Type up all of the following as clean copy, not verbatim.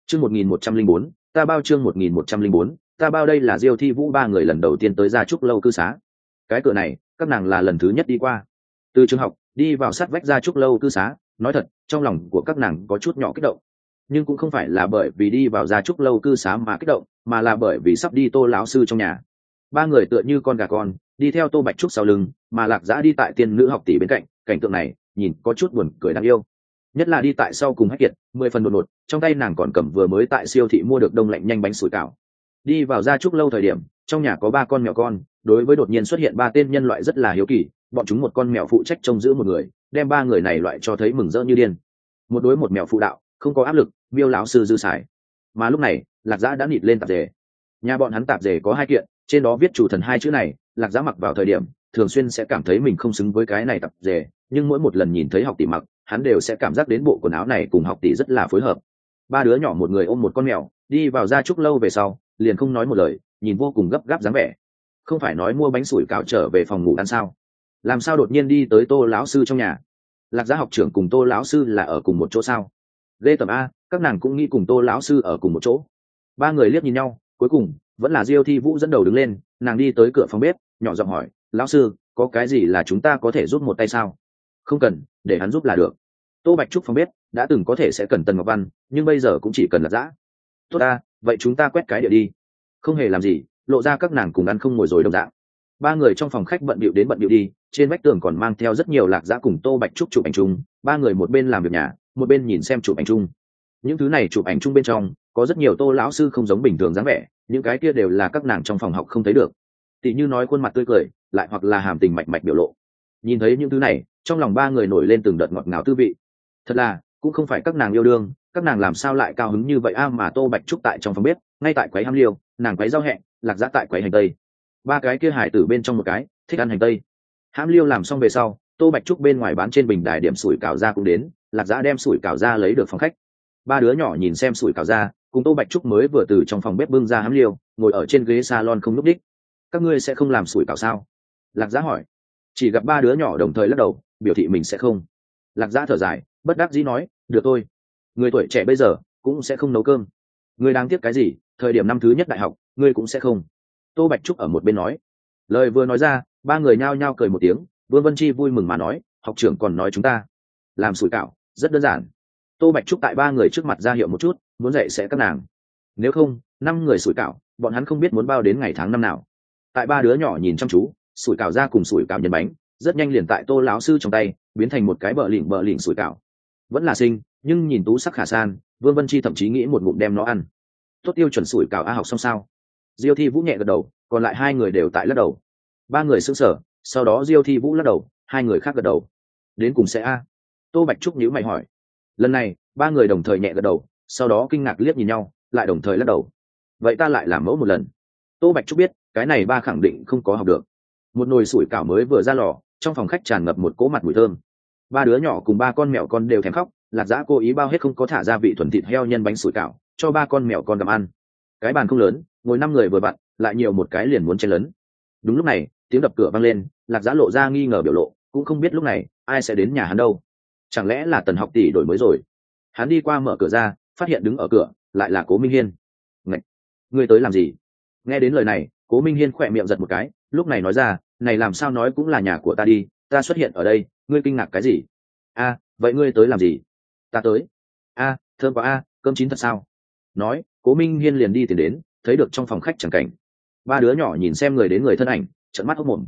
Chương 1104, ta bao chương 1104, ta bao đây là Diêu Thi Vũ ba người lần đầu tiên tới Gia Trúc lâu cư xá. Cái cửa này, các nàng là lần thứ nhất đi qua. Từ trường học đi vào sát vách Gia Trúc lâu cư xá, nói thật, trong lòng của các nàng có chút nhỏ kích động. Nhưng cũng không phải là bởi vì đi vào Gia Trúc lâu cư xá mà kích động, mà là bởi vì sắp đi Tô lão sư trong nhà. Ba người tựa như con gà con, đi theo Tô Bạch Trúc sau lưng, mà Lạc Dã đi tại tiên nữ học tỷ bên cạnh, cảnh tượng này, nhìn có chút buồn cười đáng yêu. Nhất là đi tại sau cùng Hách Kiệt, 10 phần đột ngột, trong tay nàng còn cầm vừa mới tại siêu thị mua được đông lạnh nhanh bánh sủi cảo. Đi vào Gia Trúc lâu thời điểm, trong nhà có ba con mèo con, đối với đột nhiên xuất hiện ba tên nhân loại rất là hiếu kỳ, bọn chúng một con mèo phụ trách trông giữ một người, đem ba người này loại cho thấy mừng rỡ như điên. Một đối một mèo phụ đạo, không có áp lực, Miêu lão sư dư xài. Mà lúc này, Lạc Dã đã nịt lên tạp dề. Nhà bọn hắn tạp dề có 2 kiện, trên đó viết chủ thần 2 chữ này, Lạc Dã mặc vào thời điểm, thường xuyên sẽ cảm thấy mình không xứng với cái này tạp dề, nhưng mỗi một lần nhìn thấy học tỷ mặc, hắn đều sẽ cảm giác đến bộ quần áo này cùng học tỷ rất là phối hợp. Ba đứa nhỏ một người ôm một con mèo, đi vào Gia Trúc lâu về sau, liền không nói một lời, nhìn vô cùng gấp gáp dáng vẻ. Không phải nói mua bánh sủi cảo trở về phòng ngủ ăn sao? Làm sao đột nhiên đi tới Tô lão sư trong nhà? Lạc Dã học trưởng cùng Tô lão sư là ở cùng một chỗ sao? Lê tầm a, các nàng cũng nghĩ cùng Tô lão sư ở cùng một chỗ. Ba người liếc nhìn nhau, cuối cùng vẫn là Diêu Thi Vũ dẫn đầu đứng lên, nàng đi tới cửa phòng bếp, nhỏ giọng hỏi, lão sư, có cái gì là chúng ta có thể giúp một tay sao? Không cần, để hắn giúp là được. Tô Bạch Trúc phòng bếp đã từng có thể sẽ cần Tần Ngọc Văn, nhưng bây giờ cũng chỉ cần Lạc Dã. Tốt ta, vậy chúng ta quét cái địa đi. Không hề làm gì, lộ ra các nàng cùng ăn không ngồi rồi đồng dạng. Ba người trong phòng khách bận bịu đến bận bịu đi, trên vách tường còn mang theo rất nhiều Lạc Dã cùng Tô Bạch Trúc chụp ảnh chung, ba người một bên làm việc nhà, một bên nhìn xem chụp ảnh chung. Những thứ này chụp ảnh chung bên trong có rất nhiều Tô lão sư không giống bình thường dáng vẻ, những cái kia đều là các nàng trong phòng học không thấy được. Tỷ như nói khuôn mặt tươi cười, lại hoặc là hàm tình mạch mạch biểu lộ. Nhìn thấy những thứ này, trong lòng ba người nổi lên từng đợt ngọt ngào tư vị. Thật là, cũng không phải các nàng yêu đương, các nàng làm sao lại cao hứng như vậy a mà Tô Bạch Trúc tại trong phòng bếp, ngay tại quấy ham liêu, nàng quấy rau hẹ, Lạc Dã tại quấy hành tây. Ba cái kia hải tử bên trong một cái thích ăn hành tây. Hãm liêu làm xong về sau, Tô Bạch Trúc bên ngoài bán trên bình đài điểm sủi cảo ra cũng đến, Lạc Dã đem sủi cảo ra lấy được phòng khách. Ba đứa nhỏ nhìn xem sủi cảo ra, cùng Tô Bạch Trúc mới vừa từ trong phòng bếp bưng ra hãm liêu, ngồi ở trên ghế salon không núp đích. Các ngươi sẽ không làm sủi cảo sao? Lạc Dã hỏi. Chỉ gặp ba đứa nhỏ đồng thời lắc đầu, biểu thị mình sẽ không. Lạc Dã thở dài, bất đắc dĩ nói, được thôi, người tuổi trẻ bây giờ cũng sẽ không nấu cơm. Người đáng tiếc cái gì, thời điểm năm thứ nhất đại học ngươi cũng sẽ không. Tô Bạch Trúc ở một bên nói. Lời vừa nói ra, ba người nhao nhao cười một tiếng. Vương Vân Chi vui mừng mà nói, học trưởng còn nói chúng ta làm sủi cảo rất đơn giản. Tô Bạch Trúc tại ba người trước mặt ra hiệu một chút, muốn dạy sẽ các nàng. Nếu không, 5 người sủi cảo, bọn hắn không biết muốn bao đến ngày tháng năm nào. Tại ba đứa nhỏ nhìn chăm chú, sủi cảo ra cùng sủi cảo nhân bánh rất nhanh liền tại Tô lão sư trong tay biến thành một cái bờ lỉnh sủi cảo. Vẫn là xinh, nhưng nhìn tú sắc khả san, Vương Vân Chi thậm chí nghĩ một ngụm đem nó ăn. Tốt tiêu chuẩn sủi cảo a học xong sao? Diêu Thi Vũ nhẹ gật đầu, còn lại 2 người đều tại lắc đầu. Ba người sững sờ, sau đó Diêu Thi Vũ lắc đầu, 2 người khác gật đầu. Đến cùng sẽ a? Tô Bạch Trúc nhíu mày hỏi. Lần này, ba người đồng thời nhẹ gật đầu, sau đó kinh ngạc liếc nhìn nhau, lại đồng thời lắc đầu. Vậy ta lại làm mẫu một lần. Tô Bạch Trúc biết, cái này ba khẳng định không có học được. Một nồi sủi cảo mới vừa ra lò, trong phòng khách tràn ngập một cỗ mặt mùi thơm. Ba đứa nhỏ cùng ba con mèo con đều thèm khóc, Lạc Dã cố ý bao hết không có thả gia vị thuần thịt heo nhân bánh sủi cảo, cho ba con mèo con gặm ăn. Cái bàn không lớn, ngồi 5 người vừa vặn, lại nhiều một cái liền muốn chen lấn. Đúng lúc này, tiếng đập cửa vang lên, Lạc Dã lộ ra nghi ngờ biểu lộ, cũng không biết lúc này ai sẽ đến nhà hắn đâu. Chẳng lẽ là Tần học tỷ đổi mới rồi? Hắn đi qua mở cửa ra, phát hiện đứng ở cửa lại là Cố Minh Hiên. Ngạch, ngươi tới làm gì? Nghe đến lời này, Cố Minh Hiên khỏe miệng giật một cái, lúc này nói ra, này làm sao nói cũng là nhà của ta đi, ta xuất hiện ở đây, ngươi kinh ngạc cái gì? A, vậy ngươi tới làm gì? Ta tới. A, thơm quá a, cơm chín thật sao? Nói, Cố Minh Hiên liền đi tìm đến, thấy được trong phòng khách chẳng cảnh. Ba đứa nhỏ nhìn xem người đến người thân ảnh, trợn mắt hốc mồm.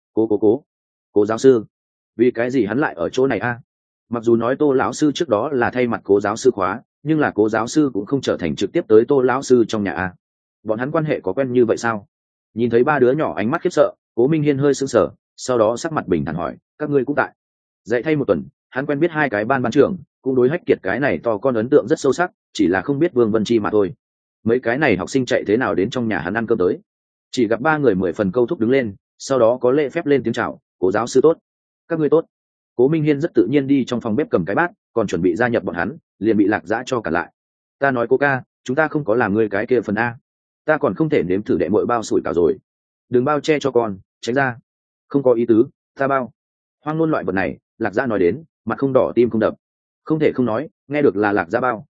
Cố giáo sư, vì cái gì hắn lại ở chỗ này a? Mặc dù nói Tô lão sư trước đó là thay mặt Cố giáo sư khóa, nhưng là Cố giáo sư cũng không trở thành trực tiếp tới Tô lão sư trong nhà a. Bọn hắn quan hệ có quen như vậy sao? Nhìn thấy ba đứa nhỏ ánh mắt khiếp sợ, Cố Minh Hiên hơi sững sờ, sau đó sắc mặt bình thản hỏi, các ngươi cũng tại? Dạy thay một tuần, hắn quen biết 2 cái ban trưởng, cũng đối Hách Kiệt cái này to con ấn tượng rất sâu sắc, chỉ là không biết Vương Vân Chi mà thôi. Mấy cái này học sinh chạy thế nào đến trong nhà hắn ăn cơm tới? Chỉ gặp 3 người 10 phần câu thúc đứng lên, sau đó có lễ phép lên tiếng chào, Cố giáo sư tốt. Các ngươi tốt. Cố Minh Hiên rất tự nhiên đi trong phòng bếp cầm cái bát, còn chuẩn bị gia nhập bọn hắn, liền bị Lạc Dã cho cả lại. Ta nói Cố ca, chúng ta không có làm ngươi cái kia phần a. Ta còn không thể nếm thử đệ muội bao sủi cảo rồi. Đừng bao che cho con, tránh ra. Không có ý tứ, ta bao. Hoang ngôn loại vật này, Lạc Dã nói đến, mặt không đỏ tim không đập. Không thể không nói, nghe được là Lạc Dã bao,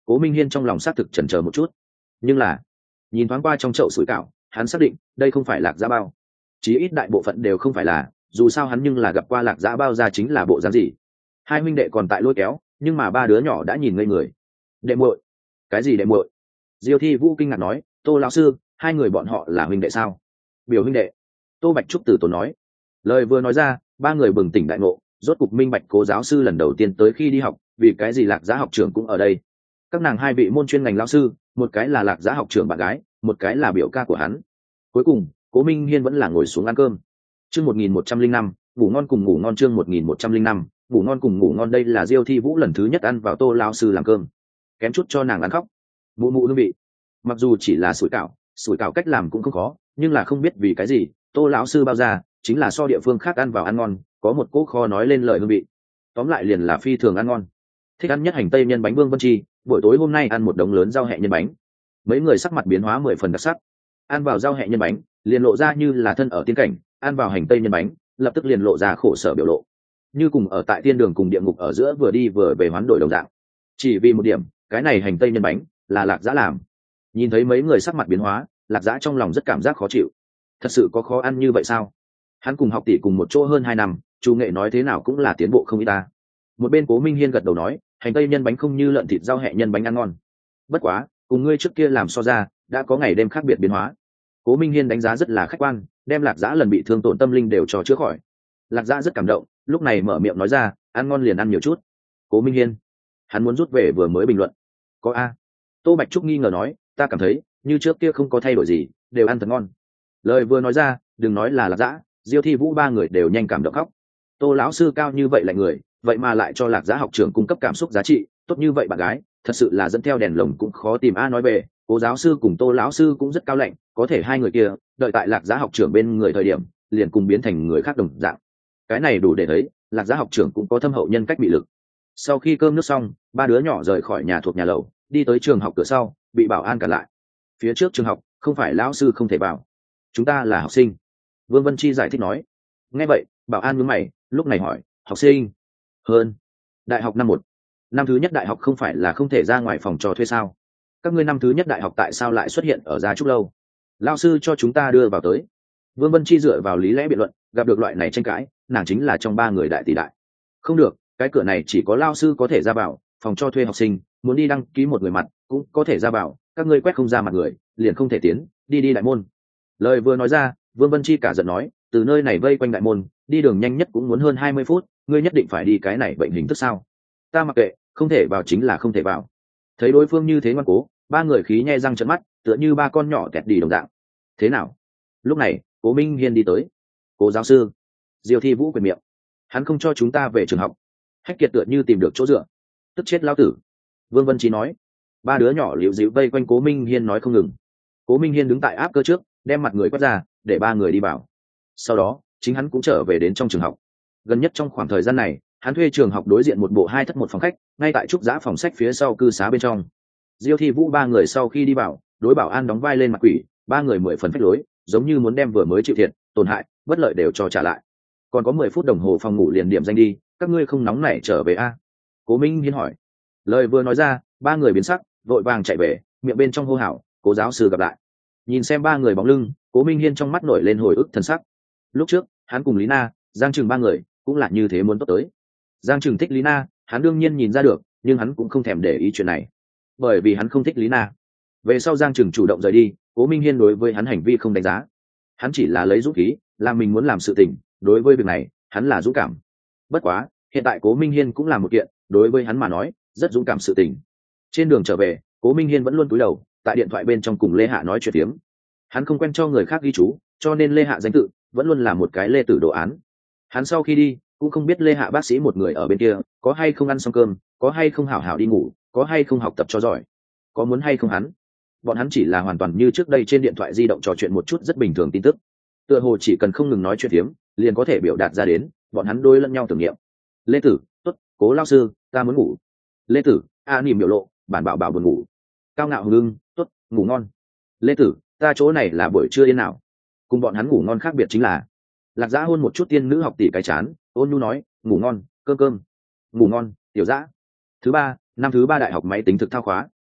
Cố Minh Hiên trong lòng xác thực chần chờ một chút, nhưng là nhìn thoáng qua trong chậu sủi cảo, hắn xác định đây không phải lạc giã bao, chí ít đại bộ phận đều không phải là, dù sao hắn nhưng là gặp qua lạc giã bao ra chính là bộ dáng gì. Hai huynh đệ còn tại lôi kéo, nhưng mà ba đứa nhỏ đã nhìn ngây người. Đệ muội? Cái gì đệ muội? Diêu Thi Vũ kinh ngạc nói, Tô lão sư, hai người bọn họ là huynh đệ sao? Biểu huynh đệ. Tô Bạch Trúc từ tốn nói. Lời vừa nói ra, ba người bừng tỉnh đại ngộ, rốt cục minh bạch Cố giáo sư lần đầu tiên tới khi đi học, vì cái gì lạc giã học trưởng cũng ở đây. Các nàng hai vị môn chuyên ngành lão sư, một cái là lạc giã học trưởng bạn gái, một cái là biểu ca của hắn. Cuối cùng Cố Minh Hiên vẫn là ngồi xuống ăn cơm. Chương 1105, ngủ ngon cùng ngủ ngon. Chương 1105, ngủ ngon cùng ngủ ngon. Đây là Diêu Thi Vũ lần thứ nhất ăn vào Tô lão sư làm cơm, kém chút cho nàng ăn khóc. Mụ mụ hương vị, mặc dù chỉ là sủi cảo cách làm cũng không khó, nhưng là không biết vì cái gì Tô lão sư bao ra chính là so địa phương khác ăn vào ăn ngon, có một cỗ kho nói lên lời hương vị. Tóm lại liền là phi thường ăn ngon. Thích ăn nhất hành tây nhân bánh Vương Vân Chi, buổi tối hôm nay ăn một đống lớn rau hẹ nhân bánh. Mấy người sắc mặt biến hóa 10 phần đặc sắc. Ăn vào rau hẹ nhân bánh liền lộ ra như là thân ở tiên cảnh, ăn vào hành tây nhân bánh lập tức liền lộ ra khổ sở biểu lộ, như cùng ở tại thiên đường cùng địa ngục ở giữa vừa đi vừa về hoán đổi đồng dạng. Chỉ vì một điểm, cái này hành tây nhân bánh là lạc giã làm. Nhìn thấy mấy người sắc mặt biến hóa, lạc giã trong lòng rất cảm giác khó chịu. Thật sự có khó ăn như vậy sao? Hắn cùng học tỷ cùng một chỗ hơn 2 năm, chủ nghệ nói thế nào cũng là tiến bộ không ít ta. Một bên Cố Minh Hiên gật đầu nói, hành tây nhân bánh không như lợn thịt rau hẹ nhân bánh ăn ngon. Bất quá cùng ngươi trước kia làm so ra đã có ngày đêm khác biệt biến hóa. Cố Minh Hiên đánh giá rất là khách quan, đem lạc giã lần bị thương tổn tâm linh đều cho chữa khỏi. Lạc giã rất cảm động, lúc này mở miệng nói ra, ăn ngon liền ăn nhiều chút. Cố Minh Hiên hắn muốn rút về vừa mới bình luận. Có a? Tô Bạch Trúc nghi ngờ nói, ta cảm thấy như trước kia không có thay đổi gì, đều ăn thật ngon. Lời vừa nói ra, đừng nói là lạc giã, Diêu Thi Vũ ba người đều nhanh cảm động khóc. Tô lão sư cao như vậy lại người, vậy mà lại cho lạc giã học trưởng cung cấp cảm xúc giá trị tốt như vậy bạn gái, thật sự là dẫn theo đèn lồng cũng khó tìm. A nói về Cố giáo sư cùng Tô lão sư cũng rất cao lạnh, có thể hai người kia đợi tại lạc giã học trưởng bên người thời điểm liền cùng biến thành người khác đồng dạng. Cái này đủ để thấy lạc giã học trưởng cũng có thâm hậu nhân cách bị lực. Sau khi cơm nước xong, ba đứa nhỏ rời khỏi nhà thuộc nhà lầu, đi tới trường học cửa sau bị bảo an cản lại. Phía trước trường học không phải lão sư không thể vào, chúng ta là học sinh, Vương Vân Chi giải thích nói. Nghe vậy bảo an nhướng mày, lúc này hỏi, học sinh hơn đại học năm 1, năm thứ nhất đại học không phải là không thể ra ngoài phòng trò thuê sao? Các ngươi năm thứ nhất đại học tại sao lại xuất hiện ở Gia Trúc lâu? Lao sư cho chúng ta đưa vào tới. Vương Vân Chi dựa vào lý lẽ biện luận, gặp được loại này tranh cãi, nàng chính là trong ba người đại tỷ đại. Không được, cái cửa này chỉ có lao sư có thể ra vào, phòng cho thuê học sinh muốn đi đăng ký một người mặt cũng có thể ra vào, các ngươi quét không ra mặt người liền không thể tiến, đi đại môn. Lời vừa nói ra, Vương Vân Chi cả giận nói, từ nơi này vây quanh đại môn đi đường nhanh nhất cũng muốn hơn 20 phút, ngươi nhất định phải đi cái này bệnh hình thức sao? Ta mặc kệ, không thể vào chính là không thể vào. Thấy đối phương như thế ngoan cố, ba người khí nhe răng trợn mắt, tựa như ba con nhỏ tẹt đi đồng dạng. Thế nào? Lúc này Cố Minh Hiên đi tới. Cố giáo sư. Diêu Thi Vũ quyền miệng, hắn không cho chúng ta về trường học. Hách Kiệt tựa như tìm được chỗ dựa, tức chết lão tử. Vương Vân Trí nói. Ba đứa nhỏ liễu dịu vây quanh Cố Minh Hiên nói không ngừng. Cố Minh Hiên đứng tại áp cơ trước, đem mặt người quát ra, để ba người đi vào. Sau đó chính hắn cũng trở về đến trong trường học. Gần nhất trong khoảng thời gian này, hắn thuê trường học đối diện một bộ 2 thất 1 phòng khách, ngay tại trúc giã phòng sách phía sau cư xá bên trong. Diêu Thi Vũ ba người sau khi đi vào, đối bảo an đóng vai lên mặt quỷ, ba người 10 phần phách lối, giống như muốn đem vừa mới chịu thiệt, tổn hại, bất lợi đều cho trả lại. Còn có 10 phút đồng hồ phòng ngủ liền điểm danh đi, các ngươi không nóng nảy trở về a? Cố Minh Hiên hỏi. Lời vừa nói ra, ba người biến sắc, vội vàng chạy về, miệng bên trong hô hào, Cố giáo sư gặp lại. Nhìn xem ba người bóng lưng, Cố Minh Hiên trong mắt nổi lên hồi ức thân sắc. Lúc trước hắn cùng Lý Na, Giang Trừng ba người cũng là như thế muốn tốt tới. Giang Trừng thích Lý Na, hắn đương nhiên nhìn ra được, nhưng hắn cũng không thèm để ý chuyện này, bởi vì hắn không thích Lý Na. Về sau Giang Trừng chủ động rời đi, Cố Minh Hiên đối với hắn hành vi không đánh giá, hắn chỉ là lấy dũng khí làm mình muốn làm sự tình, đối với việc này hắn là dũng cảm. Bất quá hiện tại Cố Minh Hiên cũng làm một kiện đối với hắn mà nói rất dũng cảm sự tình. Trên đường trở về, Cố Minh Hiên vẫn luôn cúi đầu tại điện thoại bên trong cùng Lê Hạ nói chuyện tiếm. Hắn không quen cho người khác ghi chú, cho nên Lê Hạ danh tự vẫn luôn là một cái Lê Tử đồ án. Hắn sau khi đi cũng không biết Lê Hạ bác sĩ một người ở bên kia có hay không ăn xong cơm, có hay không hảo hảo đi ngủ, có hay không học tập cho giỏi, có muốn hay không hắn. Bọn hắn chỉ là hoàn toàn như trước đây trên điện thoại di động trò chuyện một chút rất bình thường tin tức, tựa hồ chỉ cần không ngừng nói chuyện tiếm liền có thể biểu đạt ra đến bọn hắn đôi lẫn nhau tưởng niệm. Lê Tử, tốt, Cố lao sư, ta muốn ngủ. Lê Tử, nỉm biểu lộ, bản bảo bảo buồn ngủ. Cao Ngạo Hưng, tốt, ngủ ngon. Lê Tử, ta chỗ này là buổi trưa yên nào. Cùng bọn hắn ngủ ngon khác biệt chính là Lạc Dã hôn một chút tiên nữ học tỷ cái chán, ôn nhu nói, ngủ ngon, cơm, ngủ ngon, tiểu Dã. Năm thứ ba đại học máy tính thực thao khóa,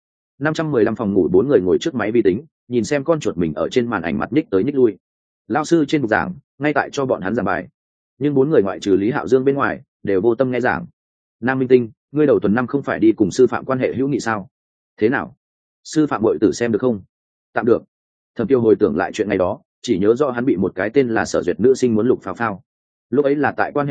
515 phòng ngủ 4 người ngồi trước máy vi tính, nhìn xem con chuột mình ở trên màn ảnh mặt nhích tới nhích lui. Lao sư trên bục giảng ngay tại cho bọn hắn giảng bài, nhưng 4 người ngoại trừ Lý Hạo Dương bên ngoài đều vô tâm nghe giảng. Nam Minh Tinh, ngươi đầu tuần năm không phải đi cùng sư phạm quan hệ hữu nghị sao? Thế nào? Sư phạm bội tử xem được không? Tạm được. Thẩm Tiêu hồi tưởng lại chuyện ngày đó, chỉ nhớ rõ hắn bị một cái tên là Sở Duyệt nữ sinh muốn lục phao phao. Lúc ấy là tại quan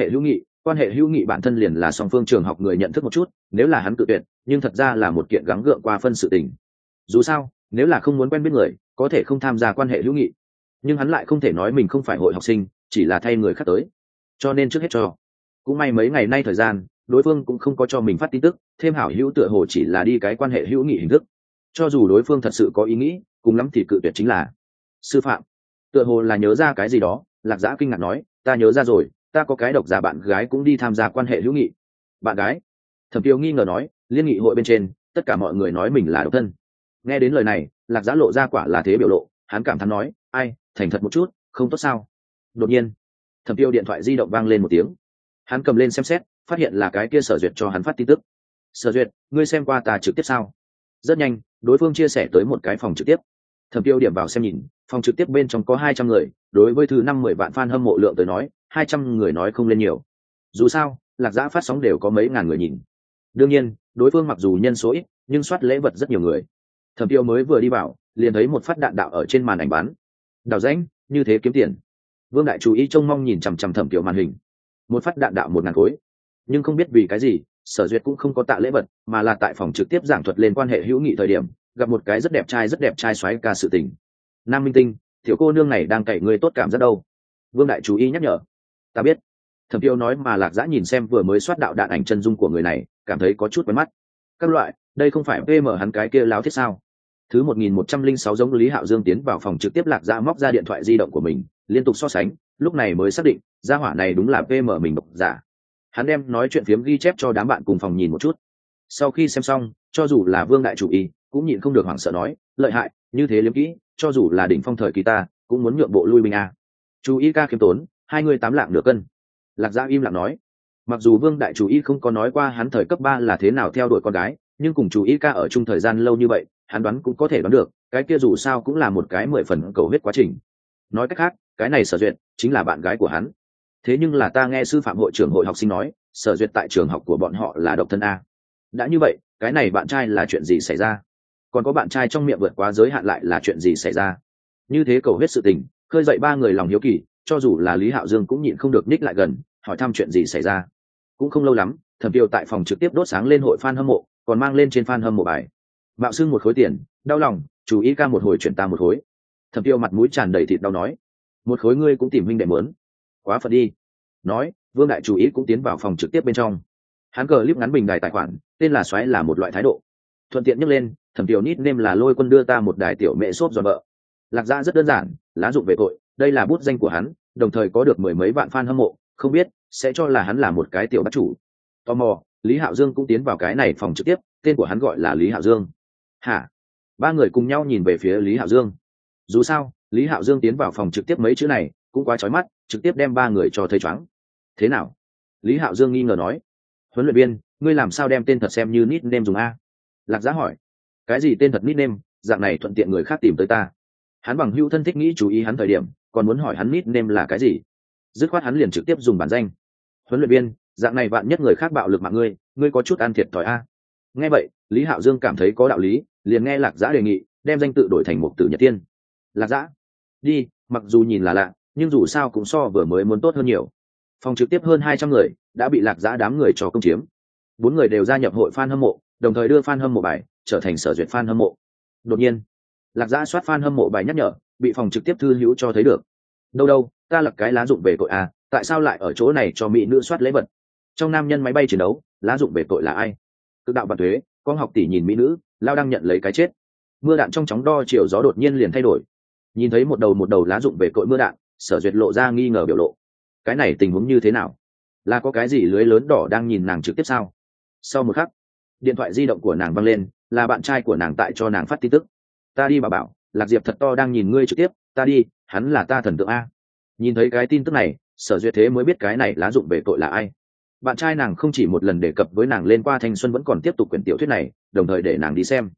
hệ hữu nghị bản thân liền là song phương trường học người nhận thức một chút, nếu là hắn cự tuyệt, nhưng thật ra là một kiện gắng gượng qua phân sự tình. Dù sao, nếu là không muốn quen biết người, có thể không tham gia quan hệ hữu nghị, nhưng hắn lại không thể nói mình không phải hội học sinh, chỉ là thay người khác tới. Cho nên trước hết cho. Cũng may mấy ngày nay thời gian, đối phương cũng không có cho mình phát tin tức, thêm hảo hữu tựa hồ chỉ là đi cái quan hệ hữu nghị hình thức. Cho dù đối phương thật sự có ý nghĩ, cùng lắm thì cự tuyệt chính là. Sư phạm, tựa hồ là nhớ ra cái gì đó, Lạc Dã kinh ngạc nói, ta nhớ ra rồi, ta có cái độc giả bạn gái cũng đi tham gia quan hệ hữu nghị. Bạn gái? Thẩm Tiêu nghi ngờ nói, liên nghị hội bên trên tất cả mọi người nói mình là độc thân. Nghe đến lời này, Lạc Dã lộ ra quả là thế biểu lộ, hắn cảm thán nói, ai, thành thật một chút, không tốt sao? Đột nhiên, Thẩm Tiêu điện thoại di động vang lên một tiếng, hắn cầm lên xem xét, phát hiện là cái kia Sở Duyệt cho hắn phát tin tức. Sở Duyệt, ngươi xem qua ta trực tiếp sao? Rất nhanh, đối phương chia sẻ tới một cái phòng trực tiếp. Thẩm Tiêu điểm vào xem nhìn, phòng trực tiếp bên trong có 200 người, đối với thứ 50 vạn fan hâm mộ lượng tới nói, 200 người nói không lên nhiều. Dù sao, Lạc Dã phát sóng đều có mấy ngàn người nhìn. Đương nhiên, đối phương mặc dù nhân số ít, nhưng soát lễ vật rất nhiều người. Thẩm Tiêu mới vừa đi vào, liền thấy một phát đạn đạo ở trên màn ảnh bắn. Đào rãnh, như thế kiếm tiền. Vương Đại chú ý trông mong nhìn chằm chằm Thẩm Tiêu màn hình. Một phát đạn đạo 1000 khối. Nhưng không biết vì cái gì, Sở Duyệt cũng không có tạ lễ vật, mà là tại phòng trực tiếp giảng thuật lên quan hệ hữu nghị thời điểm, gặp một cái rất đẹp trai xoáy ca sự tình. Nam Minh Tinh, tiểu cô nương này đang cậy người tốt cảm rất đâu. Vương Đại chú ý nhắc nhở. Ta biết. Thẩm Tiêu nói mà Lạc Dã nhìn xem vừa mới soát đạo đạn ảnh chân dung của người này, cảm thấy có chút quen mắt. Các loại, đây không phải PM hắn cái kia láo thiết sao? Thứ 1106 giống Lý Hạo Dương tiến vào phòng trực tiếp, Lạc Dã móc ra điện thoại di động của mình, liên tục so sánh, lúc này mới xác định, gia hỏa này đúng là PM mình độc giả. Hắn đem nói chuyện phiếm ghi chép cho đám bạn cùng phòng nhìn một chút. Sau khi xem xong, cho dù là Vương Đại chủ ý, cũng nhịn không được hoảng sợ nói, lợi hại, như thế liếm kỹ, cho dù là đỉnh phong thời kỳ ta, cũng muốn nhượng bộ lui binh a. Chú ý ca khiêm tốn, 28 lạng nửa cân. Lạc Dã im lặng nói, mặc dù Vương Đại chủ ý không có nói qua hắn thời cấp 3 là thế nào theo đuổi con gái, nhưng cùng chú ý ca ở chung thời gian lâu như vậy, hắn đoán cũng có thể đoán được, cái kia dù sao cũng là một cái 10 phần cầu huyết quá trình. Nói cách khác, cái này Sở Duyệt chính là bạn gái của hắn. Thế nhưng là ta nghe sư phạm hội trưởng hội học sinh nói, Sở Duyệt tại trường học của bọn họ là độc thân a. Đã như vậy, cái này bạn trai là chuyện gì xảy ra? Còn có bạn trai trong miệng vượt quá giới hạn lại là chuyện gì xảy ra? Như thế cầu huyết sự tình, khơi dậy ba người lòng hiếu kỳ, cho dù là Lý Hạo Dương cũng nhịn không được ních lại gần, hỏi thăm chuyện gì xảy ra. Cũng không lâu lắm, Thẩm Tiêu tại phòng trực tiếp đốt sáng lên hội fan hâm mộ, còn mang lên trên fan hâm mộ bài. Mạo xưng một khối tiền, đau lòng, chú ý ca một hồi chuyển ta một khối. Thẩm Tiêu mặt mũi tràn đầy thịt đau nói, một khối ngươi cũng tìm huynh đệ mớn, quá phật đi. Nói, Vương Đại chú ý cũng tiến vào phòng trực tiếp bên trong. Hắn cờ clip ngắn bình đài tài khoản, tên là xoáy là một loại thái độ. Thuận tiện nhắc lên, Thẩm Tiêu nít nêm là Lôi Quân đưa ta một đài tiểu mẹ xốp giòn vợ. Lạc Dã rất đơn giản, lá dụng về tội, đây là bút danh của hắn, đồng thời có được mười mấy vạn fan hâm mộ, không biết sẽ cho là hắn là một cái tiểu bắt chủ. Tò mò, Lý Hạo Dương cũng tiến vào cái này phòng trực tiếp, tên của hắn gọi là Lý Hạo Dương. Hả? Ba người cùng nhau nhìn về phía Lý Hạo Dương. Dù sao, Lý Hạo Dương tiến vào phòng trực tiếp mấy chữ này cũng quá chói mắt, trực tiếp đem ba người cho thấy choáng. Thế nào? Lý Hạo Dương nghi ngờ nói. Huấn luyện viên, ngươi làm sao đem tên thật xem như nickname dùng a? Lạc Dã hỏi. Cái gì tên thật nickname, dạng này thuận tiện người khác tìm tới ta. Hắn bằng hữu thân thích nghĩ chú ý hắn thời điểm, còn muốn hỏi hắn nickname là cái gì. Dứt khoát hắn liền trực tiếp dùng bản danh. Huấn luyện viên, dạng này vạn nhất người khác bạo lực mạng ngươi có chút ăn thiệt thòi a. Nghe vậy, Lý Hạo Dương cảm thấy có đạo lý, liền nghe Lạc Dã đề nghị, đem danh tự đổi thành Mục Tử Nhật Tiên. Lạc Dã, đi, mặc dù nhìn là lạ, nhưng dù sao cũng so vừa mới muốn tốt hơn nhiều. Phòng trực tiếp hơn 200 người đã bị Lạc Dã đám người cho công chiếm. 4 người đều gia nhập hội fan hâm mộ, đồng thời đưa fan hâm mộ bài trở thành Sở Duyệt fan hâm mộ. Đột nhiên, Lạc Dã soát fan hâm mộ bài nhắc nhở, bị phòng trực tiếp thư hữu cho thấy được. Đâu, ta là cái lá dụng về tội à, tại sao lại ở chỗ này cho mỹ nữ soát lễ vật? Trong nam nhân máy bay chiến đấu, lá dụng về tội là ai? Cực đạo và thuế, con học tỷ nhìn mỹ nữ, lao đang nhận lấy cái chết. Mưa đạn trong chóng đo chiều gió đột nhiên liền thay đổi. Nhìn thấy một đầu lá dụng về tội mưa đạn, Sở Duyệt lộ ra nghi ngờ biểu lộ. Cái này tình huống như thế nào? Là có cái gì lưới lớn đỏ đang nhìn nàng trực tiếp sao? Sau một khắc, điện thoại di động của nàng văng lên, là bạn trai của nàng tại cho nàng phát tin tức. Ta đi, bà bảo, Lạc Diệp thật to đang nhìn ngươi trực tiếp, ta đi, hắn là ta thần tượng a. Nhìn thấy cái tin tức này, Sở Duyệt thế mới biết cái này lá dụng về tội là ai. Bạn trai nàng không chỉ một lần đề cập với nàng lên qua thanh xuân vẫn còn tiếp tục quyển tiểu thuyết này, đồng thời để nàng đi xem.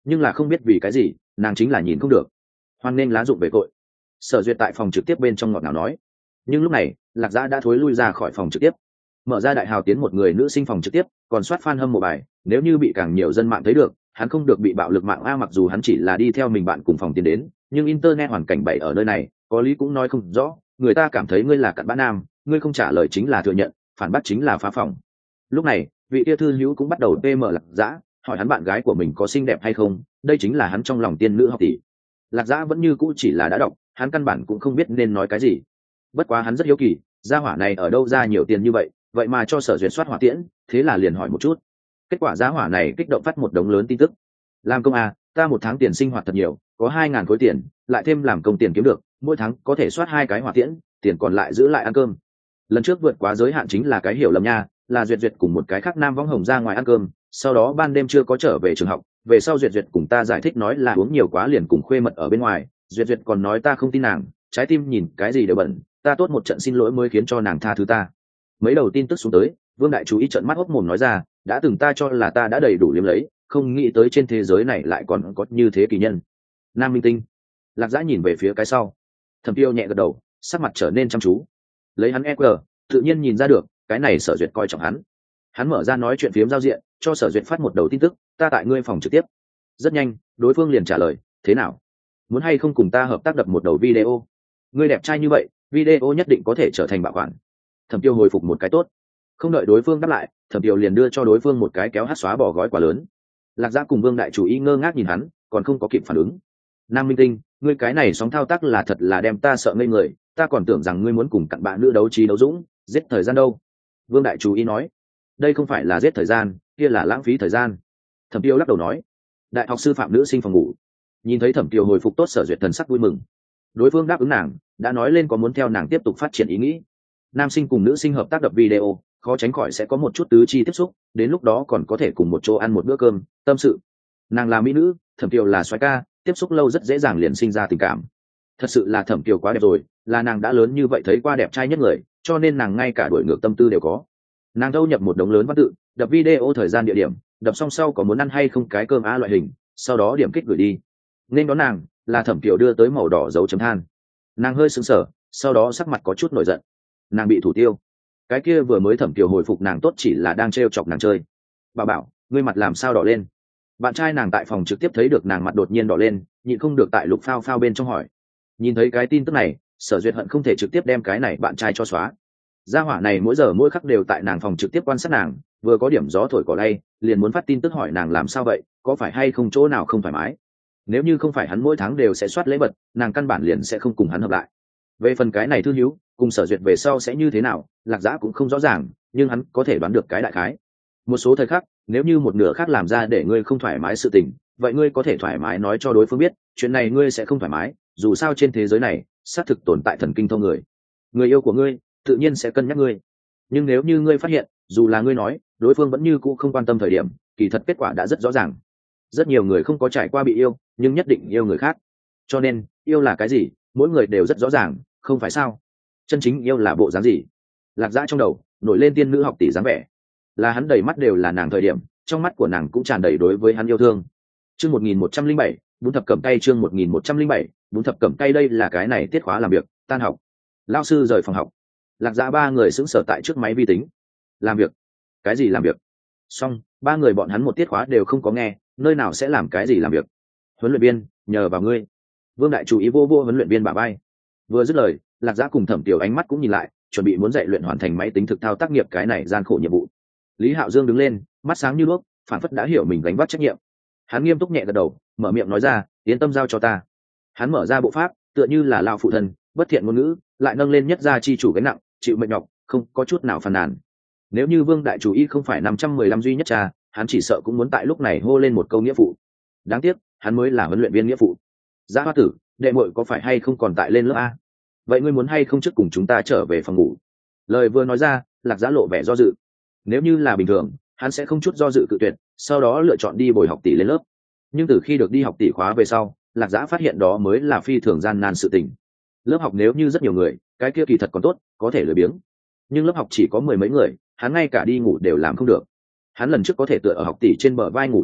nhưng là không biết vì cái gì nàng chính là nhìn không được. Hoan nên lá dụng về cội. Sở Duyệt tại phòng trực tiếp bên trong ngọt ngào nói. Nhưng lúc này Lạc Dã đã thối lui ra khỏi phòng trực tiếp, mở ra đại hào tiến một người nữ sinh phòng trực tiếp, còn soát fan hâm mộ bài. Nếu như bị càng nhiều dân mạng thấy được, hắn không được bị bạo lực mạng a. Mặc dù hắn chỉ là đi theo mình bạn cùng phòng tiến đến, nhưng internet hoàn cảnh bày ở nơi này, có lý cũng nói không rõ. Người ta cảm thấy ngươi là cặn bã nam, ngươi không trả lời chính là thừa nhận, phản bác chính là phá phòng. Lúc này vị tia thư hữu cũng bắt đầu pm Lạc Dã, hỏi hắn bạn gái của mình có xinh đẹp hay không. Đây chính là hắn trong lòng tiên nữ học tỷ. Lạc Dã vẫn như cũ chỉ là đã đọc, hắn căn bản cũng không biết nên nói cái gì. Bất quá hắn rất hiếu kỳ, gia hỏa này ở đâu ra nhiều tiền như vậy, vậy mà cho Sở Duyệt soát hỏa tiễn, thế là liền hỏi một chút. Kết quả gia hỏa này kích động phát một đống lớn tin tức. Làm công à, ta một tháng tiền sinh hoạt thật nhiều, có 2.000 khối tiền, lại thêm làm công tiền kiếm được, mỗi tháng có thể soát 2 cái hỏa tiễn, tiền còn lại giữ lại ăn cơm. Lần trước vượt quá giới hạn chính là cái hiểu lầm nha, là Duyệt Duyệt cùng một cái khác nam võng hồng ra ngoài ăn cơm, sau đó ban đêm chưa có trở về trường học, về sau Duyệt Duyệt cùng ta giải thích nói là uống nhiều quá liền cùng khuê mật ở bên ngoài, Duyệt Duyệt còn nói ta không tin nàng, trái tim nhìn cái gì đều bẩn, ta tốt một trận xin lỗi mới khiến cho nàng tha thứ ta. Mấy đầu tin tức xuống tới, Vương Đại Chú ý trợn mắt hốc mồm nói ra, đã từng ta cho là ta đã đầy đủ liếm lấy, không nghĩ tới trên thế giới này lại còn có như thế kỳ nhân. Nam minh tinh. Lạc Dã nhìn về phía cái sau, Thẩm Tiêu nhẹ gật đầu, sắc mặt trở nên chăm chú. Lấy hắn EQ, tự nhiên nhìn ra được, cái này Sở Duyệt coi trọng hắn. Hắn mở ra nói chuyện phiếm giao diện, cho Sở Duyệt phát một đầu tin tức, ta tại ngươi phòng trực tiếp. Rất nhanh, đối phương liền trả lời, thế nào? Muốn hay không cùng ta hợp tác đập một đầu video? Ngươi đẹp trai như vậy, video nhất định có thể trở thành bảo quản. Thẩm Tiêu hồi phục một cái tốt. Không đợi đối phương đáp lại, Thẩm Tiêu liền đưa cho đối phương một cái kéo hát xóa bỏ gói quà lớn. Lạc Dã cùng Vương Đại Chủ ý ngơ ngác nhìn hắn, còn không có kịp phản ứng. Nam minh tinh, ngươi cái này sóng thao tác là thật là đem ta sợ ngây người, ta còn tưởng rằng ngươi muốn cùng cặn bạn nữ đấu trí đấu dũng, giết thời gian đâu. Vương Đại Chú ý nói, đây không phải là giết thời gian, kia là lãng phí thời gian. Thẩm Tiêu lắc đầu nói, đại học sư phạm nữ sinh phòng ngủ. Nhìn thấy Thẩm Tiêu hồi phục tốt, Sở Duyệt thần sắc vui mừng. Đối phương đáp ứng nàng, đã nói lên có muốn theo nàng tiếp tục phát triển ý nghĩ. Nam sinh cùng nữ sinh hợp tác đập video, khó tránh khỏi sẽ có một chút tứ chi tiếp xúc, đến lúc đó còn có thể cùng một chỗ ăn một bữa cơm, tâm sự. Nàng là mỹ nữ, Thẩm Tiêu là soái ca, tiếp xúc lâu rất dễ dàng liền sinh ra tình cảm. Thật sự là Thẩm Tiêu quá đẹp rồi, là nàng đã lớn như vậy thấy qua đẹp trai nhất người, cho nên nàng ngay cả đổi ngược tâm tư đều có. Nàng thâu nhập một đống lớn văn tự, đập video thời gian địa điểm, đập xong sau có muốn ăn hay không cái cơm loại hình, sau đó điểm kích gửi đi. Nên đó nàng là Thẩm Tiêu đưa tới màu đỏ dấu chấm than. Nàng hơi sững sờ, sau đó sắc mặt có chút nổi giận. Nàng bị thủ tiêu. Cái kia vừa mới Thẩm Tiêu hồi phục nàng tốt chỉ là đang trêu chọc nàng chơi. Bà bảo, ngươi mặt làm sao đỏ lên? Bạn trai nàng tại phòng trực tiếp thấy được nàng mặt đột nhiên đỏ lên, nhịn không được tại lục phao phao bên trong hỏi. Nhìn thấy cái tin tức này, Sở Duyệt hận không thể trực tiếp đem cái này bạn trai cho xóa. Gia hỏa này mỗi giờ mỗi khắc đều tại nàng phòng trực tiếp quan sát nàng, vừa có điểm gió thổi cỏ lay, liền muốn phát tin tức hỏi nàng làm sao vậy, có phải hay không chỗ nào không thoải mái. Nếu như không phải hắn mỗi tháng đều sẽ soát lễ vật, nàng căn bản liền sẽ không cùng hắn hợp lại. Về phần cái này thư hữu cùng Sở Duyệt về sau sẽ như thế nào, Lạc Dã cũng không rõ ràng, nhưng hắn có thể đoán được cái đại khái. Một số thời khắc, nếu như một nửa khác làm ra để ngươi không thoải mái sự tình, vậy ngươi có thể thoải mái nói cho đối phương biết, chuyện này ngươi sẽ không thoải mái, dù sao trên thế giới này xác thực tồn tại thần kinh thông người yêu của ngươi tự nhiên sẽ cân nhắc ngươi. Nhưng nếu như ngươi phát hiện dù là ngươi nói đối phương vẫn như cũ không quan tâm thời điểm, kỳ thật kết quả đã rất rõ ràng. Rất nhiều người không có trải qua bị yêu, nhưng nhất định yêu người khác. Cho nên yêu là cái gì, mỗi người đều rất rõ ràng, không phải sao? Chân chính yêu là bộ dáng gì? Lạc Dã trong đầu nổi lên tiên nữ học tỷ dáng vẻ, là hắn đầy mắt đều là nàng thời điểm, trong mắt của nàng cũng tràn đầy đối với hắn yêu thương. Chương 1107, Bún thập cẩm cay. Chương 1107, Bún thập cẩm cay. Đây là cái này tiết khóa làm việc, tan học. Lao sư rời phòng học. Lạc Dã ba người sững sờ tại trước máy vi tính. Làm việc? Cái gì làm việc? Xong, ba người bọn hắn một tiết khóa đều không có nghe, nơi nào sẽ làm cái gì làm việc? Huấn luyện viên, nhờ vào ngươi. Vương Đại chú ý vô huấn luyện viên bả vai. Vừa dứt lời, Lạc Dã cùng Thẩm Tiểu ánh mắt cũng nhìn lại, chuẩn bị muốn dạy luyện hoàn thành máy tính thực thao tác nghiệp cái này gian khổ nhiệm vụ. Lý Hạo Dương đứng lên, mắt sáng như đuốc, phản phất đã hiểu mình gánh vác trách nhiệm. Hắn nghiêm túc nhẹ gật đầu, mở miệng nói ra, yên tâm giao cho ta. Hắn mở ra bộ pháp, tựa như là lao phụ thân, bất thiện ngôn ngữ, lại nâng lên nhất gia chi chủ gánh nặng, chịu mệt nhọc, không có chút nào phàn nàn. Nếu như Vương Đại chủ ý không phải 515 duy nhất cha, hắn chỉ sợ cũng muốn tại lúc này hô lên một câu nghĩa phụ. Đáng tiếc, hắn mới là huấn luyện viên nghĩa phụ. Giá Hoa Tử, đệ muội có phải hay không còn tại lên lớp a? Vậy ngươi muốn hay không trước cùng chúng ta trở về phòng ngủ? Lời vừa nói ra, Lạc Dã lộ vẻ do dự. Nếu như là bình thường, hắn sẽ không chút do dự cự tuyệt, sau đó lựa chọn đi bồi học tỷ lên lớp. Nhưng từ khi được đi học tỷ khóa về sau, Lạc Dã phát hiện đó mới là phi thường gian nan sự tình. Lớp học nếu như rất nhiều người, cái kia kỳ thật còn tốt, có thể lười biếng. Nhưng lớp học chỉ có 10 mấy người, hắn ngay cả đi ngủ đều làm không được. Hắn lần trước có thể tựa ở học tỷ trên bờ vai ngủ thiết đi,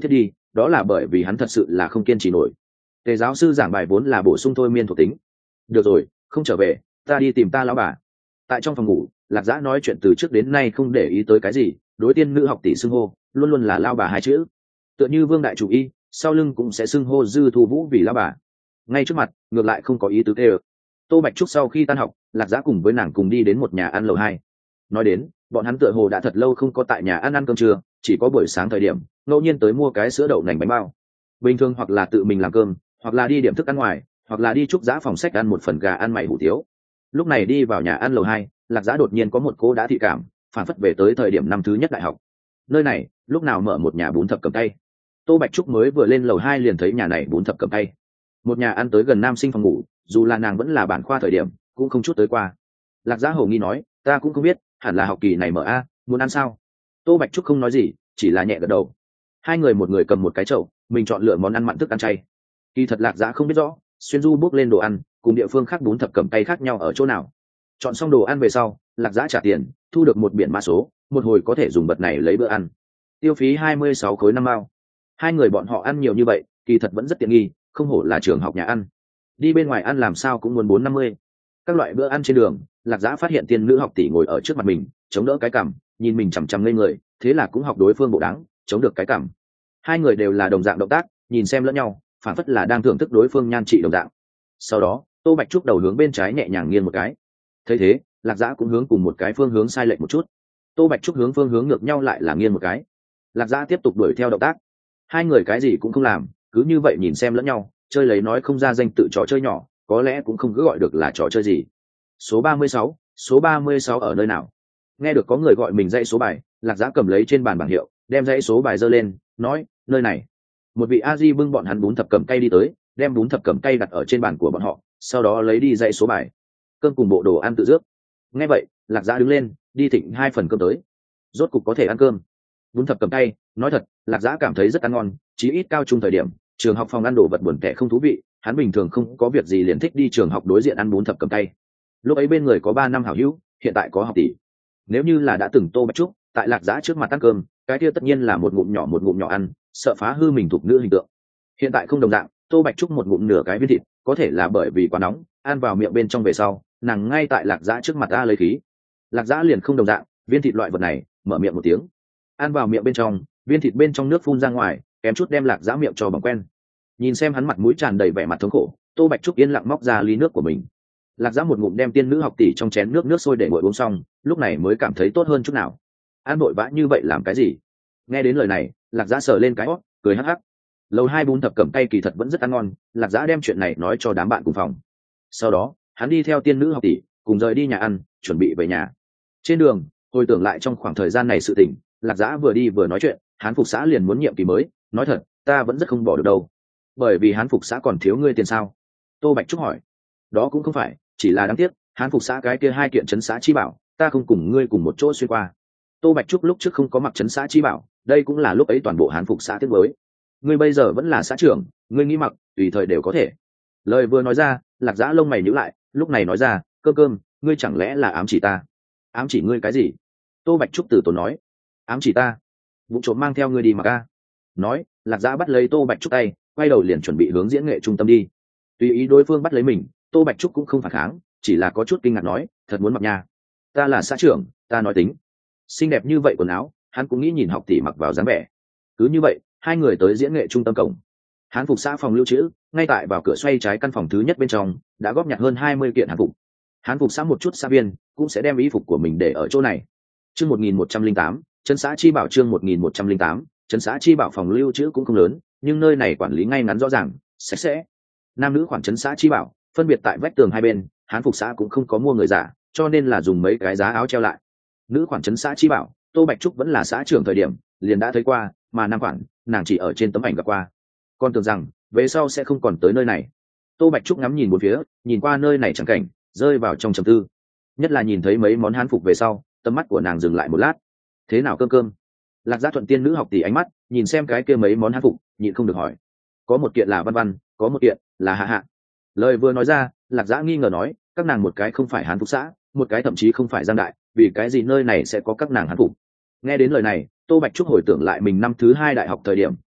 đó là bởi vì hắn thật sự là không kiên trì nổi. Tề giáo sư giảng bài vốn là bổ sung thôi miên thuộc tính. Được rồi, không trở về, ta đi tìm ta lão bà. Tại trong phòng ngủ, Lạc Dã nói chuyện từ trước đến nay không để ý tới cái gì, đối tiên nữ học tỷ xưng hô luôn luôn là lao bà hai chữ, tựa như vương đại chủ y sau lưng cũng sẽ xưng hô Dư Thu Vũ vì lao bà, ngay trước mặt ngược lại không có ý tứ kêu. Tô Bạch Trúc sau khi tan học, Lạc Dã cùng với nàng cùng đi đến một nhà ăn lầu 2. Nói đến, bọn hắn tựa hồ đã thật lâu không có tại nhà ăn cơm trưa, chỉ có buổi sáng thời điểm ngẫu nhiên tới mua cái sữa đậu nành bánh bao. Bình thường hoặc là tự mình làm cơm, hoặc là đi điểm thức ăn ngoài, hoặc là đi Trúc Dã phòng sách ăn một phần gà ăn mày hủ tiếu. Lúc này đi vào nhà ăn lầu 2, Lạc Dã đột nhiên có một cô đã thị cảm, phản phất về tới thời điểm năm thứ nhất đại học. Nơi này lúc nào mở một nhà bún thập cầm tay. Tô Bạch Trúc mới vừa lên lầu 2 liền thấy nhà này bún thập cầm tay. Một nhà ăn tới gần nam sinh phòng ngủ, dù là nàng vẫn là bản khoa thời điểm cũng không chút tới qua. Lạc Dã hầu nghi nói, ta cũng không biết, hẳn là học kỳ này mở a, muốn ăn sao? Tô Bạch Trúc không nói gì, chỉ là nhẹ gật đầu. Hai người một người cầm một cái chậu, mình chọn lựa món ăn mặn thức ăn chay. Kỳ thật Lạc Dã không biết rõ xuyên du bước lên đồ ăn cùng địa phương khác bún thập cẩm tay khác nhau ở chỗ nào. Chọn xong đồ ăn về sau, Lạc Dã trả tiền, thu được một biển mã số, một hồi có thể dùng bật này lấy bữa ăn. Tiêu phí 26 khối 5 mao. Hai người bọn họ ăn nhiều như vậy, kỳ thật vẫn rất tiện nghi, không hổ là trường học nhà ăn. Đi bên ngoài ăn làm sao cũng muốn 450. Các loại bữa ăn trên đường, Lạc Dã phát hiện tiên nữ học tỷ ngồi ở trước mặt mình, chống đỡ cái cằm, nhìn mình chằm chằm lên người, thế là cũng học đối phương bộ đáng, chống được cái cằm. Hai người đều là đồng dạng động tác, nhìn xem lẫn nhau, phản phất là đang thưởng thức đối phương nhan trị đồng dạng. Sau đó, Tô Bạch Trúc đầu hướng bên trái nhẹ nhàng nghiêng một cái. Thấy thế, Lạc Dã cũng hướng cùng một cái phương hướng sai lệch một chút. Tô Bạch Trúc hướng phương hướng ngược nhau lại là nghiêng một cái. Lạc Dã tiếp tục đuổi theo động tác. Hai người cái gì cũng không làm, cứ như vậy nhìn xem lẫn nhau, chơi lấy nói không ra danh tự trò chơi nhỏ, có lẽ cũng không cứ gọi được là trò chơi gì. Số 36, số 36 ở nơi nào? Nghe được có người gọi mình dãy số bài, Lạc Dã cầm lấy trên bàn bảng hiệu, đem dãy số bài giơ lên, nói, nơi này. Một vị a di bưng bọn hắn bún thập cẩm cay đi tới, đem bún thập cẩm cay đặt ở trên bàn của bọn họ, sau đó lấy đi dãy số bài. Cơm cùng bộ đồ ăn tự dước. Nghe vậy, Lạc Dã đứng lên, đi thịnh 2 phần cơm tới. Rốt cục có thể ăn cơm. Bún thập cẩm cay, nói thật, Lạc Dã cảm thấy rất ăn ngon, chí ít cao trung thời điểm, trường học phòng ăn đồ vật buồn tẻ không thú vị, hắn bình thường không có việc gì liền thích đi trường học đối diện ăn bún thập cẩm cay. Lúc ấy bên người có 3 năm hảo hữu, hiện tại có học tỷ. Nếu như là đã từng Tô Bạch Trúc, tại Lạc Dã trước mặt ăn cơm, cái kia tất nhiên là một ngụm nhỏ ăn, sợ phá hư mình thuộc nữ hình tượng. Hiện tại không đồng dạng, Tô Bạch Trúc một ngụm nửa cái viên thịt, có thể là bởi vì quá nóng, ăn vào miệng bên trong về sau, nàng ngay tại Lạc Dã trước mặt ta lấy khí. Lạc Dã liền không đồng dạng, viên thịt loại vật này, mở miệng một tiếng, ăn vào miệng bên trong, viên thịt bên trong nước phun ra ngoài, kém chút đem Lạc Dã miệng cho bỏng quen. Nhìn xem hắn mặt mũi tràn đầy vẻ mặt thống khổ, Tô Bạch Trúc yên lặng móc ra ly nước của mình. Lạc Dã một ngụm đem tiên nữ học tỷ trong chén nước sôi để nguội uống xong, lúc này mới cảm thấy tốt hơn chút nào. Ăn vội vã như vậy làm cái gì? Nghe đến lời này, Lạc Dã sờ lên cái hót, cười hắc hắc. Lầu 2 bún thập cẩm cay kỳ thật vẫn rất ăn ngon, Lạc Dã đem chuyện này nói cho đám bạn cùng phòng. Sau đó, hắn đi theo tiên nữ học tỷ, cùng rời đi nhà ăn, chuẩn bị về nhà. Trên đường, hồi tưởng lại trong khoảng thời gian này sự tình, Lạc Dã vừa đi vừa nói chuyện, Hán Phục xã liền muốn nhiệm kỳ mới, nói thật, ta vẫn rất không bỏ được đâu. Bởi vì Hán Phục xã còn thiếu ngươi tiền sao? Tô Bạch Trúc hỏi. Đó cũng không phải, chỉ là đáng tiếc, Hán Phục xã cái kia 2 kiện trấn xã chi bảo, ta không cùng ngươi cùng một chỗ xuyên qua. Tô Bạch Trúc lúc trước không có mặc trấn xã chi bảo, đây cũng là lúc ấy toàn bộ Hán Phục xã tiếc mới. Ngươi bây giờ vẫn là xã trưởng, ngươi nghĩ mặc tùy thời đều có thể. Lời vừa nói ra, Lạc Dã lông mày nhíu lại, lúc này nói ra, cơm, ngươi chẳng lẽ là ám chỉ ta? Ám chỉ ngươi cái gì? Tô Bạch Trúc từ tốn nói, ám chỉ ta, vụ trộm mang theo ngươi đi mặc a. Nói, Lạc Dã bắt lấy Tô Bạch Trúc tay, quay đầu liền chuẩn bị hướng diễn nghệ trung tâm đi. Tùy ý đối phương bắt lấy mình, Tô Bạch Trúc cũng không phản kháng, chỉ là có chút kinh ngạc nói, thật muốn mặc nha. Ta là xã trưởng, ta nói tính. Xinh đẹp như vậy quần áo, hắn cũng nghĩ nhìn học tỷ mặc vào dáng vẻ. Cứ như vậy, hai người tới diễn nghệ trung tâm cổng. Hán Phục xã phòng lưu trữ, ngay tại vào cửa xoay trái căn phòng thứ nhất bên trong, đã góp nhặt hơn 20 kiện hán phục. Hán Phục xã một chút xã viên cũng sẽ đem y phục của mình để ở chỗ này. Chương 1108, trấn xã chi bảo chương 1108, trấn xã chi bảo phòng lưu trữ cũng không lớn, nhưng nơi này quản lý ngay ngắn rõ ràng, sạch sẽ. Nam nữ khoản trấn xã chi bảo, phân biệt tại vách tường hai bên, Hán Phục xã cũng không có mua người giả, cho nên là dùng mấy cái giá áo treo lại. Nữ khoản trấn xã chi bảo, Tô Bạch Trúc vẫn là xã trưởng thời điểm, liền đã thấy qua, mà nam khoản, nàng chỉ ở trên tấm ảnh gặp qua. Con tưởng rằng về sau sẽ không còn tới nơi này. Tô Bạch Trúc ngắm nhìn một phía, nhìn qua nơi này chẳng cảnh, rơi vào trong trầm tư. Nhất là nhìn thấy mấy món hán phục về sau, tầm mắt của nàng dừng lại một lát. Thế nào cơm? Lạc Dã thuận tiên nữ học tỷ ánh mắt, nhìn xem cái kia mấy món hán phục, nhịn không được hỏi. Có một kiện là Văn Văn, có một kiện là Hạ Hạ. Lời vừa nói ra, Lạc Dã nghi ngờ nói, các nàng một cái không phải hán phục xã, một cái thậm chí không phải Giang Đại, vì cái gì nơi này sẽ có các nàng hán phục? Nghe đến lời này, Tô Bạch Trúc hồi tưởng lại mình năm thứ 2 đại học thời điểm,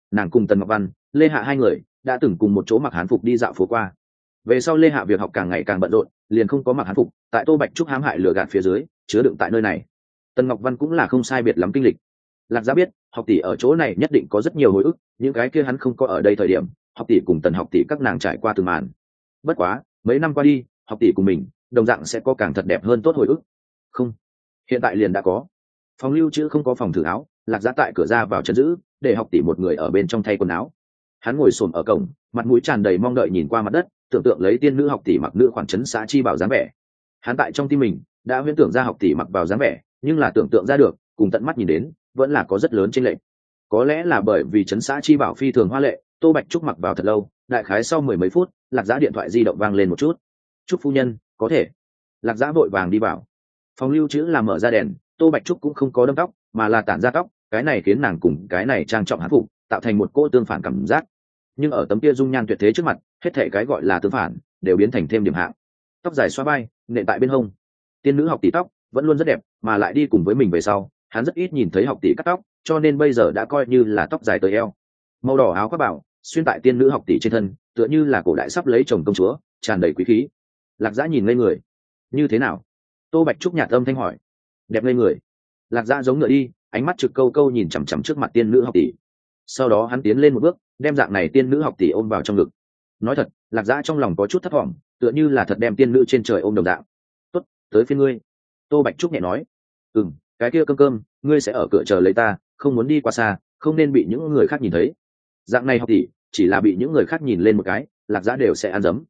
nàng cùng Tần Ngọc Văn, Lê Hạ hai người đã từng cùng một chỗ mặc hán phục đi dạo phố qua. Về sau Lê Hạ việc học càng ngày càng bận rộn, liền không có mặc hán phục, tại Tô Bạch Trúc hãm hại lừa gạt phía dưới chứa đựng tại nơi này. Tần Ngọc Văn cũng là không sai biệt lắm kinh lịch. Lạc Giá biết học tỷ ở chỗ này nhất định có rất nhiều hồi ức, những cái kia hắn không có ở đây thời điểm, học tỷ cùng Tần học tỷ các nàng trải qua từng màn. Bất quá mấy năm qua đi, học tỷ cùng mình đồng dạng sẽ có càng thật đẹp hơn tốt hồi ức. Không, hiện tại liền đã có. Phòng lưu trữ không có phòng thử áo, Lạc Giá tại cửa ra vào trấn giữ, để học tỷ một người ở bên trong thay quần áo. Hắn ngồi xổm ở cổng, mặt mũi tràn đầy mong đợi nhìn qua mặt đất, tưởng tượng lấy tiên nữ học tỷ mặc nữ khoản trấn xã chi bảo dáng vẻ. Hắn tại trong tim mình đã huyễn tưởng ra học tỷ mặc vào dáng vẻ, nhưng là tưởng tượng ra được cùng tận mắt nhìn đến vẫn là có rất lớn chênh lệch. Có lẽ là bởi vì trấn xã chi bảo phi thường hoa lệ, Tô Bạch Trúc mặc vào thật lâu, đại khái sau mười mấy phút, Lạc Giá điện thoại di động vang lên một chút. "Trúc phu nhân, có thể." Lạc Giá vội vàng đi vào. Phòng lưu trữ làm mở ra đèn, Tô Bạch Trúc cũng không có đâm tóc, mà là tản ra tóc, cái này khiến nàng cùng cái này trang trọng hán phục, tạo thành một cỗ tương phản cảm giác. Nhưng ở tấm kia dung nhan tuyệt thế trước mặt, hết thảy cái gọi là tương phản đều biến thành thêm điểm hạng. Tóc dài xoa vai, nện tại bên hông. Tiên nữ học tỷ tóc vẫn luôn rất đẹp, mà lại đi cùng với mình về sau, hắn rất ít nhìn thấy học tỷ cắt tóc, cho nên bây giờ đã coi như là tóc dài tới eo. Màu đỏ áo khoác bảo xuyên tại tiên nữ học tỷ trên thân, tựa như là cổ đại sắp lấy chồng công chúa, tràn đầy quý khí. Lạc Giá nhìn ngây người. "Như thế nào?" Tô Bạch Trúc nhạt âm thanh hỏi. "Đẹp ngây người." Lạc Giá giống ngựa đi, ánh mắt trực câu câu nhìn chằm chằm trước mặt tiên nữ học tỷ. Sau đó hắn tiến lên một bước, đem dạng này tiên nữ học tỷ ôm vào trong ngực. Nói thật, Lạc Giá trong lòng có chút thất vọng, tựa như là thật đem tiên nữ trên trời ôm đồng dạng. "Tốt, tới phiên ngươi." Tô Bạch Trúc nhẹ nói. Cái kia cơm, ngươi sẽ ở cửa chờ lấy ta, không muốn đi qua xa, không nên bị những người khác nhìn thấy." Dạng này học tỷ, chỉ là bị những người khác nhìn lên một cái, Lạc Giá đều sẽ ăn dấm.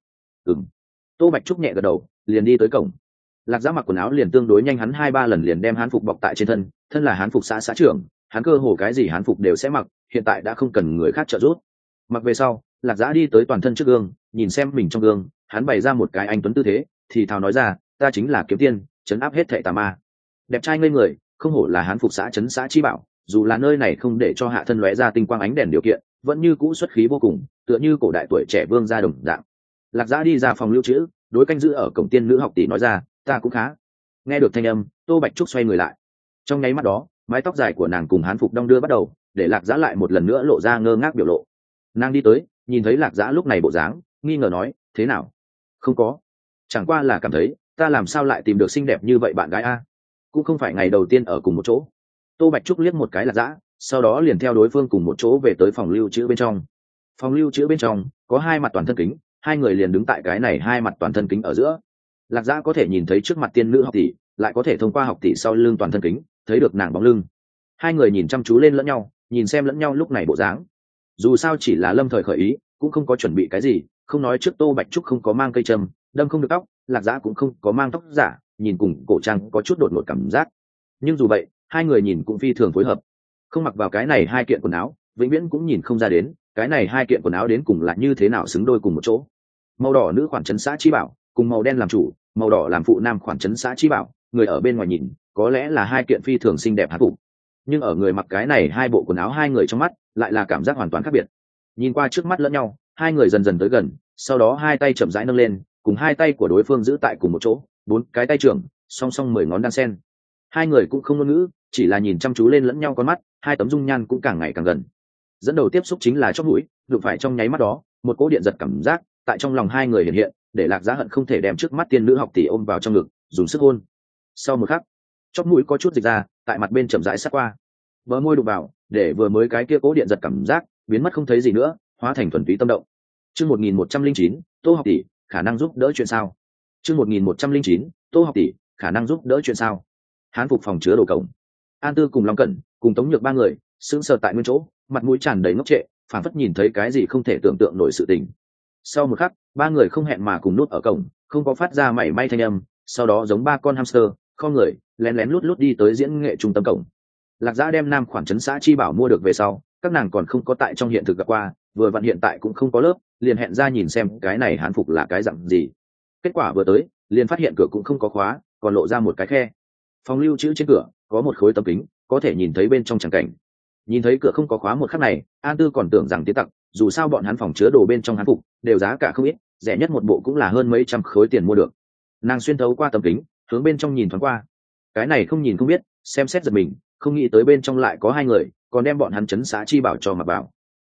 Tô Bạch Trúc nhẹ gật đầu, liền đi tới cổng. Lạc Giá mặc quần áo liền tương đối nhanh, hắn 2-3 lần liền đem hán phục bọc tại trên thân, thân là hán phục xã trưởng, hắn cơ hồ cái gì hán phục đều sẽ mặc, hiện tại đã không cần người khác trợ giúp. Mặc về sau, Lạc Giá đi tới toàn thân trước gương, nhìn xem mình trong gương, hắn bày ra một cái anh tuấn tư thế, thì thào nói ra, "Ta chính là Kiếm Tiên, trấn áp hết thảy tà ma." Đẹp trai ngây người, không hổ là hán phục xã trấn xã chi bảo, dù là nơi này không để cho hạ thân lóe ra tinh quang ánh đèn điều kiện, vẫn như cũ xuất khí vô cùng, tựa như cổ đại tuổi trẻ vương gia đồng dạng. Lạc Giá đi ra phòng lưu trữ, đối canh giữ ở cổng tiên nữ học tỷ nói ra, "Ta cũng khá." Nghe được thanh âm, Tô Bạch Trúc xoay người lại. Trong nháy mắt đó, mái tóc dài của nàng cùng hán phục đong đưa bắt đầu, để Lạc Giá lại một lần nữa lộ ra ngơ ngác biểu lộ. Nàng đi tới, nhìn thấy Lạc Giá lúc này bộ dáng, nghi ngờ nói, "Thế nào?" "Không có, chẳng qua là cảm thấy ta làm sao lại tìm được xinh đẹp như vậy bạn gái a, cũng không phải ngày đầu tiên ở cùng một chỗ." Tô Bạch Trúc liếc một cái Lạc Giá, sau đó liền theo đối phương cùng một chỗ về tới phòng lưu trữ bên trong. Phòng lưu trữ bên trong có 2 mặt toàn thân kính, hai người liền đứng tại cái này 2 mặt toàn thân kính ở giữa. Lạc Giá có thể nhìn thấy trước mặt tiên nữ học tỷ, lại có thể thông qua học tỷ sau lưng toàn thân kính thấy được nàng bóng lưng. Hai người nhìn chăm chú lên lẫn nhau, nhìn xem lẫn nhau lúc này bộ dáng. Dù sao chỉ là lâm thời khởi ý, cũng không có chuẩn bị cái gì, không nói trước Tô Bạch Trúc không có mang cây châm, đâm không được tóc, Lạc Giá cũng không có mang tóc giả, nhìn cùng cổ trang có chút đột ngột cảm giác. Nhưng dù vậy, hai người nhìn cũng phi thường phối hợp. Không mặc vào cái này 2 kiện quần áo, vĩnh viễn cũng nhìn không ra đến cái này 2 kiện quần áo đến cùng là như thế nào xứng đôi cùng một chỗ. Màu đỏ nữ khoản trấn xã chi bảo, cùng màu đen làm chủ, màu đỏ làm phụ nam khoản trấn xã chi bảo, người ở bên ngoài nhìn có lẽ là 2 kiện phi thường xinh đẹp hán phục, nhưng ở người mặc cái này 2 bộ quần áo hai người trong mắt lại là cảm giác hoàn toàn khác biệt. Nhìn qua trước mắt lẫn nhau, hai người dần dần tới gần, sau đó 2 tay chậm rãi nâng lên, cùng 2 tay của đối phương giữ tại cùng một chỗ, 4 cái tay trưởng song song 10 ngón đan sen. Hai người cũng không ngôn ngữ, chỉ là nhìn chăm chú lên lẫn nhau con mắt, 2 tấm dung nhan cũng càng ngày càng gần. Dẫn đầu tiếp xúc chính là chóp mũi, đụng phải trong nháy mắt đó, một cỗ điện giật cảm giác tại trong lòng hai người hiện hiện, để Lạc Giá hận không thể đem trước mắt tiên nữ học tỷ ôm vào trong ngực, dùng sức hôn. Sau một khắc, chóp mũi có chút dịch ra, tại mặt bên chậm rãi sát qua, bờ môi đụng vào, để vừa mới cái kia cỗ điện giật cảm giác biến mất không thấy gì nữa, hóa thành thuần túy tâm động. Chương 1109, Tô học tỷ, khả năng giúp đỡ chuyện sao? Chương 1109, Tô học tỷ, khả năng giúp đỡ chuyện sao? Hán phục phòng chứa đồ cổng. An Tư cùng Long Cẩn, cùng Tống Nhược 3 người, sững sờ tại nguyên chỗ, mặt mũi tràn đầy ngốc trệ, phảng phất nhìn thấy cái gì không thể tưởng tượng nổi sự tình. Sau một khắc, 3 người không hẹn mà cùng nút ở cổng, không có phát ra mảy may thanh âm, sau đó giống 3 con hamster, không người, lén lén lút lút đi tới diễn nghệ trung tâm cổng. Lạc Giá đem nam khoản trấn xã chi bảo mua được về sau, các nàng còn không có tại trong hiện thực gặp qua, vừa vặn hiện tại cũng không có lớp, liền hẹn ra nhìn xem cái này hán phục là cái dạng gì. Kết quả vừa tới, liền phát hiện cửa cũng không có khóa, còn lộ ra một cái khe. Phòng lưu trữ trên cửa có một khối tấm kính, có thể nhìn thấy bên trong tràng cảnh. Nhìn thấy cửa không có khóa một khắc này, An Tư còn tưởng rằng tiến tặc, dù sao bọn hắn phòng chứa đồ bên trong hán phục đều giá cả không ít, rẻ nhất một bộ cũng là hơn mấy trăm khối tiền mua được. Nàng xuyên thấu qua tấm kính, hướng bên trong nhìn thoáng qua. Cái này không nhìn không biết, xem xét giật mình, không nghĩ tới bên trong lại có 2 người, còn đem bọn hắn trấn xã chi bảo cho mặc vào.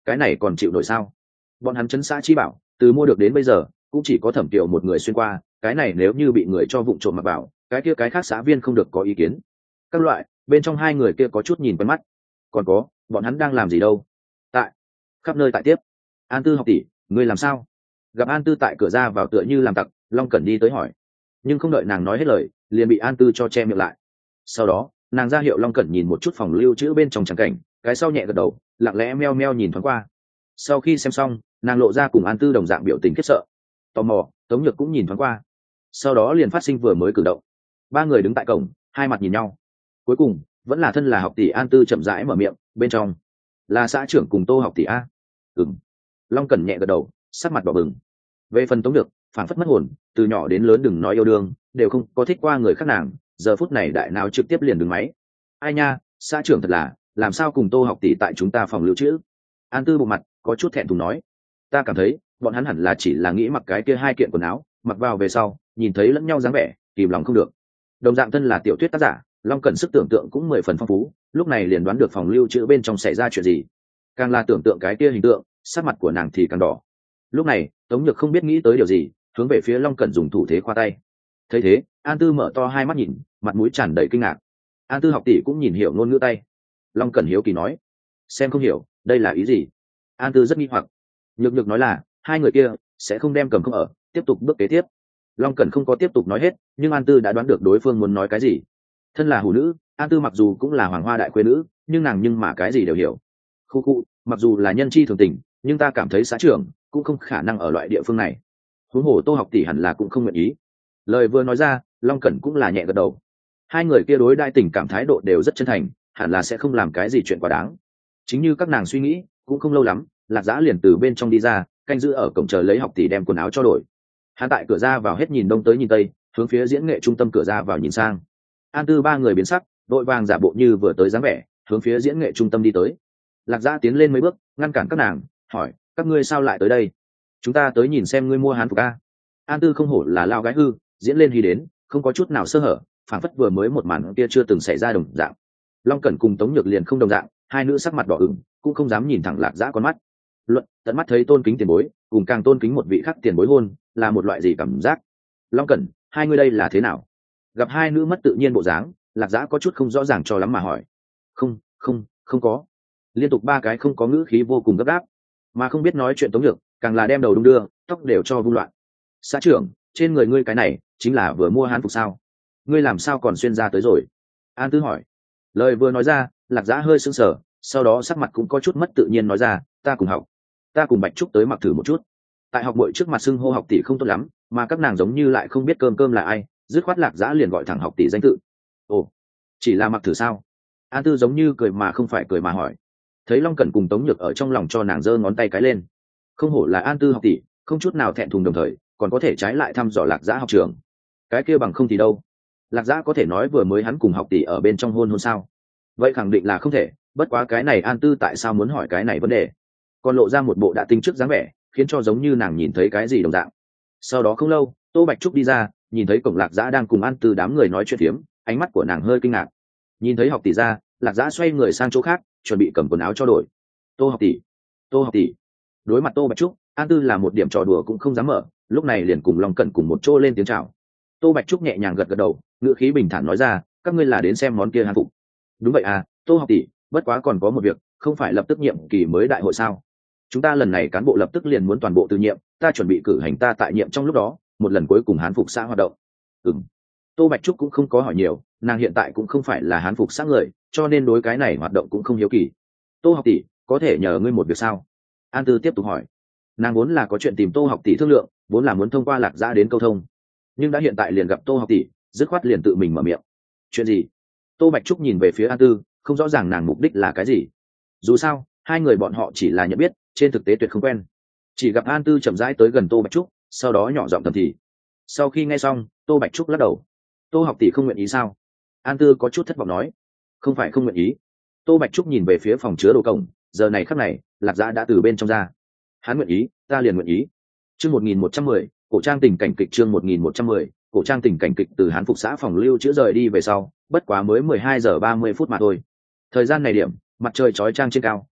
cái này còn chịu nổi sao? Bọn hắn chấn xã chi bảo từ mua được đến bây giờ cũng chỉ có Thẩm Kiều một người xuyên qua, cái này nếu như bị người cho vụng trộm mặc vào, cái kia cái khác xã viên không được có ý kiến. Các loại, bên trong hai người kia có chút nhìn quen mắt. Còn có, bọn hắn đang làm gì đâu? Tại khắp nơi tại tiếp. An Tư học tỷ, ngươi làm sao? Gặp An Tư tại cửa ra vào tựa như làm tặc, Long Cẩn đi tới hỏi, nhưng không đợi nàng nói hết lời, liền bị An Tư cho che miệng lại. Sau đó, nàng ra hiệu Long Cẩn nhìn một chút phòng lưu trữ bên trong tràng cảnh, cái sau nhẹ gật đầu, lặng lẽ meo meo nhìn thoáng qua. Sau khi xem xong, nàng lộ ra cùng An Tư đồng dạng biểu tình khiếp sợ. Tò mò, Tống Nhược cũng nhìn thoáng qua. Sau đó liền phát sinh vừa mới cử động. Ba người đứng tại cổng, hai mặt nhìn nhau. Cuối cùng, vẫn là thân là học tỷ An Tư chậm rãi mở miệng, bên trong là xã trưởng cùng Tô học tỷ a. Ừm. Long Cẩn nhẹ gật đầu, sắc mặt đỏ bừng. Về phần Tống Nhược, phảng phất mất hồn, từ nhỏ đến lớn đừng nói yêu đương, đều không có thích qua người khác nàng, giờ phút này đại nào trực tiếp liền đứng máy. Ai nha, xã trưởng thật là, làm sao cùng Tô học tỷ tại chúng ta phòng lưu trữ? An Tư bộ mặt có chút thẹn thùng nói, ta cảm thấy bọn hắn hẳn là chỉ là nghĩ mặc cái kia hai kiện quần áo, mặc vào về sau nhìn thấy lẫn nhau dáng vẻ, kìm lòng không được. Đồng dạng thân là tiểu thuyết tác giả, Long Cẩn sức tưởng tượng cũng 10 phần phong phú, lúc này liền đoán được phòng lưu trữ bên trong xảy ra chuyện gì. Càng là tưởng tượng cái kia hình tượng, sắc mặt của nàng thì càng đỏ. Lúc này, Tống Nhược không biết nghĩ tới điều gì, hướng về phía Long Cẩn dùng thủ thế khoa tay. Thấy thế, An Tư mở to hai mắt nhìn, mặt mũi tràn đầy kinh ngạc. An Tư học tỷ cũng nhìn hiểu ngôn ngữ tay. Long Cẩn hiếu kỳ nói, xem không hiểu, đây là ý gì? An Tư rất nghi hoặc. Nhược Nhược nói là hai người kia sẽ không đem cầm không ở, tiếp tục bước kế tiếp. Long Cẩn không có tiếp tục nói hết, nhưng An Tư đã đoán được đối phương muốn nói cái gì. Thân là hủ nữ, An Tư mặc dù cũng là hoàng hoa đại khuê nữ, nhưng nàng nhưng mà cái gì đều hiểu. Khu khu, mặc dù là nhân chi thường tình, nhưng ta cảm thấy xã trưởng cũng không khả năng ở loại địa phương này. Huống hồ Tô học tỷ hẳn là cũng không nguyện ý. Lời vừa nói ra, Long Cẩn cũng là nhẹ gật đầu. Hai người kia đối đãi tình cảm thái độ đều rất chân thành, hẳn là sẽ không làm cái gì chuyện quá đáng. Chính như các nàng suy nghĩ, cũng không lâu lắm, Lạc Dã liền từ bên trong đi ra, canh giữ ở cổng chờ lấy học tỷ đem quần áo cho đổi. Hắn tại cửa ra vào hết nhìn đông tới nhìn tây, hướng phía diễn nghệ trung tâm cửa ra vào nhìn sang. An Tư ba người biến sắc, đội vàng giả bộ như vừa tới dáng vẻ, hướng phía diễn nghệ trung tâm đi tới. Lạc Dã tiến lên mấy bước, ngăn cản các nàng, hỏi, các ngươi sao lại tới đây? Chúng ta tới nhìn xem ngươi mua hán phục a. An Tư không hổ là lao gái hư, diễn lên hy đến, không có chút nào sơ hở, phản phất vừa mới một màn kia chưa từng xảy ra đồng dạng. Long Cẩn cùng Tống Nhược liền không đồng dạng, hai nữ sắc mặt đỏ ửng, cũng không dám nhìn thẳng Lạc Dã con mắt. Luận tận mắt thấy tôn kính tiền bối, cùng càng tôn kính một vị khác tiền bối hôn, là một loại gì cảm giác? Long Cẩn, hai ngươi đây là thế nào? Gặp hai nữ mất tự nhiên bộ dáng, Lạc Dã có chút không rõ ràng cho lắm mà hỏi. Không có. Liên tục ba cái không có ngữ khí vô cùng gấp gáp, mà không biết nói chuyện Tống Nhược, càng là đem đầu đung đưa, tóc đều cho vung loạn. Xã trưởng, trên người ngươi cái này chính là vừa mua hán phục sao? Ngươi làm sao còn xuyên ra tới rồi? An Tư hỏi. Lời vừa nói ra, Lạc Dã hơi sững sờ, sau đó sắc mặt cũng có chút mất tự nhiên nói ra, ta cùng học, ta cùng Bạch Trúc tới mặc thử một chút. Tại học muội trước mặt xưng hô học tỷ không tốt lắm, mà các nàng giống như lại không biết cơm là ai, dứt khoát Lạc Dã liền gọi thẳng học tỷ danh tự. Ồ, chỉ là mặc thử sao? An Tư giống như cười mà không phải cười mà hỏi. Thấy Long Cẩn cùng Tống Nhược ở trong lòng cho nàng giơ ngón tay cái lên. Không hổ là An Tư học tỷ, không chút nào thẹn thùng, đồng thời còn có thể trái lại thăm dò Lạc Dã học trường. Cái kia bằng không thì đâu? Lạc Dã có thể nói vừa mới hắn cùng học tỷ ở bên trong hôn sao? Vậy khẳng định là không thể, bất quá cái này An Tư tại sao muốn hỏi cái này vấn đề? Còn lộ ra một bộ đã tinh trước dáng vẻ, khiến cho giống như nàng nhìn thấy cái gì đồng dạng. Sau đó không lâu, Tô Bạch Trúc đi ra, nhìn thấy cổng Lạc Dã đang cùng An Tư đám người nói chuyện phiếm, ánh mắt của nàng hơi kinh ngạc. Nhìn thấy học tỷ ra, Lạc Dã xoay người sang chỗ khác, chuẩn bị cầm quần áo cho đổi. Tô học tỷ. Đối mặt Tô Bạch Trúc, An Tư là một điểm trò đùa cũng không dám mở, lúc này liền cùng Long Cẩn cùng một chỗ lên tiếng chào. Tô Bạch Trúc nhẹ nhàng gật gật đầu, ngữ khí bình thản nói ra, các ngươi là đến xem món kia hán phục. Đúng vậy à, Tô học tỷ, bất quá còn có một việc, không phải lập tức nhiệm kỳ mới đại hội sao? Chúng ta lần này cán bộ lập tức liền muốn toàn bộ từ nhiệm, ta chuẩn bị cử hành ta tại nhiệm trong lúc đó, một lần cuối cùng hán phục xã hoạt động. Tô Bạch Trúc cũng không có hỏi nhiều, nàng hiện tại cũng không phải là hán phục xã người, cho nên đối cái này hoạt động cũng không hiếu kỳ. Tô học tỷ, có thể nhờ ngươi một việc sao? An Tư tiếp tục hỏi. Nàng vốn là có chuyện tìm Tô học tỷ thương lượng, vốn là muốn thông qua Lạc Dã đến câu thông, nhưng đã hiện tại liền gặp Tô học tỷ, dứt khoát liền tự mình mở miệng. Chuyện gì? Tô Bạch Trúc nhìn về phía An Tư, không rõ ràng nàng mục đích là cái gì. Dù sao, hai người bọn họ chỉ là nhận biết, trên thực tế tuyệt không quen. Chỉ gặp An Tư chậm rãi tới gần Tô Bạch Trúc, sau đó nhỏ giọng thầm thì. Sau khi nghe xong, Tô Bạch Trúc lắc đầu. Tô học tỷ không nguyện ý sao? An Tư có chút thất vọng nói. Không phải không nguyện ý. Tô Bạch Trúc nhìn về phía phòng chứa đồ cổng, giờ này khắc này, Lạc Dã đã từ bên trong ra. Hắn nguyện ý, ta liền nguyện ý. Chương 1110, cổ trang tình cảnh kịch. Chương 1110, cổ trang tình cảnh kịch. Từ Hán phục xã phòng lưu chữa rời đi về sau, bất quá mới 12 giờ 30 phút mà thôi. Thời gian này điểm, mặt trời chói chang trên cao,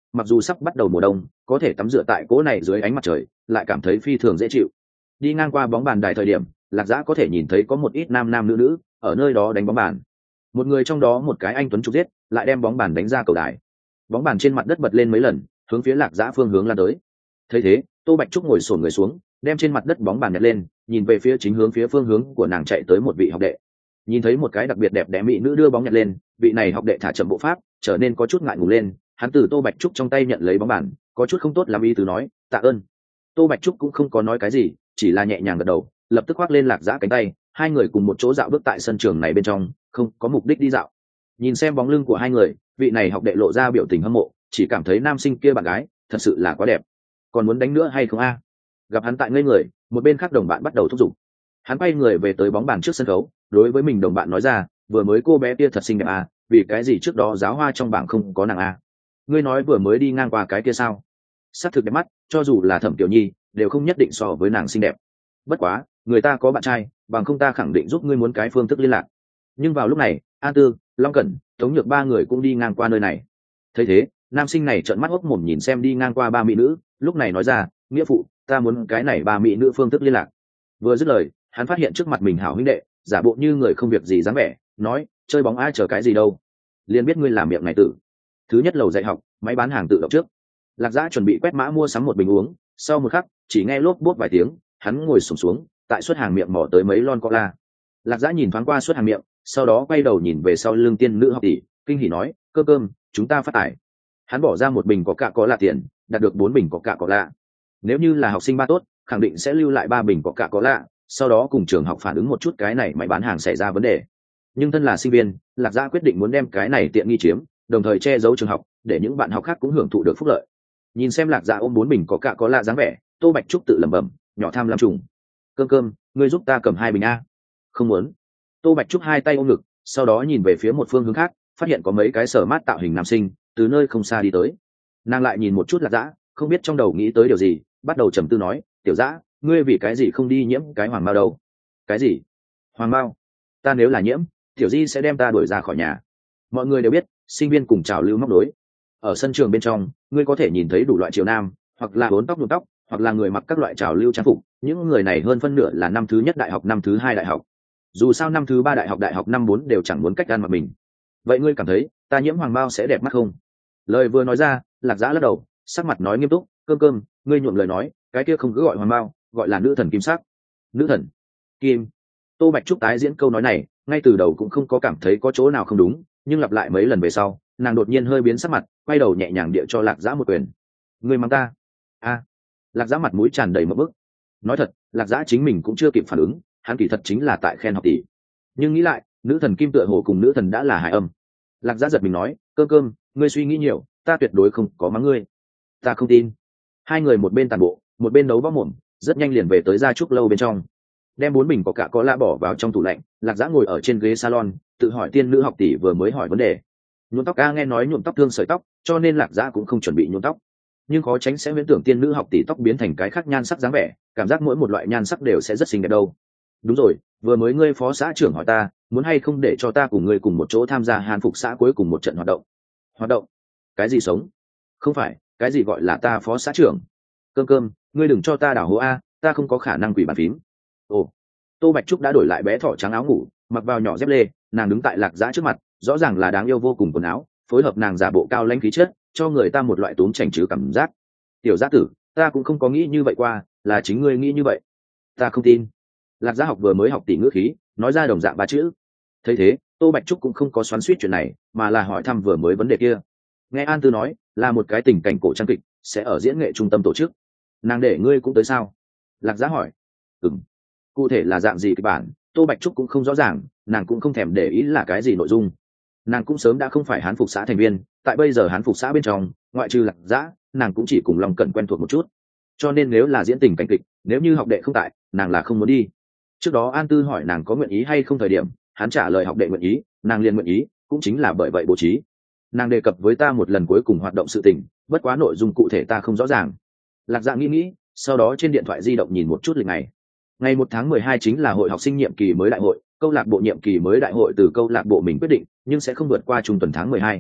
mặc dù sắp bắt đầu mùa đông có thể tắm rửa tại cỗ này dưới ánh mặt trời lại cảm thấy phi thường dễ chịu. Đi ngang qua bóng bàn đài thời điểm lạc dã có thể nhìn thấy có một ít nam nam nữ nữ ở nơi đó đánh bóng bàn. Một người trong đó một cái anh tuấn trục giết lại đem bóng bàn đánh ra cầu đài, bóng bàn trên mặt đất bật lên mấy lần hướng phía lạc dã phương hướng lan tới. Thấy thế Tô Bạch Trúc ngồi xổm người xuống đem trên mặt đất bóng bàn nhặt lên, nhìn về phía chính hướng phía phương hướng của nàng chạy tới một vị học đệ. Nhìn thấy một cái đặc biệt đẹp đẽ mỹ nữ đưa bóng nhặt lên, vị này học đệ thả chậm bộ pháp trở nên có chút ngại ngùng lên. Hắn từ Tô Bạch Trúc trong tay nhận lấy bóng bàn, có chút không tốt làm ý tứ nói tạ ơn. Tô Bạch Trúc cũng không có nói cái gì, chỉ là nhẹ nhàng gật đầu, lập tức khoác lên lạc dã cánh tay. Hai người cùng một chỗ dạo bước tại sân trường này bên trong, không có mục đích đi dạo. Nhìn xem bóng lưng của hai người, vị này học đệ lộ ra biểu tình hâm mộ, chỉ cảm thấy nam sinh kia bạn gái thật sự là quá đẹp, còn muốn đánh nữa hay không a? Gặp hắn tại ngây người, một bên khác đồng bạn bắt đầu thúc giục. Hắn quay người về tới bóng bàn trước sân khấu, đối với mình đồng bạn nói ra, vừa mới cô bé kia thật xinh đẹp a, vì cái gì trước đó giáo hoa trong bảng không có nàng a? Ngươi nói vừa mới đi ngang qua cái kia sao? Sắc thực đẹp mắt, cho dù là Thẩm Tiểu Nhi đều không nhất định so với nàng xinh đẹp. Bất quá người ta có bạn trai, bằng không ta khẳng định giúp ngươi muốn cái phương thức liên lạc. Nhưng vào lúc này An Tư, Long Cẩn, Tống Nhược ba người cũng đi ngang qua nơi này. Thấy thế nam sinh này trợn mắt hốc mồm nhìn xem đi ngang qua ba mỹ nữ, lúc này nói ra, nghĩa phụ, ta muốn cái này ba mỹ nữ phương thức liên lạc. Vừa dứt lời hắn phát hiện trước mặt mình hảo huynh đệ giả bộ như người không việc gì dáng vẻ, nói, chơi bóng ai chờ cái gì đâu, liền biết ngươi làm miệng này tử. Thứ nhất lầu dạy học, máy bán hàng tự động trước. Lạc Dã chuẩn bị quét mã mua sắm một bình uống, sau một khắc chỉ nghe lốp bốp vài tiếng, hắn ngồi xổm xuống tại suất hàng miệng mỏ tới mấy lon cola. Lạc Dã nhìn thoáng qua suất hàng miệng, sau đó quay đầu nhìn về sau lưng tiên nữ học tỷ, kinh hỉ nói, cơm chúng ta phát tải. Hắn bỏ ra một bình có cạ có lạ tiền, đạt được 4 bình có cạ có lạ. Nếu như là học sinh ba tốt khẳng định sẽ lưu lại 3 bình có cạ có lạ, sau đó cùng trường học phản ứng một chút cái này máy bán hàng xảy ra vấn đề. Nhưng thân là sinh viên, Lạc Dã quyết định muốn đem cái này tiện nghi chiếm, đồng thời che giấu trường học để những bạn học khác cũng hưởng thụ được phúc lợi. Nhìn xem Lạc Dã ôm 4 bình có cạ có lạ dáng vẻ, Tô Bạch Trúc tự lẩm bẩm, nhỏ tham lam trùng. Cơm ngươi giúp ta cầm 2 bình a. Không muốn. Tô Bạch Trúc hai tay ôm ngực, sau đó nhìn về phía một phương hướng khác, phát hiện có mấy cái sở mát tạo hình nam sinh từ nơi không xa đi tới. Nàng lại nhìn một chút Lạc Dã, không biết trong đầu nghĩ tới điều gì, bắt đầu trầm tư nói, tiểu Dã, ngươi vì cái gì không đi nhiễm cái hoàng mao đâu? Cái gì? Hoàng mao? Ta nếu là nhiễm, tiểu Di sẽ đem ta đuổi ra khỏi nhà. Mọi người đều biết sinh viên cùng trào lưu móc đối. Ở sân trường bên trong ngươi có thể nhìn thấy đủ loại triều nam, hoặc là bốn tóc nhuộm tóc, hoặc là người mặc các loại trào lưu trang phục. Những người này hơn phân nửa là năm thứ nhất đại học, năm thứ hai đại học. Dù sao năm thứ ba đại học năm 4 đều chẳng muốn cách ăn mặc mình. Vậy ngươi cảm thấy ta nhiễm hoàng bao sẽ đẹp mắt không? Lời vừa nói ra, Lạc Dã lắc đầu, sắc mặt nói nghiêm túc, cơm ngươi nhuộm lời nói, cái kia không cứ gọi hoàng bao, gọi là nữ thần kim sắc. Nữ thần kim. Tô Bạch Trúc tái diễn câu nói này, ngay từ đầu cũng không có cảm thấy có chỗ nào không đúng, nhưng lặp lại mấy lần về sau, nàng đột nhiên hơi biến sắc mặt, quay đầu nhẹ nhàng địa cho Lạc Dã một quyền. Ngươi mắng ta? A. Lạc Dã mặt mũi tràn đầy mập bức. Nói thật, Lạc Dã chính mình cũng chưa kịp phản ứng, hắn kỳ thật chính là tại khen học tỷ. Nhưng nghĩ lại, nữ thần kim tựa hồ cùng nữ thần đã là hài âm. Lạc Dã giật mình nói, cơm ngươi suy nghĩ nhiều, ta tuyệt đối không có mắng ngươi. Ta không tin. Hai người một bên tàn bộ, một bên đấu võ mồm, rất nhanh liền về tới gia trúc lâu bên trong. Đem 4 bình có cạ có lạ bỏ vào trong tủ lạnh, Lạc Dã ngồi ở trên ghế salon, tự hỏi tiên nữ học tỷ vừa mới hỏi vấn đề. Nhuộm tóc a, nghe nói nhuộm tóc thương sợi tóc, cho nên Lạc Dã cũng không chuẩn bị nhuộm tóc. Nhưng khó tránh sẽ viễn tưởng tiên nữ học tỷ tóc biến thành cái khác nhan sắc dáng vẻ, cảm giác mỗi một loại nhan sắc đều sẽ rất xinh đẹp đâu. Đúng rồi, vừa mới ngươi phó xã trưởng hỏi ta, muốn hay không để cho ta cùng ngươi cùng một chỗ tham gia Hàn Phục xã cuối cùng một trận hoạt động. Hoạt động? Cái gì sống? Không phải, cái gì gọi là ta phó xã trưởng? Cơm ngươi đừng cho ta đảo hố a, ta không có khả năng quỷ bàn phím. Ồ. Tô Bạch Trúc đã đổi lại bé thỏ trắng áo ngủ, mặc vào nhỏ dép lê, nàng đứng tại Lạc Dã trước mặt, rõ ràng là đáng yêu vô cùng quần áo, phối hợp nàng giả bộ cao lãnh khí chất, cho người ta một loại tốn chảnh chứ cảm giác. Tiểu Dã tử, ta cũng không có nghĩ như vậy qua, là chính ngươi nghĩ như vậy. Ta không tin. Lạc Dã học vừa mới học tỷ ngữ khí, nói ra đồng dạng ba chữ. Thấy thế, Tô Bạch Trúc cũng không có xoắn xuýt chuyện này, mà là hỏi thăm vừa mới vấn đề kia. Nghe An Tư nói, là một cái tình cảnh cổ trang kịch, sẽ ở diễn nghệ trung tâm tổ chức. Nàng để ngươi cũng tới sao? Lạc Dã hỏi. Ừm. Cụ thể là dạng gì kịch bản, Tô Bạch Trúc cũng không rõ ràng, nàng cũng không thèm để ý là cái gì nội dung. Nàng cũng sớm đã không phải Hán Phục xã thành viên, tại bây giờ Hán Phục xã bên trong, ngoại trừ Lạc Dã, nàng cũng chỉ cùng Long Cẩn quen thuộc một chút. Cho nên nếu là diễn tình cảnh kịch, nếu như học đệ không tại, nàng là không muốn đi. Trước đó An Tư hỏi nàng có nguyện ý hay không thời điểm, hắn trả lời học đệ nguyện ý, nàng liền nguyện ý, cũng chính là bởi vậy bố trí. Nàng đề cập với ta một lần cuối cùng hoạt động sự tình, bất quá nội dung cụ thể ta không rõ ràng. Lạc Dạ nghĩ, sau đó trên điện thoại di động nhìn một chút lịch ngày. Ngày 1 tháng 12 chính là hội học sinh nhiệm kỳ mới đại hội, câu lạc bộ nhiệm kỳ mới đại hội từ câu lạc bộ mình quyết định, nhưng sẽ không vượt qua trung tuần tháng 12.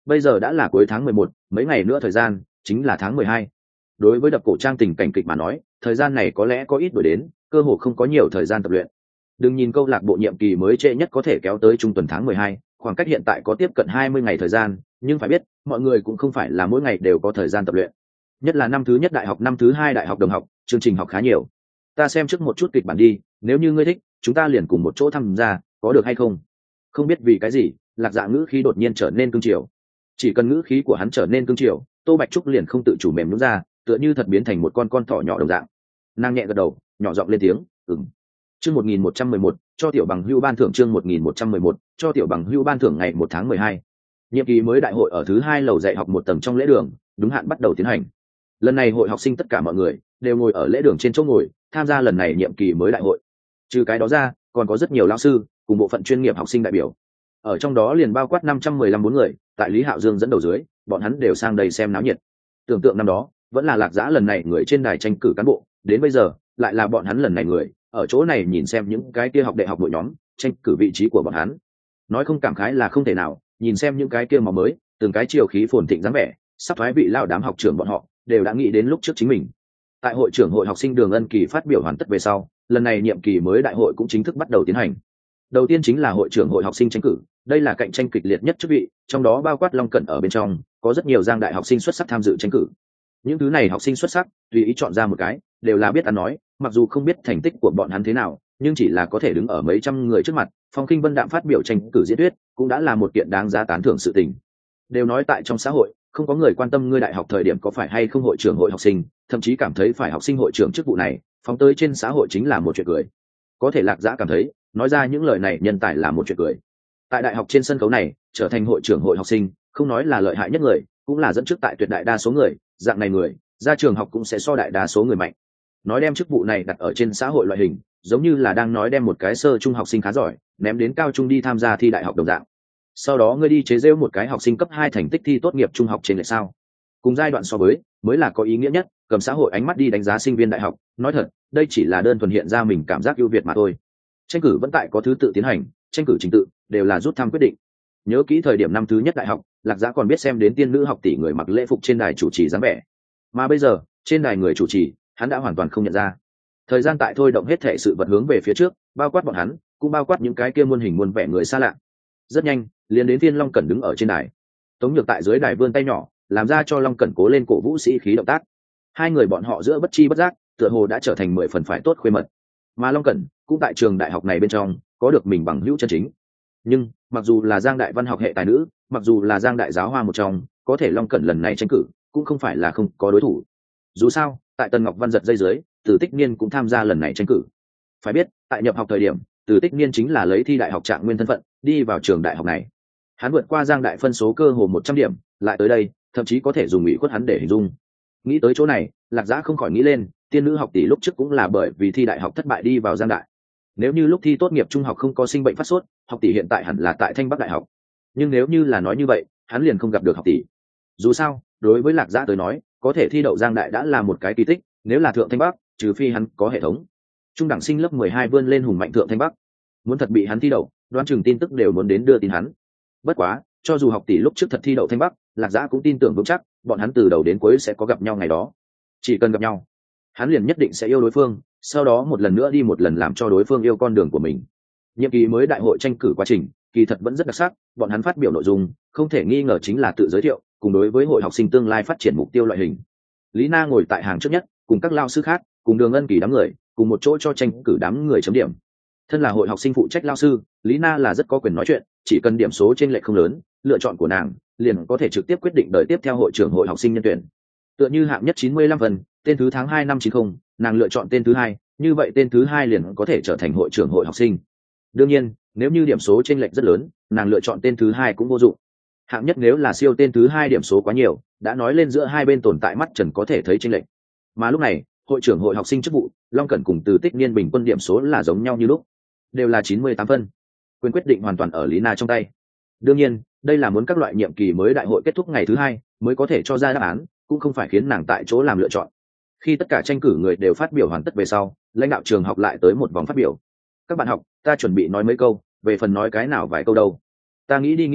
Bây giờ đã là cuối tháng 11, mấy ngày nữa thời gian chính là tháng 12. Đối với đập cổ trang tình cảnh kịch mà nói, thời gian này có lẽ có ít đuổi đến, cơ hồ không có nhiều thời gian tập luyện. Đừng nhìn câu lạc bộ nhiệm kỳ mới trễ nhất có thể kéo tới trung tuần tháng 12, khoảng cách hiện tại có tiếp cận 20 ngày thời gian, nhưng phải biết, mọi người cũng không phải là mỗi ngày đều có thời gian tập luyện. Nhất là năm thứ nhất đại học, năm thứ hai đại học đồng học, chương trình học khá nhiều. Ta xem trước một chút kịch bản đi, nếu như ngươi thích, chúng ta liền cùng một chỗ tham gia, có được hay không? Không biết vì cái gì, Lạc Dạ ngữ khí đột nhiên trở nên cương triều. Chỉ cần ngữ khí của hắn trở nên cương triều, Tô Bạch Trúc liền không tự chủ mềm nhũn ra, tựa như thật biến thành một con thỏ nhỏ đồng dạng. Nàng nhẹ gật đầu, nhỏ giọng lên tiếng, "Ừm." Chương 1111, cho tiểu bằng hưu ban thưởng, chương 1111, cho tiểu bằng hưu ban thưởng ngày 1 tháng 12. Nhiệm kỳ mới đại hội ở thứ hai lầu dạy học một tầng trong lễ đường, đúng hạn bắt đầu tiến hành. Lần này hội học sinh tất cả mọi người đều ngồi ở lễ đường trên chỗ ngồi, tham gia lần này nhiệm kỳ mới đại hội. Trừ cái đó ra, còn có rất nhiều lão sư cùng bộ phận chuyên nghiệp học sinh đại biểu. Ở trong đó liền bao quát 515 bốn người, tại Lý Hạo Dương dẫn đầu dưới, bọn hắn đều sang đây xem náo nhiệt. Tưởng tượng năm đó, vẫn là Lạc Dã lần này người trên đài tranh cử cán bộ, đến bây giờ, lại là bọn hắn lần này người, ở chỗ này nhìn xem những cái kia học đại học đội nhóm, tranh cử vị trí của bọn hắn. Nói không cảm khái là không thể nào, nhìn xem những cái kia màu mới, từng cái chiều khí phồn thịnh dáng vẻ, sắp thoái vị lao đám học trưởng bọn họ, đều đã nghĩ đến lúc trước chính mình. Tại hội trưởng hội học sinh Đường Ân Kỳ phát biểu hoàn tất về sau, lần này nhiệm kỳ mới đại hội cũng chính thức bắt đầu tiến hành. Đầu tiên chính là hội trưởng hội học sinh tranh cử, đây là cạnh tranh kịch liệt nhất chức vị, trong đó bao quát Long Cận ở bên trong, có rất nhiều giang đại học sinh xuất sắc tham dự tranh cử. Những thứ này học sinh xuất sắc, tùy ý chọn ra một cái, đều là biết ăn nói, mặc dù không biết thành tích của bọn hắn thế nào, nhưng chỉ là có thể đứng ở mấy trăm người trước mặt, phong khinh vân đạm phát biểu tranh cử diễn thuyết, cũng đã là một kiện đáng giá tán thưởng sự tình. Đều nói tại trong xã hội, không có người quan tâm ngươi đại học thời điểm có phải hay không hội trưởng hội học sinh, thậm chí cảm thấy phải học sinh hội trưởng chức vụ này, phóng tới trên xã hội chính là một chuyện cười. Có thể Lạc Dã cảm thấy, nói ra những lời này nhân tài là một chuyện cười. Tại đại học trên sân khấu này, trở thành hội trưởng hội học sinh, không nói là lợi hại nhất người, cũng là dẫn trước tại tuyệt đại đa số người, dạng này người, ra trường học cũng sẽ so đại đa số người mạnh. Nói đem chức vụ này đặt ở trên xã hội loại hình, giống như là đang nói đem một cái sơ trung học sinh khá giỏi, ném đến cao trung đi tham gia thi đại học đồng dạng. Sau đó ngươi đi chế giễu một cái học sinh cấp 2 thành tích thi tốt nghiệp trung học trên lệch sao? Cùng giai đoạn so với, mới là có ý nghĩa nhất, cầm xã hội ánh mắt đi đánh giá sinh viên đại học, nói thật, đây chỉ là đơn thuần hiện ra mình cảm giác ưu việt mà thôi. Tranh cử vẫn tại có thứ tự tiến hành, tranh cử trình tự đều là rút thăm quyết định. Nhớ kỹ thời điểm năm thứ nhất đại học, Lạc Dã còn biết xem đến tiên nữ học tỷ người mặc lễ phục trên đài chủ trì dáng vẻ, mà bây giờ trên đài người chủ trì, hắn đã hoàn toàn không nhận ra. Thời gian tại thôi động hết thể sự vật hướng về phía trước, bao quát bọn hắn, cũng bao quát những cái kia muôn hình muôn vẻ người xa lạ. Rất nhanh, liền đến Thiên Long Cẩn đứng ở trên đài. Tống Nhược tại dưới đài vươn tay nhỏ, làm ra cho Long Cẩn cố lên cổ vũ sĩ khí động tác. Hai người bọn họ giữa bất chi bất giác, tựa hồ đã trở thành 10 phần phải tốt khuê mật. Mà Long Cẩn cũng tại trường đại học này bên trong có được mình bằng hữu chân chính. Nhưng mặc dù là Giang đại văn học hệ tài nữ, mặc dù là Giang đại giáo hoa một trong, có thể Long Cẩn lần này tranh cử cũng không phải là không có đối thủ. Dù sao, tại Tần Ngọc Văn giật dây dưới, Từ Tích Niên cũng tham gia lần này tranh cử. Phải biết, tại nhập học thời điểm, Từ Tích Niên chính là lấy thi đại học trạng nguyên thân phận đi vào trường đại học này. Hắn vượt qua Giang đại phân số cơ hồ 100 điểm, lại tới đây, thậm chí có thể dùng ủy khuất hắn để hình dung. Nghĩ tới chỗ này, Lạc Dã không khỏi nghĩ lên, tiên nữ học tỷ lúc trước cũng là bởi vì thi đại học thất bại đi vào Giang đại. Nếu như lúc thi tốt nghiệp trung học không có sinh bệnh phát sốt, học tỷ hiện tại hẳn là tại Thanh Bắc đại học. Nhưng nếu như là nói như vậy, hắn liền không gặp được học tỷ. Dù sao, đối với Lạc Dã tới nói, có thể thi đậu Giang đại đã là một cái kỳ tích, nếu là thượng Thanh Bắc, trừ phi hắn có hệ thống. Trung đẳng sinh lớp 12 vươn lên hùng mạnh thượng Thanh Bắc, muốn thật bị hắn thi đậu, đoán chừng tin tức đều muốn đến đưa tin hắn. Bất quá, cho dù học tỷ lúc trước thật thi đậu Thanh Bắc, Lạc Dã cũng tin tưởng vững chắc, bọn hắn từ đầu đến cuối sẽ có gặp nhau ngày đó. Chỉ cần gặp nhau, hắn liền nhất định sẽ yêu đối phương, sau đó một lần nữa đi một lần làm cho đối phương yêu con đường của mình. Nhiệm kỳ mới đại hội tranh cử quá trình, kỳ thật vẫn rất đặc sắc, bọn hắn phát biểu nội dung, không thể nghi ngờ chính là tự giới thiệu, cùng đối với hội học sinh tương lai phát triển mục tiêu loại hình. Lý Na ngồi tại hàng trước nhất, cùng các lao sư khác, cùng Đường Ân Kỳ đám người, cùng một chỗ cho tranh cử đám người chấm điểm. Thân là hội học sinh phụ trách lao sư, Lý Na là rất có quyền nói chuyện, chỉ cần điểm số trên lệch không lớn, lựa chọn của nàng liền có thể trực tiếp quyết định đời tiếp theo hội trưởng hội học sinh nhân tuyển. Tựa như hạng nhất 95 phần, tên thứ tháng 2 năm 90, nàng lựa chọn tên thứ hai, như vậy tên thứ hai liền có thể trở thành hội trưởng hội học sinh. Đương nhiên, nếu như điểm số chênh lệch rất lớn, nàng lựa chọn tên thứ hai cũng vô dụng. Hạng nhất nếu là siêu tên thứ hai điểm số quá nhiều, đã nói lên giữa hai bên tồn tại mắt trần có thể thấy chênh lệch. Mà lúc này, hội trưởng hội học sinh chức vụ, Long Cẩn cùng Từ Tích Niên bình quân điểm số là giống nhau như lúc, đều là 98 phân. Quyền quyết định hoàn toàn ở Lý Na trong tay. Đương nhiên, đây là muốn các loại nhiệm kỳ mới đại hội kết thúc ngày thứ hai mới có thể cho ra đáp án, cũng không phải khiến nàng tại chỗ làm lựa chọn. Khi tất cả tranh cử người đều phát biểu hoàn tất về sau, lãnh đạo trường học lại tới một vòng phát biểu. Các bạn học, ta chuẩn bị nói mấy câu, về phần nói cái nào vài câu đâu. Ta nghĩ đi nghĩ lại,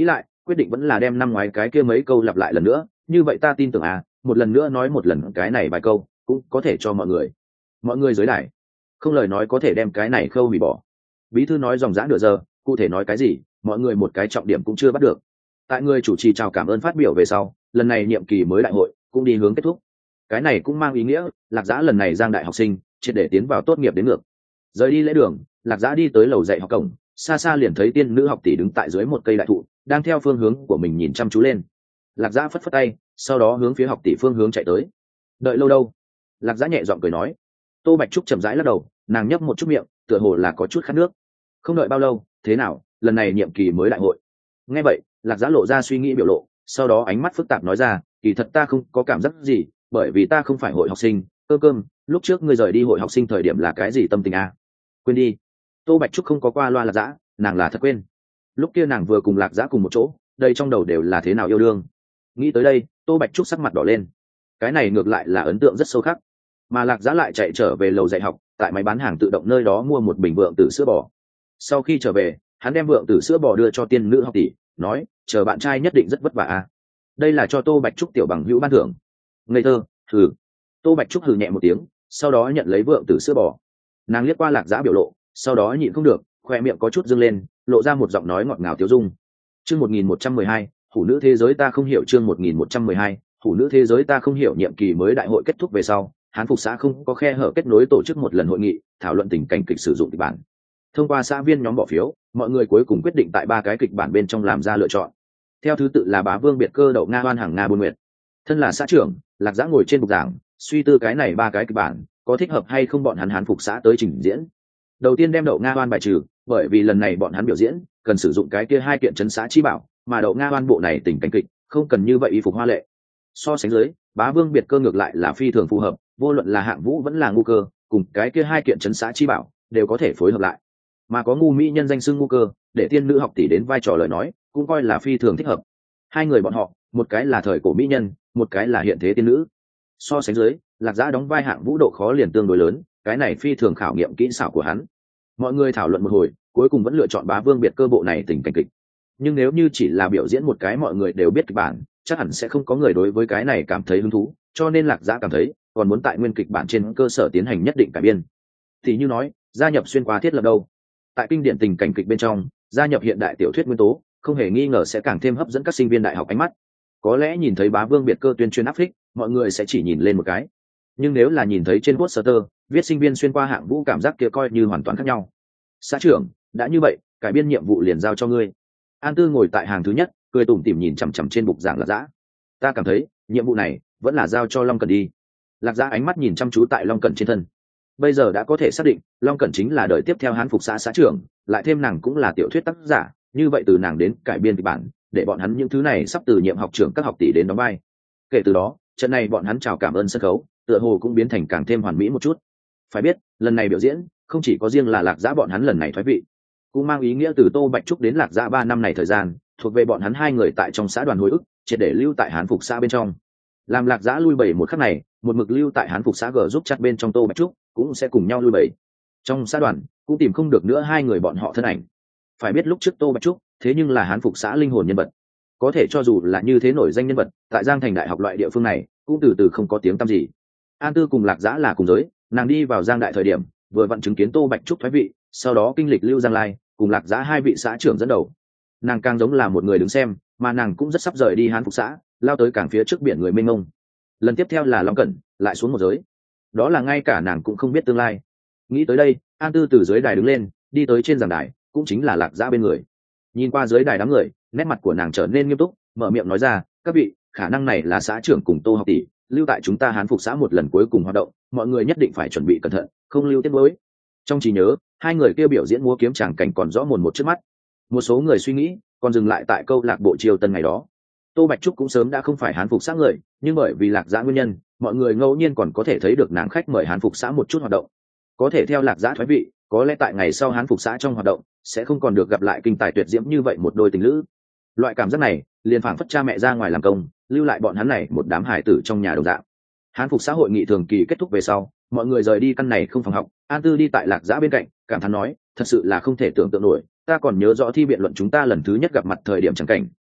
quyết định vẫn là đem năm ngoái cái kia mấy câu lặp lại lần nữa, như vậy ta tin tưởng một lần nữa nói một lần cái này vài câu cũng có thể cho mọi người dưới đài không lời nói có thể đem cái này khâu hủy bỏ. Bí thư nói dòng dã nửa giờ, cụ thể nói cái gì mọi người một cái trọng điểm cũng chưa bắt được. Tại người chủ trì chào cảm ơn phát biểu về sau, lần này nhiệm kỳ mới đại hội cũng đi hướng kết thúc. Cái này cũng mang ý nghĩa Lạc Dã lần này giang đại học sinh triệt để tiến vào tốt nghiệp đến ngược. Rời đi lễ đường, Lạc Dã đi tới lầu dạy học cổng, xa xa liền thấy tiên nữ học tỷ đứng tại dưới một cây đại thụ, đang theo phương hướng của mình nhìn chăm chú lên. Lạc Dã phất phất tay, sau đó hướng phía học tỷ phương hướng chạy tới. Đợi lâu đâu? Lạc Dã nhẹ giọng cười nói. Tô Bạch Trúc chậm rãi lắc đầu, nàng nhấp một chút miệng, tựa hồ là có chút khát nước. Không đợi bao lâu, thế nào, lần này nhiệm kỳ mới đại hội. Nghe vậy, Lạc Dã lộ ra suy nghĩ biểu lộ, sau đó ánh mắt phức tạp nói ra, kỳ thật ta không có cảm giác gì, bởi vì ta không phải hội học sinh. Cơm, lúc trước ngươi rời đi hội học sinh thời điểm là cái gì tâm tình quên đi. Tô Bạch Trúc không có qua loa Lạc Dã, nàng là thật quên. Lúc kia nàng vừa cùng Lạc Dã cùng một chỗ, đây trong đầu đều là thế nào yêu đương. Nghĩ tới đây, Tô Bạch Trúc sắc mặt đỏ lên. Cái này ngược lại là ấn tượng rất sâu khắc. Mà Lạc Dã lại chạy trở về lầu dạy học, tại máy bán hàng tự động nơi đó mua một bình vượng tử sữa bò. Sau khi trở về, hắn đem vượng tử sữa bò đưa cho tiên nữ học tỷ, nói chờ bạn trai nhất định rất vất vả đây là cho Tô Bạch Trúc tiểu bằng hữu ban thưởng. Ngây thơ, hừ. Tô Bạch Trúc hừ nhẹ một tiếng, sau đó nhận lấy vượng tử sữa bò. Nàng liếc qua Lạc Dã biểu lộ, sau đó nhịn không được, khoe miệng có chút dâng lên, lộ ra một giọng nói ngọt ngào tiếu dung. Chương 1112, hủ nữ thế giới ta không hiểu. Chương 1112, hủ nữ thế giới ta không hiểu. Nhiệm kỳ mới đại hội kết thúc về sau, Hán Phục xã không có khe hở kết nối tổ chức một lần hội nghị, thảo luận tình cảnh kịch sử dụng kịch bản. Thông qua xã viên nhóm bỏ phiếu, mọi người cuối cùng quyết định tại 3 cái kịch bản bên trong làm ra lựa chọn. Theo thứ tự là Bá Vương Biệt Cơ, Đậu Nga Oan, Hàng Nga Buôn Nguyệt. Thân là xã trưởng, Lạc Dã ngồi trên bục giảng, suy tư cái này 3 cái kịch bản có thích hợp hay không bọn hắn Hán Phục xã tới trình diễn. Đầu tiên đem Đậu Nga Oan bài trừ, bởi vì lần này bọn hắn biểu diễn cần sử dụng cái kia 2 kiện trấn xã chi bảo, mà Đậu Nga Oan bộ này tình cảnh kịch không cần như vậy y phục hoa lệ. So sánh dưới, Bá Vương Biệt Cơ ngược lại là phi thường phù hợp, vô luận là Hạng Vũ vẫn là Ngu Cơ, cùng cái kia 2 kiện trấn xã chi bảo đều có thể phối hợp lại. Mà có ngu mỹ nhân danh xưng Ngu Cơ, để tiên nữ học tỷ đến vai trò lời nói, cũng coi là phi thường thích hợp. 2 người bọn họ, một cái là thời cổ mỹ nhân, một cái là hiện thế tiên nữ. So sánh dưới, Lạc Dã đóng vai Hạng Vũ độ khó liền tương đối lớn, cái này phi thường khảo nghiệm kỹ xảo của hắn. Mọi người thảo luận một hồi, cuối cùng vẫn lựa chọn Bá Vương Biệt Cơ bộ này tình cảnh kịch. Nhưng nếu như chỉ là biểu diễn một cái mọi người đều biết kịch bản, chắc hẳn sẽ không có người đối với cái này cảm thấy hứng thú, cho nên Lạc Dã cảm thấy còn muốn tại nguyên kịch bản trên cơ sở tiến hành nhất định cải biên. Thì như nói, gia nhập xuyên qua thiết lập đâu. Tại kinh điển tình cảnh kịch bên trong, gia nhập hiện đại tiểu thuyết nguyên tố, không hề nghi ngờ sẽ càng thêm hấp dẫn các sinh viên đại học ánh mắt. Có lẽ nhìn thấy Bá Vương Biệt Cơ tuyên truyền áp phích, mọi người sẽ chỉ nhìn lên một cái. Nhưng nếu là nhìn thấy trên poster viết sinh viên xuyên qua Hạng Vũ, cảm giác kia coi như hoàn toàn khác nhau. Xã trưởng, đã như vậy, cải biên nhiệm vụ liền giao cho ngươi. An Tư ngồi tại hàng thứ nhất, cười tủm tỉm nhìn chằm chằm trên bục giảng Lạc Dã. Ta cảm thấy nhiệm vụ này vẫn là giao cho Long Cẩn đi. Lạc Dã ánh mắt nhìn chăm chú tại Long Cẩn trên thân. Bây giờ đã có thể xác định Long Cẩn chính là đời tiếp theo Hán Phục xã xã trưởng, lại thêm nàng cũng là tiểu thuyết tác giả, như vậy từ nàng đến cải biên kịch bản, để bọn hắn những thứ này sắp từ nhiệm học trưởng các học tỷ đến đóng vai. Kể từ đó, trận này bọn hắn chào cảm ơn sân khấu, tựa hồ cũng biến thành càng thêm hoàn mỹ một chút. Phải biết, lần này biểu diễn không chỉ có riêng là Lạc Dã bọn hắn lần này thoái vị, cũng mang ý nghĩa từ Tô Bạch Trúc đến Lạc Dã 3 năm này thời gian thuộc về bọn hắn 2 người tại trong xã đoàn hồi ức, triệt để lưu tại Hán Phục xã bên trong. Làm Lạc Dã lui bầy một khắc này, một mực lưu tại Hán Phục xã G giúp chặt bên trong Tô Bạch Trúc cũng sẽ cùng nhau lui bầy. Trong xã đoàn cũng tìm không được nữa 2 người bọn họ thân ảnh. Phải biết lúc trước Tô Bạch Trúc thế nhưng là Hán Phục xã linh hồn nhân vật, có thể cho dù là như thế nổi danh nhân vật, tại Giang Thành đại học loại địa phương này cũng từ từ không có tiếng tăm gì. An Tư cùng Lạc Dã là cùng giới, nàng đi vào Giang đại thời điểm vừa vặn chứng kiến Tô Bạch Trúc thoái vị, sau đó kinh lịch Lưu Giang Lai cùng Lạc Dã 2 vị xã trưởng dẫn đầu. Nàng càng giống là một người đứng xem, mà nàng cũng rất sắp rời đi Hán Phục xã, lao tới càng phía trước biển người mênh mông. Lần tiếp theo là Long Cẩn, lại xuống một giới. Đó là ngay cả nàng cũng không biết tương lai. Nghĩ tới đây, An Tư từ dưới đài đứng lên, đi tới trên giảng đài, cũng chính là Lạc Dã bên người. Nhìn qua dưới đài đám người, nét mặt của nàng trở nên nghiêm túc, mở miệng nói ra, các vị, khả năng này là xã trưởng cùng Tô học tỷ lưu tại chúng ta Hán Phục xã một lần cuối cùng hoạt động, mọi người nhất định phải chuẩn bị cẩn thận, không lưu tiết mới. Trong trí nhớ, 2 người kia biểu diễn múa kiếm tràng cảnh còn rõ mồn một trước mắt. Một số người suy nghĩ còn dừng lại tại câu lạc bộ Triều Tân ngày đó. Tô Bạch Trúc cũng sớm đã không phải Hán Phục xã người, nhưng bởi vì Lạc Dã nguyên nhân, mọi người ngẫu nhiên còn có thể thấy được nàng khách mời Hán Phục xã một chút hoạt động. Có thể theo Lạc Dã thoái vị, có lẽ tại ngày sau Hán Phục xã trong hoạt động sẽ không còn được gặp lại kinh tài tuyệt diễm như vậy một đôi tình lữ. Loại cảm giác này liền phảng phất cha mẹ ra ngoài làm công, lưu lại bọn hắn này một đám hải tử trong nhà đồng dạng. Hán Phục xã hội nghị thường kỳ kết thúc về sau, mọi người rời đi căn này không phòng học. An Tư đi tại Lạc Dã bên cạnh, cảm thán nói, thật sự là không thể tưởng tượng nổi, ta còn nhớ rõ thi biện luận chúng ta lần thứ nhất gặp mặt thời điểm chẳng cảnh,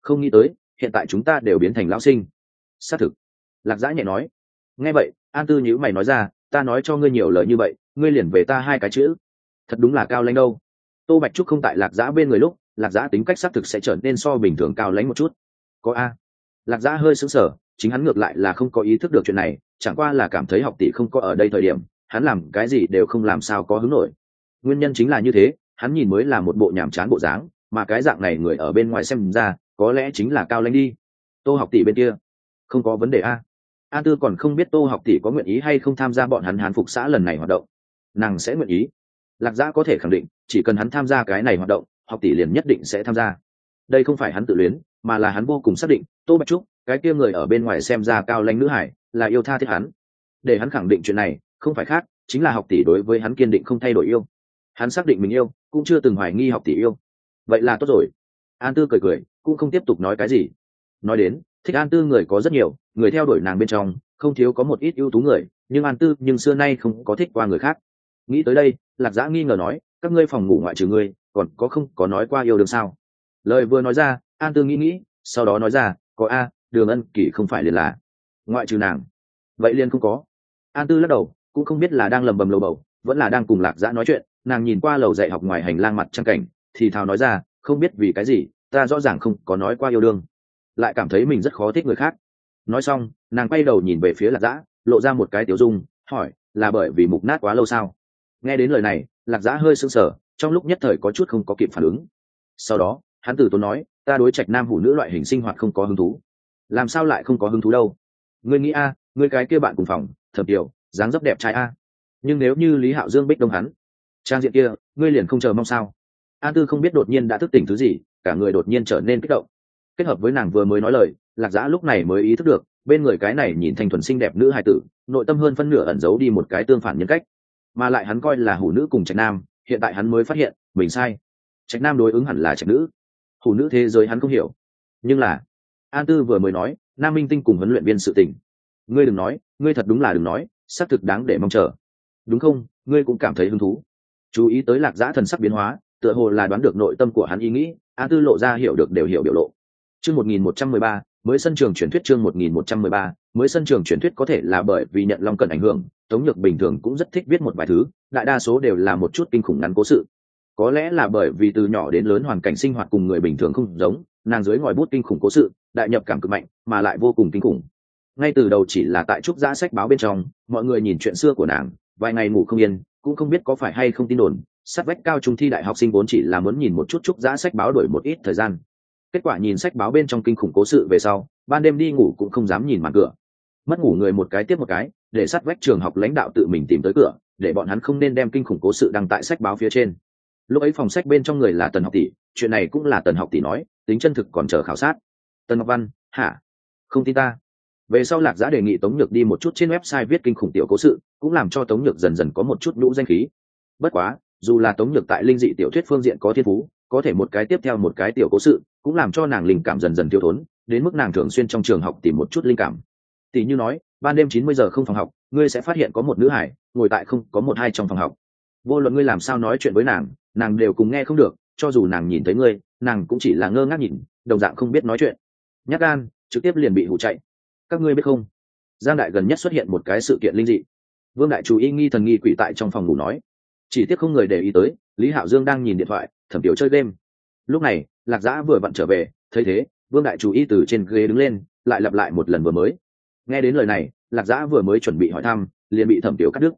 không nghĩ tới hiện tại chúng ta đều biến thành lão sinh. Xác thực, Lạc Dã nhẹ nói. Nghe vậy An Tư nhíu mày nói ra, ta nói cho ngươi nhiều lời như vậy ngươi liền về ta hai cái chữ. Thật đúng là cao lãnh đâu. Tô Bạch Trúc không tại Lạc Dã bên người lúc, Lạc Dã tính cách xác thực sẽ trở nên so bình thường cao lãnh một chút. Có a. Lạc Dã hơi sững sờ, chính hắn ngược lại là không có ý thức được chuyện này, chẳng qua là cảm thấy học tỷ không có ở đây thời điểm hắn làm cái gì đều không làm sao có hứng nổi. Nguyên nhân chính là như thế, hắn nhìn mới là một bộ nhàm chán bộ dáng, mà cái dạng này người ở bên ngoài xem ra có lẽ chính là cao lãnh đi. Tô học tỷ bên kia không có vấn đề a. An Tư còn không biết Tô học tỷ có nguyện ý hay không tham gia bọn hắn Hán phục xã lần này hoạt động. Nàng sẽ nguyện ý. Lạc Dã có thể khẳng định, chỉ cần hắn tham gia cái này hoạt động, học tỷ liền nhất định sẽ tham gia. Đây không phải hắn tự luyến, mà là hắn vô cùng xác định, Tô Bạch Trúc, cái kia người ở bên ngoài xem ra cao lãnh nữ hải, là yêu tha thiết hắn. Để hắn khẳng định chuyện này, không phải khác, chính là học tỷ đối với hắn kiên định không thay đổi yêu. Hắn xác định mình yêu, cũng chưa từng hoài nghi học tỷ yêu. Vậy là tốt rồi. An Tư cười cười, cũng không tiếp tục nói cái gì. Nói đến, thích An Tư người có rất nhiều, người theo đuổi nàng bên trong, không thiếu có một ít ưu tú người, nhưng An Tư nhưng xưa nay không có thích qua người khác. Nghĩ tới đây, Lạc Dã nghi ngờ nói, các ngươi phòng ngủ ngoại trừ ngươi, còn có không có nói qua yêu đương sao? Lời vừa nói ra, An Tư nghĩ, sau đó nói ra, có a, Đường Ân Kỷ không phải liền là ngoại trừ nàng. Vậy liền không có. An Tư lắc đầu, cũng không biết là đang lầm bầm lầu bầu, vẫn là đang cùng Lạc Dã nói chuyện. Nàng nhìn qua lầu dạy học ngoài hành lang mặt trăng cảnh, thì thào nói ra, không biết vì cái gì, ta rõ ràng không có nói qua yêu đương, lại cảm thấy mình rất khó thích người khác. Nói xong, nàng quay đầu nhìn về phía Lạc Dã, lộ ra một cái tiểu dung, hỏi, là bởi vì mục nát quá lâu sao? Nghe đến lời này, Lạc Dã hơi sững sờ, trong lúc nhất thời có chút không có kịp phản ứng. Sau đó hắn từ tốn nói, ta đối trạch nam hủ nữ loại hình sinh hoạt không có hứng thú. Làm sao lại không có hứng thú đâu? Ngươi nghĩ a, ngươi cái kia bạn cùng phòng, Thẩm Tiểu, dáng dấp đẹp trai a. Nhưng nếu như Lý Hạo Dương Bích Đông hắn, trang diện kia, ngươi liền không chờ mong sao? An Tư không biết đột nhiên đã thức tỉnh thứ gì, cả người đột nhiên trở nên kích động. Kết hợp với nàng vừa mới nói lời, Lạc Dã lúc này mới ý thức được, bên người cái này nhìn thanh thuần xinh đẹp nữ hài tử, nội tâm hơn phân nửa ẩn giấu đi một cái tương phản nhân cách, mà lại hắn coi là hủ nữ cùng trạch nam, hiện tại hắn mới phát hiện mình sai. Trạch nam đối ứng hẳn là trạch nữ, hủ nữ thế giới hắn không hiểu. Nhưng là An Tư vừa mới nói Nam Minh Tinh cùng huấn luyện viên sự tình, ngươi đừng nói, ngươi thật đúng là đừng nói, xác thực đáng để mong chờ. Đúng không, ngươi cũng cảm thấy hứng thú? Chú ý tới Lạc Dã thần sắc biến hóa, tựa hồ là đoán được nội tâm của hắn ý nghĩ. An Tư lộ ra hiểu được đều hiểu biểu lộ. Chương 1113, mới sân trường truyền thuyết. Chương 1113, mới sân trường truyền thuyết. Có thể là bởi vì nhận Long Cẩn ảnh hưởng, Tống Nhược bình thường cũng rất thích viết một vài thứ, đại đa số đều là một chút kinh khủng ngắn cố sự. Có lẽ là bởi vì từ nhỏ đến lớn hoàn cảnh sinh hoạt cùng người bình thường không giống, nàng dưới ngòi bút kinh khủng cố sự, đại nhập cảm cực mạnh, mà lại vô cùng kinh khủng. Ngay từ đầu chỉ là tại trúc giã sách báo bên trong, mọi người nhìn chuyện xưa của nàng, vài ngày ngủ không yên, cũng không biết có phải hay không tin đồn, sát vách cao trung thi đại học sinh vốn chỉ là muốn nhìn một chút trúc giã sách báo đổi một ít thời gian. Kết quả nhìn sách báo bên trong kinh khủng cố sự về sau, ban đêm đi ngủ cũng không dám nhìn màn cửa. Mất ngủ người một cái tiếp một cái, để sát vách trường học lãnh đạo tự mình tìm tới cửa, để bọn hắn không nên đem kinh khủng cố sự đăng tại sách báo phía trên. Lúc ấy phòng sách bên trong người là Tần học tỷ, chuyện này cũng là Tần học tỷ nói, tính chân thực còn chờ khảo sát. Tần Ngọc Văn, hả? Không tin ta? Về sau Lạc Dã đề nghị Tống Nhược đi một chút trên website viết kinh khủng tiểu cố sự, cũng làm cho Tống Nhược dần dần có một chút nhũ danh khí. Bất quá, dù là Tống Nhược tại linh dị tiểu thuyết phương diện có thiên phú, có thể một cái tiếp theo một cái tiểu cố sự, cũng làm cho nàng linh cảm dần dần thiếu thốn, đến mức nàng thường xuyên trong trường học tìm một chút linh cảm. Tỷ như nói, ban đêm 90 giờ không phòng học, ngươi sẽ phát hiện có một nữ hải ngồi tại không có một hai trong phòng học. Vô luận ngươi làm sao nói chuyện với nàng, nàng đều cùng nghe không được, cho dù nàng nhìn thấy ngươi, nàng cũng chỉ là ngơ ngác nhìn, đồng dạng không biết nói chuyện. Nhát gan, trực tiếp liền bị hù chạy. Các ngươi biết không, Giang Đại gần nhất xuất hiện một cái sự kiện linh dị. Vương Đại chú ý nghi thần nghi quỷ tại trong phòng ngủ nói. Chỉ tiếc không người để ý tới, Lý Hạo Dương đang nhìn điện thoại, Thẩm Tiểu chơi game. Lúc này, Lạc Dã vừa vặn trở về, thấy thế, Vương Đại chú ý từ trên ghế đứng lên, lại lặp lại một lần vừa mới. Nghe đến lời này, Lạc Dã vừa mới chuẩn bị hỏi thăm, liền bị Thẩm Tiểu cắt đứt.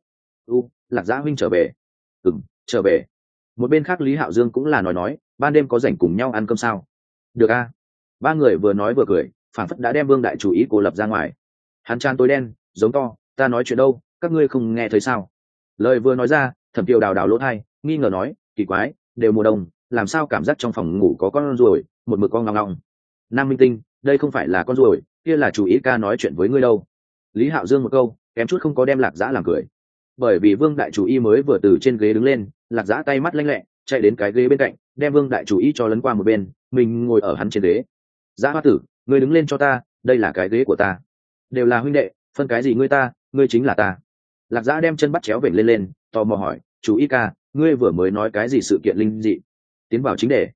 Lạc Dã huynh trở về. Trở về. Một bên khác Lý Hạo Dương cũng là nói, ban đêm có rảnh cùng nhau ăn cơm sao? Được a. Ba người vừa nói vừa cười, phản phất đã đem Vương Đại chú ý cô lập ra ngoài. Hắn tràn tối đen, giống to, ta nói chuyện đâu, các ngươi không nghe thấy sao? Lời vừa nói ra, Thẩm Kiều đào đào lỗ tai, nghi ngờ nói, kỳ quái, đều mùa đông, làm sao cảm giác trong phòng ngủ có con ruồi, một mực con ngong ngong. Nam Minh Tinh, đây không phải là con ruồi, kia là chú ý ca nói chuyện với ngươi đâu. Lý Hạo Dương một câu, kém chút không có đem Lạc Dã làm cười. Bởi vì Vương Đại chủ ý mới vừa từ trên ghế đứng lên, Lạc Dã tay mắt lanh lẹ, chạy đến cái ghế bên cạnh, đem Vương Đại chủ ý cho lấn qua một bên, mình ngồi ở hắn trên ghế. Dã Hoa Tử, ngươi đứng lên cho ta, đây là cái ghế của ta. Đều là huynh đệ, phân cái gì ngươi ta, ngươi chính là ta. Lạc Dã đem chân bắt chéo vểnh lên, tò mò hỏi, chú ý ca, ngươi vừa mới nói cái gì sự kiện linh dị? Tiến vào chính đề.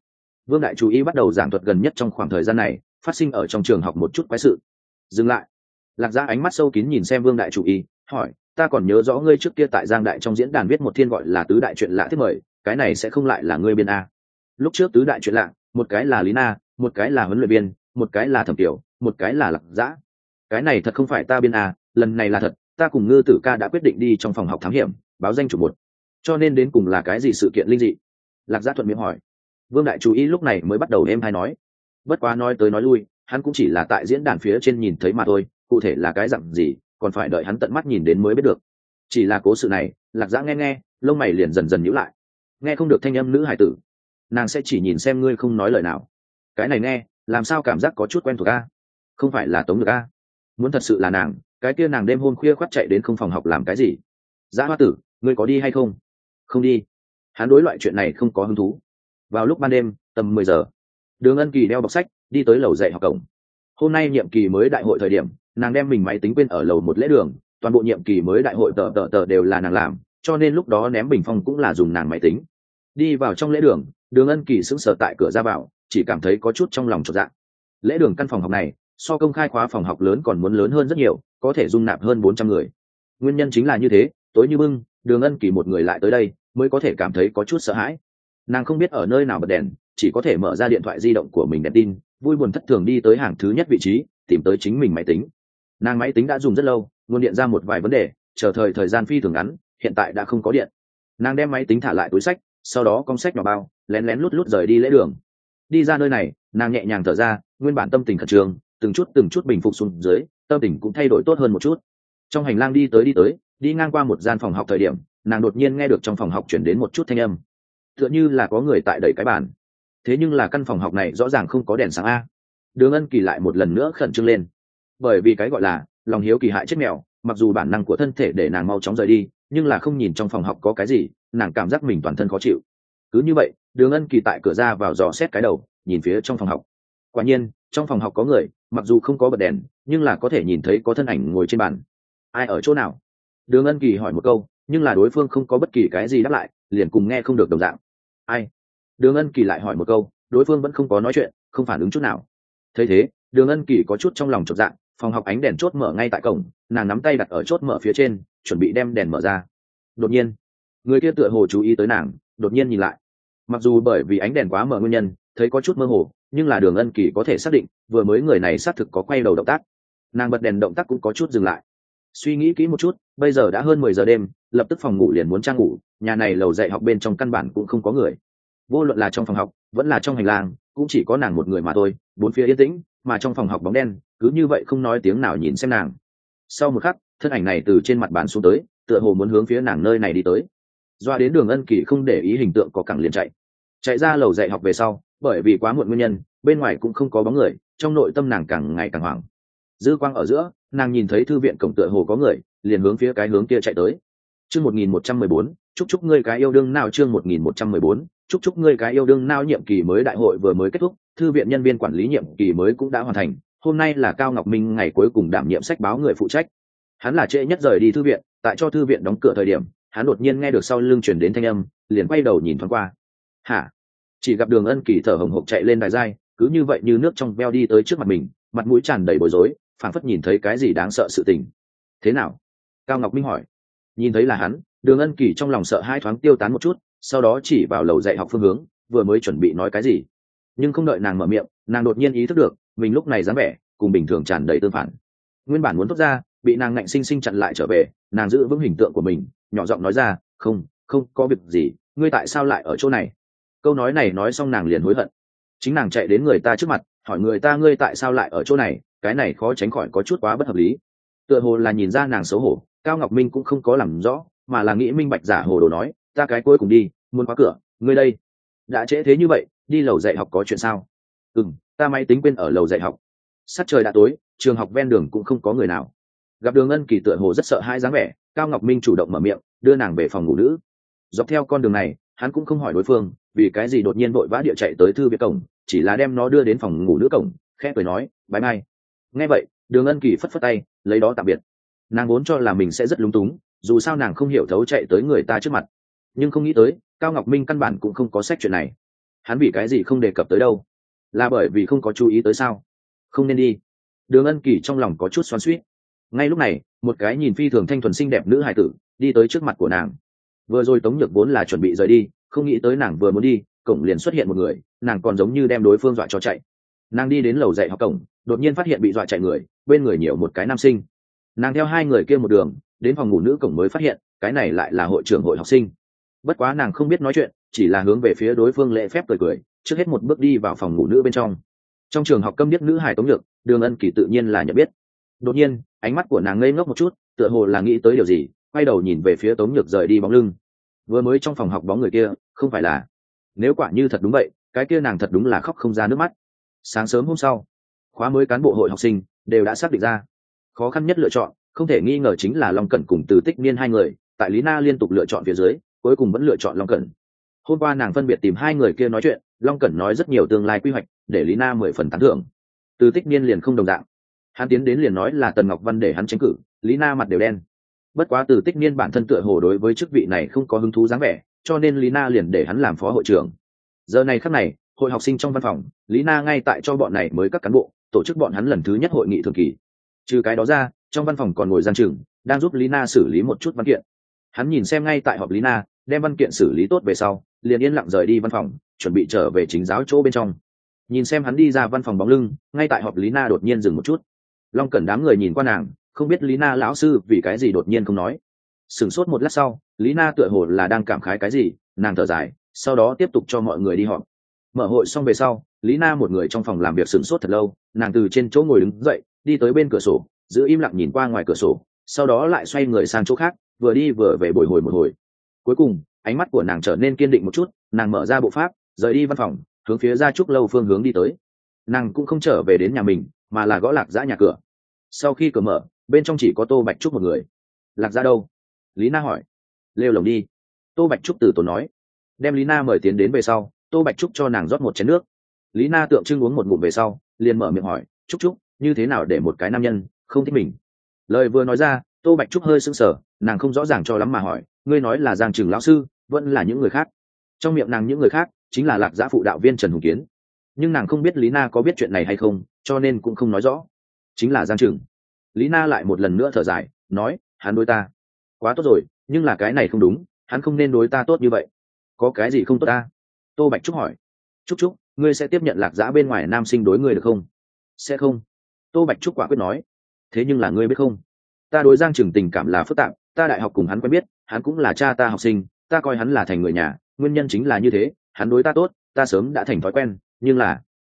Vương đại chú ý bắt đầu giảng thuật gần nhất trong khoảng thời gian này phát sinh ở trong trường học một chút quái sự. Dừng lại. Lạc Giã ánh mắt sâu kín nhìn xem Vương đại chủ ý, hỏi, ta còn nhớ rõ ngươi trước kia tại Giang Đại trong diễn đàn viết một thiên gọi là tứ đại chuyện lạ thiết mời, cái này sẽ không lại là ngươi biên a? Lúc trước tứ đại chuyện lạ, một cái là Lý Na, một cái là huấn luyện viên, một cái là Thẩm Tiểu, một cái là Lạc Giã. Cái này thật không phải ta biên a, lần này là thật, ta cùng Ngư Tử Ca đã quyết định đi trong phòng học thám hiểm, báo danh chủ một. Cho nên đến cùng là cái gì sự kiện linh dị? Lạc Giã thuận miệng hỏi. Vương đại chú ý lúc này mới bắt đầu êm hay nói. Bất quá nói tới nói lui, hắn cũng chỉ là tại diễn đàn phía trên nhìn thấy mà thôi, cụ thể là cái dặn gì còn phải đợi hắn tận mắt nhìn đến mới biết được. Chỉ là cố sự này, Lạc Giã nghe lông mày liền dần dần nhíu lại. Nghe không được thanh âm nữ hải tử, nàng sẽ chỉ nhìn xem ngươi không nói lời nào. Cái này nghe làm sao cảm giác có chút quen thuộc a? Không phải là Tống Nhược a? Muốn thật sự là nàng, cái kia nàng đêm hôm khuya khoắt chạy đến không phòng học làm cái gì? Giã Hoa Tử, ngươi có đi hay không? Không đi. Hắn đối loại chuyện này không có hứng thú. Vào lúc ban đêm tầm 10 giờ, Đường Ân Kỳ đeo bọc sách đi tới lầu dạy học cổng. Hôm nay nhiệm kỳ mới đại hội thời điểm, nàng đem mình máy tính quên ở lầu một lễ đường, toàn bộ nhiệm kỳ mới đại hội tờ đều là nàng làm, cho nên lúc đó ném bình phong cũng là dùng nàng máy tính. Đi vào trong lễ đường, Đường Ân Kỳ sững sờ tại cửa ra vào, chỉ cảm thấy có chút trong lòng chột dạ. Lễ đường căn phòng học này so công khai khóa phòng học lớn còn muốn lớn hơn rất nhiều, có thể dung nạp hơn 400 người. Nguyên nhân chính là như thế, tối như bưng, Đường Ân Kỳ một người lại tới đây mới có thể cảm thấy có chút sợ hãi. Nàng không biết ở nơi nào bật đèn, chỉ có thể mở ra điện thoại di động của mình đèn tin, vui buồn thất thường đi tới hàng thứ nhất vị trí, tìm tới chính mình máy tính. Nàng máy tính đã dùng rất lâu, nguồn điện ra một vài vấn đề, chờ thời gian phi thường ngắn, hiện tại đã không có điện. Nàng đem máy tính thả lại túi sách, sau đó cong sách nhỏ bao, lén lén lút lút rời đi lễ đường. Đi ra nơi này, nàng nhẹ nhàng thở ra, nguyên bản tâm tình khẩn trương từng chút bình phục xuống dưới, tâm tình cũng thay đổi tốt hơn một chút. Trong hành lang đi tới, đi ngang qua một gian phòng học thời điểm, nàng đột nhiên nghe được trong phòng học chuyển đến một chút thanh âm, tựa như là có người tại đẩy cái bàn. Thế nhưng là căn phòng học này rõ ràng không có đèn sáng a. Đường Ân Kỳ lại một lần nữa khẩn trương lên, bởi vì cái gọi là lòng hiếu kỳ hại chết mèo, mặc dù bản năng của thân thể để nàng mau chóng rời đi, nhưng là không nhìn trong phòng học có cái gì, nàng cảm giác mình toàn thân khó chịu. Cứ như vậy, Đường Ân Kỳ tại cửa ra vào dò xét cái đầu, nhìn phía trong phòng học. Quả nhiên, trong phòng học có người, mặc dù không có bật đèn, nhưng là có thể nhìn thấy có thân ảnh ngồi trên bàn. Ai ở chỗ nào? Đường Ân Kỳ hỏi một câu, nhưng là đối phương không có bất kỳ cái gì đáp lại, liền cùng nghe không được đồng dạng. Ai? Đường Ân Kỳ lại hỏi một câu, đối phương vẫn không có nói chuyện, không phản ứng chút nào. Thấy thế, Đường Ân Kỳ có chút trong lòng chột dạ, phòng học ánh đèn chốt mở ngay tại cổng, nàng nắm tay đặt ở chốt mở phía trên, chuẩn bị đem đèn mở ra. Đột nhiên, người kia tựa hồ chú ý tới nàng, đột nhiên nhìn lại. Mặc dù bởi vì ánh đèn quá mờ nguyên nhân, thấy có chút mơ hồ, nhưng là Đường Ân Kỳ có thể xác định, vừa mới người này xác thực có quay đầu động tác. Nàng bật đèn động tác cũng có chút dừng lại. Suy nghĩ kỹ một chút, bây giờ đã hơn 10 giờ đêm, lập tức phòng ngủ liền muốn trang ngủ, nhà này lầu dạy học bên trong căn bản cũng không có người. Vô luận là trong phòng học vẫn là trong hành lang, cũng chỉ có nàng một người mà thôi, bốn phía yên tĩnh, mà trong phòng học bóng đen, cứ như vậy không nói tiếng nào nhìn xem nàng. Sau một khắc, thân ảnh này từ trên mặt bàn xuống tới, tựa hồ muốn hướng phía nàng nơi này đi tới. Doa đến Đường Ân Kỳ không để ý hình tượng có cẳng liền chạy ra lầu dạy học về sau, bởi vì quá muộn nguyên nhân, bên ngoài cũng không có bóng người, trong nội tâm nàng càng ngày càng hoảng. Dư quang ở giữa, nàng nhìn thấy thư viện cổng tựa hồ có người, liền hướng phía cái hướng kia chạy tới. Chương 1114, chúc ngươi cái yêu đương nào. Chương 1114, chúc ngươi cái yêu đương nào. Nhiệm kỳ mới đại hội vừa mới kết thúc, thư viện nhân viên quản lý nhiệm kỳ mới cũng đã hoàn thành. Hôm nay là Cao Ngọc Minh ngày cuối cùng đảm nhiệm sách báo người phụ trách. Hắn là trễ nhất rời đi thư viện, tại cho thư viện đóng cửa thời điểm, hắn đột nhiên nghe được sau lưng truyền đến thanh âm, liền quay đầu nhìn thoáng qua. Hả? Chỉ gặp Đường Ân Kỳ thở hổn hộc chạy lên đài giai, cứ như vậy như nước trong veo đi tới trước mặt mình, mặt mũi tràn đầy bối rối, phảng phất nhìn thấy cái gì đáng sợ sự tình. Thế nào? Cao Ngọc Minh hỏi. Nhìn thấy là hắn, Đường Ân Kỳ trong lòng sợ hai thoáng tiêu tán một chút, sau đó chỉ vào lầu dạy học phương hướng, vừa mới chuẩn bị nói cái gì, nhưng không đợi nàng mở miệng, nàng đột nhiên ý thức được mình lúc này dáng vẻ cùng bình thường tràn đầy tương phản. Nguyên bản muốn thốt ra, bị nàng ngạnh sinh sinh chặn lại trở về. Nàng giữ vững hình tượng của mình, nhỏ giọng nói ra, không có việc gì, ngươi tại sao lại ở chỗ này? Câu nói này nói xong nàng liền hối hận. Chính nàng chạy đến người ta trước mặt, hỏi người ta ngươi tại sao lại ở chỗ này, cái này khó tránh khỏi có chút quá bất hợp lý. Tựa hồ là nhìn ra nàng xấu hổ, Cao Ngọc Minh cũng không có làm rõ, mà là nghĩ minh bạch giả hồ đồ nói, ta cái cuối cùng đi, muốn khóa cửa, ngươi đây đã trễ thế như vậy, đi lầu dạy học có chuyện sao? Ta máy tính quên ở lầu dạy học. Sát trời đã tối, trường học ven đường cũng không có người nào. Gặp Đường Ân Kỳ tựa hồ rất sợ hãi dáng vẻ, Cao Ngọc Minh chủ động mở miệng, đưa nàng về phòng ngủ nữ. Dọc theo con đường này, hắn cũng không hỏi đối phương vì cái gì đột nhiên vội vã địa chạy tới thư viện cổng, chỉ là đem nó đưa đến phòng ngủ nữ cổng, khẽ cười nói, bye bye. Nghe vậy, Đường Ân Kỳ phất phất tay, lấy đó tạm biệt. Nàng vốn cho là mình sẽ rất lúng túng, dù sao nàng không hiểu thấu chạy tới người ta trước mặt, nhưng không nghĩ tới Cao Ngọc Minh căn bản cũng không có sách chuyện này. Hắn vì cái gì không đề cập tới đâu? Là bởi vì không có chú ý tới sao? Không nên đi. Đường Ân Kỳ trong lòng có chút xoắn xuýt. Ngay lúc này, một cái nhìn phi thường thanh thuần xinh đẹp nữ hài tử đi tới trước mặt của nàng. Vừa rồi Tống Nhược vốn là chuẩn bị rời đi, không nghĩ tới nàng vừa muốn đi, cổng liền xuất hiện một người, nàng còn giống như đem đối phương dọa cho chạy. Nàng đi đến lầu dạy học cổng, đột nhiên phát hiện bị dọa chạy người, bên người nhiều một cái nam sinh. Nàng theo hai người kia một đường đến phòng ngủ nữ cổng mới phát hiện cái này lại là hội trưởng hội học sinh. Bất quá nàng không biết nói chuyện, chỉ là hướng về phía đối phương lễ phép cười, trước hết một bước đi vào phòng ngủ nữ bên trong. Trong trường học câm điếc nữ hài Tống Nhược, Đường Ân Kỳ tự nhiên là nhận biết. Đột nhiên ánh mắt của nàng ngây ngốc một chút, tựa hồ là nghĩ tới điều gì, quay đầu nhìn về phía Tống Nhược rời đi bóng lưng. Vừa mới trong phòng học bóng người kia không phải là, nếu quả như thật đúng vậy, cái kia nàng thật đúng là khóc không ra nước mắt. Sáng sớm hôm sau, khóa mới cán bộ hội học sinh đều đã xác định ra, khó khăn nhất lựa chọn không thể nghi ngờ chính là Long Cẩn cùng Từ Tích Niên hai người. Tại Lý Na liên tục lựa chọn phía dưới, cuối cùng vẫn lựa chọn Long Cẩn. Hôm qua nàng phân biệt tìm hai người kia nói chuyện, Long Cẩn nói rất nhiều tương lai quy hoạch, để Lý Na 10 phần tán thưởng. Từ Tích Niên liền không đồng dạng, hắn tiến đến liền nói là Tần Ngọc Văn để hắn tranh cử, Lý Na mặt đều đen. Bất quá Từ Tích Niên bản thân tựa hồ đối với chức vị này không có hứng thú dáng vẻ, cho nên Lý Na liền để hắn làm phó hội trưởng. Giờ này khắc này, hội học sinh trong văn phòng, Lý Na ngay tại cho bọn này mới các cán bộ tổ chức bọn hắn lần thứ nhất hội nghị thường kỳ. Trừ cái đó ra, trong văn phòng còn ngồi Giang Trừng, đang giúp Lý Na xử lý một chút văn kiện. Hắn nhìn xem ngay tại họp Lý Na đem văn kiện xử lý tốt về sau, liền yên lặng rời đi văn phòng, chuẩn bị trở về chính giáo chỗ bên trong. Nhìn xem hắn đi ra văn phòng bóng lưng, ngay tại họp Lý Na đột nhiên dừng một chút. Long Cẩn đám người nhìn qua nàng, không biết Lý Na lão sư vì cái gì đột nhiên không nói. Sửng sốt một lát sau, Lý Na tựa hồ là đang cảm khái cái gì, nàng thở dài, sau đó tiếp tục cho mọi người đi họp. Mở hội xong về sau, Lý Na một người trong phòng làm việc sửng sốt thật lâu, nàng từ trên chỗ ngồi đứng dậy, đi tới bên cửa sổ, giữ im lặng nhìn qua ngoài cửa sổ, sau đó lại xoay người sang chỗ khác, vừa đi vừa về bồi hồi một hồi. Cuối cùng ánh mắt của nàng trở nên kiên định một chút, nàng mở ra bộ pháp, rời đi văn phòng, hướng phía Gia Trúc lâu phương hướng đi tới. Nàng cũng không trở về đến nhà mình, mà là gõ Lạc Dã nhà cửa. Sau khi cửa mở, bên trong chỉ có Tô Bạch Trúc một người. Lạc Dã đâu? Lý Na hỏi. Lêu lồng đi. Tô Bạch Trúc từ tốn nói. Đem Lý Na mời tiến đến về sau, Tô Bạch Trúc cho nàng rót một chén nước. Lý Na tượng trưng uống một ngụm về sau, liền mở miệng hỏi, Trúc Trúc, như thế nào để một cái nam nhân không thích mình? Lời vừa nói ra, Tô Bạch Trúc hơi sững sờ, nàng không rõ ràng cho lắm mà hỏi, ngươi nói là Giang Trừng lão sư, vẫn là những người khác? Trong miệng nàng những người khác chính là Lạc Dã phụ đạo viên Trần Hùng Kiến, nhưng nàng không biết Lý Na có biết chuyện này hay không, cho nên cũng không nói rõ. Chính là Giang Trừng. Lý Na lại một lần nữa thở dài, nói, hắn đối ta quá tốt rồi, nhưng là cái này không đúng, hắn không nên đối ta tốt như vậy. Có cái gì không tốt ta? Tô Bạch Trúc hỏi. Trúc Trúc, ngươi sẽ tiếp nhận Lạc Dã bên ngoài nam sinh đối ngươi được không? Sẽ không. Tô Bạch Trúc quả quyết nói. Thế nhưng là ngươi biết không, ta đối Giang Trừng tình cảm là phức tạp, ta đại học cùng hắn quen biết, hắn cũng là cha ta học sinh, ta coi hắn là thành người nhà, nguyên nhân chính là như thế, hắn đối ta tốt, ta sớm đã thành thói quen, nhưng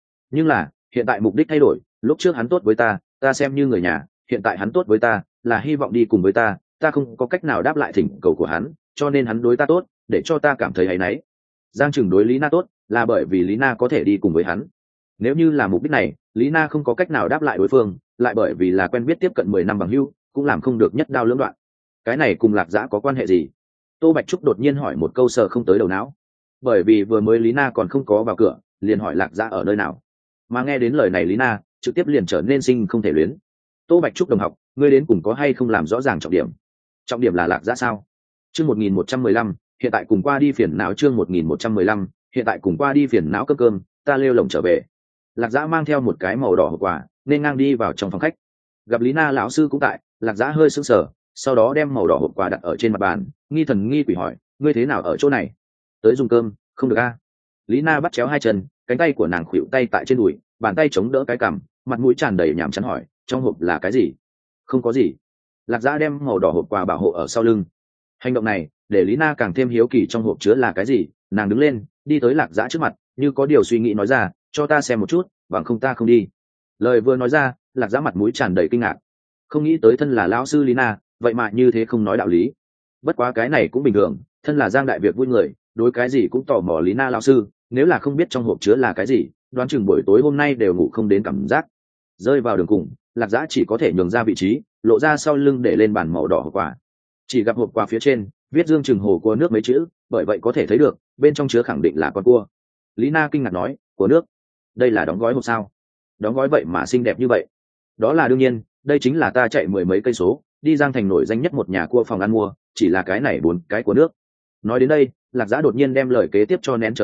là hiện tại mục đích thay đổi, lúc trước hắn tốt với ta, ta xem như người nhà, hiện tại hắn tốt với ta, là hy vọng đi cùng với ta, ta không có cách nào đáp lại thỉnh cầu của hắn, cho nên hắn đối ta tốt, để cho ta cảm thấy áy náy. Giang Trừng đối Lý Na tốt, là bởi vì Lý Na có thể đi cùng với hắn. Nếu như là mục đích này, Lý Na không có cách nào đáp lại đối phương, lại bởi vì là quen biết tiếp cận 10 năm bằng hữu, cũng làm không được nhất đao lưỡng đoạn. Cái này cùng Lạc Dã có quan hệ gì? Tô Bạch Trúc đột nhiên hỏi một câu sờ không tới đầu não. Bởi vì vừa mới Lý Na còn không có vào cửa, liền hỏi Lạc Dã ở nơi nào. Mà nghe đến lời này Lý Na trực tiếp liền trở nên sinh không thể luyến. Tô Bạch Trúc đồng học, ngươi đến cùng có hay không làm rõ ràng trọng điểm? Trọng điểm là Lạc Dã sao? Chương 1115, hiện tại cùng qua đi phiền não. Chương 1115, hiện tại cùng qua đi phiền não. Cơm, ta lêu lồng trở về. Lạc Dã mang theo một cái màu đỏ hộp quà, nên ngang đi vào trong phòng khách. Gặp Lý Na lão sư cũng tại, Lạc Dã hơi sững sờ, sau đó đem màu đỏ hộp quà đặt ở trên mặt bàn, nghi thần nghi quỷ hỏi, ngươi thế nào ở chỗ này? Tới dùng cơm, không được a? Lý Na bắt chéo hai chân, cánh tay của nàng khuỵu tay tại trên đùi, bàn tay chống đỡ cái cằm, mặt mũi tràn đầy nhàm chán hỏi, trong hộp là cái gì? Không có gì. Lạc Dã đem màu đỏ hộp quà bảo hộ ở sau lưng. Hành động này để Lý Na càng thêm hiếu kỳ trong hộp chứa là cái gì. Nàng đứng lên, đi tới Lạc Dã trước mặt, như có điều suy nghĩ nói ra, cho ta xem một chút, bằng không ta không đi. Lời vừa nói ra, Lạc Dã mặt mũi tràn đầy kinh ngạc, không nghĩ tới thân là lão sư Lý Na vậy mà như thế không nói đạo lý. Bất quá cái này cũng bình thường, thân là Giang đại việc vui người, đối cái gì cũng tò mò. Lý Na lão sư nếu là không biết trong hộp chứa là cái gì, đoán chừng buổi tối hôm nay đều ngủ không đến cảm giác. Rơi vào đường cùng, Lạc Dã chỉ có thể nhường ra vị trí, lộ ra sau lưng để lên bàn màu đỏ hộp quà. Chỉ gặp hộp quà phía trên viết Dương Trừng hồ cua nước mấy chữ, bởi vậy có thể thấy được bên trong chứa khẳng định là con cua. Lý Na kinh ngạc nói, của nước? Đây là đóng gói hộp sao? Đóng gói vậy mà xinh đẹp như vậy? Đó là đương nhiên, đây chính là ta chạy 10 mấy cây số đi Giang Thành nổi danh nhất một nhà cua phòng ăn mua, chỉ là cái này 4 cái của nước. Nói đến đây, Lạc Dã đột nhiên đem lời kế tiếp cho nén trở về,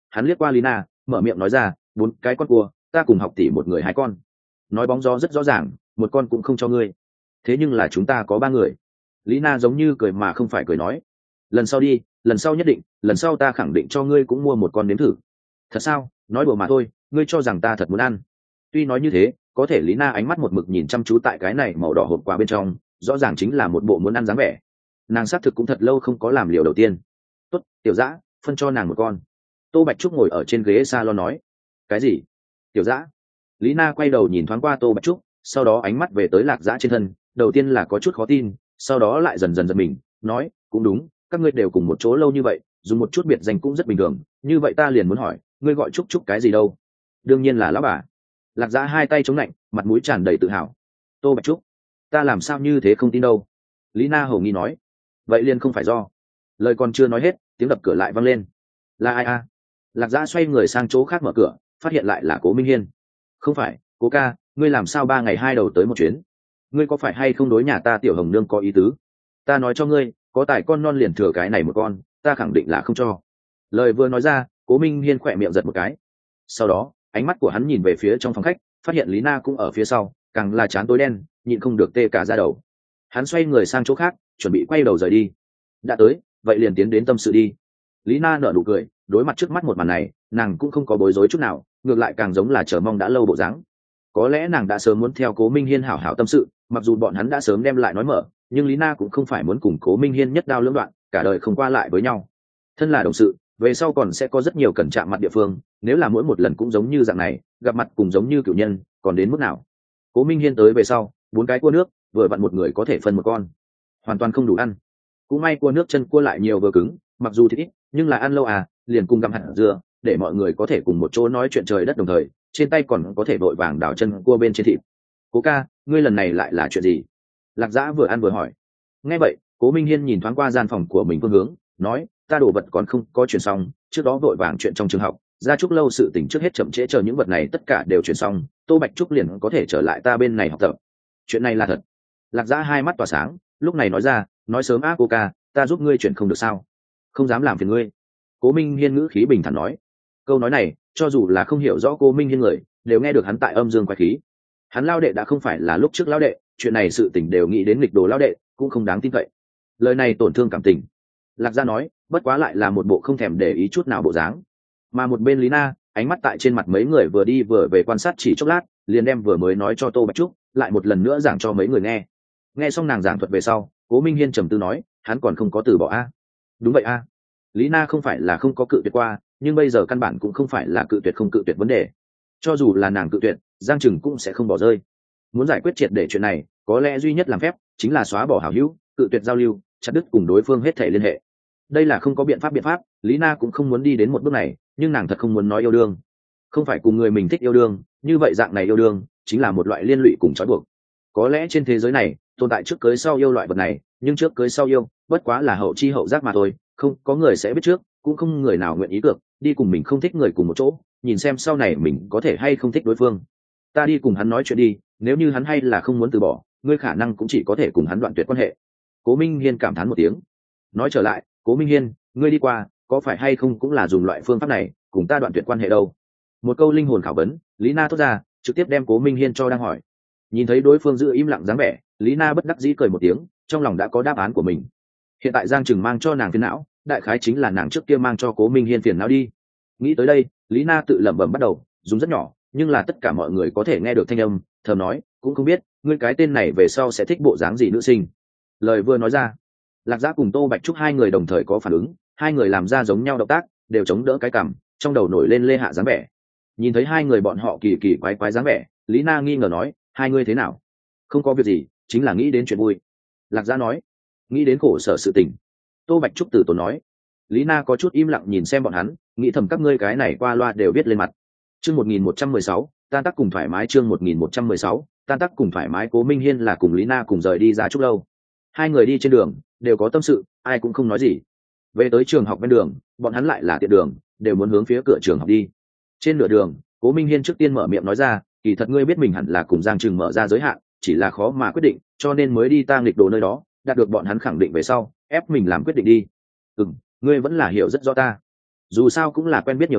hắn liếc qua Lina, mở miệng nói ra, 4 cái con cua, ta cùng học tỷ một người 2 con. Nói bóng gió rất rõ ràng, một con cũng không cho ngươi. Thế nhưng là chúng ta có 3 người. Lina giống như cười mà không phải cười nói, lần sau đi, lần sau nhất định, lần sau ta khẳng định cho ngươi cũng mua một con nếm thử. Thật sao? Nói đùa mà thôi, ngươi cho rằng ta thật muốn ăn. Tuy nói như thế, có thể Lina ánh mắt một mực nhìn chăm chú tại cái này màu đỏ hộp quà bên trong, rõ ràng chính là một bộ muốn ăn dáng vẻ. Nàng xác thực cũng thật lâu không có làm liều đầu tiên. Tốt, tiểu dã, phân cho nàng một con. Tô Bạch Trúc ngồi ở trên ghế salon nói. Cái gì? Tiểu dã? Lý Na quay đầu nhìn thoáng qua Tô Bạch Trúc, sau đó ánh mắt về tới Lạc Dã trên thân, đầu tiên là có chút khó tin, sau đó lại dần dần giật mình, nói, cũng đúng, các ngươi đều cùng một chỗ lâu như vậy, dùng một chút biệt danh cũng rất bình thường, như vậy ta liền muốn hỏi, ngươi gọi Trúc Trúc cái gì đâu? Đương nhiên là lão bà. Lạc Dã hai tay chống lạnh, mặt mũi tràn đầy tự hào. Tô Bạch Trúc, ta làm sao như thế không tin đâu? Lý Na hầu nghi nói. Vậy liền không phải do. Lời còn chưa nói hết, tiếng đập cửa lại vang lên. Là ai a? Lạc Dã xoay người sang chỗ khác mở cửa, phát hiện lại là Cố Minh Hiên. Không phải, Cố ca, ngươi làm sao 3 ngày 2 đầu tới một chuyến? Ngươi có phải hay không đối nhà ta Tiểu Hồng Nương có ý tứ? Ta nói cho ngươi, có tài con non liền thừa cái này một con, ta khẳng định là không cho. Lời vừa nói ra, Cố Minh Hiên khỏe miệng giật một cái. Sau đó, ánh mắt của hắn nhìn về phía trong phòng khách, phát hiện Lý Na cũng ở phía sau, càng là trán tối đen, nhịn không được tê cả da đầu. Hắn xoay người sang chỗ khác, chuẩn bị quay đầu rời đi. Đã tới, vậy liền tiến đến tâm sự đi. Lý Na nở nụ cười, đối mặt trước mắt một màn này, nàng cũng không có bối rối chút nào, ngược lại càng giống là chờ mong đã lâu bộ dáng. Có lẽ nàng đã sớm muốn theo Cố Minh Hiên hảo hảo tâm sự, mặc dù bọn hắn đã sớm đem lại nói mở, nhưng Lý Na cũng không phải muốn cùng Cố Minh Hiên nhất đao lưỡng đoạn, cả đời không qua lại với nhau. Thân là đồng sự, về sau còn sẽ có rất nhiều cần chạm mặt địa phương, nếu là mỗi một lần cũng giống như dạng này, gặp mặt cùng giống như cựu nhân, còn đến mức nào? Cố Minh Hiên tới về sau, 4 cái cua nước, vừa vặn một người có thể phân một con, hoàn toàn không đủ ăn. Cũng may cua nước chân cua lại nhiều vừa cứng, mặc dù thịt ít, nhưng là ăn lâu à, liền cùng gặm hạt dưa, để mọi người có thể cùng một chỗ nói chuyện trời đất đồng thời, trên tay còn có thể vội vàng đảo chân cua bên trên thịt. Cố ca, ngươi lần này lại là chuyện gì? Lạc Dã vừa ăn vừa hỏi. Nghe vậy, Cố Minh Hiên nhìn thoáng qua gian phòng của mình phương hướng, nói, ta đồ vật còn không có chuyển xong, trước đó vội vàng chuyện trong trường học, Gia Trúc lâu sự tình trước hết chậm trễ chờ những vật này tất cả đều chuyển xong, Tô Bạch Trúc liền có thể trở lại ta bên này học tập. Chuyện này là thật. Lạc Dã hai mắt tỏa sáng, lúc này nói ra, nói sớm á cô ca, ta giúp ngươi chuyển không được sao? Không dám làm phiền ngươi. Cố Minh Hiên ngữ khí bình thản nói. Câu nói này, cho dù là không hiểu rõ Cố Minh Hiên người, đều nghe được hắn tại âm dương quái khí. Hắn lao đệ đã không phải là lúc trước lao đệ, chuyện này sự tình đều nghĩ đến nghịch đồ lao đệ, cũng không đáng tin cậy. Lời này tổn thương cảm tình. Lạc Gia nói, bất quá lại là một bộ không thèm để ý chút nào bộ dáng. Mà một bên Lý Na, ánh mắt tại trên mặt mấy người vừa đi vừa về quan sát chỉ chốc lát, liền đem vừa mới nói cho Tô Bạch Trúc, lại một lần nữa giảng cho mấy người nghe. Nghe xong nàng giảng thuật về sau, Cố Minh Hiên trầm tư nói, hắn còn không có từ bỏ a. Đúng vậy a. Lý Na không phải là không có cự tuyệt qua, nhưng bây giờ căn bản cũng không phải là cự tuyệt không cự tuyệt vấn đề. Cho dù là nàng cự tuyệt, Giang Trừng cũng sẽ không bỏ rơi. Muốn giải quyết triệt để chuyện này, có lẽ duy nhất làm phép chính là xóa bỏ hảo hữu, cự tuyệt giao lưu, chặt đứt cùng đối phương hết thể liên hệ. Đây là không có biện pháp, Lý Na cũng không muốn đi đến một bước này, nhưng nàng thật không muốn nói yêu đương. Không phải cùng người mình thích yêu đương, như vậy dạng này yêu đương chính là một loại liên lụy cùng trói buộc. Có lẽ trên thế giới này tồn tại trước cưới sau yêu loại vật này, nhưng trước cưới sau yêu bất quá là hậu chi hậu giác mà thôi, không có người sẽ biết trước, cũng không người nào nguyện ý cược đi cùng mình không thích người cùng một chỗ, nhìn xem sau này mình có thể hay không thích đối phương. Ta đi cùng hắn nói chuyện đi, nếu như hắn hay là không muốn từ bỏ, ngươi khả năng cũng chỉ có thể cùng hắn đoạn tuyệt quan hệ. Cố Minh Hiên cảm thán một tiếng. Nói trở lại, Cố Minh Hiên, ngươi đi qua có phải hay không cũng là dùng loại phương pháp này cùng ta đoạn tuyệt quan hệ đâu? Một câu linh hồn khảo vấn, Lý Na thốt ra, trực tiếp đem Cố Minh Hiên cho đang hỏi. Nhìn thấy đối phương giữ im lặng dáng vẻ, Lý Na bất đắc dĩ cười một tiếng, trong lòng đã có đáp án của mình. Hiện tại Giang Trừng mang cho nàng phiền não, đại khái chính là nàng trước kia mang cho Cố Minh Hiên phiền não đi. Nghĩ tới đây, Lý Na tự lẩm bẩm bắt đầu, dùng rất nhỏ, nhưng là tất cả mọi người có thể nghe được thanh âm, thầm nói, cũng không biết, ngươi cái tên này về sau sẽ thích bộ dáng gì nữ sinh. Lời vừa nói ra, Lạc Dã cùng Tô Bạch Trúc hai người đồng thời có phản ứng, hai người làm ra giống nhau động tác, đều chống đỡ cái cằm, trong đầu nổi lên Lê Hạ dáng vẻ. Nhìn thấy hai người bọn họ kỳ kỳ quái quái dáng vẻ, Lý Na nghi ngờ nói, hai ngươi thế nào? Không có việc gì, chính là nghĩ đến chuyện vui. Lạc Dã nói, nghĩ đến khổ sở sự tình. Tô Bạch Trúc từ tốn nói. Lý Na có chút im lặng nhìn xem bọn hắn, nghĩ thầm các ngươi cái này qua loa đều viết lên mặt. Chương 1116, tan tác cùng thoải mái. Chương 1116, tan tác cùng thoải mái. Cố Minh Hiên là cùng Lý Na cùng rời đi ra Trúc lâu. Hai người đi trên đường đều có tâm sự, ai cũng không nói gì. Về tới trường học bên đường, bọn hắn lại là tiện đường, đều muốn hướng phía cửa trường học đi. Trên nửa đường, Cố Minh Hiên trước tiên mở miệng nói ra, kỳ thật ngươi biết mình hẳn là cùng Giang Trừng mở ra giới hạn, chỉ là khó mà quyết định, cho nên mới đi tang nghịch đồ nơi đó, đạt được bọn hắn khẳng định về sau, ép mình làm quyết định đi. Ngươi vẫn là hiểu rất rõ ta. Dù sao cũng là quen biết nhiều năm,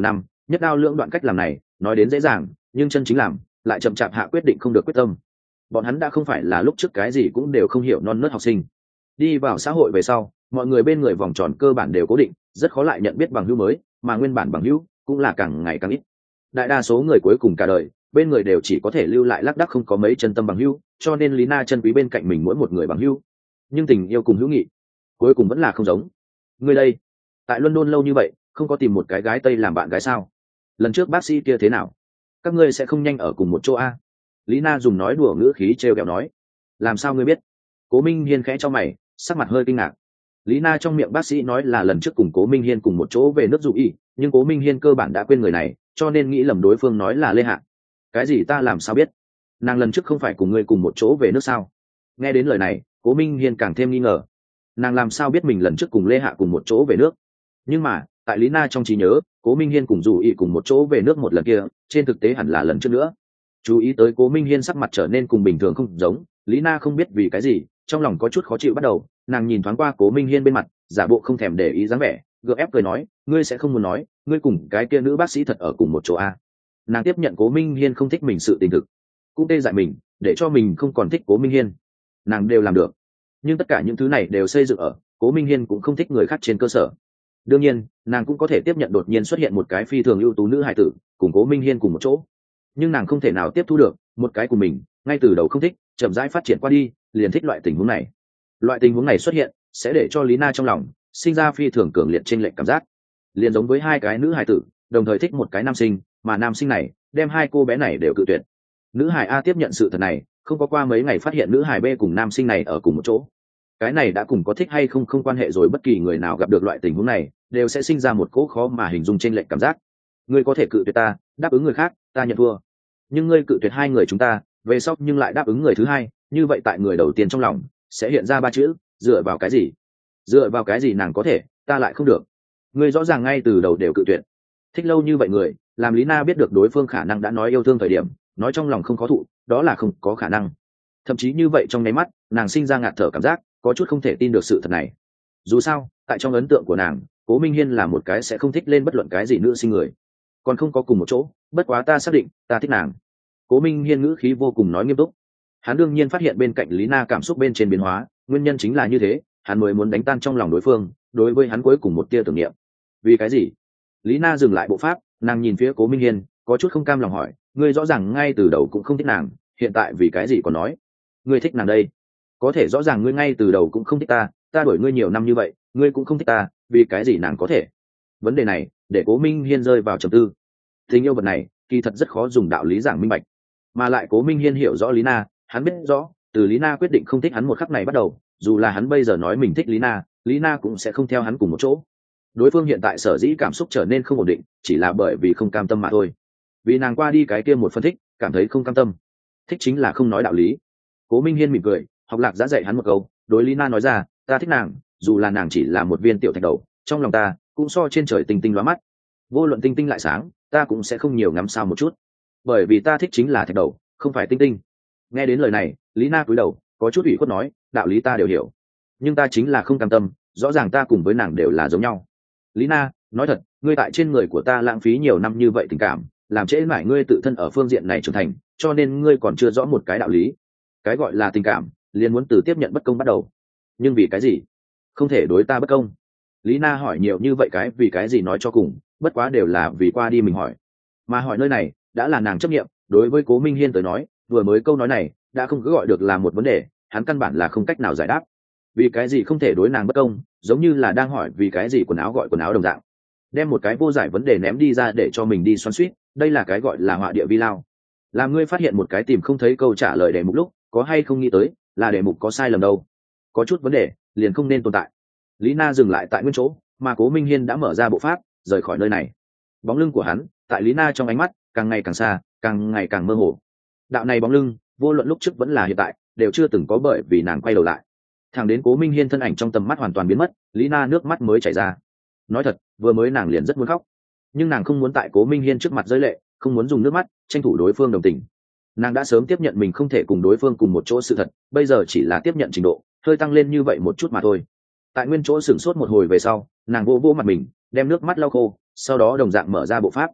nhất đao lưỡng đoạn cách làm này nói đến dễ dàng, nhưng chân chính làm lại chậm chạp hạ quyết định không được quyết tâm. Bọn hắn đã không phải là lúc trước cái gì cũng đều không hiểu non nớt học sinh. Đi vào xã hội về sau, mọi người bên người vòng tròn cơ bản đều cố định, rất khó lại nhận biết bằng hữu mới, mà nguyên bản bằng hữu cũng là càng ngày càng ít. Đại đa số người cuối cùng cả đời bên người đều chỉ có thể lưu lại lác đác không có mấy chân tâm bằng hữu, cho nên Lý Na chân quý bên cạnh mình mỗi một người bằng hữu. Nhưng tình yêu cùng hữu nghị cuối cùng vẫn là không giống. Người đây, tại London lâu như vậy, không có tìm một cái gái Tây làm bạn gái sao? Lần trước bác sĩ kia thế nào? Các ngươi sẽ không nhanh ở cùng một chỗ a? Lý Na dùng nói đùa ngữ khí trêu ghẹo nói. Làm sao ngươi biết? Cố Minh Hiên khẽ cho mày, sắc mặt hơi kinh ngạc. Lý Na trong miệng bác sĩ nói là lần trước cùng Cố Minh Hiên cùng một chỗ về nước dụ y, nhưng Cố Minh Hiên cơ bản đã quên người này, cho nên nghĩ lầm đối phương nói là Lê Hạ. Cái gì ta làm sao biết? Nàng lần trước không phải cùng ngươi cùng một chỗ về nước sao? Nghe đến lời này, Cố Minh Hiên càng thêm nghi ngờ. Nàng làm sao biết mình lần trước cùng Lê Hạ cùng một chỗ về nước? Nhưng mà tại Lý Na trong trí nhớ, Cố Minh Hiên cùng dụ y cùng một chỗ về nước một lần kia, trên thực tế hẳn là lần trước nữa. Chú ý tới Cố Minh Hiên sắc mặt trở nên cùng bình thường không giống, Lý Na không biết vì cái gì, trong lòng có chút khó chịu bắt đầu. Nàng nhìn thoáng qua Cố Minh Hiên bên mặt, giả bộ không thèm để ý dáng vẻ, gượng ép cười nói, ngươi sẽ không muốn nói ngươi cùng cái kia nữ bác sĩ thật ở cùng một chỗ à? Nàng tiếp nhận Cố Minh Hiên không thích mình sự tình thực, cũng tê dại mình để cho mình không còn thích Cố Minh Hiên, nàng đều làm được. Nhưng tất cả những thứ này đều xây dựng ở Cố Minh Hiên cũng không thích người khác trên cơ sở. Đương nhiên nàng cũng có thể tiếp nhận đột nhiên xuất hiện một cái phi thường ưu tú nữ hài tử cùng Cố Minh Hiên cùng một chỗ, nhưng nàng không thể nào tiếp thu được một cái của mình ngay từ đầu không thích, chậm rãi phát triển qua đi liền thích loại tình huống này. Loại tình huống này xuất hiện sẽ để cho Lý Na trong lòng sinh ra phi thường cường liệt chênh lệch cảm giác, liền giống với hai cái nữ hài tử đồng thời thích một cái nam sinh, mà nam sinh này đem hai cô bé này đều cự tuyệt. Nữ hài A tiếp nhận sự thật này, không có qua mấy ngày phát hiện nữ hài B cùng nam sinh này ở cùng một chỗ. Cái này đã cùng có thích hay không không quan hệ rồi, bất kỳ người nào gặp được loại tình huống này đều sẽ sinh ra một cỗ khó mà hình dung chênh lệch cảm giác. Ngươi có thể cự tuyệt ta, đáp ứng người khác, ta nhận thua. Nhưng ngươi cự tuyệt hai người chúng ta, về sau nhưng lại đáp ứng người thứ hai, như vậy tại người đầu tiên trong lòng sẽ hiện ra ba chữ, dựa vào cái gì? Dựa vào cái gì nàng có thể, ta lại không được? Ngươi rõ ràng ngay từ đầu đều cự tuyệt. Thích lâu như vậy người, làm Lý Na biết được đối phương khả năng đã nói yêu thương thời điểm, nói trong lòng không khó thụ, đó là không có khả năng. Thậm chí như vậy trong nháy mắt, nàng sinh ra ngạt thở cảm giác, có chút không thể tin được sự thật này. Dù sao, tại trong ấn tượng của nàng, Cố Minh Hiên là một cái sẽ không thích lên bất luận cái gì nữ sinh người. Còn không có cùng một chỗ, bất quá ta xác định, ta thích nàng. Cố Minh Hiên ngữ khí vô cùng nói nghiêm túc. Hắn đương nhiên phát hiện bên cạnh Lý Na cảm xúc bên trên biến hóa, nguyên nhân chính là như thế, hắn mới muốn đánh tan trong lòng đối phương, đối với hắn cuối cùng một tia tưởng niệm. Vì cái gì? Lý Na dừng lại bộ pháp, nàng nhìn phía Cố Minh Hiên, có chút không cam lòng hỏi, ngươi rõ ràng ngay từ đầu cũng không thích nàng, hiện tại vì cái gì còn nói ngươi thích nàng đây? Có thể rõ ràng ngươi ngay từ đầu cũng không thích ta, ta đuổi ngươi nhiều năm như vậy, ngươi cũng không thích ta, vì cái gì nàng có thể? Vấn đề này để Cố Minh Hiên rơi vào trầm tư. Tình yêu vật này kỳ thật rất khó dùng đạo lý giảng minh bạch, mà lại Cố Minh Hiên hiểu rõ Lý Na, hắn biết rõ từ Lý Na quyết định không thích hắn một khắc này bắt đầu, dù là hắn bây giờ nói mình thích Lý Na cũng sẽ không theo hắn cùng một chỗ. Đối phương hiện tại sở dĩ cảm xúc trở nên không ổn định, chỉ là bởi vì không cam tâm mà thôi. Vì nàng qua đi cái kia một phân thích, cảm thấy không cam tâm. Thích chính là không nói đạo lý. Cố Minh Hiên mỉm cười, học lạc đã dạy hắn một câu, đối Lý Na nói ra, ta thích nàng, dù là nàng chỉ là một viên tiểu thạch đầu, trong lòng ta cũng so trên trời tinh tinh lóa mắt. Vô luận tinh tinh lại sáng, ta cũng sẽ không nhiều ngắm sao một chút, bởi vì ta thích chính là thạch đầu, không phải tinh tinh. Nghe đến lời này, Lý Na cúi đầu, có chút ủy khuất nói, đạo lý ta đều hiểu, nhưng ta chính là không cam tâm, rõ ràng ta cùng với nàng đều là giống nhau. Lý Na, nói thật, ngươi tại trên người của ta lãng phí nhiều năm như vậy tình cảm, làm trễ mãi ngươi tự thân ở phương diện này trưởng thành, cho nên ngươi còn chưa rõ một cái đạo lý. Cái gọi là tình cảm, liền muốn từ tiếp nhận bất công bắt đầu. Nhưng vì cái gì không thể đối ta bất công? Lý Na hỏi nhiều như vậy cái vì cái gì nói cho cùng, bất quá đều là vì qua đi mình hỏi. Mà hỏi nơi này, đã là nàng chấp nghiệm, đối với Cố Minh Hiên tới nói, vừa mới câu nói này, đã không cứ gọi được là một vấn đề, hắn căn bản là không cách nào giải đáp. Vì cái gì không thể đối nàng bất công, giống như là đang hỏi vì cái gì quần áo gọi quần áo đồng dạng. Đem một cái vô giải vấn đề ném đi ra để cho mình đi xoắn xuýt, đây là cái gọi là họa địa vi lao. Làm ngươi phát hiện một cái tìm không thấy câu trả lời đề mục lúc, có hay không nghĩ tới là đề mục có sai lầm đâu, có chút vấn đề liền không nên tồn tại. Lý Na dừng lại tại nguyên chỗ, mà Cố Minh Hiên đã mở ra bộ pháp rời khỏi nơi này. Bóng lưng của hắn tại Lý Na trong ánh mắt càng ngày càng xa, càng ngày càng mơ hồ. Đạo này bóng lưng vô luận lúc trước vẫn là hiện tại đều chưa từng có, bởi vì nàng quay đầu lại thẳng đến Cố Minh Hiên thân ảnh trong tầm mắt hoàn toàn biến mất, Lý Na nước mắt mới chảy ra. Nói thật, vừa mới nàng liền rất muốn khóc, nhưng nàng không muốn tại Cố Minh Hiên trước mặt rơi lệ, không muốn dùng nước mắt tranh thủ đối phương đồng tình. Nàng đã sớm tiếp nhận mình không thể cùng đối phương cùng một chỗ sự thật, bây giờ chỉ là tiếp nhận trình độ hơi tăng lên như vậy một chút mà thôi. Tại nguyên chỗ sửng sốt một hồi về sau, nàng vô vô mặt mình, đem nước mắt lau khô, sau đó đồng dạng mở ra bộ pháp.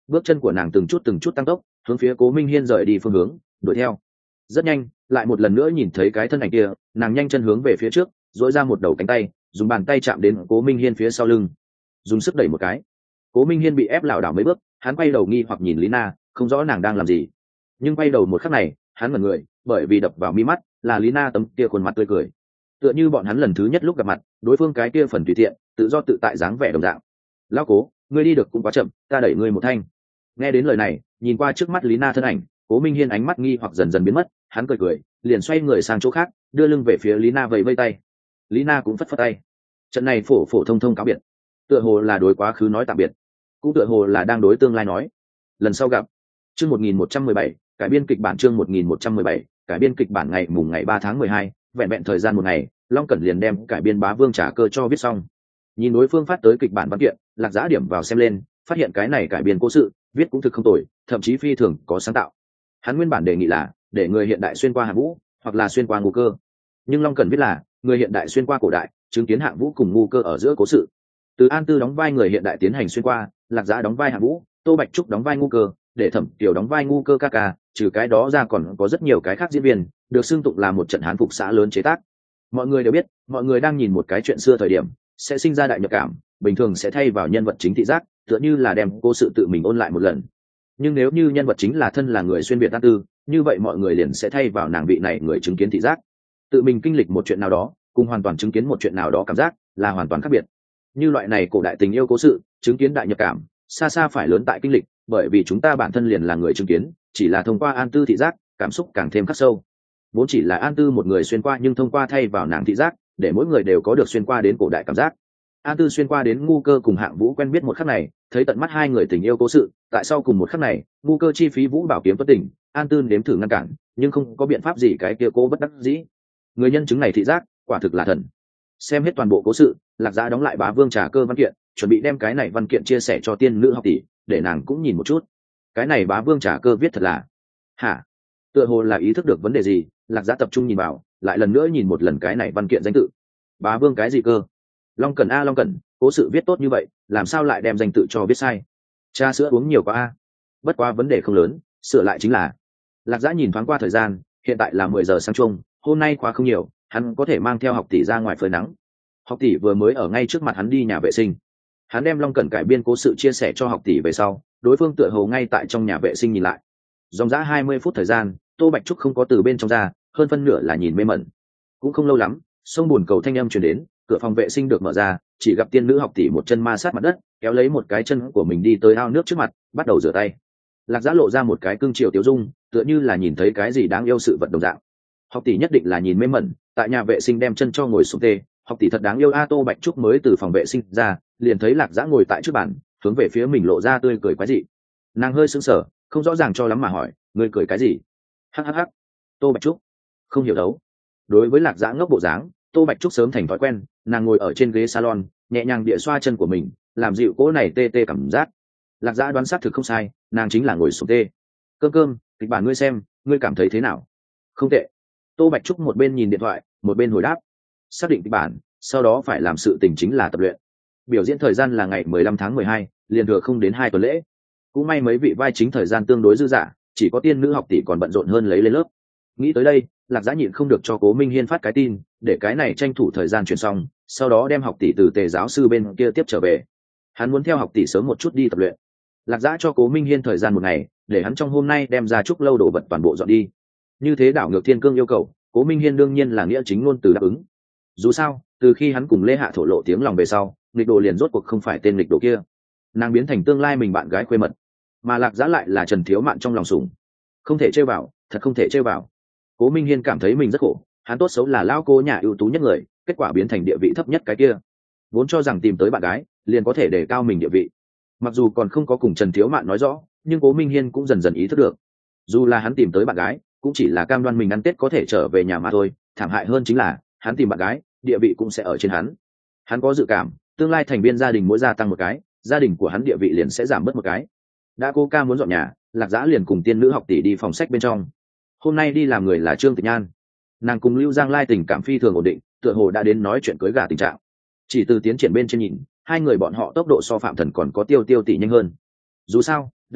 bước chân của nàng từng chút tăng tốc hướng phía Cố Minh Hiên rời đi phương hướng đuổi theo. Rất nhanh lại một lần nữa nhìn thấy cái thân ảnh kia, nàng nhanh chân hướng về phía trước, dỗi ra một đầu cánh tay, dùng bàn tay chạm đến Cố Minh Hiên phía sau lưng, dùng sức đẩy một cái. Cố Minh Hiên bị ép lảo đảo mấy bước, hắn quay đầu nghi hoặc nhìn Lý Na, không rõ nàng đang làm gì. Nhưng quay đầu một khắc này, hắn ngẩn người, bởi vì đập vào mi mắt là Lý Na tấm kia khuôn mặt tươi cười, tựa như bọn hắn lần thứ nhất lúc gặp mặt, đối phương cái kia phần tùy tiện, tự do tự tại dáng vẻ đồng dạng. Lão Cố, ngươi đi được cũng quá chậm, ta đẩy ngươi một thanh. Nghe đến lời này, nhìn qua trước mắt Lý Na thân ảnh, Cố Minh Hiên ánh mắt nghi hoặc dần dần biến mất, hắn cười cười, liền xoay người sang chỗ khác, đưa lưng về phía Lý Na vẫy vẫy tay. Lý Na cũng phất phất tay. Trận này phổ phổ thông thông cáo biệt, tựa hồ là đối quá khứ nói tạm biệt, cũng tựa hồ là đang đối tương lai nói lần sau gặp. Chương 1117, cải biên kịch bản. Chương 1117, cải biên kịch bản. Ngày 3 tháng 12, vẹn vẹn thời gian một ngày, Long Cẩn liền đem cải biên Bá Vương Trả Cơ cho viết xong. Nhìn đối phương phát tới kịch bản văn kiện, Lạc Giã điểm vào xem lên, phát hiện cái này cải biên cố sự viết cũng thực không tồi, thậm chí phi thường có sáng tạo. Hắn nguyên bản đề nghị là để người hiện đại xuyên qua hạng vũ, hoặc là xuyên qua ngu cơ, nhưng Long Cẩn viết là người hiện đại xuyên qua cổ đại, chứng kiến hạng vũ cùng ngu cơ ở giữa cố sự. Từ An Tư đóng vai người hiện đại tiến hành xuyên qua, Lạc Giã đóng vai hạng vũ, Tô Bạch Trúc đóng vai ngu cơ, để Thẩm Tiểu đóng vai ngu cơ ca ca. Trừ cái đó ra còn có rất nhiều cái khác diễn viên, được xưng tụng là một trận hán phục xã lớn chế tác. Mọi người đều biết, mọi người đang nhìn một cái chuyện xưa thời điểm sẽ sinh ra đại nhập cảm, bình thường sẽ thay vào nhân vật chính thị giác, tựa như là đem cố sự tự mình ôn lại một lần. Nhưng nếu như nhân vật chính là thân là người xuyên việt An Tư, như vậy mọi người liền sẽ thay vào nàng vị này người chứng kiến thị giác, tự mình kinh lịch một chuyện nào đó, cùng hoàn toàn chứng kiến một chuyện nào đó cảm giác là hoàn toàn khác biệt. Như loại này cổ đại tình yêu cố sự, chứng kiến đại nhập cảm xa xa phải lớn tại kinh lịch, bởi vì chúng ta bản thân liền là người chứng kiến, chỉ là thông qua An Tư thị giác, cảm xúc càng thêm khắc sâu. Vốn chỉ là An Tư một người xuyên qua, nhưng thông qua thay vào nàng thị giác, để mỗi người đều có được xuyên qua đến cổ đại cảm giác. An Tư xuyên qua đến ngu cơ cùng hạng vũ quen biết một khắc này, thấy tận mắt hai người tình yêu cố sự, tại sau cùng một khắc này, ngu cơ chi phí vũ bảo kiếm bất tỉnh, An Tư nếm thử ngăn cản, nhưng không có biện pháp gì, cái kia cô bất đắc dĩ. Người nhân chứng này thị giác, quả thực là thần. Xem hết toàn bộ cố sự, Lạc Giã đóng lại Bá Vương Trả Cơ văn kiện, chuẩn bị đem cái này văn kiện chia sẻ cho tiên nữ học tỷ, để nàng cũng nhìn một chút. Cái này Bá Vương Trả Cơ viết thật là hả? Tựa hồ là ý thức được vấn đề gì, Lạc Giã tập trung nhìn vào, lại lần nữa nhìn một lần cái này văn kiện danh tự. Bá Vương cái gì cơ? Long Cẩn a Long Cẩn, cố sự viết tốt như vậy, làm sao lại đem danh tự cho viết sai? Trà sữa uống nhiều quá a. Bất quá vấn đề không lớn, sửa lại chính là. Lạc Giã nhìn thoáng qua thời gian, hiện tại là 10 giờ sáng chung, hôm nay khóa không nhiều, hắn có thể mang theo học tỷ ra ngoài phơi nắng. Học tỷ vừa mới ở ngay trước mặt hắn đi nhà vệ sinh. Hắn đem Long Cẩn cải biên cố sự chia sẻ cho học tỷ về sau, đối phương tựa hồ ngay tại trong nhà vệ sinh nhìn lại. Dòng dã 20 phút thời gian, Tô Bạch Trúc không có từ bên trong ra, hơn phân nửa là nhìn mê mẩn. Cũng không lâu lắm, sông buồn cầu thanh âm truyền đến, cửa phòng vệ sinh được mở ra, chỉ gặp tiên nữ học tỷ một chân ma sát mặt đất, kéo lấy một cái chân của mình đi tới ao nước trước mặt, bắt đầu rửa tay. Lạc Giã lộ ra một cái cưng chiều tiêu dung, tựa như là nhìn thấy cái gì đáng yêu sự vật đồng dạng. Học tỷ nhất định là nhìn mê mẩn, tại nhà vệ sinh đem chân cho ngồi xuống tê. Học tỷ thật đáng yêu a. Tô Bạch Trúc mới từ phòng vệ sinh ra, liền thấy Lạc Giã ngồi tại trước bàn, hướng về phía mình lộ ra tươi cười quái dị. Nàng hơi sững sờ, không rõ ràng cho lắm mà hỏi, ngươi cười cái gì? Hắc. Tô Bạch Trúc không hiểu đấu. Đối với Lạc Giã ngốc bộ dáng, Tô Bạch Trúc sớm thành thói quen, nàng ngồi ở trên ghế salon, nhẹ nhàng địa xoa chân của mình, làm dịu cỗ này tê tê cảm giác. Lạc Giã đoán xác thực không sai, nàng chính là ngồi xuống tê. Cơm, kịch bản ngươi xem, ngươi cảm thấy thế nào? Không tệ. Tô Bạch Trúc một bên nhìn điện thoại, một bên hồi đáp. Xác định kịch bản, sau đó phải làm sự tình chính là tập luyện. Biểu diễn thời gian là ngày 15 tháng 12, liền thừa không đến 2 tuần lễ. Cũng may mấy vị vai chính thời gian tương đối dư dả, chỉ có tiên nữ học tỷ còn bận rộn hơn lấy lên lớp. Nghĩ tới đây, Lạc Giã nhịn không được cho Cố Minh Hiên phát cái tin, để cái này tranh thủ thời gian chuyển xong, sau đó đem học tỷ từ Tề giáo sư bên kia tiếp trở về. Hắn muốn theo học tỷ sớm một chút đi tập luyện. Lạc Giã cho Cố Minh Hiên thời gian một ngày, để hắn trong hôm nay đem ra Trúc Lâu đồ vật toàn bộ dọn đi. Như thế đảo ngược thiên cương yêu cầu, Cố Minh Hiên đương nhiên là nghĩa chính ngôn từ đáp ứng. Dù sao, từ khi hắn cùng Lê Hạ thổ lộ tiếng lòng về sau, nghịch đồ liền rốt cuộc không phải tên nghịch đồ kia, nàng biến thành tương lai mình bạn gái khuê mật, mà Lạc Giã lại là Trần Thiếu Mạn trong lòng sủng. Không thể chơi vào, thật không thể chơi vào. Cố Minh Hiên cảm thấy mình rất khổ, hắn tốt xấu là lão cô nhà ưu tú nhất người, kết quả biến thành địa vị thấp nhất cái kia. Vốn cho rằng tìm tới bạn gái liền có thể đề cao mình địa vị, mặc dù còn không có cùng Trần Thiếu Mạn nói rõ, nhưng Cố Minh Hiên cũng dần dần ý thức được, dù là hắn tìm tới bạn gái, cũng chỉ là cam đoan mình ăn Tết có thể trở về nhà mà thôi. Thảm hại hơn chính là hắn tìm bạn gái, địa vị cũng sẽ ở trên hắn. Hắn có dự cảm, tương lai thành viên gia đình mỗi gia tăng một cái, gia đình của hắn địa vị liền sẽ giảm bớt một cái. Đã cô ca muốn dọn nhà, Lạc Giã liền cùng tiên nữ học tỷ đi phòng sách bên trong. Hôm nay đi làm người là Trương Tịch Nhan, nàng cùng Lưu Giang Lai tình cảm phi thường ổn định, tựa hồ đã đến nói chuyện cưới gả tình trạng. Chỉ từ tiến triển bên trên nhìn, hai người bọn họ tốc độ so Phạm Thần còn có Tiêu tỷ nhanh hơn. Dù sao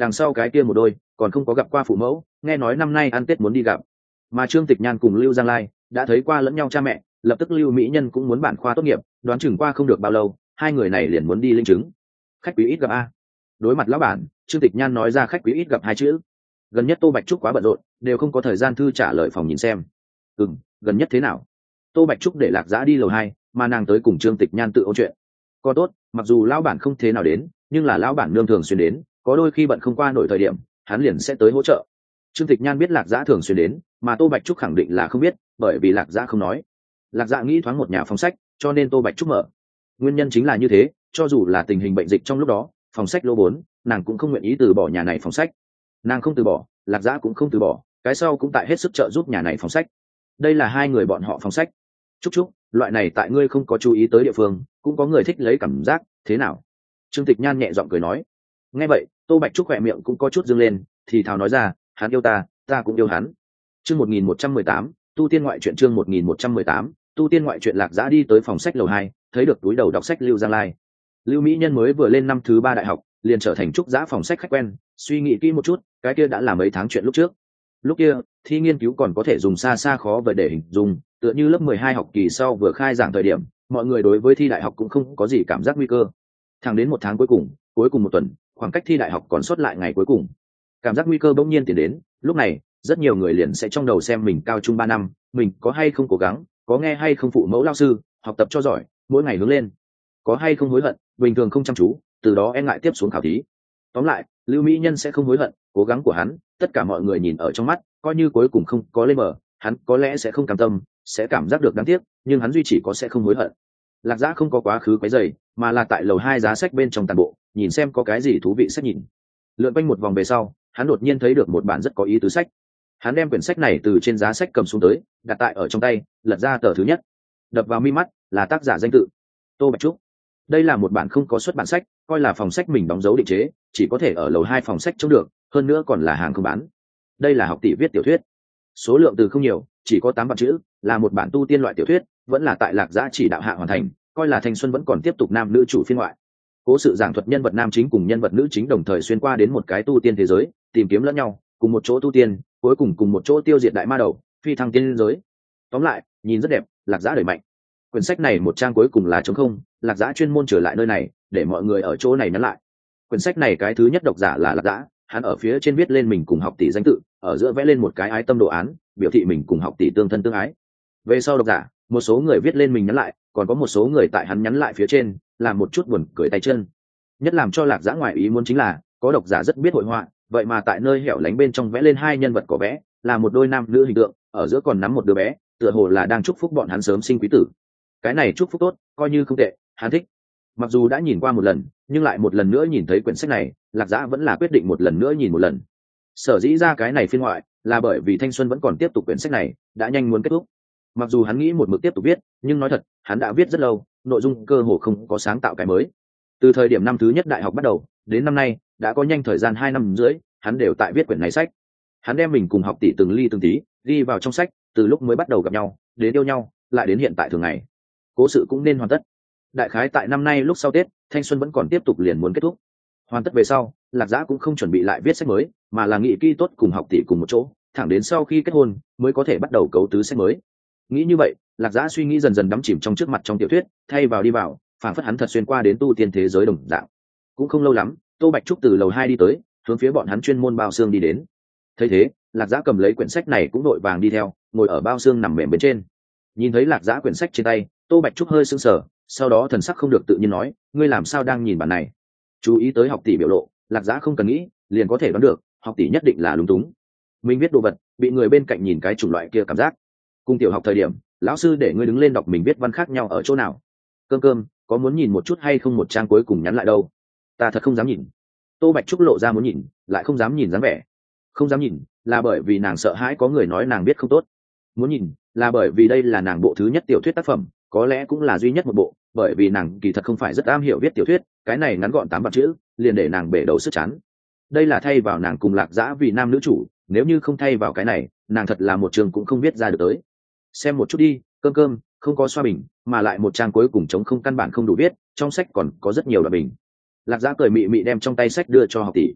đằng sau cái kia một đôi còn không có gặp qua phụ mẫu, nghe nói năm nay ăn tết muốn đi gặp. Mà Trương Tịch Nhan cùng Lưu Giang Lai đã thấy qua lẫn nhau cha mẹ, lập tức Lưu Mỹ Nhân cũng muốn bản khoa tốt nghiệp, đoán chừng qua không được bao lâu hai người này liền muốn đi linh chứng. Khách quý ít gặp a. Đối mặt lão bản, Trương Tịch Nhan nói ra khách quý ít gặp hai chữ. Gần nhất Tô Bạch Trúc quá bận rộn, đều không có thời gian thư trả lời phòng nhìn xem. Gần nhất thế nào? Tô Bạch Trúc để Lạc Dã đi lầu 2, mà nàng tới cùng Trương Tịch Nhan tự ôn chuyện. Có tốt, mặc dù lão bản không thế nào đến, nhưng là lão bản nương thường xuyên đến, có đôi khi bận không qua nổi thời điểm, hắn liền sẽ tới hỗ trợ. Trương Tịch Nhan biết Lạc Dã thường xuyên đến, mà Tô Bạch Trúc khẳng định là không biết, bởi vì Lạc Dã không nói. Lạc Dã nghĩ thoáng một nhà phòng sách, cho nên Tô Bạch Trúc mở. Nguyên nhân chính là như thế, cho dù là tình hình bệnh dịch trong lúc đó, phòng sách lỗ vốn, nàng cũng không nguyện ý từ bỏ nhà này phòng sách. Nàng không từ bỏ, Lạc Dã cũng không từ bỏ, cái sau cũng tại hết sức trợ giúp nhà này phòng sách. Đây là hai người bọn họ phòng sách. Trúc, loại này tại ngươi không có chú ý tới địa phương, cũng có người thích lấy cảm giác, thế nào? Trương Tịch Nhan nhẹ giọng cười nói. Nghe vậy, Tô Bạch Trúc khỏe miệng cũng có chút dương lên, thì thào nói ra, hắn yêu ta, ta cũng yêu hắn. Chương 1118, tu tiên ngoại truyện chương 1118, tu tiên ngoại truyện. Lạc Dã đi tới phòng sách lầu 2, thấy được túi đầu đọc sách Lưu Giang Lai. Lưu Mỹ Nhân mới vừa lên năm thứ 3 đại học, liền trở thành Trúc Dã phòng sách khách quen, suy nghĩ kỹ một chút, cái kia đã là mấy tháng chuyện lúc trước. Lúc kia, thi nghiên cứu còn có thể dùng xa xa khó về để hình dung, tựa như lớp 12 học kỳ sau vừa khai giảng thời điểm, mọi người đối với thi đại học cũng không có gì cảm giác nguy cơ. Thẳng đến một tháng cuối cùng một tuần, khoảng cách thi đại học còn sót lại ngày cuối cùng, cảm giác nguy cơ bỗng nhiên tiến đến. Lúc này, rất nhiều người liền sẽ trong đầu xem mình cao trung 3 năm, mình có hay không cố gắng, có nghe hay không phụ mẫu lao sư, học tập cho giỏi, mỗi ngày hướng lên, có hay không hối hận, bình thường không chăm chú, từ đó e ngại tiếp xuống khảo thí. Tóm lại, Lưu Mỹ Nhân sẽ không hối hận, cố gắng của hắn, tất cả mọi người nhìn ở trong mắt, coi như cuối cùng không có lên mở, hắn có lẽ sẽ không cam tâm, sẽ cảm giác được đáng tiếc, nhưng hắn duy chỉ có sẽ không hối hận. Lạc Dã không có quá khứ quấy rầy, mà là tại lầu 2 giá sách bên trong toàn bộ, nhìn xem có cái gì thú vị sách nhìn. Lượn quanh một vòng về sau, hắn đột nhiên thấy được một bản rất có ý tứ sách. Hắn đem quyển sách này từ trên giá sách cầm xuống tới, đặt tại ở trong tay, lật ra tờ thứ nhất. Đập vào mi mắt là tác giả danh tự, Tô Bạch Trúc. Đây là một bản không có xuất bản sách, coi là phòng sách mình đóng dấu định chế, chỉ có thể ở lầu 2 phòng sách trông được, hơn nữa còn là hàng không bán. Đây là học tỷ viết tiểu thuyết, số lượng từ không nhiều, chỉ có 8 vạn chữ, là một bản tu tiên loại tiểu thuyết, vẫn là tại Lạc Dã chỉ đạo hạ hoàn thành, coi là thanh xuân vẫn còn tiếp tục nam nữ chủ phiên ngoại. Cố sự giảng thuật nhân vật nam chính cùng nhân vật nữ chính đồng thời xuyên qua đến một cái tu tiên thế giới, tìm kiếm lẫn nhau, cùng một chỗ tu tiên, cuối cùng cùng một chỗ tiêu diệt đại ma đầu, phi thăng tiên giới. Tóm lại, nhìn rất đẹp, Lạc Dã đẩy mạnh. Quyển sách này một trang cuối cùng là trống không, Lạc Dã chuyên môn trở lại nơi này, để mọi người ở chỗ này nhắn lại. Quyển sách này cái thứ nhất độc giả là Lạc Dã, hắn ở phía trên viết lên mình cùng học tỷ danh tự, ở giữa vẽ lên một cái ái tâm đồ án, biểu thị mình cùng học tỷ tương thân tương ái. Về sau độc giả, một số người viết lên mình nhắn lại, còn có một số người tại hắn nhắn lại phía trên làm một chút buồn cười tay chân. Nhất làm cho Lạc Dã ngoài ý muốn chính là, có độc giả rất biết hội họa, vậy mà tại nơi hẻo lánh bên trong vẽ lên hai nhân vật có vẽ, là một đôi nam nữ hình tượng, ở giữa còn nắm một đứa bé, tựa hồ là đang chúc phúc bọn hắn sớm sinh quý tử. Cái này chúc phúc tốt, coi như không tệ, hắn thích. Mặc dù đã nhìn qua một lần, nhưng lại một lần nữa nhìn thấy quyển sách này, Lạc Dã vẫn là quyết định một lần nữa nhìn một lần. Sở dĩ ra cái này phiên ngoại, là bởi vì thanh xuân vẫn còn tiếp tục quyển sách này, đã nhanh muốn kết thúc. Mặc dù hắn nghĩ một mực tiếp tục viết, nhưng nói thật, hắn đã viết rất lâu, nội dung cơ hồ không có sáng tạo cái mới. Từ thời điểm năm thứ nhất đại học bắt đầu, đến năm nay, đã có nhanh thời gian 2 năm rưỡi, hắn đều tại viết quyển này sách. Hắn đem mình cùng học tỷ từng ly từng tí ghi vào trong sách, từ lúc mới bắt đầu gặp nhau, đến yêu nhau, lại đến hiện tại thường ngày. Cố sự cũng nên hoàn tất. Đại khái tại năm nay lúc sau Tết, thanh xuân vẫn còn tiếp tục liền muốn kết thúc. Hoàn tất về sau, Lạc Dã cũng không chuẩn bị lại viết sách mới, mà là nghĩ kỹ tốt cùng học tỷ cùng một chỗ, thẳng đến sau khi kết hôn mới có thể bắt đầu cấu tứ sách mới. Nghĩ như vậy, Lạc Dã suy nghĩ dần dần đắm chìm trong trước mặt trong tiểu thuyết, thay vào đi vào, phảng phất hắn thật xuyên qua đến tu tiên thế giới đồng dạng. Cũng không lâu lắm, Tô Bạch Trúc từ lầu 2 đi tới, hướng phía bọn hắn chuyên môn bao xương đi đến. Thấy thế, Lạc Dã cầm lấy quyển sách này cũng đội vàng đi theo, ngồi ở bao xương nằm mềm bên trên. Nhìn thấy Lạc Dã quyển sách trên tay, Tô Bạch Trúc hơi sững sờ, sau đó thần sắc không được tự nhiên nói, ngươi làm sao đang nhìn bản này? Chú ý tới học tỷ biểu lộ, Lạc Dã không cần nghĩ, liền có thể đoán được, học tỷ nhất định là lúng túng. Mình viết đồ vật, bị người bên cạnh nhìn cái chủng loại kia cảm giác. Cùng tiểu học thời điểm, lão sư để ngươi đứng lên đọc mình viết văn khác nhau ở chỗ nào? Cơm, có muốn nhìn một chút hay không một trang cuối cùng nhắn lại đâu? Ta thật không dám nhìn. Tô Bạch Trúc lộ ra muốn nhìn, lại không dám nhìn dáng vẻ. Không dám nhìn, là bởi vì nàng sợ hãi có người nói nàng viết không tốt. Muốn nhìn, là bởi vì đây là nàng bộ thứ nhất tiểu thuyết tác phẩm, có lẽ cũng là duy nhất một bộ, bởi vì nàng kỳ thật không phải rất am hiểu viết tiểu thuyết, cái này ngắn gọn 8 vạn chữ, liền để nàng bể đầu sức chán. Đây là thay vào nàng cùng Lạc Dã vì nam nữ chủ, nếu như không thay vào cái này, nàng thật là một trường cũng không viết ra được tới. Xem một chút đi, cơm, không có xoa bình, mà lại một trang cuối cùng trống không, căn bản không đủ viết, trong sách còn có rất nhiều đoạn bình. Lạc Dã cười mị mị đem trong tay sách đưa cho học tỷ.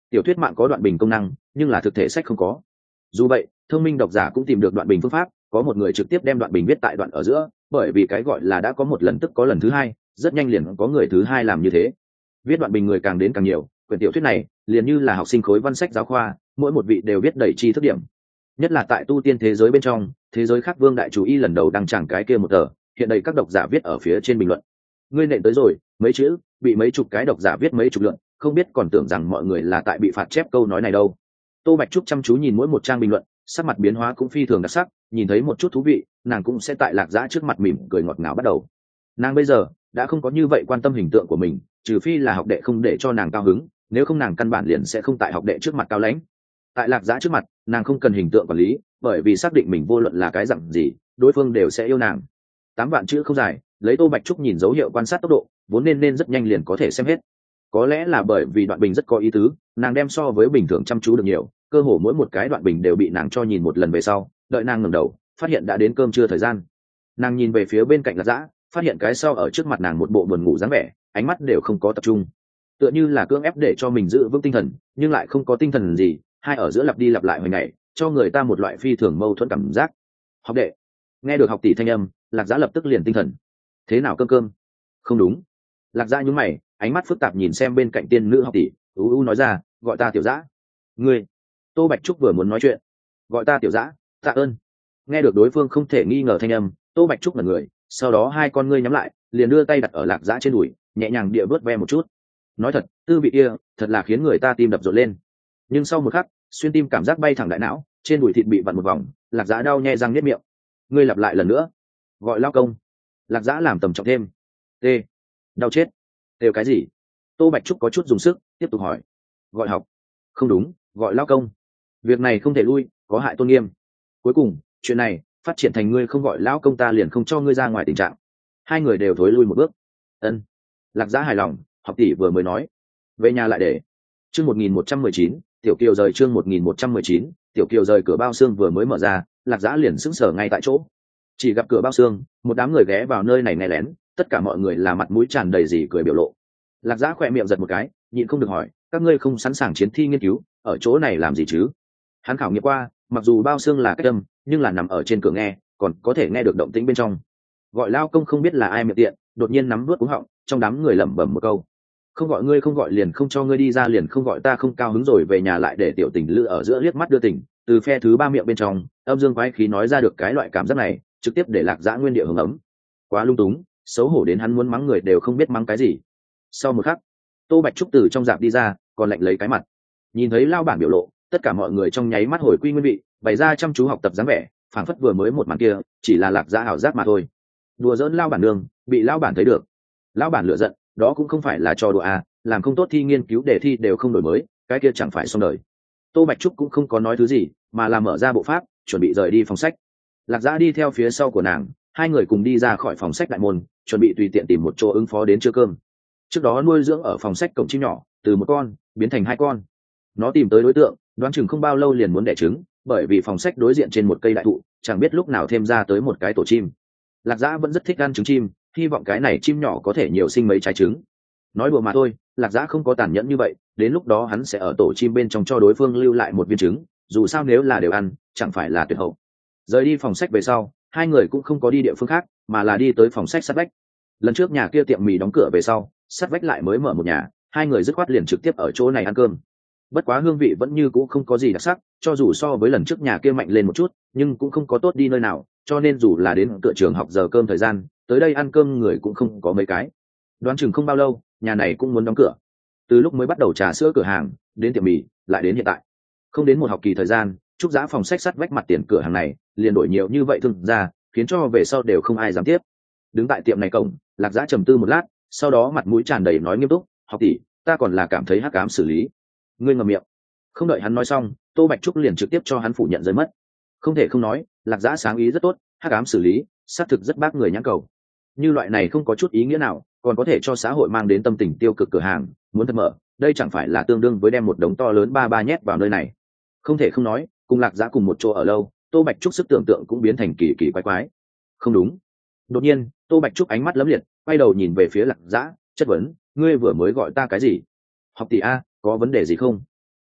tiểu thuyết mạng có đoạn bình công năng nhưng là thực thể sách không có. Dù vậy thông minh độc giả cũng tìm được đoạn bình phương pháp, có một người trực tiếp đem đoạn bình viết tại đoạn ở giữa, bởi vì cái gọi là đã có một lần tức có lần thứ hai, rất nhanh liền có người thứ hai làm như thế. Viết đoạn bình người càng đến càng nhiều, quyển tiểu thuyết này liền như là học sinh khối văn sách giáo khoa, mỗi một vị đều viết đầy tri thức điểm. Nhất là tại tu tiên thế giới bên trong, thế giới khác vương đại chủ y lần đầu đăng tràng cái kia một tờ, hiện đây các độc giả viết ở phía trên bình luận. Ngươi nện tới rồi, mấy chữ, bị mấy chục cái độc giả viết mấy chục lượt, không biết còn tưởng rằng mọi người là tại bị phạt chép câu nói này đâu. Tô Bạch Trúc chăm chú nhìn mỗi một trang bình luận, sắc mặt biến hóa cũng phi thường đặc sắc, nhìn thấy một chút thú vị, nàng cũng sẽ tại Lạc Dã trước mặt mỉm cười ngọt ngào bắt đầu. Nàng bây giờ đã không có như vậy quan tâm hình tượng của mình, trừ phi là học đệ không để cho nàng cao hứng, nếu không nàng căn bản liền sẽ không tại học đệ trước mặt cao lãnh. Tại Lạc Dã trước mặt, nàng không cần hình tượng quản lý, bởi vì xác định mình vô luận là cái dạng gì, đối phương đều sẽ yêu nàng. 8 vạn chữ không dài, lấy Tô Bạch Trúc nhìn dấu hiệu quan sát tốc độ, vốn nên rất nhanh liền có thể xem hết. Có lẽ là bởi vì đoạn bình rất có ý tứ, nàng đem so với bình thường chăm chú được nhiều, cơ hồ mỗi một cái đoạn bình đều bị nàng cho nhìn một lần về sau, đợi nàng ngẩng đầu, phát hiện đã đến cơm trưa thời gian. Nàng nhìn về phía bên cạnh Lạc Dã, phát hiện cái sau ở trước mặt nàng một bộ buồn ngủ dáng vẻ, ánh mắt đều không có tập trung, tựa như là cưỡng ép để cho mình giữ vững tinh thần, nhưng lại không có tinh thần gì, hai ở giữa lặp đi lặp lại hồi ngày, cho người ta một loại phi thường mâu thuẫn cảm giác. Học đệ. Nghe được học tỷ thanh âm, Lạc Dã lập tức liền tinh thần. Thế nào cơm? Không đúng. Lạc Dã nhướng mày, ánh mắt phức tạp nhìn xem bên cạnh tiên nữ học tỷ, nói ra, gọi ta Tiểu Dã. Ngươi. Tô Bạch Trúc vừa muốn nói chuyện. Gọi ta Tiểu Dã, tạ ơn. Nghe được đối phương không thể nghi ngờ thanh âm, Tô Bạch Trúc ngẩn người, sau đó hai con ngươi nhắm lại, liền đưa tay đặt ở Lạc Dã trên đùi, nhẹ nhàng địa vớt ve một chút. Nói thật, tư vị kia thật là khiến người ta tim đập rộn lên. Nhưng sau một khắc, xuyên tim cảm giác bay thẳng đại não, trên đùi thịt bị vặn một vòng, Lạc Dã đau nhè răng niết miệng. Ngươi lặp lại lần nữa. Gọi lao công. Lạc Dã làm tầm trọng thêm. T. Đau chết. Đều cái gì? Tô Bạch Trúc có chút dùng sức, tiếp tục hỏi. Gọi học. Không đúng, gọi lao công. Việc này không thể lui, có hại tôn nghiêm. Cuối cùng, chuyện này phát triển thành ngươi không gọi lão công ta liền không cho ngươi ra ngoài tình trạng. Hai người đều thối lui một bước. Ân. Lạc Dã hài lòng, học tỷ vừa mới nói. Về nhà lại để. Chương 1119, Tiểu Kiều rời chương 1119, Tiểu Kiều rời cửa bao xương vừa mới mở ra, Lạc Dã liền sững sờ ngay tại chỗ. Chỉ gặp cửa bao xương, một đám người ghé vào nơi này nghe lén, tất cả mọi người là mặt mũi tràn đầy gì cười biểu lộ. Lạc Dã khỏe miệng giật một cái, nhịn không được hỏi, các ngươi không sẵn sàng chiến thi nghiên cứu, ở chỗ này làm gì chứ? Hắn khảo nghiệm qua, mặc dù bao xương là cách âm, nhưng là nằm ở trên cửa nghe, còn có thể nghe được động tĩnh bên trong. Gọi lao công không biết là ai miệng tiện, đột nhiên nắm nuốt cúng họng, trong đám người lẩm bẩm một câu. Không gọi ngươi không gọi liền không cho ngươi đi ra liền không gọi ta không cao hứng rồi về nhà lại để tiểu tình lữ ở giữa liếc mắt đưa tình, từ phe thứ ba miệng bên trong, âm dương quái khí nói ra được cái loại cảm giác này, trực tiếp để Lạc Dã nguyên địa hưởng ấm. Quá lung túng, xấu hổ đến hắn muốn mắng người đều không biết mắng cái gì. Sau một khắc, Tô Bạch Trúc từ trong dạp đi ra, còn lạnh lấy cái mặt. Nhìn thấy lao bản biểu lộ, tất cả mọi người trong nháy mắt hồi quy nguyên vị, bày ra chăm chú học tập dáng vẻ, phảng phất vừa mới một màn kia, chỉ là Lạc Dã ảo giác mà thôi. Đùa giỡn lao bản nương, bị lao bản thấy được. Lao bản lựa giận, đó cũng không phải là trò đùa à, làm không tốt thi nghiên cứu đề thi đều không đổi mới, cái kia chẳng phải xong đời. Tô Bạch Trúc cũng không có nói thứ gì, mà là mở ra bộ pháp, chuẩn bị rời đi phòng sách. Lạc Dã đi theo phía sau của nàng, hai người cùng đi ra khỏi phòng sách đại môn, chuẩn bị tùy tiện tìm một chỗ ứng phó đến trưa cơm. Trước đó nuôi dưỡng ở phòng sách cổng chim nhỏ, từ một con biến thành hai con. Nó tìm tới đối tượng, đoán chừng không bao lâu liền muốn đẻ trứng, bởi vì phòng sách đối diện trên một cây đại thụ, chẳng biết lúc nào thêm ra tới một cái tổ chim. Lạc Dã vẫn rất thích ăn trứng chim, hy vọng cái này chim nhỏ có thể nhiều sinh mấy trái trứng. Nói đùa mà thôi, Lạc Dã không có tàn nhẫn như vậy, đến lúc đó hắn sẽ ở tổ chim bên trong cho đối phương lưu lại một viên trứng, dù sao nếu là đều ăn, chẳng phải là tuyệt hậu. Rời đi phòng sách về sau, hai người cũng không có đi địa phương khác, mà là đi tới phòng sách sát vách. Lần trước nhà kia tiệm mì đóng cửa về sau, sát vách lại mới mở một nhà, hai người dứt khoát liền trực tiếp ở chỗ này ăn cơm. Bất quá hương vị vẫn như cũ không có gì đặc sắc, cho dù so với lần trước nhà kia mạnh lên một chút, nhưng cũng không có tốt đi nơi nào, cho nên dù là đến cửa trường học giờ cơm thời gian, tới đây ăn cơm người cũng không có mấy cái. Đoán chừng không bao lâu, nhà này cũng muốn đóng cửa. Từ lúc mới bắt đầu trà sữa cửa hàng, đến tiệm mì, lại đến hiện tại, không đến một học kỳ thời gian, Trúc Giã phòng sách sắt vách mặt tiền cửa hàng này liền đổi nhiều như vậy thương ra, khiến cho về sau đều không ai dám tiếp. Đứng tại tiệm này cổng, Lạc Dã trầm tư một lát, sau đó mặt mũi tràn đầy nói nghiêm túc, học tỷ, ta còn là cảm thấy hắc ám xử lý. Ngươi ngậm miệng. Không đợi hắn nói xong, Tô Bạch Trúc liền trực tiếp cho hắn phủ nhận rơi mất. Không thể không nói, Lạc Dã sáng ý rất tốt, hắc ám xử lý, xác thực rất bác người nhãn cầu. Như loại này không có chút ý nghĩa nào, còn có thể cho xã hội mang đến tâm tình tiêu cực cửa hàng, muốn thật mở, đây chẳng phải là tương đương với đem một đống to lớn ba ba nhét vào nơi này. Không thể không nói, cùng Lạc Dã cùng một chỗ ở lâu, Tô Bạch Trúc sức tưởng tượng cũng biến thành kỳ kỳ quái quái. Không đúng. Đột nhiên, Tô Bạch Trúc ánh mắt lấm liệt, quay đầu nhìn về phía Lạc Dã, chất vấn, ngươi vừa mới gọi ta cái gì? Học tỷ a, có vấn đề gì không?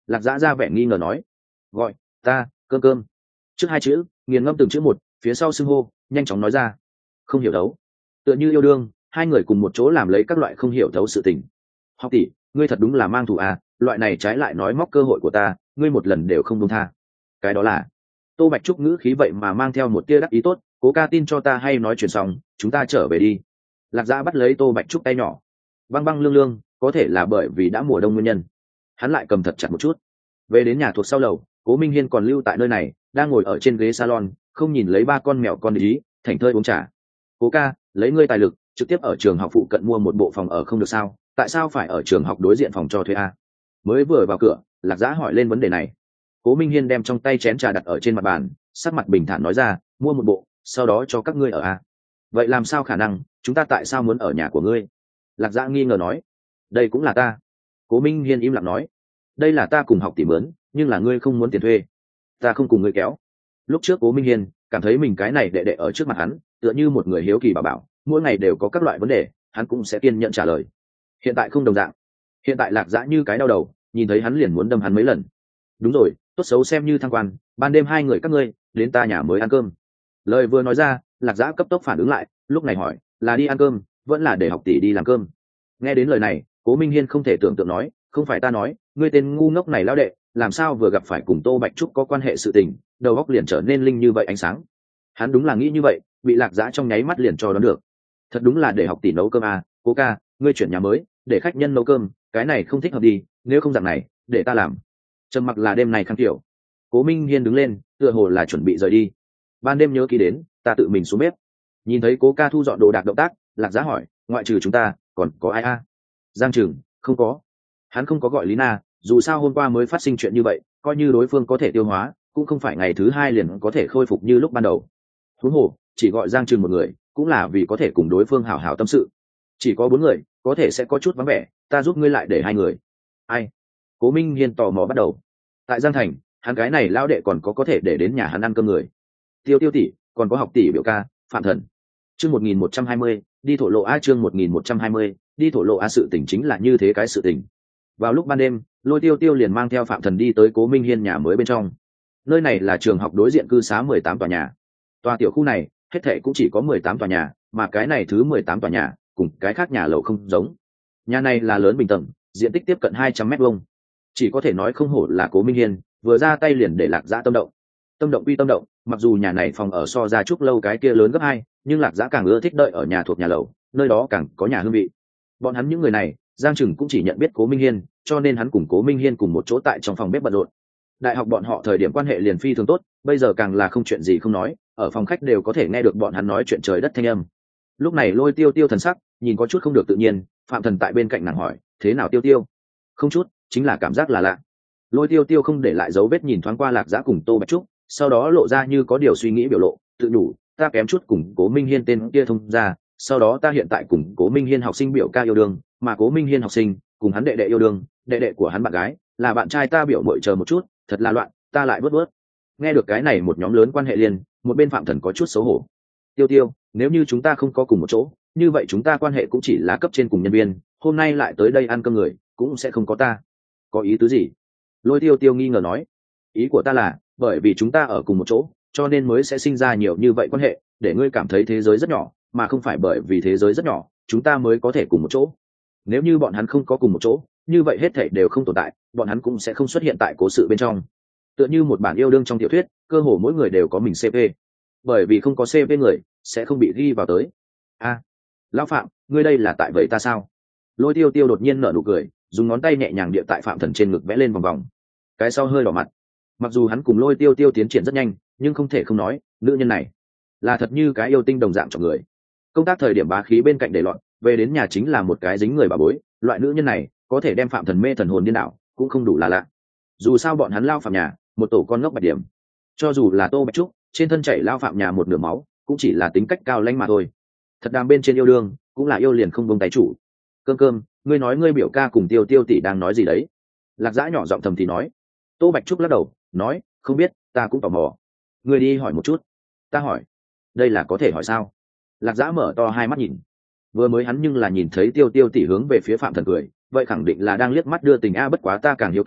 Lạc Dã ra vẻ nghi ngờ nói. Gọi ta cơm cơm. Trước hai chữ nghiền ngẫm từng chữ một, phía sau xưng hô nhanh chóng nói ra. Không hiểu đấu. Tựa như yêu đương, hai người cùng một chỗ làm lấy các loại không hiểu thấu sự tình. Học tỷ, ngươi thật đúng là mang thù à, loại này trái lại nói móc cơ hội của ta, ngươi một lần đều không buông tha. Cái đó là Tô Bạch Trúc ngữ khí vậy mà mang theo một tia đắc ý tốt, cố ca tin cho ta hay nói chuyện xong, chúng ta trở về đi. Lạc Dã bắt lấy Tô Bạch Trúc tay nhỏ, băng băng lương lương, có thể là bởi vì đã mùa đông nguyên nhân, hắn lại cầm thật chặt một chút. Về đến nhà thuộc sau lầu, Cố Minh Hiên còn lưu tại nơi này, đang ngồi ở trên ghế salon, không nhìn lấy ba con mèo con ý, thảnh thơi uống trà. Cố ca, lấy ngươi tài lực, trực tiếp ở trường học phụ cận mua một bộ phòng ở không được sao? Tại sao phải ở trường học đối diện phòng cho thuê a? Mới vừa vào cửa, Lạc Dã hỏi lên vấn đề này. Cố Minh Hiên đem trong tay chén trà đặt ở trên mặt bàn, sắc mặt bình thản nói ra, mua một bộ, sau đó cho các ngươi ở a. Vậy làm sao khả năng, chúng ta tại sao muốn ở nhà của ngươi? Lạc Dã nghi ngờ nói. Đây cũng là ta. Cố Minh Hiên im lặng nói. Đây là ta cùng học tỷ mướn, nhưng là ngươi không muốn tiền thuê. Ta không cùng ngươi kéo. Lúc trước Cố Minh Hiên cảm thấy mình cái này đệ đệ ở trước mặt hắn, tựa như một người hiếu kỳ bảo bảo, mỗi ngày đều có các loại vấn đề, hắn cũng sẽ kiên nhận trả lời. Hiện tại không đồng dạng. Hiện tại Lạc Dã như cái đau đầu, nhìn thấy hắn liền muốn đâm hắn mấy lần. Đúng rồi, tốt xấu xem như thăng quan, ban đêm hai người các ngươi đến ta nhà mới ăn cơm. Lời vừa nói ra, Lạc Dã cấp tốc phản ứng lại, lúc này hỏi, là đi ăn cơm, vẫn là để học tỷ đi làm cơm? Nghe đến lời này, Cố Minh Hiên không thể tưởng tượng nói, không phải ta nói, ngươi tên ngu ngốc này lão đệ, làm sao vừa gặp phải cùng Tô Bạch Trúc có quan hệ sự tình, đầu óc liền trở nên linh như vậy ánh sáng. Hắn đúng là nghĩ như vậy, bị Lạc Dã trong nháy mắt liền cho đoán được. Thật đúng là để học tỷ nấu cơm à, Cố ca, ngươi chuyển nhà mới, để khách nhân nấu cơm, cái này không thích hợp đi, nếu không dạng này, để ta làm. Trầm mặc là đêm này khang tiểu. Cố Minh Hiên đứng lên, tựa hồ là chuẩn bị rời đi. Ban đêm nhớ kỹ đến, ta tự mình xuống bếp. Nhìn thấy Cố ca thu dọn đồ đạc động tác, Lạc Dã hỏi, ngoại trừ chúng ta, còn có ai a? Giang Trừng, không có. Hắn không có gọi Lý Na, dù sao hôm qua mới phát sinh chuyện như vậy, coi như đối phương có thể tiêu hóa, cũng không phải ngày thứ hai liền có thể khôi phục như lúc ban đầu. Huống hồ, chỉ gọi Giang Trừng một người, cũng là vì có thể cùng đối phương hảo hảo tâm sự. Chỉ có 4 người, có thể sẽ có chút vắng vẻ, ta giúp ngươi lại để 2 người. Ai? Cố Minh Hiên tò mò bắt đầu. Tại Giang Thành, hắn cái này lao đệ còn có thể để đến nhà hắn ăn cơm người. Tiêu Tiêu tỷ, còn có học tỷ biểu ca, Phạm Thần. Chương 1120, đi thổ lộ a, chương 1120, đi thổ lộ a, sự tình chính là như thế cái sự tình. Vào lúc ban đêm, Lôi Tiêu Tiêu liền mang theo Phạm Thần đi tới Cố Minh Hiên nhà mới bên trong. Nơi này là trường học đối diện cư xá 18 tòa nhà. Tòa tiểu khu này, hết thệ cũng chỉ có 18 tòa nhà, mà cái này thứ 18 tòa nhà, cùng cái khác nhà lầu không giống. Nhà này là lớn bình tầng, diện tích tiếp cận 200 mét vuông. Chỉ có thể nói không hổ là Cố Minh Hiên, vừa ra tay liền để Lạc Dã tâm động. Tâm động quy tâm động, mặc dù nhà này phòng ở so ra Trúc Lâu cái kia lớn gấp 2, nhưng Lạc Dã càng ưa thích đợi ở nhà thuộc nhà lầu, nơi đó càng có nhà hương vị. Bọn hắn những người này, Giang Trừng cũng chỉ nhận biết Cố Minh Hiên, cho nên hắn cùng Cố Minh Hiên cùng một chỗ tại trong phòng bếp bận rộn. Đại học bọn họ thời điểm quan hệ liền phi thường tốt, bây giờ càng là không chuyện gì không nói, ở phòng khách đều có thể nghe được bọn hắn nói chuyện trời đất thanh âm. Lúc này Lôi Tiêu Tiêu thần sắc nhìn có chút không được tự nhiên, Phạm Thần tại bên cạnh nàng hỏi, thế nào Tiêu Tiêu? Không chút, chính là cảm giác là lạ. Lôi Tiêu Tiêu không để lại dấu vết nhìn thoáng qua Lạc Dã cùng Tô Bạch Trúc, sau đó lộ ra như có điều suy nghĩ biểu lộ, tự nhủ, ta kém chút cùng Cố Minh Hiên tên kia thông ra, sau đó ta hiện tại cùng Cố Minh Hiên học sinh biểu ca yêu đương, mà Cố Minh Hiên học sinh cùng hắn đệ đệ yêu đương, đệ đệ của hắn bạn gái là bạn trai ta biểu muội, chờ một chút, thật là loạn, ta lại bớt. Nghe được cái này một nhóm lớn quan hệ liền, một bên Phạm Thần có chút xấu hổ. Tiêu Tiêu, nếu như chúng ta không có cùng một chỗ, như vậy chúng ta quan hệ cũng chỉ là cấp trên cùng nhân viên, hôm nay lại tới đây ăn cơm người, cũng sẽ không có ta. Có ý tứ gì? Lôi Tiêu Tiêu nghi ngờ nói. Ý của ta là, bởi vì chúng ta ở cùng một chỗ, cho nên mới sẽ sinh ra nhiều như vậy quan hệ, để ngươi cảm thấy thế giới rất nhỏ, mà không phải bởi vì thế giới rất nhỏ, chúng ta mới có thể cùng một chỗ. Nếu như bọn hắn không có cùng một chỗ, như vậy hết thảy đều không tồn tại, bọn hắn cũng sẽ không xuất hiện tại cố sự bên trong. Tựa như một bản yêu đương trong tiểu thuyết, cơ hồ mỗi người đều có mình CP. Bởi vì không có CP người, sẽ không bị ghi vào tới. A, lão Phạm, ngươi đây là tại vậy ta sao? Lôi Tiêu Tiêu đột nhiên nở nụ cười, dùng ngón tay nhẹ nhàng địa tại Phạm Thần trên ngực vẽ lên vòng vòng. Cái sau hơi đỏ mặt. Mặc dù hắn cùng Lôi Tiêu Tiêu tiến triển rất nhanh, nhưng không thể không nói, nữ nhân này là thật như cái yêu tinh đồng dạng cho người. Công tác thời điểm bá khí bên cạnh để loạn, về đến nhà chính là một cái dính người bà bối, loại nữ nhân này có thể đem Phạm Thần mê thần hồn điên đảo, cũng không đủ là lạ. Dù sao bọn hắn lao Phạm nhà, một tổ con ngốc bạch điểm. Cho dù là Tô Bạch Trúc, trên thân chảy lao Phạm nhà một nửa máu, cũng chỉ là tính cách cao lãnh mà thôi. Thật đàm bên trên yêu đương, cũng là yêu liền không buông tay chủ. Cơm, ngươi nói ngươi biểu ca cùng Tiêu Tiêu tỷ đang nói gì đấy? Lạc Dã nhỏ giọng thầm thì nói. Tô Bạch Trúc lắc đầu, nói, không biết, ta cũng tò mò. Ngươi đi hỏi một chút. Ta hỏi. Đây là có thể hỏi sao? Lạc Dã mở to hai mắt nhìn. Vừa mới hắn nhưng là nhìn thấy Tiêu Tiêu tỷ hướng về phía Phạm Thần cười, vậy khẳng định là đang liếc mắt đưa tình a, bất quá ta càng hiếu kỳ,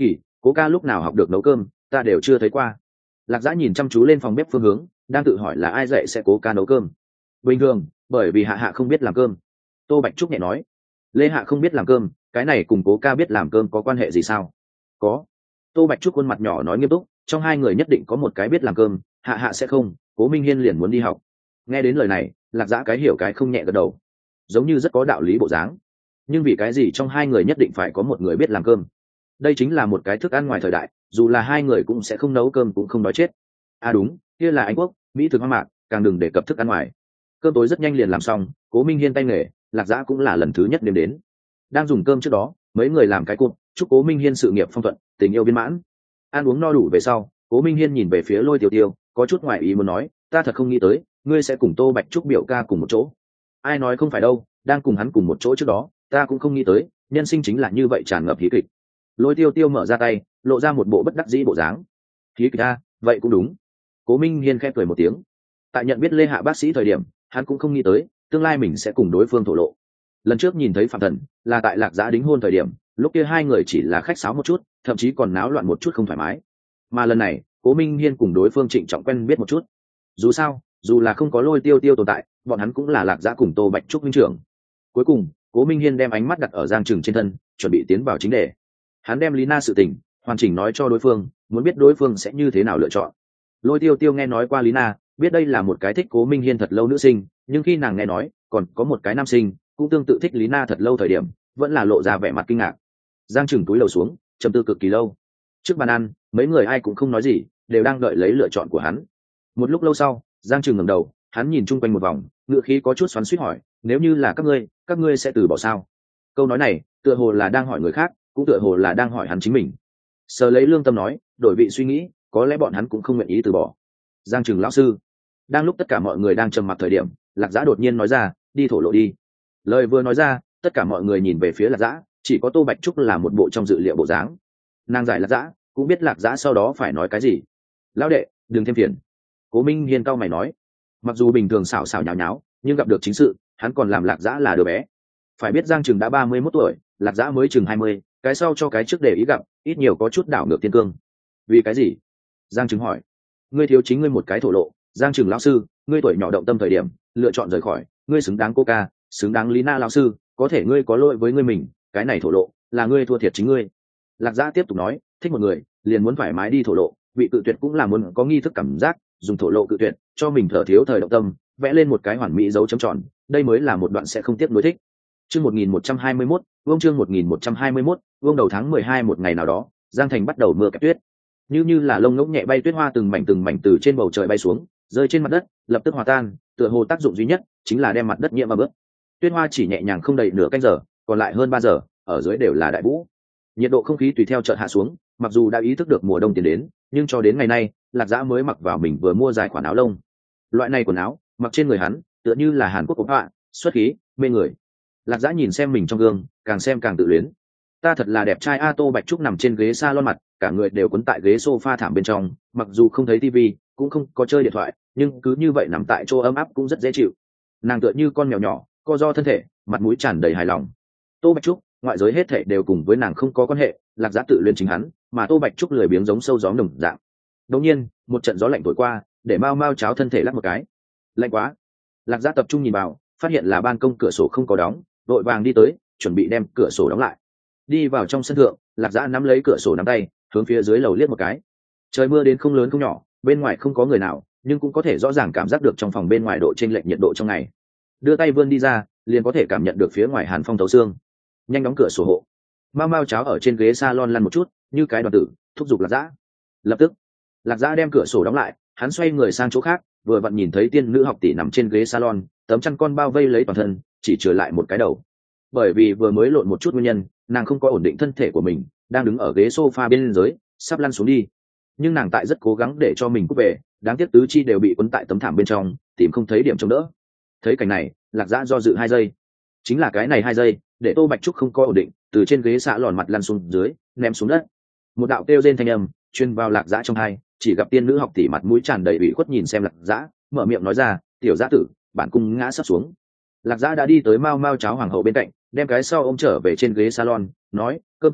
Cố ca lúc nào học được nấu cơm, ta đều chưa thấy qua. Lạc Dã nhìn chăm chú lên phòng bếp phương hướng, đang tự hỏi là ai dạy sẽ Cố ca nấu cơm. Bình thường, bởi vì Hạ Hạ không biết làm cơm. Tô Bạch Trúc nhẹ nói. Lê Hạ không biết làm cơm, cái này cùng Cố ca biết làm cơm có quan hệ gì sao? Có. Tô Bạch Trúc khuôn mặt nhỏ nói nghiêm túc, trong hai người nhất định có một cái biết làm cơm, Hạ Hạ sẽ không. Cố Minh Hiên liền muốn đi học. Nghe đến lời này, Lạc Dã cái hiểu cái không nhẹ gật đầu, giống như rất có đạo lý bộ dáng. Nhưng vì cái gì trong hai người nhất định phải có một người biết làm cơm? Đây chính là một cái thức ăn ngoài thời đại, dù là hai người cũng sẽ không nấu cơm cũng không đói chết. À đúng, kia là Anh Quốc, Mỹ thực hoang mạc, càng đừng đề cập thức ăn ngoài. Cơm tối rất nhanh liền làm xong, Cố Minh Hiên tay nghề, Lạc Dã cũng là lần thứ nhất đêm đến. Đang dùng cơm trước đó, mấy người làm cái cụm, chúc Cố Minh Hiên sự nghiệp phong thuận, tình yêu viên mãn. Ăn uống no đủ về sau, Cố Minh Hiên nhìn về phía Lôi Tiêu Tiêu, có chút ngoài ý muốn nói, ta thật không nghĩ tới, ngươi sẽ cùng Tô Bạch Trúc biểu ca cùng một chỗ. Ai nói không phải đâu, đang cùng hắn cùng một chỗ trước đó, ta cũng không nghĩ tới, nhân sinh chính là như vậy tràn ngập hí kịch. Lôi Tiêu Tiêu mở ra tay, lộ ra một bộ bất đắc dĩ bộ dáng. Hí kịch a, vậy cũng đúng. Cố Minh Hiên khẽ cười một tiếng. Tại nhận biết Lê Hạ bác sĩ thời điểm, hắn cũng không nghĩ tới, tương lai mình sẽ cùng đối phương thổ lộ. Lần trước nhìn thấy Phạm Thần, là tại Lạc Dã đính hôn thời điểm, lúc kia hai người chỉ là khách sáo một chút, thậm chí còn náo loạn một chút không thoải mái. Mà lần này, Cố Minh Hiên cùng đối phương trịnh trọng quen biết một chút. Dù sao, dù là không có Lôi Tiêu Tiêu tồn tại, bọn hắn cũng là Lạc Dã cùng Tô Bạch Trúc huynh trưởng. Cuối cùng, Cố Minh Hiên đem ánh mắt đặt ở Giang Trừng trên thân, chuẩn bị tiến vào chính đề. Hắn đem Lý Na sự tình hoàn chỉnh nói cho đối phương, muốn biết đối phương sẽ như thế nào lựa chọn. Lôi Tiêu Tiêu nghe nói qua Lý Na, biết đây là một cái thích Cố Minh Hiên thật lâu nữ sinh, nhưng khi nàng nghe nói còn có một cái nam sinh cũng tương tự thích Lý Na thật lâu thời điểm, vẫn là lộ ra vẻ mặt kinh ngạc. Giang Trừng túi lầu xuống, trầm tư cực kỳ lâu. Trước bàn ăn, mấy người ai cũng không nói gì, đều đang đợi lấy lựa chọn của hắn. Một lúc lâu sau, Giang Trừng ngẩng đầu, hắn nhìn chung quanh một vòng, ngựa khí có chút xoắn xuýt hỏi, nếu như là các ngươi sẽ từ bỏ sao? Câu nói này, tựa hồ là đang hỏi người khác, cũng tựa hồ là đang hỏi hắn chính mình. Sờ lấy lương tâm nói, đổi vị suy nghĩ, có lẽ bọn hắn cũng không nguyện ý từ bỏ. Giang Trừng lão sư. Đang lúc tất cả mọi người đang trầm mặc thời điểm, Lạc Dã đột nhiên nói ra, đi thổ lộ đi. Lời vừa nói ra, tất cả mọi người nhìn về phía Lạc Dã, chỉ có Tô Bạch Trúc là một bộ trong dự liệu bộ dáng. Nàng giải Lạc Dã, cũng biết Lạc Dã sau đó phải nói cái gì. Lão đệ, đừng thêm phiền. Cố Minh Hiên cau mày nói, mặc dù bình thường xảo xảo nháo nháo, nhưng gặp được chính sự, hắn còn làm Lạc Dã là đứa bé. Phải biết Giang Trừng đã 31 tuổi, Lạc Dã mới chừng 20, cái sau cho cái trước để ý gặp, ít nhiều có chút đảo ngược thiên cương. Vì cái gì? Giang Trừng hỏi. Ngươi thiếu chính ngươi một cái thổ lộ. Giang Trừng lão sư, ngươi tuổi nhỏ động tâm thời điểm, lựa chọn rời khỏi, ngươi xứng đáng cô ca, xứng đáng Lý Na lão sư, có thể ngươi có lỗi với ngươi mình, cái này thổ lộ, là ngươi thua thiệt chính ngươi. Lạc Dã tiếp tục nói, thích một người, liền muốn thoải mái đi thổ lộ, vị cự tuyệt cũng là muốn có nghi thức cảm giác, dùng thổ lộ cự tuyệt, cho mình thở thiếu thời động tâm, vẽ lên một cái hoàn mỹ dấu chấm tròn, đây mới là một đoạn sẽ không tiếc nuối thích. Chương 1121, Vương chương 1121, Vương đầu tháng 12 một ngày nào đó, Giang Thành bắt đầu mưa kẹp tuyết. Như là lông ngỗng nhẹ bay tuyết hoa từng mảnh từ trên bầu trời bay xuống, rơi trên mặt đất, lập tức hòa tan, tựa hồ tác dụng duy nhất chính là đem mặt đất nhiễm vào bước. Tuyết hoa chỉ nhẹ nhàng không đầy nửa canh giờ, còn lại hơn 3 giờ, ở dưới đều là đại vũ. Nhiệt độ không khí tùy theo chợt hạ xuống, mặc dù đã ý thức được mùa đông tiến đến, nhưng cho đến ngày nay, Lạc Dã mới mặc vào mình vừa mua dài khoản áo lông. Loại này quần áo, mặc trên người hắn, tựa như là Hàn Quốc cổ họa, xuất khí, mê người. Lạc Dã nhìn xem mình trong gương, càng xem càng tự luyến. Ta thật là đẹp trai a. Tô Bạch Trúc nằm trên ghế salon mặt, cả người đều quấn tại ghế sofa thảm bên trong, mặc dù không thấy tivi, cũng không có chơi điện thoại, nhưng cứ như vậy nằm tại chỗ ấm áp cũng rất dễ chịu. Nàng tựa như con mèo nhỏ, co ro thân thể, mặt mũi tràn đầy hài lòng. Tô Bạch Trúc, ngoại giới hết thảy đều cùng với nàng không có quan hệ, Lạc Dã tự luyến chính hắn, mà Tô Bạch Trúc lười biếng giống sâu gió đồng dạng. Đột nhiên, một trận gió lạnh thổi qua, để Mao Mao cháo thân thể lắc một cái. Lạnh quá. Lạc Dã tập trung nhìn vào, phát hiện là ban công cửa sổ không có đóng, vội vàng đi tới, chuẩn bị đem cửa sổ đóng lại. Đi vào trong sân thượng, Lạc Dã nắm lấy cửa sổ nắm tay, hướng phía dưới lầu liếc một cái. Trời mưa đến không lớn không nhỏ, bên ngoài không có người nào, nhưng cũng có thể rõ ràng cảm giác được trong phòng bên ngoài độ chênh lệch nhiệt độ trong ngày. Đưa tay vươn đi ra, liền có thể cảm nhận được phía ngoài hàn phong thấu xương. Nhanh đóng cửa sổ hộ. Mao Mao cháo ở trên ghế salon lăn một chút, như cái đoàn tử, thúc giục Lạc Dã. Lập tức, Lạc Dã đem cửa sổ đóng lại, hắn xoay người sang chỗ khác, vừa vặn nhìn thấy tiên nữ học tỷ nằm trên ghế salon, tấm chăn con bao vây lấy toàn thân, chỉ trừ lại một cái đầu. Bởi vì vừa mới lộn một chút nguyên nhân, nàng không có ổn định thân thể của mình, đang đứng ở ghế sofa bên dưới, sắp lăn xuống đi. Nhưng nàng tại rất cố gắng để cho mình cúp về, đáng tiếc tứ chi đều bị cuốn tại tấm thảm bên trong, tìm không thấy điểm chống đỡ. Thấy cảnh này, Lạc Dã do dự 2 giây. Chính là cái này 2 giây, để Tô Bạch Trúc không có ổn định, từ trên ghế xạ lòn mặt lăn xuống dưới, ném xuống đất. Một đạo kêu rên thanh âm truyền vào Lạc Dã trong tai, chỉ gặp tiên nữ học tỷ mặt mũi tràn đầy ủy khuất nhìn xem Lạc Dã, mở miệng nói ra, "Tiểu Dã tử, bản cung ngã sắp xuống." Lạc Dã đã đi tới Mao Mao cháo hoàng hậu bên cạnh, đem cái sau ôm trở về trên ghế salon, nói, "Cơm,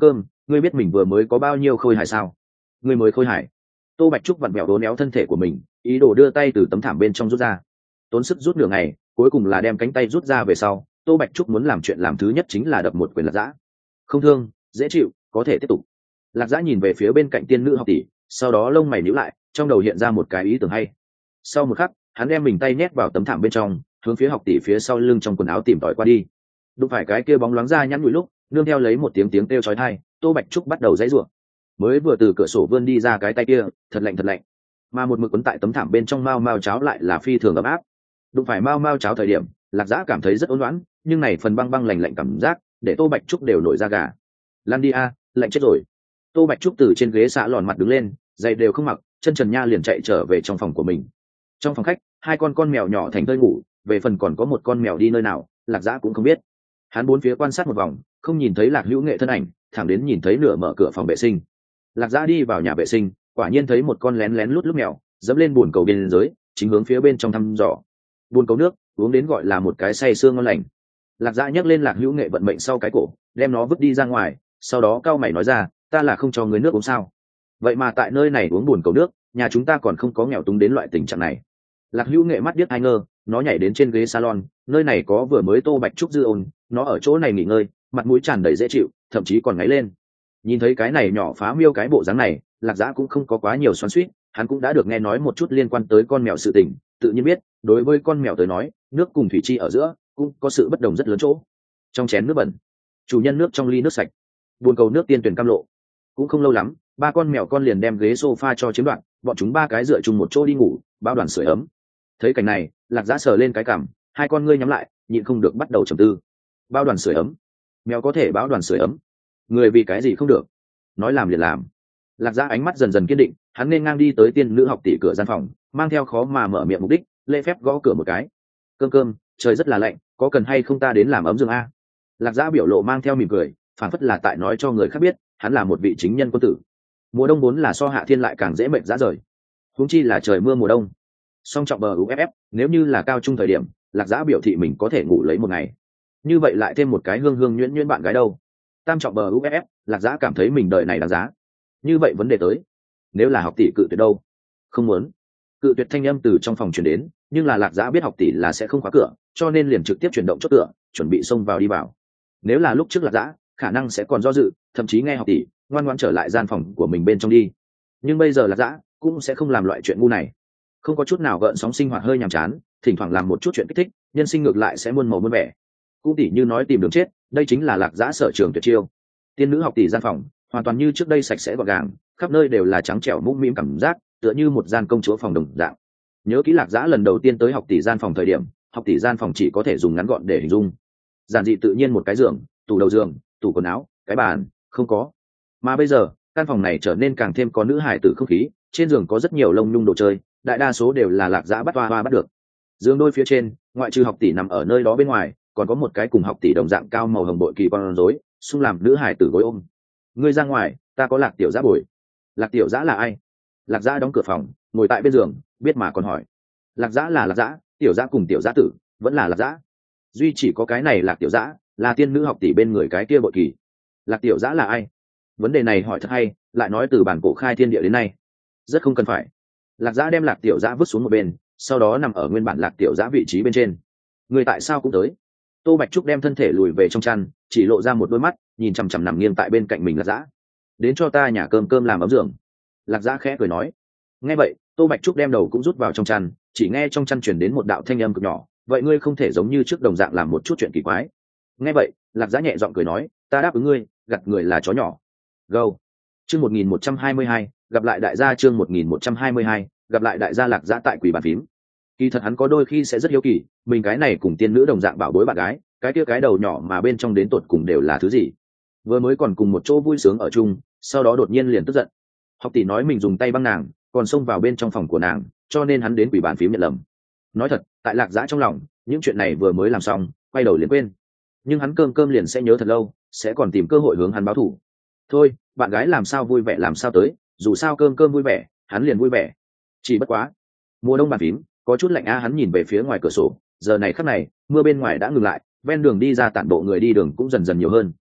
ngươi biết mình vừa mới có bao nhiêu khôi hài sao? Ngươi mới khôi hài. Tô Bạch Trúc vặn vẹo đốn éo thân thể của mình, ý đồ đưa tay từ tấm thảm bên trong rút ra. Tốn sức rút nửa ngày, cuối cùng là đem cánh tay rút ra về sau. Tô Bạch Trúc muốn làm chuyện làm thứ nhất chính là đập một quyền Lạc Dã. Không thương, dễ chịu, có thể tiếp tục. Lạc Dã nhìn về phía bên cạnh tiên nữ học tỷ, sau đó lông mày nhíu lại, trong đầu hiện ra một cái ý tưởng hay. Sau một khắc, hắn đem mình tay nhét vào tấm thảm bên trong, hướng phía học tỷ phía sau lưng trong quần áo tìm tòi qua đi. Đụng phải cái kia bóng loáng ra nhăn nhủi lúc, nương theo lấy một tiếng kêu chói tai, Tô Bạch Trúc bắt đầu giãy giụa. Mới vừa từ cửa sổ vươn đi ra cái tay kia, thật lạnh thật lạnh. Mà một mực quấn tại tấm thảm bên trong mao mao cháo lại là phi thường ấm áp. Đụng phải mao mao cháo thời điểm, Lạc Dã cảm thấy rất ôn loãng, nhưng này phần băng băng lạnh lạnh cảm giác, để Tô Bạch Trúc đều nổi da gà. Lan đi a, lạnh chết rồi. Tô Bạch Trúc từ trên ghế xạ lòn mặt đứng lên, giày đều không mặc, chân trần nha liền chạy trở về trong phòng của mình. Trong phòng khách, hai con mèo nhỏ thành thơi ngủ, về phần còn có một con mèo đi nơi nào, Lạc Dã cũng không biết. Hắn bốn phía quan sát một vòng, không nhìn thấy Lạc Hữu Nghệ thân ảnh, thẳng đến nhìn thấy nửa mở cửa phòng vệ sinh. Lạc Dã đi vào nhà vệ sinh, quả nhiên thấy một con lén lén lút lút mèo dẫm lên bồn cầu bên dưới, chính hướng phía bên trong thăm dò. Bồn cầu nước uống đến gọi là một cái say sương ngon lành. Lạc Dã nhấc lên Lạc Hữu Nghệ vận mệnh sau cái cổ, đem nó vứt đi ra ngoài, sau đó cau mày nói ra, ta là không cho người nước uống sao? Vậy mà tại nơi này uống bồn cầu nước, nhà chúng ta còn không có nghèo túng đến loại tình trạng này. Lạc Hữu Nghệ mắt điếc ai ngơ, nó nhảy đến trên ghế salon, nơi này có vừa mới Tô Bạch Trúc dư ôn, nó ở chỗ này nghỉ ngơi, mặt mũi tràn đầy dễ chịu, thậm chí còn ngáy lên. Nhìn thấy cái này nhỏ phá miêu cái bộ dáng này, Lạc Dã cũng không có quá nhiều xoắn xuýt, hắn cũng đã được nghe nói một chút liên quan tới con mèo sự tình, tự nhiên biết, đối với con mèo tới nói, nước cùng thủy chi ở giữa cũng có sự bất đồng rất lớn chỗ. Trong chén nước bẩn, chủ nhân nước trong ly nước sạch, buồn cầu nước tiên tuyển cam lộ. Cũng không lâu lắm, ba con mèo con liền đem ghế sofa cho chiếm đoạt, bọn chúng ba cái dựa chung một chỗ đi ngủ, bao đoàn sưởi ấm. Thấy cảnh này, Lạc Dã sờ lên cái cằm, hai con ngươi nhắm lại, nhịn không được bắt đầu trầm tư. Bao đoàn sưởi ấm, mèo có thể báo đoàn sưởi ấm, người vì cái gì không được? Nói làm liền làm. Lạc Dã ánh mắt dần dần kiên định, hắn nên ngang đi tới tiên nữ học tỷ cửa gian phòng, mang theo khó mà mở miệng mục đích, lễ phép gõ cửa một cái. Cơm, trời rất là lạnh, có cần hay không ta đến làm ấm giường a? Lạc Dã biểu lộ mang theo mỉm cười, phản phất là tại nói cho người khác biết, hắn là một vị chính nhân quân tử. Mùa đông vốn là so hạ thiên lại càng dễ mệt rã rời, huống chi là trời mưa mùa đông. Song trọng bờ uff, nếu như là cao trung thời điểm, Lạc Dã biểu thị mình có thể ngủ lấy một ngày. Như vậy lại thêm một cái hương hương nhuyễn nhuyễn bạn gái đâu. Tam trọng bờ uff, Lạc Dã cảm thấy mình đời này đáng giá. Như vậy vấn đề tới, nếu là học tỷ cự tuyệt đâu? Không muốn. Cự tuyệt thanh âm từ trong phòng truyền đến, nhưng là Lạc Dã biết học tỷ là sẽ không khóa cửa, cho nên liền trực tiếp chuyển động chốt cửa, chuẩn bị xông vào đi vào. Nếu là lúc trước Lạc Dã, khả năng sẽ còn do dự, thậm chí nghe học tỷ ngoan ngoãn trở lại gian phòng của mình bên trong đi. Nhưng bây giờ Lạc Dã cũng sẽ không làm loại chuyện ngu này. Không có chút nào gợn sóng sinh hoạt hơi nhàm chán, thỉnh thoảng làm một chút chuyện kích thích, nhân sinh ngược lại sẽ muôn màu muôn vẻ. Cũng tỉ như nói tìm đường chết, đây chính là Lạc Dã sở trường tuyệt chiêu. Tiên nữ học tỷ gian phòng hoàn toàn như trước đây sạch sẽ gọn gàng, khắp nơi đều là trắng trẻo mũm mĩm cảm giác, tựa như một gian công chúa phòng đồng dạng. Nhớ kỹ Lạc Dã lần đầu tiên tới học tỷ gian phòng thời điểm, học tỷ gian phòng chỉ có thể dùng ngắn gọn để hình dung. Giản dị tự nhiên một cái giường, tủ đầu giường, tủ quần áo, cái bàn, không có. Mà bây giờ, căn phòng này trở nên càng thêm có nữ hài tử không khí, trên giường có rất nhiều lông nhung đồ chơi, đại đa số đều là Lạc Dã bắt hoa bắt được. Giường đôi phía trên, ngoại trừ học tỷ nằm ở nơi đó bên ngoài, còn có một cái cùng học tỷ đồng dạng cao màu hồng bội kỳ con rối, xung làm nữ hài tử gối ôm. Ngươi ra ngoài, ta có Lạc tiểu Dã bồi. Lạc tiểu Dã là ai? Lạc Dã đóng cửa phòng, ngồi tại bên giường, biết mà còn hỏi. Lạc Dã là Lạc Dã, tiểu Dã cùng tiểu Dã tử vẫn là Lạc Dã. Duy chỉ có cái này Lạc tiểu Dã là tiên nữ học tỷ bên người cái kia bội kỳ. Lạc tiểu Dã là ai? Vấn đề này hỏi thật hay, lại nói từ bản cổ khai thiên địa đến nay, rất không cần phải. Lạc Dã đem Lạc tiểu Dã vứt xuống một bên, sau đó nằm ở nguyên bản Lạc tiểu Dã vị trí bên trên. Người tại sao cũng tới? Tô Bạch Trúc đem thân thể lùi về trong chăn, chỉ lộ ra một đôi mắt, nhìn chằm chằm nằm nghiêng tại bên cạnh mình Lạc Dã. Đến cho ta nhà cơm làm ấm giường. Lạc Dã khẽ cười nói. Nghe vậy, Tô Bạch Trúc đem đầu cũng rút vào trong chăn, chỉ nghe trong chăn truyền đến một đạo thanh âm cực nhỏ, vậy ngươi không thể giống như trước đồng dạng làm một chút chuyện kỳ quái. Nghe vậy, Lạc Dã nhẹ giọng cười nói, ta đáp ứng ngươi, gặt người là chó nhỏ. Go. Chương 1122, gặp lại đại gia. Chương 1122, gặp lại đại gia. Lạc Dã tại quỷ bàn phím. Kỳ thật hắn có đôi khi sẽ rất hiếu kỳ, mình cái này cùng tiên nữ đồng dạng bảo bối bạn gái, cái kia cái đầu nhỏ mà bên trong đến tột cùng đều là thứ gì. Vừa mới còn cùng một chỗ vui sướng ở chung, sau đó đột nhiên liền tức giận. Học tỷ nói mình dùng tay băng nàng, còn xông vào bên trong phòng của nàng, cho nên hắn đến quỷ bàn phím nhận lầm. Nói thật, tại Lạc Dã trong lòng, những chuyện này vừa mới làm xong, quay đầu liền quên. Nhưng hắn cơm liền sẽ nhớ thật lâu, sẽ còn tìm cơ hội hướng hắn báo thù. Thôi, bạn gái làm sao vui vẻ làm sao tới, dù sao cơm vui vẻ, hắn liền vui vẻ. Chỉ bất quá, mùa đông bàn phím có chút lạnh hắn nhìn về phía ngoài cửa sổ, giờ này khắc này, mưa bên ngoài đã ngừng lại, ven đường đi ra tản bộ người đi đường cũng dần dần nhiều hơn.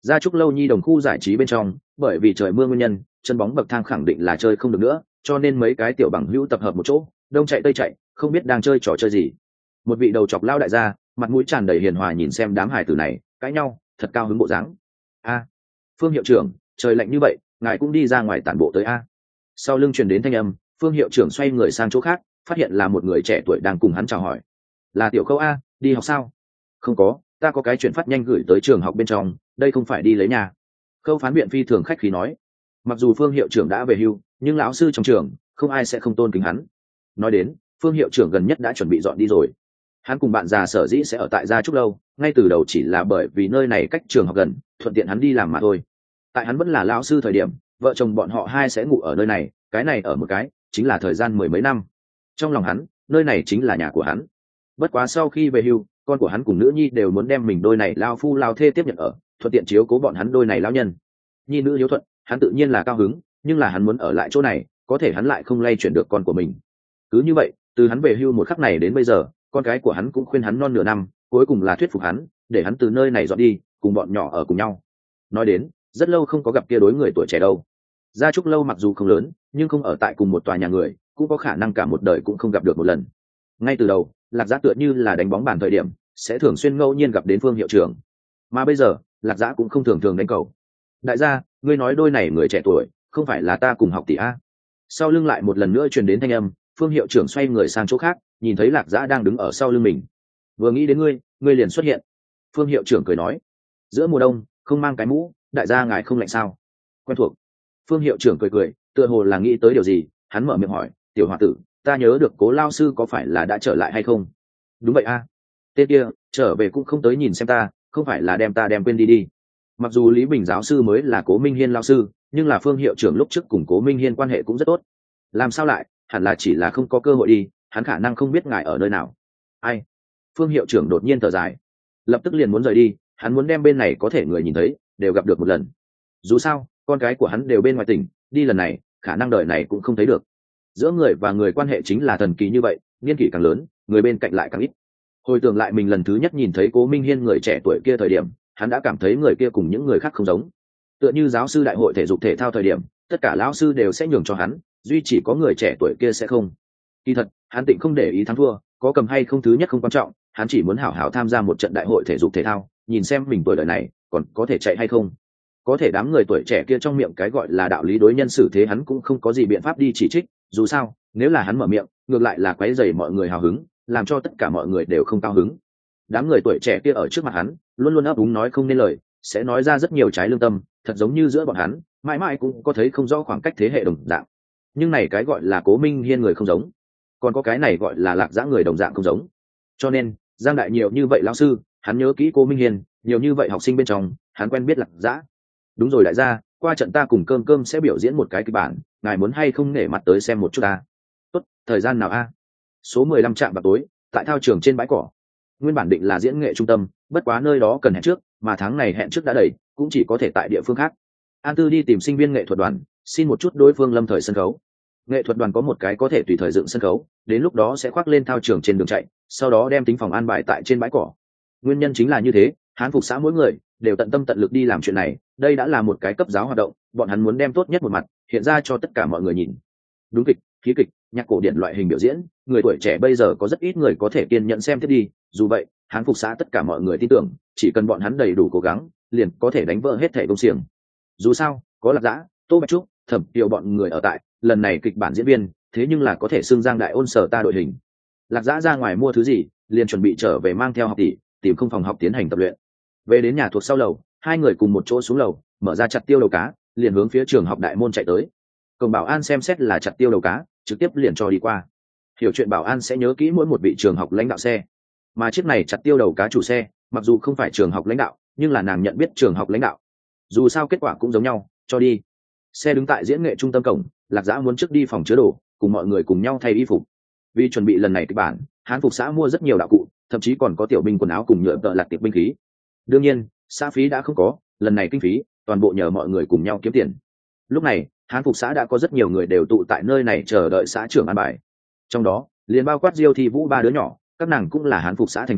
Gia Trúc lâu nhi đồng khu giải trí bên trong, bởi vì trời mưa nguyên nhân, chân bóng bậc thang khẳng định là chơi không được nữa, cho nên mấy cái tiểu bằng hữu tập hợp một chỗ, đông chạy tây chạy, không biết đang chơi trò chơi gì. Một vị đầu chọc lao đại gia, mặt mũi tràn đầy hiền hòa nhìn xem đám hài tử này, cãi nhau, thật cao hứng bộ dáng. A, Phương hiệu trưởng, trời lạnh như vậy, ngài cũng đi ra ngoài tản bộ tới a. Sau lưng truyền đến thanh âm, Phương hiệu trưởng xoay người sang chỗ khác, phát hiện là một người trẻ tuổi đang cùng hắn chào hỏi. Là Tiểu Khâu a, đi học sao? Không có, ta có cái chuyển phát nhanh gửi tới trường học bên trong, đây không phải đi lấy nhà. Khâu phán biện phi thường khách khí nói. Mặc dù Phương hiệu trưởng đã về hưu, nhưng lão sư trong trường không ai sẽ không tôn kính hắn. Nói đến, Phương hiệu trưởng gần nhất đã chuẩn bị dọn đi rồi. Hắn cùng bạn già sở dĩ sẽ ở tại Gia Trúc lâu, ngay từ đầu chỉ là bởi vì nơi này cách trường học gần, thuận tiện hắn đi làm mà thôi. Tại hắn vẫn là lão sư thời điểm, vợ chồng bọn họ hai sẽ ngủ ở nơi này, cái này ở một cái chính là thời gian 10 mấy năm. Trong lòng hắn, nơi này chính là nhà của hắn. Bất quá sau khi về hưu, con của hắn cùng nữ nhi đều muốn đem mình đôi này lao phu lao thê tiếp nhận ở, thuận tiện chiếu cố bọn hắn đôi này lao nhân. Nhi nữ hiếu thuận, hắn tự nhiên là cao hứng, nhưng là hắn muốn ở lại chỗ này, có thể hắn lại không lay chuyển được con của mình. Cứ như vậy, từ hắn về hưu một khắc này đến bây giờ, con gái của hắn cũng khuyên hắn non nửa năm, cuối cùng là thuyết phục hắn, để hắn từ nơi này dọn đi, cùng bọn nhỏ ở cùng nhau. Nói đến, rất lâu không có gặp kia đối người tuổi trẻ đâu. Gia Trúc lâu mặc dù không lớn, nhưng không ở tại cùng một tòa nhà người, cũng có khả năng cả một đời cũng không gặp được một lần. Ngay từ đầu, Lạc Giã tựa như là đánh bóng bàn thời điểm, sẽ thường xuyên ngẫu nhiên gặp đến Phương hiệu trưởng. Mà bây giờ, Lạc Giã cũng không thường thường đánh cầu. Đại gia, ngươi nói đôi này người trẻ tuổi, không phải là ta cùng học tỷ a? Sau lưng lại một lần nữa truyền đến thanh âm, Phương hiệu trưởng xoay người sang chỗ khác, nhìn thấy Lạc Giã đang đứng ở sau lưng mình. Vừa nghĩ đến ngươi liền xuất hiện. Phương hiệu trưởng cười nói, giữa mùa đông không mang cái mũ, đại gia ngài không lạnh sao? Quen thuộc. Phương hiệu trưởng cười cười, tựa hồ là nghĩ tới điều gì, hắn mở miệng hỏi, tiểu hòa tử, ta nhớ được Cố lao sư có phải là đã trở lại hay không? Đúng vậy a. Tên kia trở về cũng không tới nhìn xem ta, không phải là đem ta đem quên đi. Mặc dù Lý Bình giáo sư mới là Cố Minh Hiên lao sư, nhưng là Phương hiệu trưởng lúc trước cùng Cố Minh Hiên quan hệ cũng rất tốt. Làm sao lại, hẳn là chỉ là không có cơ hội đi, hắn khả năng không biết ngài ở nơi nào. Ai? Phương hiệu trưởng đột nhiên thở dài, lập tức liền muốn rời đi, hắn muốn đem bên này có thể người nhìn thấy đều gặp được một lần. Dù sao, con cái của hắn đều bên ngoài tỉnh, đi lần này khả năng đời này cũng không thấy được. Giữa người và người quan hệ chính là thần kỳ như vậy, niên kỷ càng lớn, người bên cạnh lại càng ít. Hồi tưởng lại mình lần thứ nhất nhìn thấy Cố Minh Hiên người trẻ tuổi kia thời điểm, hắn đã cảm thấy người kia cùng những người khác không giống. Tựa như giáo sư đại hội thể dục thể thao thời điểm, tất cả lão sư đều sẽ nhường cho hắn, duy chỉ có người trẻ tuổi kia sẽ không. Kỳ thật, hắn tịnh không để ý thắng thua, có cầm hay không thứ nhất không quan trọng, hắn chỉ muốn hảo hảo tham gia một trận đại hội thể dục thể thao, nhìn xem mình tuổi đời này còn có thể chạy hay không. Có thể đám người tuổi trẻ kia trong miệng cái gọi là đạo lý đối nhân xử thế hắn cũng không có gì biện pháp đi chỉ trích, dù sao, nếu là hắn mở miệng, ngược lại là quấy rầy mọi người hào hứng, làm cho tất cả mọi người đều không cao hứng. Đám người tuổi trẻ kia ở trước mặt hắn, luôn luôn ấp úng nói không nên lời, sẽ nói ra rất nhiều trái lương tâm, thật giống như giữa bọn hắn, mãi mãi cũng có thấy không rõ khoảng cách thế hệ đồng dạng. Nhưng này cái gọi là Cố Minh Hiên người không giống, còn có cái này gọi là Lạc Giã người đồng dạng không giống. Cho nên, Giang đại nhiều như vậy lão sư, hắn nhớ kỹ Cố Minh Hiên, nhiều như vậy học sinh bên trong, hắn quen biết Lạc Giã. Đúng rồi đại gia, qua trận ta cùng cơm cơm sẽ biểu diễn một cái kịch bản, ngài muốn hay không nể mặt tới xem một chút ta? Tốt, thời gian nào a? Số 15 trạm vào tối, tại thao trường trên bãi cỏ. Nguyên bản định là diễn nghệ trung tâm, bất quá nơi đó cần hẹn trước, mà tháng này hẹn trước đã đầy, cũng chỉ có thể tại địa phương khác. An Tư đi tìm sinh viên nghệ thuật đoàn, xin một chút đối phương lâm thời sân khấu. Nghệ thuật đoàn có một cái có thể tùy thời dựng sân khấu, đến lúc đó sẽ khoác lên thao trường trên đường chạy, sau đó đem tính phòng an bài tại trên bãi cỏ. Nguyên nhân chính là như thế, Hán phục xã mỗi người đều tận tâm tận lực đi làm chuyện này, đây đã là một cái cấp giáo hoạt động, bọn hắn muốn đem tốt nhất một mặt hiện ra cho tất cả mọi người nhìn. Đúng kịch, khí kịch, nhạc cổ điển loại hình biểu diễn, người tuổi trẻ bây giờ có rất ít người có thể kiên nhẫn xem tiếp đi, dù vậy, Hán phục xã tất cả mọi người tin tưởng, chỉ cần bọn hắn đầy đủ cố gắng, liền có thể đánh vỡ hết thảy công xiềng. Dù sao, có Lạc Giã, Tô Bạch Trúc, Thẩm Kiều bọn người ở tại, lần này kịch bản diễn viên, thế nhưng là có thể xưng Giang đại ôn sở ta đội hình. Lạc Giã ra ngoài mua thứ gì, liền chuẩn bị trở về mang theo học tỷ, tìm không phòng học tiến hành tập luyện. Về đến nhà thuộc sau lầu, hai người cùng một chỗ xuống lầu, mở ra chặt tiêu đầu cá, liền hướng phía trường học đại môn chạy tới. Cổng bảo an xem xét là chặt tiêu đầu cá, trực tiếp liền cho đi qua. Hiểu chuyện bảo an sẽ nhớ kỹ mỗi một vị trường học lãnh đạo xe, mà chiếc này chặt tiêu đầu cá chủ xe, mặc dù không phải trường học lãnh đạo, nhưng là nàng nhận biết trường học lãnh đạo. Dù sao kết quả cũng giống nhau, cho đi. Xe đứng tại diễn nghệ trung tâm cổng, Lạc Giã muốn trước đi phòng chứa đồ, cùng mọi người cùng nhau thay y phục. Vì chuẩn bị lần này kịch bản, Hán phục xã mua rất nhiều đạo cụ, thậm chí còn có tiểu binh quần áo cùng nhựa tợ lạc tiệp binh khí. Đương nhiên, xã phí đã không có, lần này kinh phí toàn bộ nhờ mọi người cùng nhau kiếm tiền. Lúc này, Hán phục xã đã có rất nhiều người đều tụ tại nơi này chờ đợi xã trưởng an bài. Trong đó, liền bao quát Diêu Thi Vũ ba đứa nhỏ, các nàng cũng là Hán phục xã thành viên,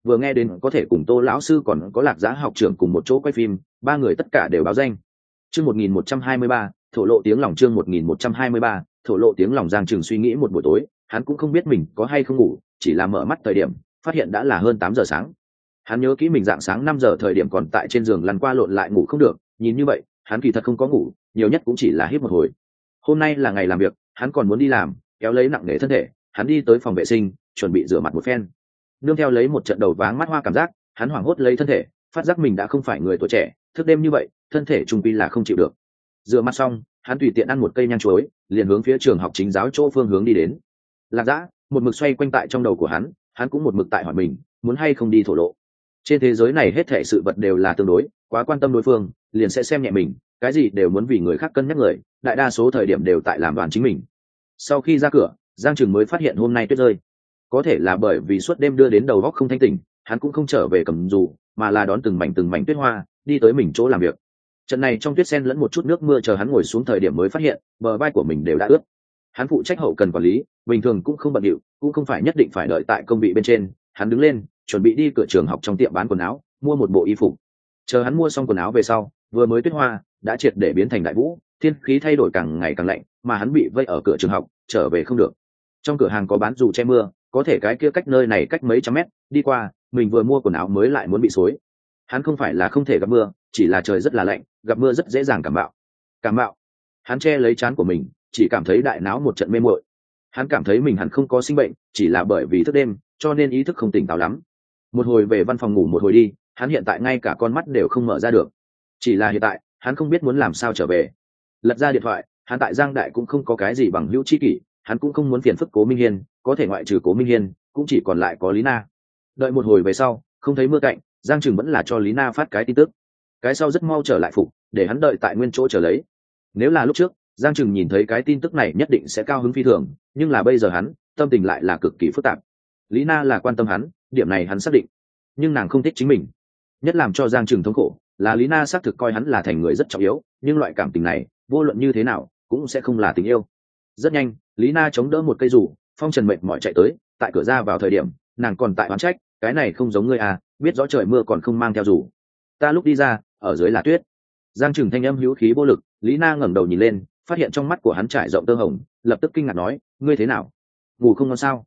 vừa nghe đến có thể cùng Tô lão sư còn có Lạc Giá học trưởng cùng một chỗ quay phim, ba người tất cả đều báo danh. Chương 1123, thổ lộ tiếng lòng. Chương 1123, thổ lộ tiếng lòng. Giang Trừng suy nghĩ một buổi tối, hắn cũng không biết mình có hay không ngủ, chỉ là mở mắt thời điểm phát hiện đã là hơn 8 giờ sáng. Hắn nhớ kỹ mình dạng sáng 5 giờ thời điểm còn tại trên giường lăn qua lộn lại ngủ không được, nhìn như vậy hắn kỳ thật không có ngủ, nhiều nhất cũng chỉ là hít một hồi. Hôm nay là ngày làm việc, hắn còn muốn đi làm, kéo lấy nặng nề thân thể, hắn đi tới phòng vệ sinh chuẩn bị rửa mặt một phen. Nương theo lấy một trận đầu váng mắt hoa cảm giác, hắn hoảng hốt lấy thân thể, phát giác mình đã không phải người tuổi trẻ, thức đêm như vậy thân thể trung quy là không chịu được. Rửa mặt xong, hắn tùy tiện ăn một cây nhang chuối, liền hướng phía trường học chính giáo chỗ phương hướng đi đến. Lạc Dã một mực xoay quanh tại trong đầu của hắn cũng một mực tại hỏi mình muốn hay không đi thổ lộ. Trên thế giới này hết thảy sự vật đều là tương đối, quá quan tâm đối phương liền sẽ xem nhẹ mình, cái gì đều muốn vì người khác cân nhắc người, đại đa số thời điểm đều tại làm đoàn chính mình. Sau khi ra cửa, Giang Trừng mới phát hiện hôm nay tuyết rơi. Có thể là bởi vì suốt đêm đưa đến đầu óc không thanh tỉnh, hắn cũng không trở về cầm dù, mà là đón từng mảnh tuyết hoa đi tới mình chỗ làm việc. Trận này trong tuyết sen lẫn một chút nước mưa, chờ hắn ngồi xuống thời điểm mới phát hiện bờ vai của mình đều đã ướt. Hắn phụ trách hậu cần quản lý, bình thường cũng không bận rộn, cũng không phải nhất định phải đợi tại công vị bên trên. Hắn đứng lên chuẩn bị đi cửa trường học trong tiệm bán quần áo mua một bộ y phục. Chờ hắn mua xong quần áo về sau, vừa mới tuyết hoa đã triệt để biến thành đại vũ, thiên khí thay đổi càng ngày càng lạnh, mà hắn bị vây ở cửa trường học trở về không được. Trong cửa hàng có bán dù che mưa, có thể cái kia cách nơi này cách mấy trăm mét, đi qua mình vừa mua quần áo mới lại muốn bị xối. Hắn không phải là không thể gặp mưa, chỉ là trời rất là lạnh, gặp mưa rất dễ dàng cảm bạo. Hắn che lấy trán của mình, chỉ cảm thấy đại não một trận mê muội. Hắn cảm thấy mình hẳn không có sinh bệnh, chỉ là bởi vì thức đêm cho nên ý thức không tỉnh táo lắm. Một hồi về văn phòng ngủ một hồi đi, hắn hiện tại ngay cả con mắt đều không mở ra được. Chỉ là hiện tại hắn không biết muốn làm sao trở về. Lật ra điện thoại, hắn tại Giang Đại cũng không có cái gì bằng hữu tri kỷ, hắn cũng không muốn phiền phức Cố Minh Hiên, có thể ngoại trừ Cố Minh Hiên cũng chỉ còn lại có Lý Na. Đợi một hồi về sau không thấy mưa cạnh, Giang Trừng vẫn là cho Lý Na phát cái tin tức. Cái sau rất mau trở lại phục, để hắn đợi tại nguyên chỗ chờ lấy. Nếu là lúc trước, Giang Trừng nhìn thấy cái tin tức này nhất định sẽ cao hứng phi thường, nhưng là bây giờ hắn tâm tình lại là cực kỳ phức tạp. Lý Na là quan tâm hắn, điểm này hắn xác định, nhưng nàng không thích chính mình. Nhất làm cho Giang Trừng thống khổ là Lý Na xác thực coi hắn là thành người rất trọng yếu, nhưng loại cảm tình này vô luận như thế nào cũng sẽ không là tình yêu. Rất nhanh, Lý Na chống đỡ một cây dù, phong trần mệt mỏi chạy tới, tại cửa ra vào thời điểm nàng còn tại oán trách, cái này không giống ngươi à, biết rõ trời mưa còn không mang theo dù. Ta lúc đi ra ở dưới là tuyết. Giang Trừng thanh âm hữu khí vô lực. Lý Na ngẩng đầu nhìn lên, phát hiện trong mắt của hắn trải rộng tơ hồng, lập tức kinh ngạc nói, ngươi thế nào, ngủ không ngon sao?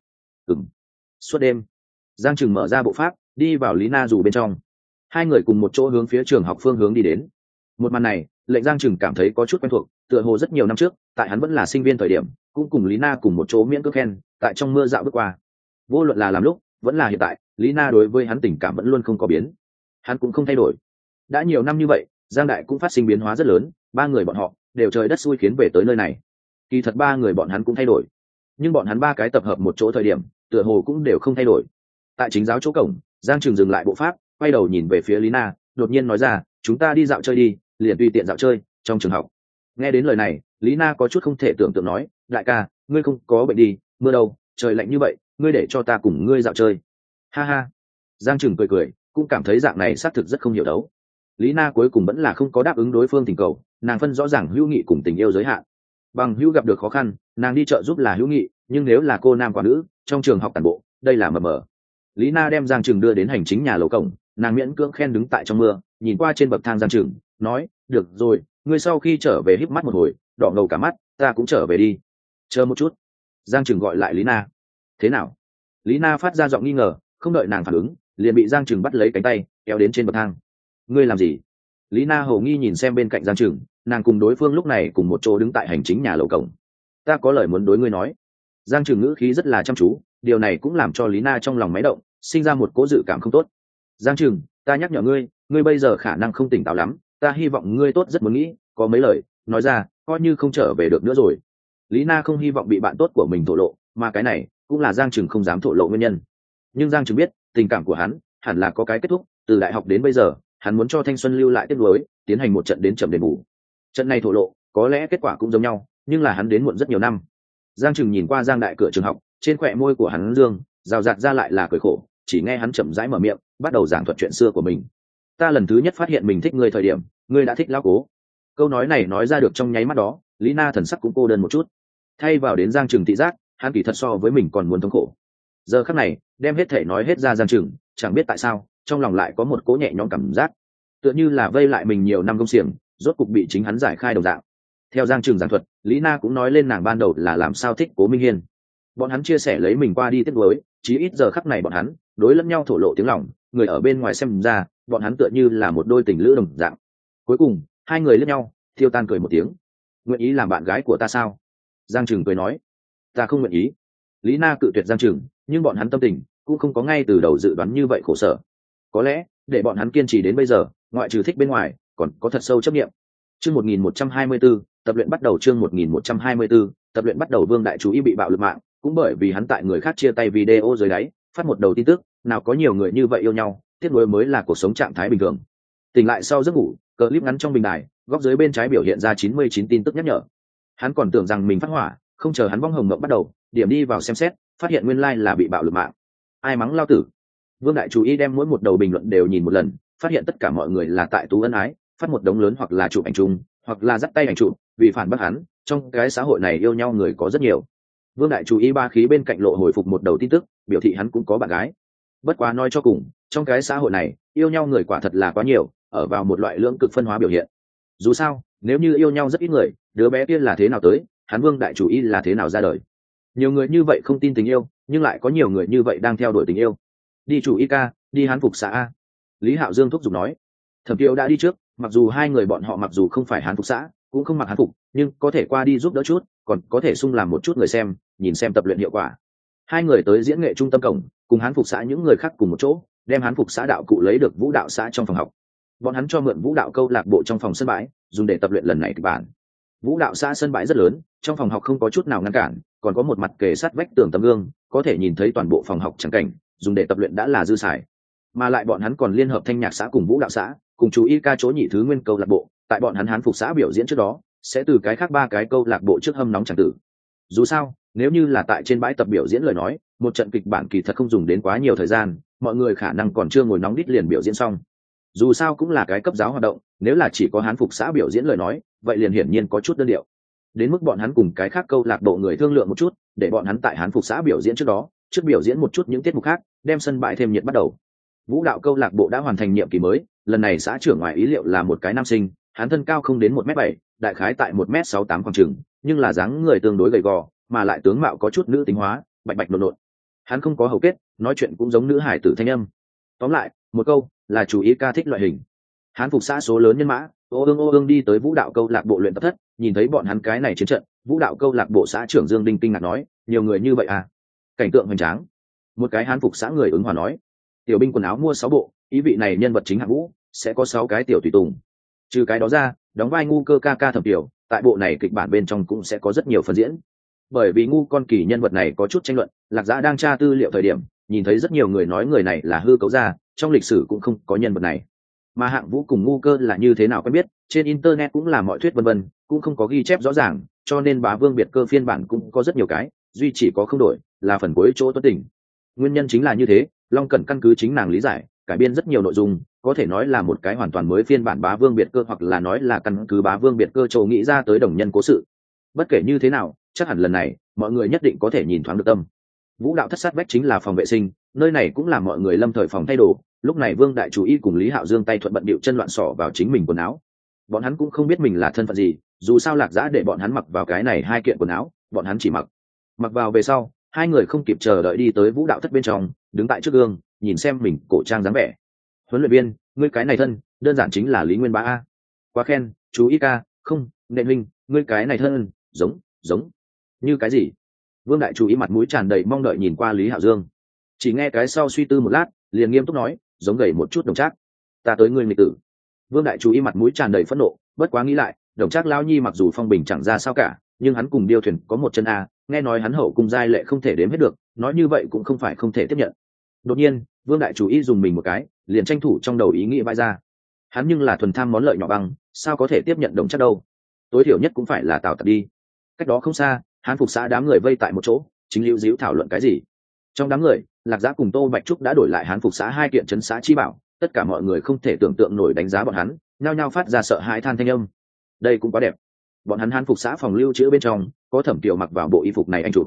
Suốt đêm. Giang Trừng mở ra bộ pháp đi vào Lý Na dù bên trong. Hai người cùng một chỗ hướng phía trường học phương hướng đi đến. Một màn này lệnh Giang Trừng cảm thấy có chút quen thuộc, tựa hồ rất nhiều năm trước tại hắn vẫn là sinh viên thời điểm cũng cùng Lý Na cùng một chỗ miễn cưỡng khen tại trong mưa dạo bước qua. Vô luận là làm lúc vẫn là hiện tại, Lý Na đối với hắn tình cảm vẫn luôn không có biến, hắn cũng không thay đổi. Đã nhiều năm như vậy, Giang Đại cũng phát sinh biến hóa rất lớn, ba người bọn họ đều trời đất xui khiến về tới nơi này. Kỳ thật ba người bọn hắn cũng thay đổi, nhưng bọn hắn ba cái tập hợp một chỗ thời điểm tựa hồ cũng đều không thay đổi. Tại chính giáo chỗ cổng, Giang Trừng dừng lại bộ pháp, quay đầu nhìn về phía Lý Na, đột nhiên nói ra, chúng ta đi dạo chơi đi. Liền tùy tiện dạo chơi trong trường học. Nghe đến lời này, Lý Na có chút không thể tưởng tượng nói, đại ca, ngươi không có bệnh đi, mưa đâu, trời lạnh như vậy, ngươi để cho ta cùng ngươi dạo chơi. Ha ha. Giang Trừng cười cười, cũng cảm thấy dạng này xác thực rất không hiểu đấu. Lý Na cuối cùng vẫn là không có đáp ứng đối phương tình cầu, nàng phân rõ ràng hữu nghị cùng tình yêu giới hạn. Bằng hữu gặp được khó khăn, nàng đi trợ giúp là hữu nghị, nhưng nếu là cô nam quả nữ trong trường học tản bộ, đây là mờ mờ. Lý Na đem Giang Trừng đưa đến hành chính nhà lầu cổng, nàng miễn cưỡng khen đứng tại trong mưa, nhìn qua trên bậc thang Giang Trừng, nói, được rồi, ngươi sau khi trở về híp mắt một hồi, đỏ ngầu cả mắt, ta cũng trở về đi. Chờ một chút. Giang Trừng gọi lại Lý Na. Thế nào? Lý Na phát ra giọng nghi ngờ, không đợi nàng phản ứng, liền bị Giang Trừng bắt lấy cánh tay kéo đến trên bậc thang. Ngươi làm gì? Lý Na hầu nghi nhìn xem bên cạnh Giang Trừng, nàng cùng đối phương lúc này cùng một chỗ đứng tại hành chính nhà lầu cổng. Ta có lời muốn đối ngươi nói. Giang Trừng ngữ khí rất là chăm chú, điều này cũng làm cho Lý Na trong lòng máy động, sinh ra một cố dự cảm không tốt. Giang Trừng, ta nhắc nhở ngươi, ngươi bây giờ khả năng không tỉnh táo lắm, ta hy vọng ngươi tốt rất muốn nghĩ, có mấy lời nói ra coi như không trở về được nữa rồi. Lý Na không hy vọng bị bạn tốt của mình thổ lộ, mà cái này cũng là Giang Trừng không dám thổ lộ nguyên nhân. Nhưng Giang Trừng biết tình cảm của hắn hẳn là có cái kết thúc, từ đại học đến bây giờ hắn muốn cho thanh xuân lưu lại tiếp nối, tiến hành một trận đến chậm đền bù. Trận này thổ lộ có lẽ kết quả cũng giống nhau, nhưng là hắn đến muộn rất nhiều năm. Giang Trừng nhìn qua Giang Đại cửa trường học, trên khóe môi của hắn dương rào rạt ra lại là cười khổ, chỉ nghe hắn chậm rãi mở miệng, bắt đầu giảng thuật chuyện xưa của mình. Ta lần thứ nhất phát hiện mình thích ngươi thời điểm, ngươi đã thích lão Cố. Câu nói này nói ra được trong nháy mắt đó, Lý Na thần sắc cũng cô đơn một chút. Thay vào đến Giang Trừng thị giác, hắn kỳ thật so với mình còn muốn thống khổ. giờ khắc này đem hết thể nói hết ra Giang Trừng chẳng biết tại sao trong lòng lại có một cỗ nhẹ nhõm cảm giác, tựa như là vây lại mình nhiều năm công xiềng rốt cục bị chính hắn giải khai đồng dạng. Theo Giang Trừng giảng thuật, Lý Na cũng nói lên nàng ban đầu là làm sao thích Cố Minh Hiên. Bọn hắn chia sẻ lấy mình qua đi tiếc nuối, chí ít giờ khắc này bọn hắn đối lẫn nhau thổ lộ tiếng lòng, người ở bên ngoài xem ra bọn hắn tựa như là một đôi tình lữ đồng dạng. Cuối cùng hai người liếc nhau, Thiêu Tan cười một tiếng. Nguyện ý làm bạn gái của ta sao? Giang Trừng cười nói. Ta không nguyện ý. Lý Na cự tuyệt Giang Trừng, nhưng bọn hắn tâm tình cũng không có ngay từ đầu dự đoán như vậy khổ sở. Có lẽ để bọn hắn kiên trì đến bây giờ, ngoại trừ thích bên ngoài còn có thật sâu chấp niệm. Chương 1124, tập luyện bắt đầu. Chương 1124, tập luyện bắt đầu. Vương Đại Chú Ý bị bạo lực mạng, cũng bởi vì hắn tại người khác chia tay video dưới đáy phát một đầu tin tức, nào có nhiều người như vậy yêu nhau, tiếc nuối mới là cuộc sống trạng thái bình thường. Tỉnh lại sau giấc ngủ, clip ngắn trong bình đài góc dưới bên trái biểu hiện ra 99 tin tức nhắc nhở. Hắn còn tưởng rằng mình phát hỏa, không chờ hắn vong hồng mộng bắt đầu, điểm đi vào xem xét, phát hiện nguyên lai là bị bạo lực mạng. Ai mắng lao tử? Vương Đại Chú Ý đem mỗi một đầu bình luận đều nhìn một lần, phát hiện tất cả mọi người là tại tú ân ái, phát một đống lớn hoặc là chụp ảnh chung, hoặc là dắt tay ảnh chụp, vì phản bác hắn, trong cái xã hội này yêu nhau người có rất nhiều. Vương Đại Chú Ý ba khí bên cạnh lộ hồi phục một đầu tin tức, biểu thị hắn cũng có bạn gái. Bất quá nói cho cùng, trong cái xã hội này yêu nhau người quả thật là quá nhiều, ở vào một loại lưỡng cực phân hóa biểu hiện. Dù sao, nếu như yêu nhau rất ít người, đứa bé kia là thế nào tới, hắn Vương Đại Chú Ý là thế nào ra đời. Nhiều người như vậy không tin tình yêu, nhưng lại có nhiều người như vậy đang theo đuổi tình yêu. Đi Chủ Y ca, đi Hán phục xã a. Lý Hạo Dương thúc giục nói. Thẩm Kiều đã đi trước, mặc dù hai người bọn họ mặc dù không phải Hán phục xã, cũng không mặc Hán phục, nhưng có thể qua đi giúp đỡ chút, còn có thể sung làm một chút người xem, nhìn xem tập luyện hiệu quả. Hai người tới diễn nghệ trung tâm cổng, cùng Hán phục xã những người khác cùng một chỗ, đem Hán phục xã đạo cụ lấy được vũ đạo xã trong phòng học. Bọn hắn cho mượn vũ đạo câu lạc bộ trong phòng sân bãi, dùng để tập luyện lần này kịch bản. Vũ đạo xã sân bãi rất lớn, trong phòng học không có chút nào ngăn cản, còn có một mặt kề sát vách tường tấm gương, có thể nhìn thấy toàn bộ phòng học chẳng cảnh, dùng để tập luyện đã là dư xài. Mà lại bọn hắn còn liên hợp thanh nhạc xã cùng vũ đạo xã, cùng chú Y ca chỗ nhị thứ nguyên câu lạc bộ, tại bọn hắn Hán phục xã biểu diễn trước đó, sẽ từ cái khác ba cái câu lạc bộ trước hâm nóng chẳng tử. Dù sao, nếu như là tại trên bãi tập biểu diễn lời nói, một trận kịch bản kỳ thật không dùng đến quá nhiều thời gian, mọi người khả năng còn chưa ngồi nóng đít liền biểu diễn xong. Dù sao cũng là cái cấp giáo hoạt động, nếu là chỉ có Hán phục xã biểu diễn lời nói, vậy liền hiển nhiên có chút đơn điệu. Đến mức bọn hắn cùng cái khác câu lạc bộ người thương lượng một chút, để bọn hắn tại Hán phục xã biểu diễn trước đó, trước biểu diễn một chút những tiết mục khác, đem sân bãi thêm nhiệt bắt đầu. Vũ đạo câu lạc bộ đã hoàn thành nhiệm kỳ mới, lần này xã trưởng ngoài ý liệu là một cái nam sinh, hắn thân cao không đến 1m7, đại khái tại 1m68 khoảng chừng, nhưng là dáng người tương đối gầy gò, mà lại tướng mạo có chút nữ tính hóa, bạch bạch nộn nộn. Hắn không có hầu kết, nói chuyện cũng giống nữ hải tử thanh âm. Tóm lại, một câu là Chú Ý ca thích loại hình. Hán phục xã số lớn nhân mã, ô ương đi tới vũ đạo câu lạc bộ luyện tập thất, nhìn thấy bọn hắn cái này chiến trận, vũ đạo câu lạc bộ xã trưởng Dương Đinh kinh ngạc nói, nhiều người như vậy à? Cảnh tượng hoành tráng. Một cái Hán phục xã người ứng hòa nói, tiểu binh quần áo mua 6 bộ, ý vị này nhân vật chính hạng vũ sẽ có 6 cái tiểu tùy tùng. Trừ cái đó ra, đóng vai ngu cơ ca ca Thẩm Tiểu, tại bộ này kịch bản bên trong cũng sẽ có rất nhiều phần diễn. Bởi vì ngu con kỳ nhân vật này có chút tranh luận, Lạc Giã đang tra tư liệu thời điểm, nhìn thấy rất nhiều người nói người này là hư cấu ra, trong lịch sử cũng không có nhân vật này. Mà hạng vũ cùng ngu cơ là như thế nào quen biết, trên internet cũng là mọi thuyết vân vân, cũng không có ghi chép rõ ràng, cho nên Bá Vương biệt cơ phiên bản cũng có rất nhiều cái, duy chỉ có không đổi là phần cuối chỗ tuất tình. Nguyên nhân chính là như thế, Long Cẩn căn cứ chính nàng lý giải, cải biên rất nhiều nội dung, có thể nói là một cái hoàn toàn mới phiên bản Bá Vương biệt cơ, hoặc là nói là căn cứ Bá Vương biệt cơ trầu nghĩ ra tới đồng nhân cố sự. Bất kể như thế nào, chắc hẳn lần này mọi người nhất định có thể nhìn thoáng được tâm. Vũ đạo thất sát vách chính là phòng vệ sinh, nơi này cũng là mọi người lâm thời phòng thay đồ. Lúc này Vương Đại Chú Ý cùng Lý Hạo Dương tay thuận bận điệu chân loạn xỏ vào chính mình quần áo. Bọn hắn cũng không biết mình là thân phận gì, dù sao Lạc Giã để bọn hắn mặc vào cái này 2 kiện quần áo, bọn hắn chỉ mặc vào về sau, hai người không kịp chờ đợi đi tới vũ đạo thất bên trong, đứng tại trước gương nhìn xem mình cổ trang dáng vẻ. Huấn luyện viên, ngươi cái này thân đơn giản chính là Lý Nguyên Bá a. Quá khen. Chú Ý ca, không, nện huynh, ngươi cái này thân giống như cái gì? Vương Đại Chú Ý mặt mũi tràn đầy mong đợi nhìn qua Lý Hạo Dương, chỉ nghe cái sau suy tư một lát, liền nghiêm túc nói, giống gầy một chút Đồng Trác. Ta tới ngươi nghịch tử. Vương Đại Chú Ý mặt mũi tràn đầy phẫn nộ, bất quá nghĩ lại, Đồng Trác lão nhi mặc dù phong bình chẳng ra sao cả, nhưng hắn cùng Điêu Thuyền có một chân a, nghe nói hắn hậu cung giai lệ không thể đếm hết được, nói như vậy cũng không phải không thể tiếp nhận. Đột nhiên, Vương Đại Chú Ý dùng mình một cái, liền tranh thủ trong đầu ý nghĩ bay ra. Hắn nhưng là thuần tham món lợi nhỏ băng, sao có thể tiếp nhận Đồng Trác đâu? Tối thiểu nhất cũng phải là Tào Tặc đi. Cách đó không xa, Hán phục xã đám người vây tại một chỗ, chính lưu díu thảo luận cái gì. Trong đám người, Lạc Giã cùng Tô Bạch Trúc đã đổi lại Hán phục xã 2 kiện trấn xã chi bảo, tất cả mọi người không thể tưởng tượng nổi đánh giá bọn hắn, nhao nhao phát ra sợ hãi than thanh âm. Đây cũng quá đẹp. Bọn hắn Hán phục xã phòng lưu trữ bên trong, có Thẩm Kiều mặc vào bộ y phục này anh chụp.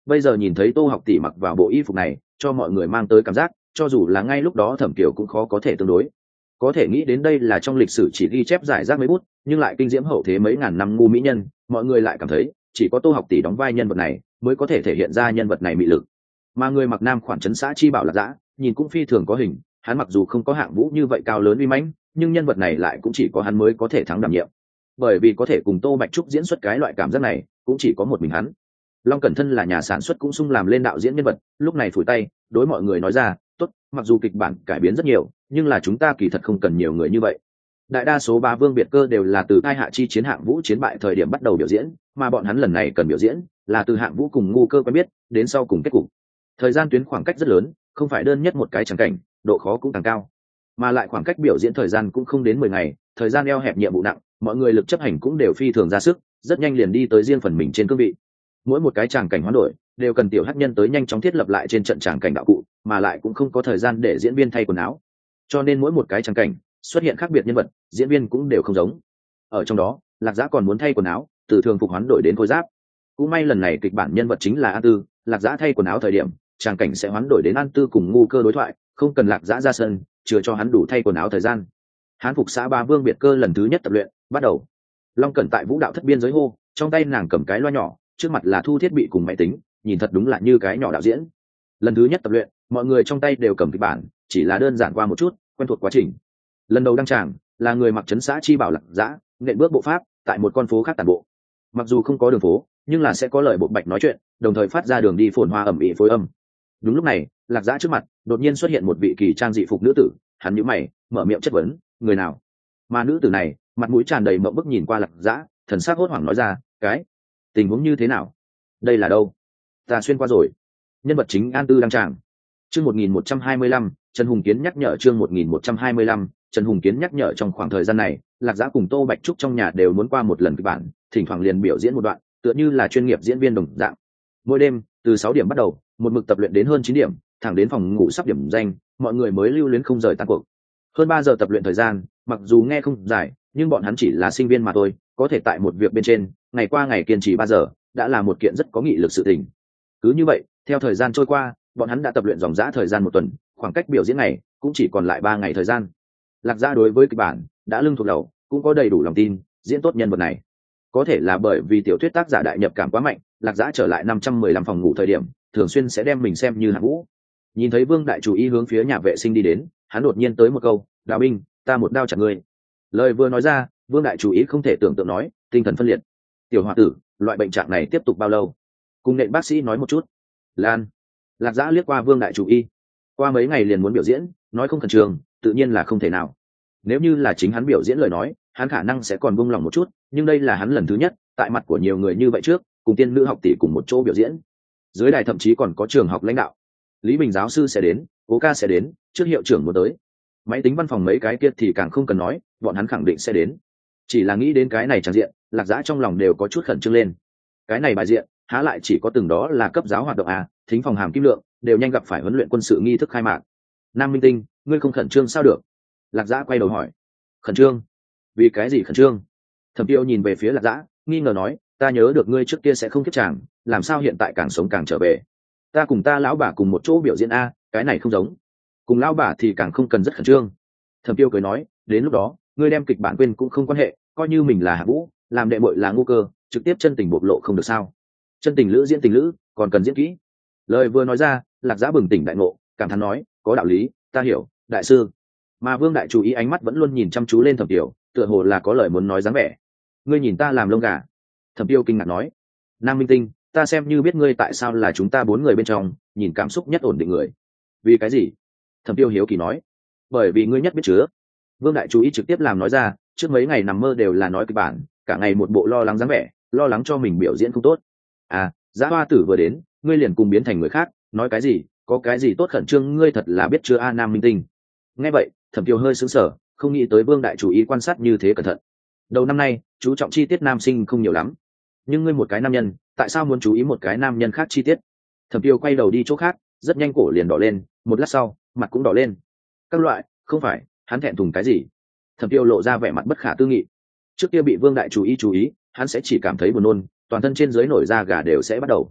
bây giờ nhìn thấy Tô Học tỷ mặc vào bộ y phục này, cho mọi người mang tới cảm giác cho dù là ngay lúc đó Thẩm Kiều cũng khó có thể tương đối. Có thể nghĩ đến đây là trong lịch sử chỉ ghi chép giải rác mấy bút, nhưng lại kinh diễm hậu thế mấy ngàn năm ngu mỹ nhân, mọi người lại cảm thấy chỉ có Tô Học tỷ đóng vai nhân vật này mới có thể thể hiện ra nhân vật này mị lực. Mà người mặc nam khoản trấn xã chi bảo Lạc Dã, nhìn cũng phi thường có hình, hắn mặc dù không có Hạng Vũ như vậy cao lớn uy mãnh, nhưng nhân vật này lại cũng chỉ có hắn mới có thể thắng đảm nhiệm. Bởi vì có thể cùng Tô Bạch Trúc diễn xuất cái loại cảm giác này, cũng chỉ có một mình hắn. Long Cẩn Thân là nhà sản xuất cũng sung làm lên đạo diễn nhân vật, lúc này phủi tay, đối mọi người nói ra, tốt, mặc dù kịch bản cải biến rất nhiều, nhưng là chúng ta kỳ thật không cần nhiều người như vậy. Đại đa số bá vương biệt cơ đều là từ tai hạ chi chiến Hạng Vũ chiến bại thời điểm bắt đầu biểu diễn, mà bọn hắn lần này cần biểu diễn là từ Hạng Vũ cùng ngu cơ quen biết đến sau cùng kết cục. Thời gian tuyến khoảng cách rất lớn, không phải đơn nhất một cái tràng cảnh, độ khó cũng càng cao, mà lại khoảng cách biểu diễn thời gian cũng không đến 10 ngày, thời gian eo hẹp nhiệm vụ nặng, mọi người lực chấp hành cũng đều phi thường ra sức, rất nhanh liền đi tới riêng phần mình trên cương vị. Mỗi một cái tràng cảnh hoán đổi đều cần tiểu hắc nhân tới nhanh chóng thiết lập lại trên trận tràng cảnh đạo cụ, mà lại cũng không có thời gian để diễn viên thay quần áo, cho nên mỗi một cái tràng cảnh xuất hiện khác biệt nhân vật, diễn viên cũng đều không giống. Ở trong đó, Lạc Dã còn muốn thay quần áo, từ thường phục hoán đổi đến khôi giáp. Cũng may lần này kịch bản nhân vật chính là An Tư, Lạc Dã thay quần áo thời điểm, tràng cảnh sẽ hoán đổi đến An Tư cùng ngu cơ đối thoại, không cần Lạc Dã ra sân, chừa cho hắn đủ thay quần áo thời gian. Hán phục xã ba vương biệt cơ lần thứ nhất tập luyện bắt đầu. Long Cẩn tại vũ đạo thất biên giới hô, trong tay nàng cầm cái loa nhỏ, trước mặt là thu thiết bị cùng máy tính, nhìn thật đúng là như cái nhỏ đạo diễn. Lần thứ nhất tập luyện, mọi người trong tay đều cầm kịch bản, chỉ là đơn giản qua một chút, quen thuộc quá trình. Lần đầu đăng tràng là người mặc trấn xã chi bảo Lạc Dã, nện bước bộ pháp tại một con phố khác tản bộ. Mặc dù không có đường phố, nhưng là sẽ có lời bộ bạch nói chuyện, đồng thời phát ra đường đi phồn hoa ẩm ĩ phối âm. Đúng lúc này, Lạc Dã trước mặt đột nhiên xuất hiện một vị kỳ trang dị phục nữ tử, hắn nhíu mày, mở miệng chất vấn, người nào? Mà nữ tử này, mặt mũi tràn đầy mộng bức nhìn qua Lạc Dã, thần sắc hốt hoảng nói ra, cái tình huống như thế nào? Đây là đâu? Ta xuyên qua rồi. Nhân vật chính An Tư đăng tràng. Chương 1125, Trần Hùng Kiến nhắc nhở. Chương 1125, Trần Hùng Kiến nhắc nhở. Trong khoảng thời gian này, Lạc Dã cùng Tô Bạch Trúc trong nhà đều muốn qua một lần kịch bản, thỉnh thoảng liền biểu diễn một đoạn, tựa như là chuyên nghiệp diễn viên đồng dạng. Mỗi đêm, từ 6 điểm bắt đầu, một mực tập luyện đến hơn 9 điểm, thẳng đến phòng ngủ sắp điểm danh, mọi người mới lưu luyến không rời tan cuộc. Hơn 3 giờ tập luyện thời gian, mặc dù nghe không dài, nhưng bọn hắn chỉ là sinh viên mà thôi, có thể tại một việc bên trên, ngày qua ngày kiên trì 3 giờ, đã là một kiện rất có nghị lực sự tình. Cứ như vậy, theo thời gian trôi qua, bọn hắn đã tập luyện dòng dã thời gian 1 tuần, khoảng cách biểu diễn này cũng chỉ còn lại 3 ngày thời gian. Lạc Dã đối với kịch bản đã lưng thuộc đầu, cũng có đầy đủ lòng tin diễn tốt nhân vật này. Có thể là bởi vì tiểu thuyết tác giả đại nhập cảm quá mạnh, Lạc Dã trở lại 515 phòng ngủ thời điểm, thường xuyên sẽ đem mình xem như Hạng Vũ. Nhìn thấy Vương đại chủ y hướng phía nhà vệ sinh đi đến, hắn đột nhiên tới một câu, "Đào binh, ta một đao chặt ngươi." Lời vừa nói ra, Vương đại chủ y không thể tưởng tượng nói, tinh thần phân liệt. "Tiểu hòa tử, loại bệnh trạng này tiếp tục bao lâu? Cùng nện bác sĩ nói một chút." Lan. Lạc Dã liếc qua Vương đại chủ y. Qua mấy ngày liền muốn biểu diễn, nói không khẩn trương, tự nhiên là không thể nào. Nếu như là chính hắn biểu diễn lời nói, hắn khả năng sẽ còn buông lòng một chút, nhưng đây là hắn lần thứ nhất tại mặt của nhiều người như vậy trước, cùng tiên nữ học tỷ cùng một chỗ biểu diễn. Dưới đài thậm chí còn có trường học lãnh đạo, Lý Bình giáo sư sẽ đến, Cố ca sẽ đến, trước hiệu trưởng muốn tới. Máy tính văn phòng mấy cái kia thì càng không cần nói, bọn hắn khẳng định sẽ đến. Chỉ là nghĩ đến cái này tràn diện, Lạc Dã trong lòng đều có chút khẩn trương lên. Cái này bài diện, há lại chỉ có từng đó là cấp giáo hoạt động à, thính phòng hàm kim lượng đều nhanh gặp phải huấn luyện quân sự nghi thức khai mạc. Nam Minh Tinh, ngươi không khẩn trương sao được? Lạc Dã quay đầu hỏi. Khẩn trương? Vì cái gì khẩn trương? Thẩm Tiêu nhìn về phía Lạc Dã, nghi ngờ nói, ta nhớ được ngươi trước kia sẽ không kiếp chàng, làm sao hiện tại càng sống càng trở về? Ta cùng ta lão bà cùng một chỗ biểu diễn a, cái này không giống. Cùng lão bà thì càng không cần rất khẩn trương. Thẩm Tiêu cười nói, đến lúc đó, ngươi đem kịch bản quên cũng không quan hệ, coi như mình là Hạ Vũ, làm đệ muội là ngu cơ, trực tiếp chân tình bộc lộ không được sao? Chân tình lữ diễn tình lữ, còn cần diễn kỹ. Lời vừa nói ra, Lạc Dã bừng tỉnh đại ngộ, cảm thán nói, có đạo lý, ta hiểu, đại sư. Mà Vương đại chủ ý ánh mắt vẫn luôn nhìn chăm chú lên Thẩm Tiêu, tựa hồ là có lời muốn nói dáng vẻ. Ngươi nhìn ta làm lông gà? Thẩm Tiêu kinh ngạc nói. Nam Minh Tinh, ta xem như biết ngươi tại sao là chúng ta 4 người bên trong nhìn cảm xúc nhất ổn định người. Vì cái gì? Thẩm Tiêu hiếu kỳ nói. Bởi vì ngươi nhất biết chứa. Vương đại chú ý trực tiếp làm nói ra, trước mấy ngày nằm mơ đều là nói kịch bản, cả ngày một bộ lo lắng dáng vẻ, lo lắng cho mình biểu diễn không tốt. À, Dã Hoa Tử vừa đến, ngươi liền cùng biến thành người khác, nói cái gì, có cái gì tốt khẩn trương, ngươi thật là biết chưa a Nam Minh Tinh. Nghe vậy, Thẩm Tiêu hơi sững sờ, không nghĩ tới Vương đại chủ ý quan sát như thế cẩn thận. Đầu năm nay, chú trọng chi tiết nam sinh không nhiều lắm, nhưng ngươi một cái nam nhân, tại sao muốn chú ý một cái nam nhân khác chi tiết? Thẩm Tiêu quay đầu đi chỗ khác, rất nhanh cổ liền đỏ lên, một lát sau, mặt cũng đỏ lên. Các loại, không phải, hắn thẹn thùng cái gì? Thẩm Tiêu lộ ra vẻ mặt bất khả tư nghị. Trước kia bị Vương đại chú ý, hắn sẽ chỉ cảm thấy buồn nôn, toàn thân trên dưới nổi da gà đều sẽ bắt đầu.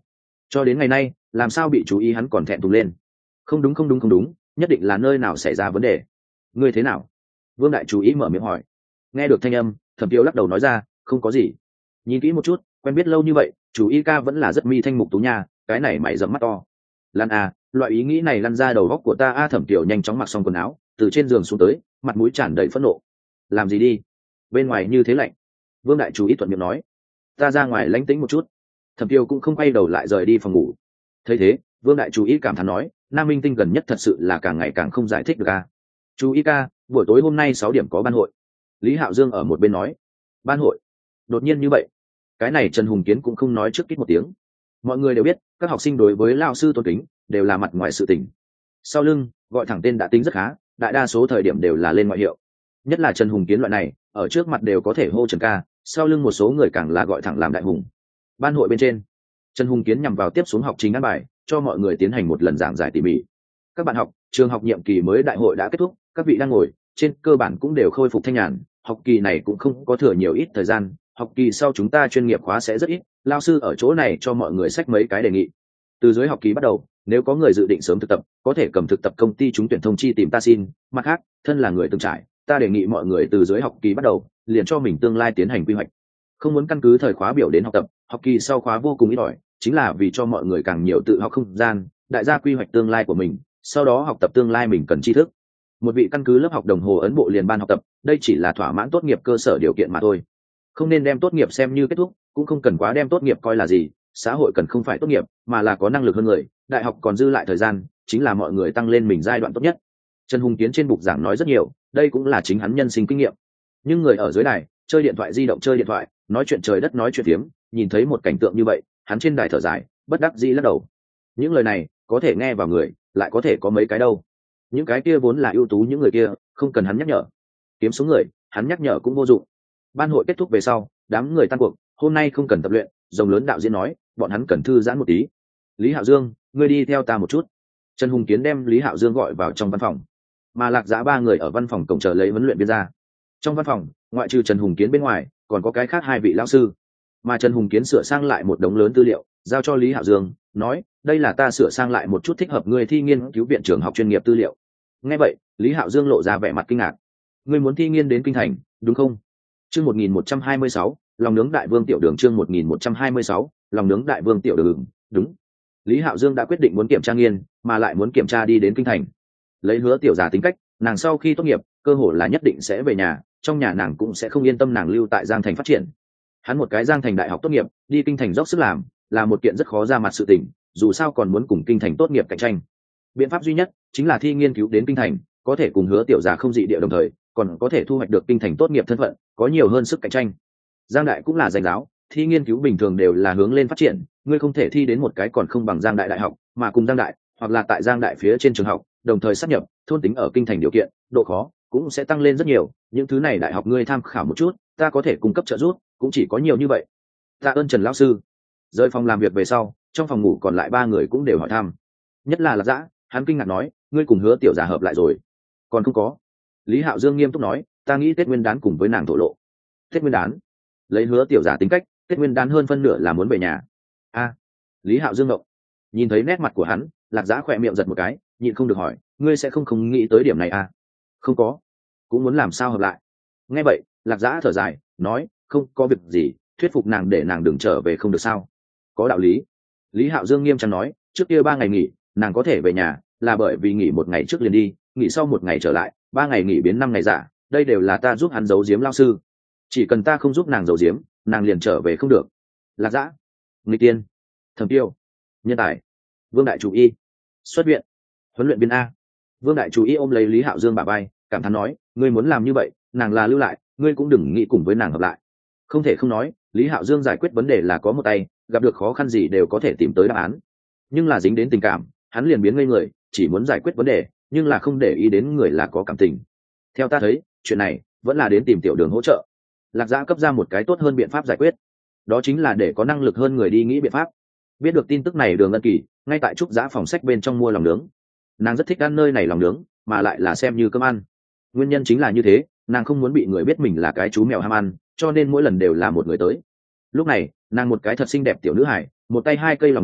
cho đến ngày nay làm sao bị chú ý hắn còn thẹn thùng lên. Không đúng không đúng không đúng, nhất định là nơi nào xảy ra vấn đề. Ngươi thế nào? Vương đại chú ý mở miệng hỏi. Nghe được thanh âm, Thẩm Tiêu lắc đầu nói ra, không có gì. Nhìn kỹ một chút, quen biết lâu như vậy, chú ý ca vẫn là rất mi thanh mục tú nha, cái này mày rậm mắt to. Lan à, loại ý nghĩ này lăn ra đầu góc của ta a. Thẩm Tiêu nhanh chóng mặc xong quần áo, từ trên giường xuống tới, mặt mũi tràn đầy phẫn nộ. Làm gì đi? Bên ngoài như thế lạnh. Vương đại chú ý thuận miệng nói. Ta ra ngoài lánh tĩnh một chút. Thẩm Tiêu cũng không quay đầu lại rời đi phòng ngủ. Thấy thế, Vương đại chú ý cảm thán nói, Nam Minh Tinh gần nhất thật sự là càng ngày càng không giải thích được a. Chú ý ca, buổi tối hôm nay 6 điểm có ban hội. Lý Hạo Dương ở một bên nói. Ban hội? Đột nhiên như vậy, cái này Trần Hùng Kiến cũng không nói trước kít một tiếng. Mọi người đều biết, các học sinh đối với lao sư tôn kính đều là mặt ngoài sự tình, sau lưng gọi thẳng tên đã tính rất khá, đại đa số thời điểm đều là lên ngoại hiệu. Nhất là Trần Hùng Kiến loại này, ở trước mặt đều có thể hô Trần ca, sau lưng một số người càng là gọi thẳng làm đại hùng. Ban hội bên trên, Trần Hùng Kiến nhằm vào tiếp xuống học trình ăn bài, cho mọi người tiến hành một lần giảng giải tỉ mỉ. Các bạn học, trường học nhiệm kỳ mới đại hội đã kết thúc, các vị đang ngồi trên cơ bản cũng đều khôi phục thanh nhàn, học kỳ này cũng không có thừa nhiều ít thời gian, học kỳ sau chúng ta chuyên nghiệp khóa sẽ rất ít, lao sư ở chỗ này cho mọi người xách mấy cái đề nghị. Từ dưới học kỳ bắt đầu, nếu có người dự định sớm thực tập, có thể cầm thực tập công ty chúng tuyển thông chi tìm ta xin. Mặt khác, thân là người từng trải, ta đề nghị mọi người từ dưới học kỳ bắt đầu liền cho mình tương lai tiến hành quy hoạch, không muốn căn cứ thời khóa biểu đến học tập. Học kỳ sau khóa vô cùng ít ỏi, chính là vì cho mọi người càng nhiều tự học không gian, đại gia quy hoạch tương lai của mình, sau đó học tập tương lai mình cần tri thức. Một vị căn cứ lớp học đồng hồ ấn bộ liền ban học tập, đây chỉ là thỏa mãn tốt nghiệp cơ sở điều kiện mà thôi, không nên đem tốt nghiệp xem như kết thúc, cũng không cần quá đem tốt nghiệp coi là gì. Xã hội cần không phải tốt nghiệp, mà là có năng lực hơn người. Đại học còn dư lại thời gian, chính là mọi người tăng lên mình giai đoạn tốt nhất. Trần Hùng Kiến trên bục giảng nói rất nhiều, đây cũng là chính hắn nhân sinh kinh nghiệm. Nhưng người ở dưới đài chơi điện thoại di động, chơi điện thoại, nói chuyện trời đất, nói chuyện phiếm, nhìn thấy một cảnh tượng như vậy, hắn trên đài thở dài, bất đắc dĩ lắc đầu. Những lời này có thể nghe vào người, lại có thể có mấy cái đâu. Những cái kia vốn là ưu tú, những người kia không cần hắn nhắc nhở. Kiếm số người, hắn nhắc nhở cũng vô dụng. Ban hội kết thúc về sau, đám người tan cuộc, hôm nay không cần tập luyện. Rồng lớn đạo diễn nói, bọn hắn cần thư giãn một tí. Lý Hạo Dương, ngươi đi theo ta một chút. Trần Hùng Kiến đem Lý Hạo Dương gọi vào trong văn phòng, mà Lạc Dã ba người ở văn phòng cổng chờ lấy huấn luyện viên ra. Trong văn phòng, ngoại trừ Trần Hùng Kiến bên ngoài, còn có cái khác 2 vị lão sư. Mà Trần Hùng Kiến sửa sang lại một đống lớn tư liệu, giao cho Lý Hạo Dương, nói, đây là ta sửa sang lại một chút thích hợp ngươi thi nghiên cứu viện trường học chuyên nghiệp tư liệu. Nghe vậy, Lý Hạo Dương lộ ra vẻ mặt kinh ngạc. Ngươi muốn thi nghiên đến kinh thành, đúng không? Chương 1126, lòng nướng đại vương tiểu đường. Chương 1126, lòng nướng đại vương tiểu đường. Đúng. Lý Hạo Dương đã quyết định muốn kiểm tra nghiên, mà lại muốn kiểm tra đi đến kinh thành. Lấy Hứa Tiểu Giả tính cách, nàng sau khi tốt nghiệp, cơ hội là nhất định sẽ về nhà, trong nhà nàng cũng sẽ không yên tâm nàng lưu tại Giang Thành phát triển. Hắn một cái Giang Thành đại học tốt nghiệp, đi kinh thành dốc sức làm, là một kiện rất khó ra mặt sự tình, dù sao còn muốn cùng kinh thành tốt nghiệp cạnh tranh. Biện pháp duy nhất chính là thi nghiên cứu đến kinh thành, có thể cùng Hứa Tiểu Giả không dị địa đồng thời, còn có thể thu hoạch được kinh thành tốt nghiệp thân phận, có nhiều hơn sức cạnh tranh. Giang đại cũng là danh giáo, thi nghiên cứu bình thường đều là hướng lên phát triển, ngươi không thể thi đến một cái còn không bằng Giang đại đại học, mà cùng Giang đại hoặc là tại Giang đại phía trên trường học đồng thời sáp nhập, thôn tính ở kinh thành điều kiện, độ khó cũng sẽ tăng lên rất nhiều. Những thứ này đại học ngươi tham khảo một chút, ta có thể cung cấp trợ giúp, cũng chỉ có nhiều như vậy. Tạ ơn Trần lão sư. Rời phòng làm việc về sau, trong phòng ngủ còn lại 3 người cũng đều hỏi thăm. Nhất là Lạc Dã, hắn kinh ngạc nói, ngươi cùng Hứa Tiểu Giả hợp lại rồi? Còn không có. Lý Hạo Dương nghiêm túc nói, ta nghĩ Tết Nguyên đán cùng với nàng thổ lộ. Tết Nguyên đán? Lấy Hứa Tiểu Giả tính cách, Tết Nguyên đán hơn phân nửa là muốn về nhà. A. Lý Hạo Dương động. Nhìn thấy nét mặt của hắn, Lạc Dã khỏe miệng giật một cái, nhịn không được hỏi, ngươi sẽ không nghĩ tới điểm này à? Không có. Cũng muốn làm sao hợp lại. Nghe vậy, Lạc Dã thở dài, nói, không có việc gì, thuyết phục nàng để nàng đừng trở về không được sao? Có đạo lý. Lý Hạo Dương nghiêm trang nói, trước kia 3 ngày nghỉ, nàng có thể về nhà, là bởi vì nghỉ 1 ngày trước liền đi, nghỉ sau 1 ngày trở lại, 3 ngày nghỉ biến 5 ngày giả, đây đều là ta giúp hắn giấu giếm lao sư. Chỉ cần ta không giúp nàng giấu giếm, nàng liền trở về không được. Lạc Dã, nghịch tiên, Thẩm Tiêu, nhân tài, Vương đại chủ y, xuất viện, huấn luyện viên A. Vương đại chủ y ôm lấy Lý Hạo Dương bả vai, cảm thán nói, ngươi muốn làm như vậy, nàng là lưu lại, ngươi cũng đừng nghĩ cùng với nàng hợp lại. Không thể không nói, Lý Hạo Dương giải quyết vấn đề là có một tay, gặp được khó khăn gì đều có thể tìm tới đáp án. Nhưng là dính đến tình cảm, hắn liền biến ngây người, chỉ muốn giải quyết vấn đề, nhưng là không để ý đến người là có cảm tình. Theo ta thấy, chuyện này vẫn là đến tìm Tiểu Đường hỗ trợ. Lạc Dã cấp ra một cái tốt hơn biện pháp giải quyết, đó chính là để có năng lực hơn người đi nghĩ biện pháp. Biết được tin tức này, Đường Ân Kỳ ngay tại trúc giã phòng sách bên trong mua lòng nướng. Nàng rất thích ăn nơi này lòng nướng, mà lại là xem như cơm ăn. Nguyên nhân chính là như thế, nàng không muốn bị người biết mình là cái chú mèo ham ăn, cho nên mỗi lần đều là một người tới. Lúc này, nàng một cái thật xinh đẹp tiểu nữ hải, một tay 2 cây lòng nướng,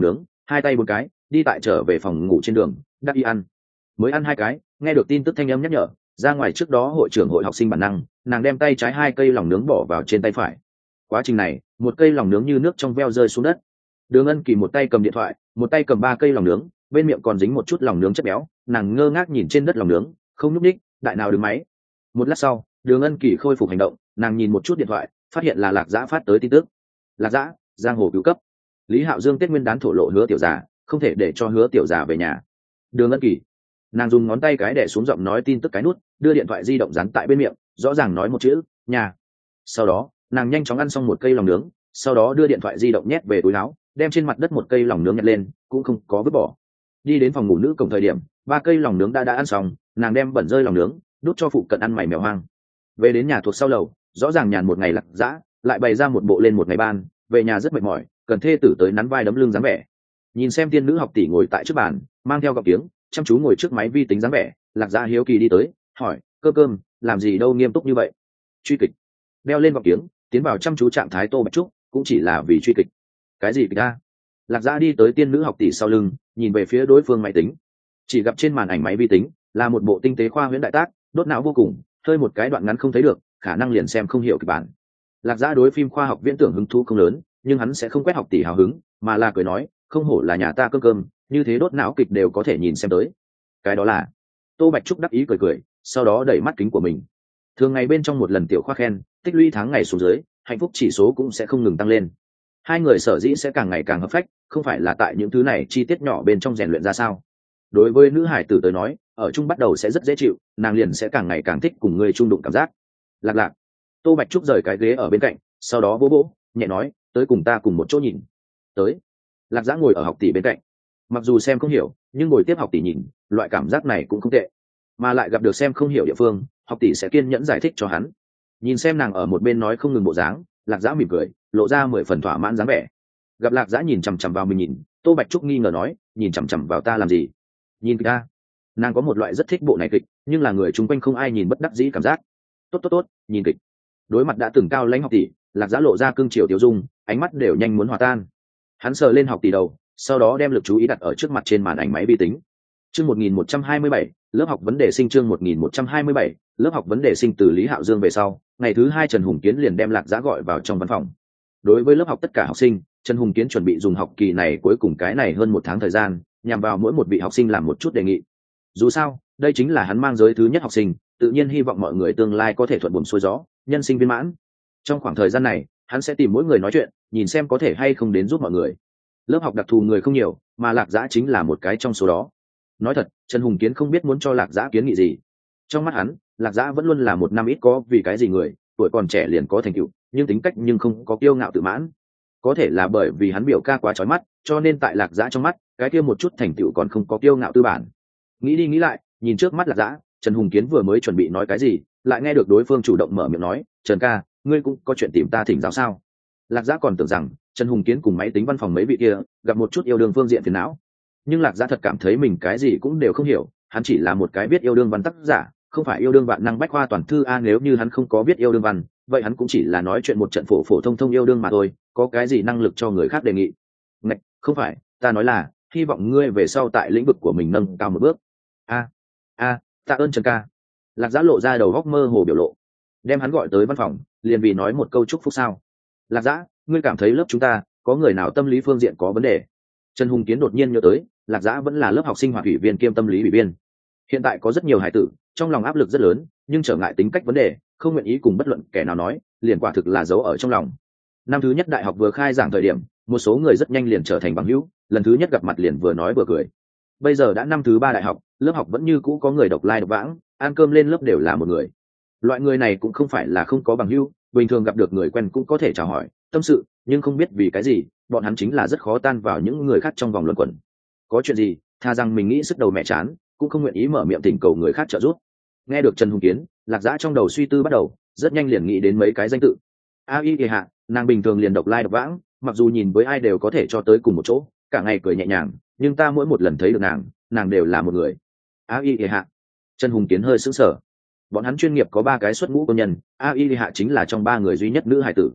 hai tay bốn cái đi tại trở về phòng ngủ trên đường đắc y ăn. Mới ăn hai cái nghe được tin tức thanh âm nhắc nhở ra ngoài trước đó hội trưởng hội học sinh bản năng, nàng đem tay trái hai cây lòng nướng bỏ vào trên tay phải. Quá trình này một cây lòng nướng như nước trong veo rơi xuống đất. Đường Ân Kỳ một tay cầm điện thoại một tay cầm ba cây lòng nướng, bên miệng còn dính một chút lòng nướng chất béo, nàng ngơ ngác nhìn trên đất lòng nướng không nhúc ních, đại nào đứng máy. Một lát sau Đường Ân Kỳ khôi phục hành động, nàng nhìn một chút điện thoại phát hiện là Lạc Dã phát tới tin tức. Lạc Dã, giang hồ cứu cấp, Lý Hạo Dương Tết Nguyên đán thổ lộ Hứa tiểu già, không thể để cho Hứa tiểu già về nhà. Đường Ân Kỳ, nàng dùng ngón tay cái để xuống giọng nói tin tức cái nút, đưa điện thoại di động dán tại bên miệng, rõ ràng nói một chữ nhà. Sau đó nàng nhanh chóng ăn xong một cây lòng nướng, sau đó đưa điện thoại di động nhét về túi áo, đem trên mặt đất một cây lòng nướng nhặt lên cũng không có vứt bỏ. Đi đến phòng ngủ nữ cổng thời điểm ba cây lòng nướng đã ăn xong, nàng đem bẩn rơi lòng nướng đút cho phụ cận ăn mày mèo hoang. Về đến nhà thuộc sau lầu, rõ ràng nhàn một ngày Lạc Dã lại bày ra một bộ lên một ngày ban, về nhà rất mệt mỏi, cần thê tử tới nắn vai đấm lưng dáng vẻ. Nhìn xem tiên nữ học tỷ ngồi tại trước bàn mang theo gọng kiếng chăm chú ngồi trước máy vi tính dáng vẻ, Lạc Dã hiếu kỳ đi tới hỏi cơm làm gì đâu nghiêm túc như vậy. Truy kịch. Đeo lên gọng kiếng tiến vào chăm chú trạng thái Tô Bạch Trúc cũng chỉ là vì truy kịch. Cái gì kịch ta? Lạc Dã đi tới tiên nữ học tỷ sau lưng nhìn về phía đối phương máy tính, chỉ gặp trên màn ảnh máy vi tính là một bộ tinh tế khoa huyễn đại tác, đốt não vô cùng, hơi một cái đoạn ngắn không thấy được khả năng liền xem không hiểu kịch bản. Lạc Dã đối phim khoa học viễn tưởng hứng thú không lớn, nhưng hắn sẽ không quét học tỷ hào hứng, mà là cười nói không hổ là nhà ta cơm như thế đốt não kịch đều có thể nhìn xem tới. Cái đó là Tô Bạch Trúc đắc ý cười sau đó đẩy mắt kính của mình. Thường ngày bên trong một lần tiểu khoa khen tích lũy tháng ngày xuống dưới, hạnh phúc chỉ số cũng sẽ không ngừng tăng lên. Hai người sở dĩ sẽ càng ngày càng hợp phách không phải là tại những thứ này chi tiết nhỏ bên trong rèn luyện ra sao. Đối với nữ hải tử tới nói ở chung bắt đầu sẽ rất dễ chịu, nàng liền sẽ càng ngày càng thích cùng người chung đụng cảm giác. Lạc Tô Bạch Trúc rời cái ghế ở bên cạnh sau đó vỗ nhẹ nói tới cùng ta cùng một chỗ nhìn. Tới. Lạc Dã ngồi ở học tỷ bên cạnh, mặc dù xem không hiểu nhưng ngồi tiếp học tỷ nhìn loại cảm giác này cũng không tệ, mà lại gặp được xem không hiểu địa phương học tỷ sẽ kiên nhẫn giải thích cho hắn. Nhìn xem nàng ở một bên nói không ngừng bộ dáng, Lạc Dã mỉm cười lộ ra 10 phần thỏa mãn dáng vẻ. Gặp Lạc Dã nhìn chằm chằm vào mình nhìn, Tô Bạch Trúc nghi ngờ nói nhìn chằm chằm vào ta làm gì? Nhìn kịch ta. Nàng có một loại rất thích bộ này kịch, nhưng là người chung quanh không ai nhìn bất đắc dĩ cảm giác. Tốt nhìn kịch. Đối mặt đã từng cao lãnh học tỷ, Lạc Dã lộ ra cương chiều tiêu dung, ánh mắt đều nhanh muốn hòa tan. Hắn sờ lên học tỷ đầu sau đó đem lực chú ý đặt ở trước mặt trên màn ảnh máy vi tính. Chương 1127, lớp học vấn đề sinh. Chương 1127, lớp học vấn đề sinh. Từ Lý Hạo Dương về sau, ngày thứ 2 Trần Hùng Kiến liền đem Lạc Dã gọi vào trong văn phòng. Đối với lớp học tất cả học sinh, Trần Hùng Kiến chuẩn bị dùng học kỳ này cuối cùng cái này hơn 1 tháng thời gian, nhằm vào mỗi một vị học sinh làm một chút đề nghị. Dù sao, đây chính là hắn mang giới thứ nhất học sinh, tự nhiên hy vọng mọi người tương lai có thể thuận buồm xuôi gió, nhân sinh viên mãn. Trong khoảng thời gian này, hắn sẽ tìm mỗi người nói chuyện, nhìn xem có thể hay không đến giúp mọi người. Lớp học đặc thù người không nhiều, mà Lạc Dã chính là một cái trong số đó. Nói thật, Trần Hùng Kiến không biết muốn cho Lạc Dã kiến nghị gì. Trong mắt hắn, Lạc Dã vẫn luôn là một năm ít có vì cái gì người, tuổi còn trẻ liền có thành tựu, nhưng tính cách nhưng không có kiêu ngạo tự mãn. Có thể là bởi vì hắn biểu ca quá chói mắt, cho nên tại Lạc Dã trong mắt, cái kia một chút thành tựu còn không có kiêu ngạo tư bản. Nghĩ đi nghĩ lại, nhìn trước mắt Lạc Dã, Trần Hùng Kiến vừa mới chuẩn bị nói cái gì, lại nghe được đối phương chủ động mở miệng nói, "Trần ca, ngươi cũng có chuyện tìm ta thỉnh giáo sao?" Lạc Dã còn tưởng rằng Trần Hùng Kiến cùng máy tính văn phòng mấy vị kia gặp một chút yêu đương phương diện phiền não, nhưng Lạc Dã thật cảm thấy mình cái gì cũng đều không hiểu, hắn chỉ là một cái biết yêu đương văn tác giả, không phải yêu đương vạn năng bách khoa toàn thư a. Nếu như hắn không có biết yêu đương văn, vậy hắn cũng chỉ là nói chuyện một trận phổ phổ thông thông yêu đương mà thôi, có cái gì năng lực cho người khác đề nghị. Ngạch, không phải, ta nói là hy vọng ngươi về sau tại lĩnh vực của mình nâng cao một bước. Tạ ơn Trần ca. Lạc Dã lộ ra đầu góc mơ hồ biểu lộ, đem hắn gọi tới văn phòng liền vì nói một câu chúc phúc sao. Lạc Dã, ngươi cảm thấy lớp chúng ta có người nào tâm lý phương diện có vấn đề? Trần Hùng Kiến đột nhiên nhớ tới Lạc Dã vẫn là lớp học sinh hoạt ủy viên kiêm tâm lý ủy viên, hiện tại có rất nhiều hải tử trong lòng áp lực rất lớn, nhưng trở ngại tính cách vấn đề không nguyện ý cùng bất luận kẻ nào nói, liền quả thực là giấu ở trong lòng. Năm thứ nhất đại học vừa khai giảng thời điểm, một số người rất nhanh liền trở thành bằng hữu, lần thứ nhất gặp mặt liền vừa nói vừa cười. Bây giờ đã năm thứ 3 đại học, lớp học vẫn như cũ có người độc lai độc vãng, ăn cơm lên lớp đều là một người. Loại người này cũng không phải là không có bằng hữu, bình thường gặp được người quen cũng có thể chào hỏi tâm sự, nhưng không biết vì cái gì bọn hắn chính là rất khó tan vào những người khác trong vòng luẩn quẩn. Có chuyện gì thà rằng mình nghĩ sức đầu mẹ chán, cũng không nguyện ý mở miệng thỉnh cầu người khác trợ giúp. Nghe được Trần Hùng Kiến, Lạc Dã trong đầu suy tư bắt đầu, rất nhanh liền nghĩ đến mấy cái danh tự. Hạ, nàng bình thường liền độc lai độc vãng, mặc dù nhìn với ai đều có thể cho tới cùng một chỗ, cả ngày cười nhẹ nhàng, nhưng ta mỗi một lần thấy được nàng đều là một người. Hạ. Trần Hùng Kiến hơi sững sờ. Bọn hắn chuyên nghiệp có 3 cái xuất ngũ công nhân, Hạ chính là trong 3 người duy nhất nữ hải tử.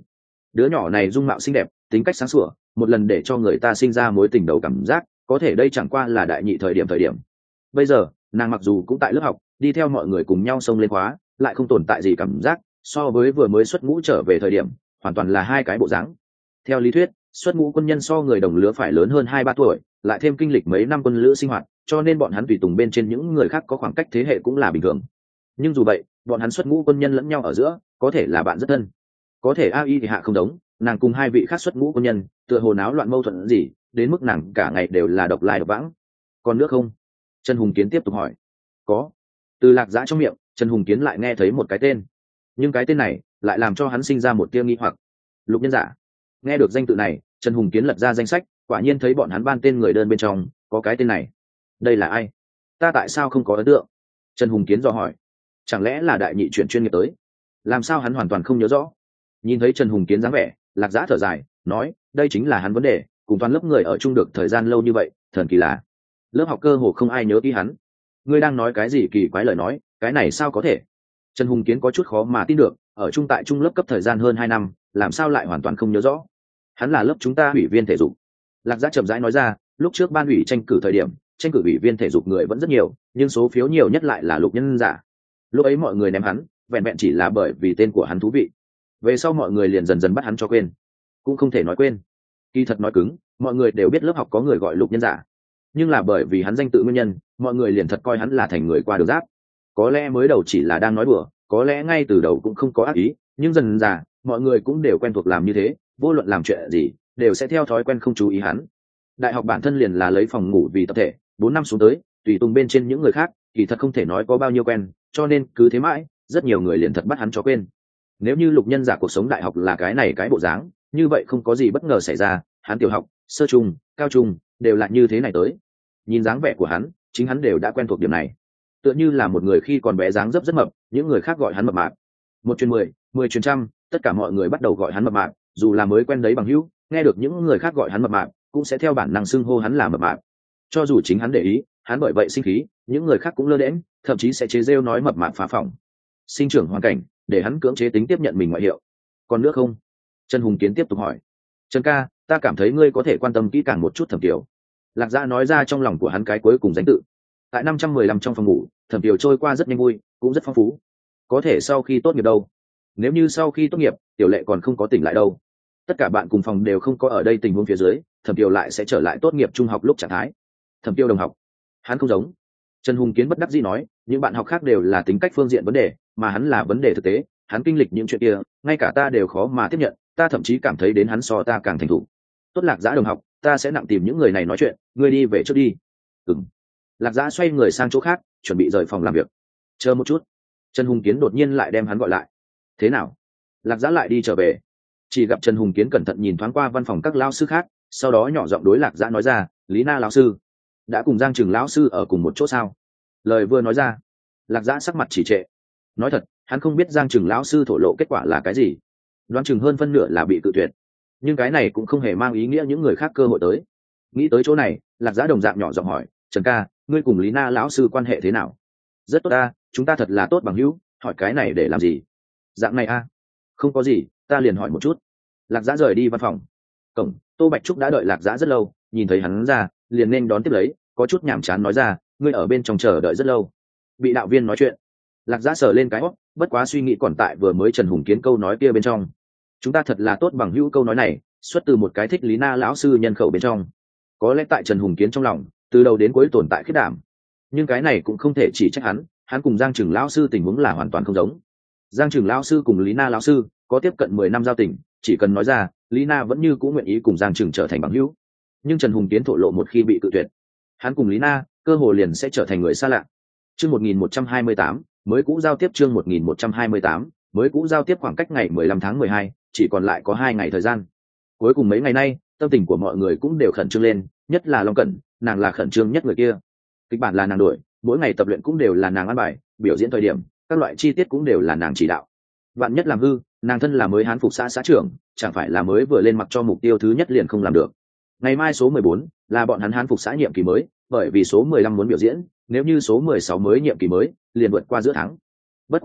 đứa nhỏ này dung mạo xinh đẹp, tính cách sáng sủa, một lần để cho người ta sinh ra mối tình đầu cảm giác, có thể đây chẳng qua là đại nhị thời điểm. Bây giờ nàng mặc dù cũng tại lớp học, đi theo mọi người cùng nhau xông lên khóa, lại không tồn tại gì cảm giác, so với vừa mới xuất ngũ trở về thời điểm hoàn toàn là hai cái bộ dáng. Theo lý thuyết, xuất ngũ quân nhân so người đồng lứa phải lớn hơn 2-3 tuổi, lại thêm kinh lịch mấy năm quân lữ sinh hoạt, cho nên bọn hắn tùy tùng bên trên những người khác có khoảng cách thế hệ cũng là bình thường. Nhưng dù vậy, bọn hắn xuất ngũ quân nhân lẫn nhau ở giữa có thể là bạn rất thân. Có thể AI thì hạ không đống, nàng cùng hai vị khác xuất ngũ quân nhân tựa hồ náo loạn mâu thuẫn gì, đến mức nàng cả ngày đều là độc lai độc vãng. Còn nước không? Trần Hùng Kiến tiếp tục hỏi. Có. Từ Lạc Dã trong miệng, Trần Hùng Kiến lại nghe thấy một cái tên, nhưng cái tên này lại làm cho hắn sinh ra một tia nghi hoặc. Lục Nhân Giả. Nghe được danh tự này, Trần Hùng Kiến lật ra danh sách, quả nhiên thấy bọn hắn ban tên người đơn bên trong có cái tên này. Đây là ai? Ta tại sao không có ấn tượng? Trần Hùng Kiến dò hỏi. Chẳng lẽ là đại nhị chuyển chuyên nghiệp tới? Làm sao hắn hoàn toàn không nhớ rõ? Nhìn thấy Trần Hùng Kiến dáng vẻ, Lạc Dã thở dài nói, đây chính là hắn vấn đề, cùng toàn lớp người ở chung được thời gian lâu như vậy, thần kỳ là lớp học cơ hồ không ai nhớ kỹ hắn. Ngươi đang nói cái gì kỳ quái lời nói, cái này sao có thể? Trần Hùng Kiến có chút khó mà tin được, ở chung tại trung lớp cấp thời gian hơn 2 năm, làm sao lại hoàn toàn không nhớ rõ? Hắn là lớp chúng ta ủy viên thể dục. Lạc Dã chậm rãi nói ra, lúc trước ban ủy tranh cử thời điểm, tranh cử ủy viên thể dục người vẫn rất nhiều, nhưng số phiếu nhiều nhất lại là Lục Nhân Giả. Lúc ấy mọi người ném hắn, vẹn vẹn chỉ là bởi vì tên của hắn thú vị. Về sau mọi người liền dần dần bắt hắn cho quên, cũng không thể nói quên. Kỳ thật nói cứng, mọi người đều biết lớp học có người gọi Lục Nhân Giả, nhưng là bởi vì hắn danh tự nguyên nhân, mọi người liền thật coi hắn là thành người qua đường giáp. Có lẽ mới đầu chỉ là đang nói đùa, có lẽ ngay từ đầu cũng không có ác ý, nhưng dần dần mọi người cũng đều quen thuộc làm như thế, vô luận làm chuyện gì đều sẽ theo thói quen không chú ý hắn. Đại học bản thân liền là lấy phòng ngủ vì tập thể, 4 năm xuống tới, tùy tùng bên trên những người khác, kỳ thật không thể nói có bao nhiêu quen, cho nên cứ thế mãi, rất nhiều người liền thật bắt hắn cho quên. Nếu như Lục Nhân Giả cuộc sống đại học là cái này cái bộ dáng, như vậy không có gì bất ngờ xảy ra, hắn tiểu học, sơ trung, cao trung đều là như thế này tới. Nhìn dáng vẻ của hắn, chính hắn đều đã quen thuộc điểm này. Tựa như là một người khi còn bé dáng dấp rất mập, những người khác gọi hắn mập mạp. 1 truyền 10, 10 truyền trăm, tất cả mọi người bắt đầu gọi hắn mập mạp, dù là mới quen đấy bằng hữu, nghe được những người khác gọi hắn mập mạp, cũng sẽ theo bản năng xưng hô hắn là mập mạp. Cho dù chính hắn để ý, hắn bởi vậy sinh khí, những người khác cũng lơ đễnh, thậm chí sẽ chế giễu nói mập mạp phá phỏng. Sinh trưởng hoàn cảnh để hắn cưỡng chế tính tiếp nhận mình ngoại hiệu. Còn nữa không? Trần Hùng Kiến tiếp tục hỏi. Trần ca, ta cảm thấy ngươi có thể quan tâm kỹ càng một chút Thẩm Kiều. Lạc Dã nói ra trong lòng của hắn cái cuối cùng danh tự. Tại 515 trong phòng ngủ, Thẩm Kiều trôi qua rất nhanh vui, cũng rất phong phú. Có thể sau khi tốt nghiệp đâu? Nếu như sau khi tốt nghiệp, Tiểu Lệ còn không có tỉnh lại đâu. Tất cả bạn cùng phòng đều không có ở đây, tình huống phía dưới, Thẩm Kiều lại sẽ trở lại tốt nghiệp trung học lúc trạng thái. Thẩm Kiều đồng học, hắn không giống. Trần Hùng Kiến bất đắc dĩ nói, những bạn học khác đều là tính cách phương diện vấn đề, mà hắn là vấn đề thực tế, hắn kinh lịch những chuyện kia, ngay cả ta đều khó mà tiếp nhận, ta thậm chí cảm thấy đến hắn so ta càng thành thục. Tốt Lạc Dã đồng học, ta sẽ nặng tìm những người này nói chuyện, ngươi đi về trước đi. Ừm. Lạc Dã xoay người sang chỗ khác, chuẩn bị rời phòng làm việc. Chờ một chút. Trần Hùng Kiến đột nhiên lại đem hắn gọi lại. Thế nào? Lạc Dã lại đi trở về. Chỉ gặp Trần Hùng Kiến cẩn thận nhìn thoáng qua văn phòng các lão sư khác, sau đó nhỏ giọng đối Lạc Dã nói ra, Lý Na lão sư đã cùng Giang Trừng lão sư ở cùng một chỗ sao? Lời vừa nói ra, Lạc Dã sắc mặt chỉ trệ. Nói thật, hắn không biết Giang Trừng lão sư thổ lộ kết quả là cái gì, đoán chừng hơn phân nửa là bị cự tuyệt, nhưng cái này cũng không hề mang ý nghĩa những người khác cơ hội tới. Nghĩ tới chỗ này, Lạc Dã đồng dạng nhỏ giọng hỏi, Trần ca, ngươi cùng Lý Na lão sư quan hệ thế nào? Rất tốt ta, chúng ta thật là tốt bằng hữu, hỏi cái này để làm gì? Dạng này a? Không có gì, ta liền hỏi một chút. Lạc Dã rời đi văn phòng. Cổng, Tô Bạch Trúc đã đợi Lạc Dã rất lâu, nhìn thấy hắn ra, liền nên đón tiếp lấy, có chút nhàm chán nói ra, ngươi ở bên trong chờ đợi rất lâu. Bị đạo viên nói chuyện. Lạc Dã sờ lên cái hót, bất quá suy nghĩ còn tại vừa mới Trần Hùng Kiến câu nói kia bên trong. Chúng ta thật là tốt bằng hữu, câu nói này xuất từ một cái thích Lý Na lão sư nhân khẩu bên trong. Có lẽ tại Trần Hùng Kiến trong lòng, từ đầu đến cuối tồn tại khiết đảm, nhưng cái này cũng không thể chỉ trách hắn cùng Giang Trừng lão sư tình huống là hoàn toàn không giống. Giang Trừng lão sư cùng Lý Na lão sư có tiếp cận 10 năm giao tình, chỉ cần nói ra, Lý Na vẫn như cũ nguyện ý cùng Giang Trừng trở thành bằng hữu. Nhưng Trần Hùng Kiến thổ lộ một khi bị cự tuyệt, hắn cùng Lý Na cơ hồ liền sẽ trở thành người xa lạ. Chương 1128, mới cũ giao tiếp. Chương 1128, mới cũ giao tiếp. Khoảng cách ngày 15 tháng 12, chỉ còn lại có 2 ngày thời gian. Cuối cùng mấy ngày nay, tâm tình của mọi người cũng đều khẩn trương lên, nhất là Long Cẩn, nàng là khẩn trương nhất người kia. Kịch bản là nàng đổi, mỗi ngày tập luyện cũng đều là nàng ăn bài, biểu diễn thời điểm, các loại chi tiết cũng đều là nàng chỉ đạo. Vạn nhất làm hư, nàng thân là mới hán phục xã xã trưởng, chẳng phải là mới vừa lên mặc cho mục tiêu thứ nhất liền không làm được. Ngày mai số 14 là bọn hắn hán phục xã nhiệm kỳ mới, bởi vì số 15 muốn biểu diễn, nếu như số 16 mới nhiệm kỳ mới, liền vượt qua giữa tháng. Bất quá,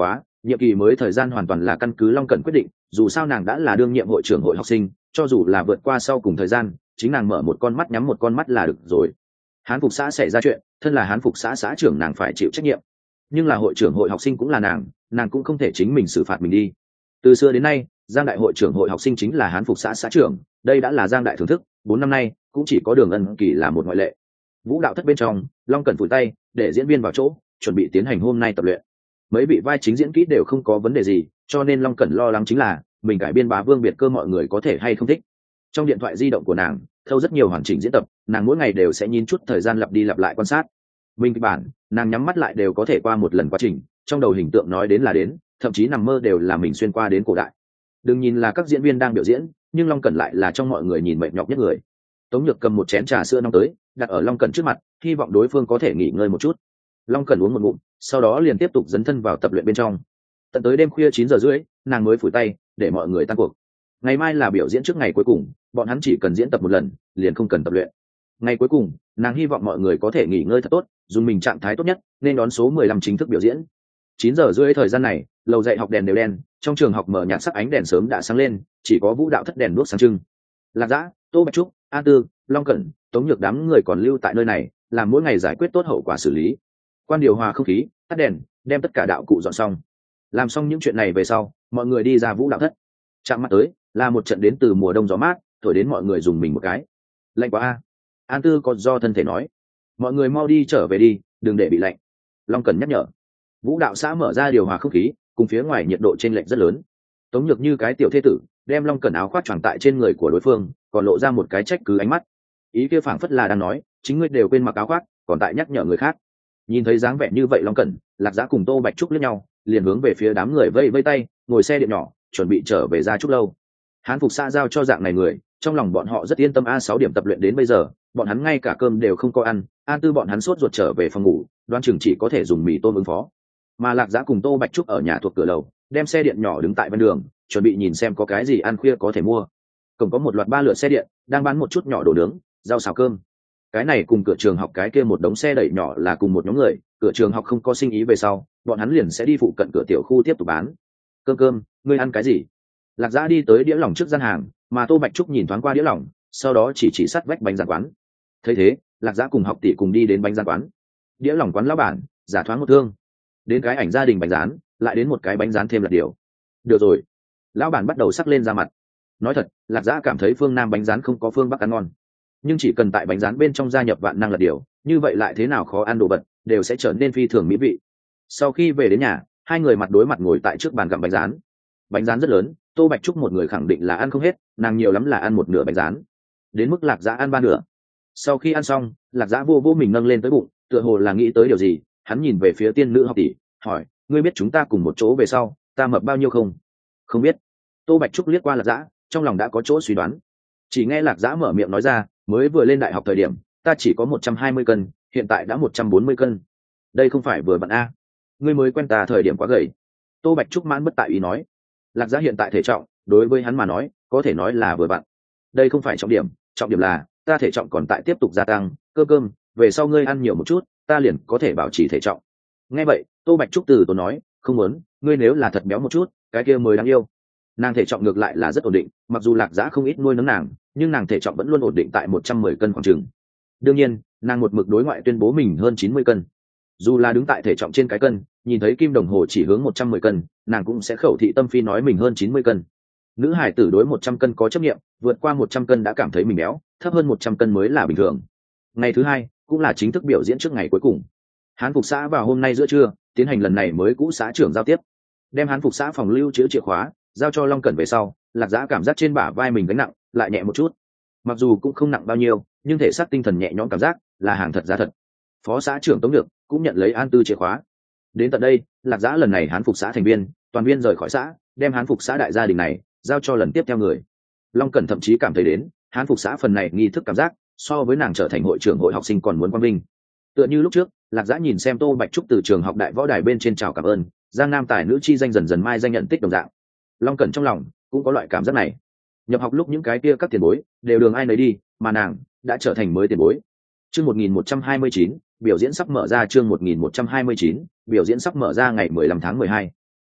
nhiệm kỳ mới thời gian hoàn toàn là căn cứ Long Cẩn quyết định, dù sao nàng đã là đương nhiệm hội trưởng hội học sinh, cho dù là vượt qua sau cùng thời gian, chính nàng mở một con mắt nhắm một con mắt là được rồi. Hán phục xã xảy ra chuyện, thân là Hán phục xã xã trưởng nàng phải chịu trách nhiệm, nhưng là hội trưởng hội học sinh cũng là nàng cũng không thể chính mình xử phạt mình đi. Từ xưa đến nay, Giang đại hội trưởng hội học sinh chính là Hán phục xã xã trưởng, đây đã là Giang đại thưởng thức, 4 năm nay cũng chỉ có Đường Ân Kỳ là một ngoại lệ. Vũ đạo thất bên trong, Long Cẩn phủi tay để diễn viên vào chỗ, chuẩn bị tiến hành hôm nay tập luyện. Mấy vị vai chính diễn kỹ đều không có vấn đề gì, cho nên Long Cẩn lo lắng chính là mình cải biên Bá Vương biệt cơ mọi người có thể hay không thích. Trong điện thoại di động của nàng thâu rất nhiều hoàn chỉnh diễn tập, nàng mỗi ngày đều sẽ nhìn chút thời gian lặp đi lặp lại quan sát. Mình kịch bản nàng nhắm mắt lại đều có thể qua một lần quá trình, trong đầu hình tượng nói đến là đến, thậm chí nằm mơ đều là mình xuyên qua đến cổ đại. Đừng nhìn là các diễn viên đang biểu diễn, nhưng Long Cẩn lại là trong mọi người nhìn mệt nhọc nhất người. Tống Nhược cầm một chén trà sữa nóng tới, đặt ở Long Cẩn trước mặt, hy vọng đối phương có thể nghỉ ngơi một chút. Long Cẩn uống một ngụm, sau đó liền tiếp tục dấn thân vào tập luyện bên trong. Tận tới đêm khuya 9:30, nàng mới phủi tay để mọi người tan cuộc. Ngày mai là biểu diễn trước ngày cuối cùng, bọn hắn chỉ cần diễn tập một lần, liền không cần tập luyện. Ngày cuối cùng, nàng hy vọng mọi người có thể nghỉ ngơi thật tốt, dùng mình trạng thái tốt nhất, nên đón số 15 chính thức biểu diễn. 9:30 thời gian này, lầu dạy học đèn đều đen, trong trường học mở nhạc sắc ánh đèn sớm đã sáng lên, chỉ có vũ đạo thất đèn đuốc sáng trưng. Lạc Dã, Tô Bạch Trúc, A Tư, Long Cẩn, Tống Nhược đám người còn lưu tại nơi này, làm mỗi ngày giải quyết tốt hậu quả xử lý. Quan điều hòa không khí, tắt đèn, đem tất cả đạo cụ dọn xong. Làm xong những chuyện này về sau, mọi người đi ra vũ đạo thất. Chạm mặt tới là một trận đến từ mùa đông gió mát, thổi đến mọi người dùng mình một cái. Lạnh quá a. An Tư có do thân thể nói. Mọi người mau đi trở về đi, đừng để bị lạnh. Long Cẩn nhắc nhở. Vũ đạo xã mở ra điều hòa không khí, cùng phía ngoài nhiệt độ chênh lệch rất lớn. Tống Nhược như cái tiểu thế tử, đem Long Cẩn áo khoác choàng tại trên người của đối phương, còn lộ ra một cái trách cứ ánh mắt. Ý kia phảng phất là đang nói, chính ngươi đều quên mặc áo khoác, còn tại nhắc nhở người khác. Nhìn thấy dáng vẻ như vậy Long Cẩn, Lạc Dã cùng Tô Bạch Trúc liếc nhau, liền hướng về phía đám người vây vây tay, ngồi xe điện nhỏ, chuẩn bị trở về Gia Trúc lâu. Hán phục xã giao cho dạng này người, trong lòng bọn họ rất yên tâm. 6 điểm tập luyện đến bây giờ, bọn hắn ngay cả cơm đều không có ăn. An Tư bọn hắn sốt ruột trở về phòng ngủ, đoán chừng chỉ có thể dùng mì tôm ứng phó. Mà Lạc Dã cùng Tô Bạch Trúc ở nhà thuộc cửa lầu, đem xe điện nhỏ đứng tại ven đường, chuẩn bị nhìn xem có cái gì ăn khuya có thể mua. Cổng có một loạt 3 lượt xe điện đang bán một chút nhỏ đồ nướng, rau xào cơm. Cái này cùng cửa trường học cái kia một đống xe đẩy nhỏ là cùng một nhóm người. Cửa trường học không có sinh ý về sau, bọn hắn liền sẽ đi phụ cận cửa tiểu khu tiếp tục bán. Cơm, ngươi ăn cái gì? Lạc Dã đi tới đĩa lỏng trước gian hàng, mà Tô Bạch Trúc nhìn thoáng qua đĩa lỏng, sau đó chỉ sát vách bánh rán quán. Thấy thế, Lạc Dã cùng học tỷ cùng đi đến bánh rán quán. Đĩa lỏng quán lão bản giả thoáng một thương, đến cái ảnh gia đình bánh rán, lại đến một cái bánh rán thêm lạt điều. Được rồi, lão bản bắt đầu sắc lên ra mặt. Nói thật, Lạc Dã cảm thấy phương Nam bánh rán không có phương Bắc ăn ngon, nhưng chỉ cần tại bánh rán bên trong gia nhập vạn năng lạt điều, như vậy lại thế nào khó ăn đồ vật đều sẽ trở nên phi thường mỹ vị. Sau khi về đến nhà, hai người mặt đối mặt ngồi tại trước bàn gặm bánh rán. Bánh rán rất lớn, Tô Bạch Trúc một người khẳng định là ăn không hết, nàng nhiều lắm là ăn một nửa bánh rán, đến mức Lạc Dã ăn 3 nửa. Sau khi ăn xong, Lạc Dã vô mình nâng lên tới bụng, tựa hồ là nghĩ tới điều gì, hắn nhìn về phía tiên nữ học tỷ, hỏi: ngươi biết chúng ta cùng một chỗ về sau ta mập bao nhiêu không? Không biết. Tô Bạch Trúc liếc qua Lạc Dã, trong lòng đã có chỗ suy đoán. Chỉ nghe Lạc Dã mở miệng nói ra: mới vừa lên đại học thời điểm ta chỉ có 120 cân, hiện tại đã 140 cân. Đây không phải vừa vặn a. Ngươi mới quen ta thời điểm quá gầy. Tô Bạch Trúc mãn bất tại ý nói. Lạc Dã hiện tại thể trọng đối với hắn mà nói có thể nói là vừa vặn. Đây không phải trọng điểm, trọng điểm là ta thể trọng còn tại tiếp tục gia tăng. Cơm, về sau ngươi ăn nhiều một chút, ta liền có thể bảo trì thể trọng. Nghe vậy, Tô Bạch Trúc từ tốn nói: không muốn, ngươi nếu là thật béo một chút, cái kia mới đáng yêu. Nàng thể trọng ngược lại là rất ổn định, mặc dù Lạc Dã không ít nuôi nấng nàng, nhưng nàng thể trọng vẫn luôn ổn định tại 110 cân khoảng chừng. Đương nhiên, nàng một mực đối ngoại tuyên bố mình hơn 90 cân. Dù là đứng tại thể trọng trên cái cân, nhìn thấy kim đồng hồ chỉ hướng 110 cân, nàng cũng sẽ khẩu thị tâm phi nói mình hơn 90 cân. Nữ hải tử đối 100 cân có chấp niệm, vượt qua 100 cân đã cảm thấy mình béo, thấp hơn 100 cân mới là bình thường. Ngày thứ hai cũng là chính thức biểu diễn trước ngày cuối cùng. Hán phục xã vào hôm nay giữa trưa tiến hành lần này mới cũ xã trưởng giao tiếp, đem Hán phục xã phòng lưu trữ chìa khóa giao cho Long Cẩn về sau, Lạc Dã cảm giác trên bả vai mình gánh nặng lại nhẹ một chút. Mặc dù cũng không nặng bao nhiêu, nhưng thể xác tinh thần nhẹ nhõm cảm giác là hàng thật giá thật. Phó xã trưởng Tống Nhược cũng nhận lấy An Tư chìa khóa. Đến tận đây, Lạc Dã lần này Hán phục xã thành viên toàn viên rời khỏi xã, đem Hán phục xã đại gia đình này giao cho lần tiếp theo người. Long Cẩn thậm chí cảm thấy đến Hán phục xã phần này nghi thức cảm giác so với nàng trở thành hội trưởng hội học sinh còn muốn quang vinh. Tựa như lúc trước, Lạc Dã nhìn xem Tô Bạch Trúc từ trường học đại võ đài bên trên chào cảm ơn, giang nam tài nữ chi danh dần dần mai danh nhận tích đồng dạng. Long Cẩn trong lòng cũng có loại cảm giác này. Nhập học lúc những cái kia các tiền bối đều đường ai nấy đi, mà nàng đã trở thành mới tiền bối. Chương 1129, biểu diễn sắp mở ra. Chương 1129, biểu diễn sắp mở ra ngày 15 tháng 12.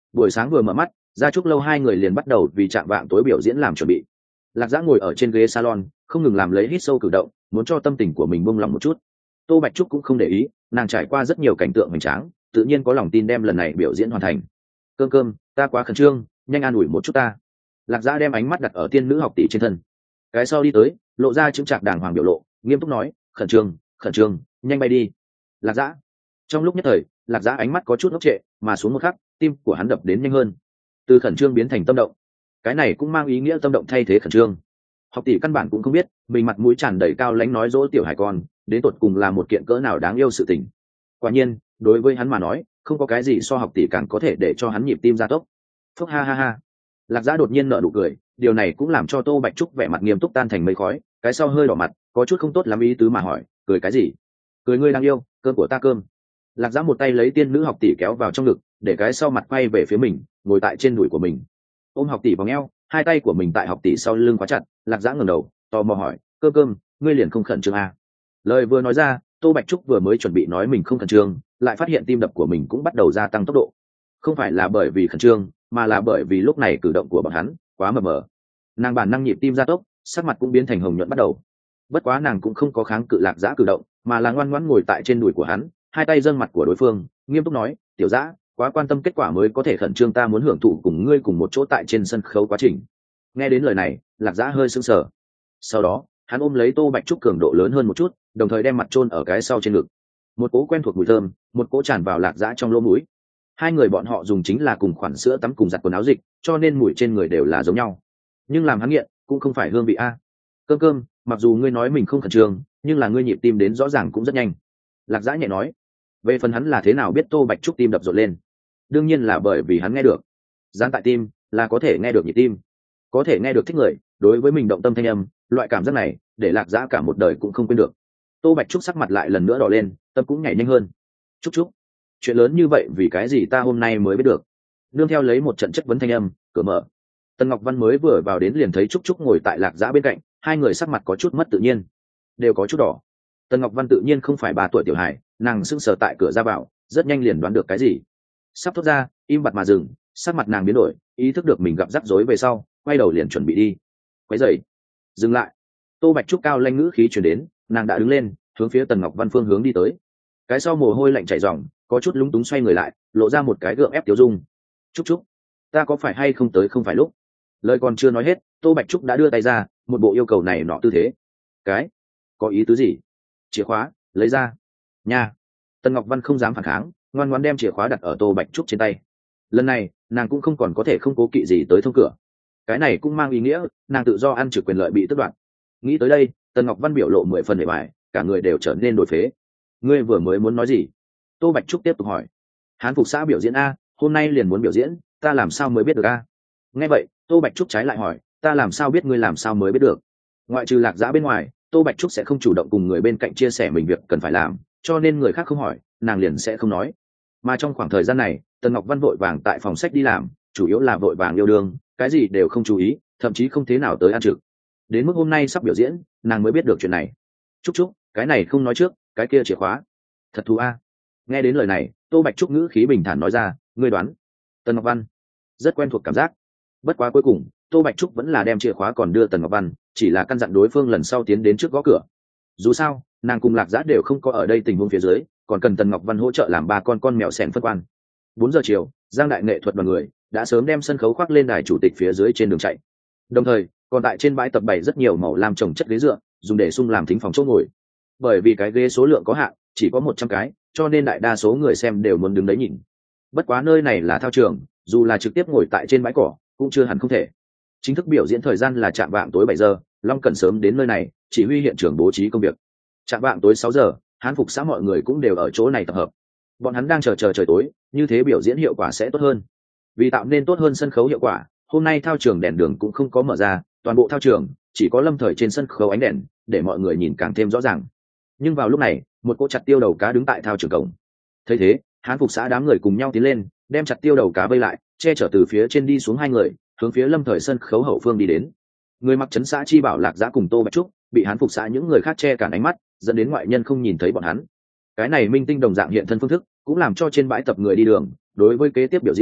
Buổi sáng vừa mở mắt, Gia Trúc Lâu hai người liền bắt đầu vì chạm vạng tối biểu diễn làm chuẩn bị. Lạc Dã ngồi ở trên ghế salon, không ngừng làm lấy hít sâu cử động, muốn cho tâm tình của mình buông lỏng một chút. Tô Bạch Trúc cũng không để ý, nàng trải qua rất nhiều cảnh tượng hoành tráng, tự nhiên có lòng tin đem lần này biểu diễn hoàn thành. Cơm cơm, ta quá khẩn trương, nhanh an ủi một chút ta. Lạc Dã đem ánh mắt đặt ở tiên nữ học tỷ trên thân. Cái sau đi tới, lộ ra chững chạc đàng hoàng biểu lộ, nghiêm túc nói, khẩn trương, nhanh bay đi. Lạc Dã. Trong lúc nhất thời, Lạc Dã ánh mắt có chút ngốc trệ, mà xuống một khắc, tim của hắn đập đến nhanh hơn. Từ khẩn trương biến thành tâm động. Cái này cũng mang ý nghĩa tâm động thay thế khẩn trương. Học tỷ căn bản cũng không biết, mình mặt mũi tràn đầy cao lãnh nói dỗ tiểu hải con, đến tột cùng là một kiện cỡ nào đáng yêu sự tình. Quả nhiên, đối với hắn mà nói, không có cái gì so học tỷ càng có thể để cho hắn nhịp tim gia tốc. Phúc ha ha ha. Lạc Dã đột nhiên nở nụ cười, điều này cũng làm cho Tô Bạch Trúc vẻ mặt nghiêm túc tan thành mây khói, cái sau hơi đỏ mặt, có chút không tốt lắm ý tứ mà hỏi, cười cái gì? Cười ngươi đang yêu, cơm của ta cơm. Lạc Dã một tay lấy tiên nữ học tỷ kéo vào trong ngực, để cái sau mặt quay về phía mình, ngồi tại trên đùi của mình, ôm học tỷ vào eo, hai tay của mình tại học tỷ sau lưng khóa chặt. Lạc Dã ngẩng đầu, tò mò hỏi, cơm, ngươi liền không khẩn trương à? Lời vừa nói ra, Tô Bạch Trúc vừa mới chuẩn bị nói mình không khẩn trương, lại phát hiện tim đập của mình cũng bắt đầu gia tăng tốc độ. Không phải là bởi vì khẩn trương, mà là bởi vì lúc này cử động của bọn hắn quá mờ mờ. Nàng bản năng nhịp tim gia tốc, sắc mặt cũng biến thành hồng nhuận bắt đầu. Bất quá nàng cũng không có kháng cự Lạc Dã cử động, mà là ngoan ngoãn ngồi tại trên đùi của hắn, hai tay dâng mặt của đối phương, nghiêm túc nói, tiểu Dã, quá quan tâm kết quả mới có thể khẩn trương, ta muốn hưởng thụ cùng ngươi cùng một chỗ tại trên sân khấu quá trình. Nghe đến lời này, Lạc Dã hơi sững sờ. Sau đó, hắn ôm lấy Tô Bạch Trúc cường độ lớn hơn một chút, đồng thời đem mặt chôn ở cái sau trên ngực. Một cỗ quen thuộc mùi thơm, một cỗ tràn vào Lạc Dã trong lỗ mũi. Hai người bọn họ dùng chính là cùng khoản sữa tắm cùng giặt quần áo dịch, cho nên mùi trên người đều là giống nhau. Nhưng làm hắn nghiện, cũng không phải hương vị a. Cơm, mặc dù ngươi nói mình không khẩn trương, nhưng là ngươi nhịp tim đến rõ ràng cũng rất nhanh. Lạc Dã nhẹ nói. Về phần hắn là thế nào biết Tô Bạch Trúc tim đập rộn lên, đương nhiên là bởi vì hắn nghe được. Dán tại tim là có thể nghe được nhịp tim, có thể nghe được thích người đối với mình động tâm thanh âm, loại cảm giác này để Lạc Dã cả một đời cũng không quên được. Tô Bạch Trúc sắc mặt lại lần nữa đỏ lên, tâm cũng nhảy nhanh hơn. Trúc, chuyện lớn như vậy vì cái gì ta hôm nay mới biết được? Nương theo lấy một trận chất vấn thanh âm, cửa mở. Tần Ngọc Văn mới vừa vào đến liền thấy Trúc ngồi tại Lạc Dã bên cạnh, hai người sắc mặt có chút mất tự nhiên, đều có chút đỏ. Tần Ngọc Văn tự nhiên không phải 3 tuổi tiểu hài, nàng sững sờ tại cửa ra vào, rất nhanh liền đoán được cái gì. Sắp thốt ra, im bặt mà dừng, sắc mặt nàng biến đổi, ý thức được mình gặp rắc rối về sau, quay đầu liền chuẩn bị đi. Quấy rầy, dừng lại. Tô Bạch Trúc cao lanh ngữ khí truyền đến, nàng đã đứng lên, hướng phía Tần Ngọc Văn phương hướng đi tới. Cái sau mồ hôi lạnh chảy ròng, có chút lúng túng xoay người lại, lộ ra một cái gượng ép tiêu dung. Trúc, ta có phải hay không tới không phải lúc? Lời còn chưa nói hết, Tô Bạch Trúc đã đưa tay ra, một bộ yêu cầu này nọ tư thế. Cái, có ý tứ gì? Chìa khóa, lấy ra. Nha. Tần Ngọc Văn không dám phản kháng, ngoan ngoãn đem chìa khóa đặt ở Tô Bạch Trúc trên tay. Lần này, nàng cũng không còn có thể không cố kỵ gì tới thông cửa. Cái này cũng mang ý nghĩa, nàng tự do ăn trực quyền lợi bị tước đoạt. Nghĩ tới đây, Tần Ngọc Văn biểu lộ 10 phần bề bài, cả người đều trở nên đổi phế. Ngươi vừa mới muốn nói gì? Tô Bạch Trúc tiếp tục hỏi. Hán phục xã biểu diễn a, hôm nay liền muốn biểu diễn, ta làm sao mới biết được a? Nghe vậy, Tô Bạch Trúc trái lại hỏi, ta làm sao biết ngươi làm sao mới biết được? Ngoại trừ Lạc Dã bên ngoài, Tô Bạch Trúc sẽ không chủ động cùng người bên cạnh chia sẻ mình việc cần phải làm, cho nên người khác không hỏi, nàng liền sẽ không nói. Mà trong khoảng thời gian này, Tần Ngọc Văn vội vàng tại phòng sách đi làm, chủ yếu là vội vàng yêu đương, cái gì đều không chú ý, thậm chí không thế nào tới ăn trực. Đến mức hôm nay sắp biểu diễn, nàng mới biết được chuyện này. Trúc, cái này không nói trước, cái kia chìa khóa. Thật thú a. Nghe đến lời này, Tô Bạch Trúc ngữ khí bình thản nói ra, ngươi đoán. Tần Ngọc Văn rất quen thuộc cảm giác. Bất quá cuối cùng, Tô Bạch Trúc vẫn là đem chìa khóa còn đưa Tần Ngọc Văn, chỉ là căn dặn đối phương lần sau tiến đến trước gõ cửa. Dù sao, nàng cùng Lạc Dã đều không có ở đây tình huống phía dưới, còn cần Tần Ngọc Văn hỗ trợ làm 3 con mèo xẻng phân quan. 4 giờ chiều, Giang Đại nghệ thuật đoàn người đã sớm đem sân khấu khoác lên đài chủ tịch phía dưới trên đường chạy. Đồng thời, còn tại trên bãi tập bày rất nhiều màu lam trồng chất ghế dựa, dùng để sung làm thính phòng chỗ ngồi. Bởi vì cái ghế số lượng có hạn, chỉ có 100 cái, cho nên đại đa số người xem đều muốn đứng đấy nhìn. Bất quá nơi này là thao trường, dù là trực tiếp ngồi tại trên bãi cỏ, cũng chưa hẳn không thể. Chính thức biểu diễn thời gian là chạm vạng tối 7 giờ, Long Cẩn sớm đến nơi này, chỉ huy hiện trường bố trí công việc. Chạm vạng tối 6 giờ, Hán phục xã mọi người cũng đều ở chỗ này tập hợp. Bọn hắn đang chờ trời tối, như thế biểu diễn hiệu quả sẽ tốt hơn. Vì tạo nên tốt hơn sân khấu hiệu quả, hôm nay thao trường đèn đường cũng không có mở ra, toàn bộ thao trường chỉ có lâm thời trên sân khấu ánh đèn, để mọi người nhìn càng thêm rõ ràng. Nhưng vào lúc này, một cỗ chặt tiêu đầu cá đứng tại thao trường cổng. Thấy thế, Hán phục xã đám người cùng nhau tiến lên, đem chặt tiêu đầu cá vây lại, che chở từ phía trên đi xuống hai người, hướng phía lâm thời sân khấu hậu phương đi đến. Người mặc trấn xã chi bảo Lạc Dã cùng Tô Bạch Trúc bị Hán phục xã những người khác che cản ánh mắt, dẫn đến ngoại nhân không nhìn thấy bọn hắn. Cái này minh tinh đồng dạng hiện thân phương thức, cũng làm cho trên bãi tập người đi đường đối với kế tiếp biểu diễn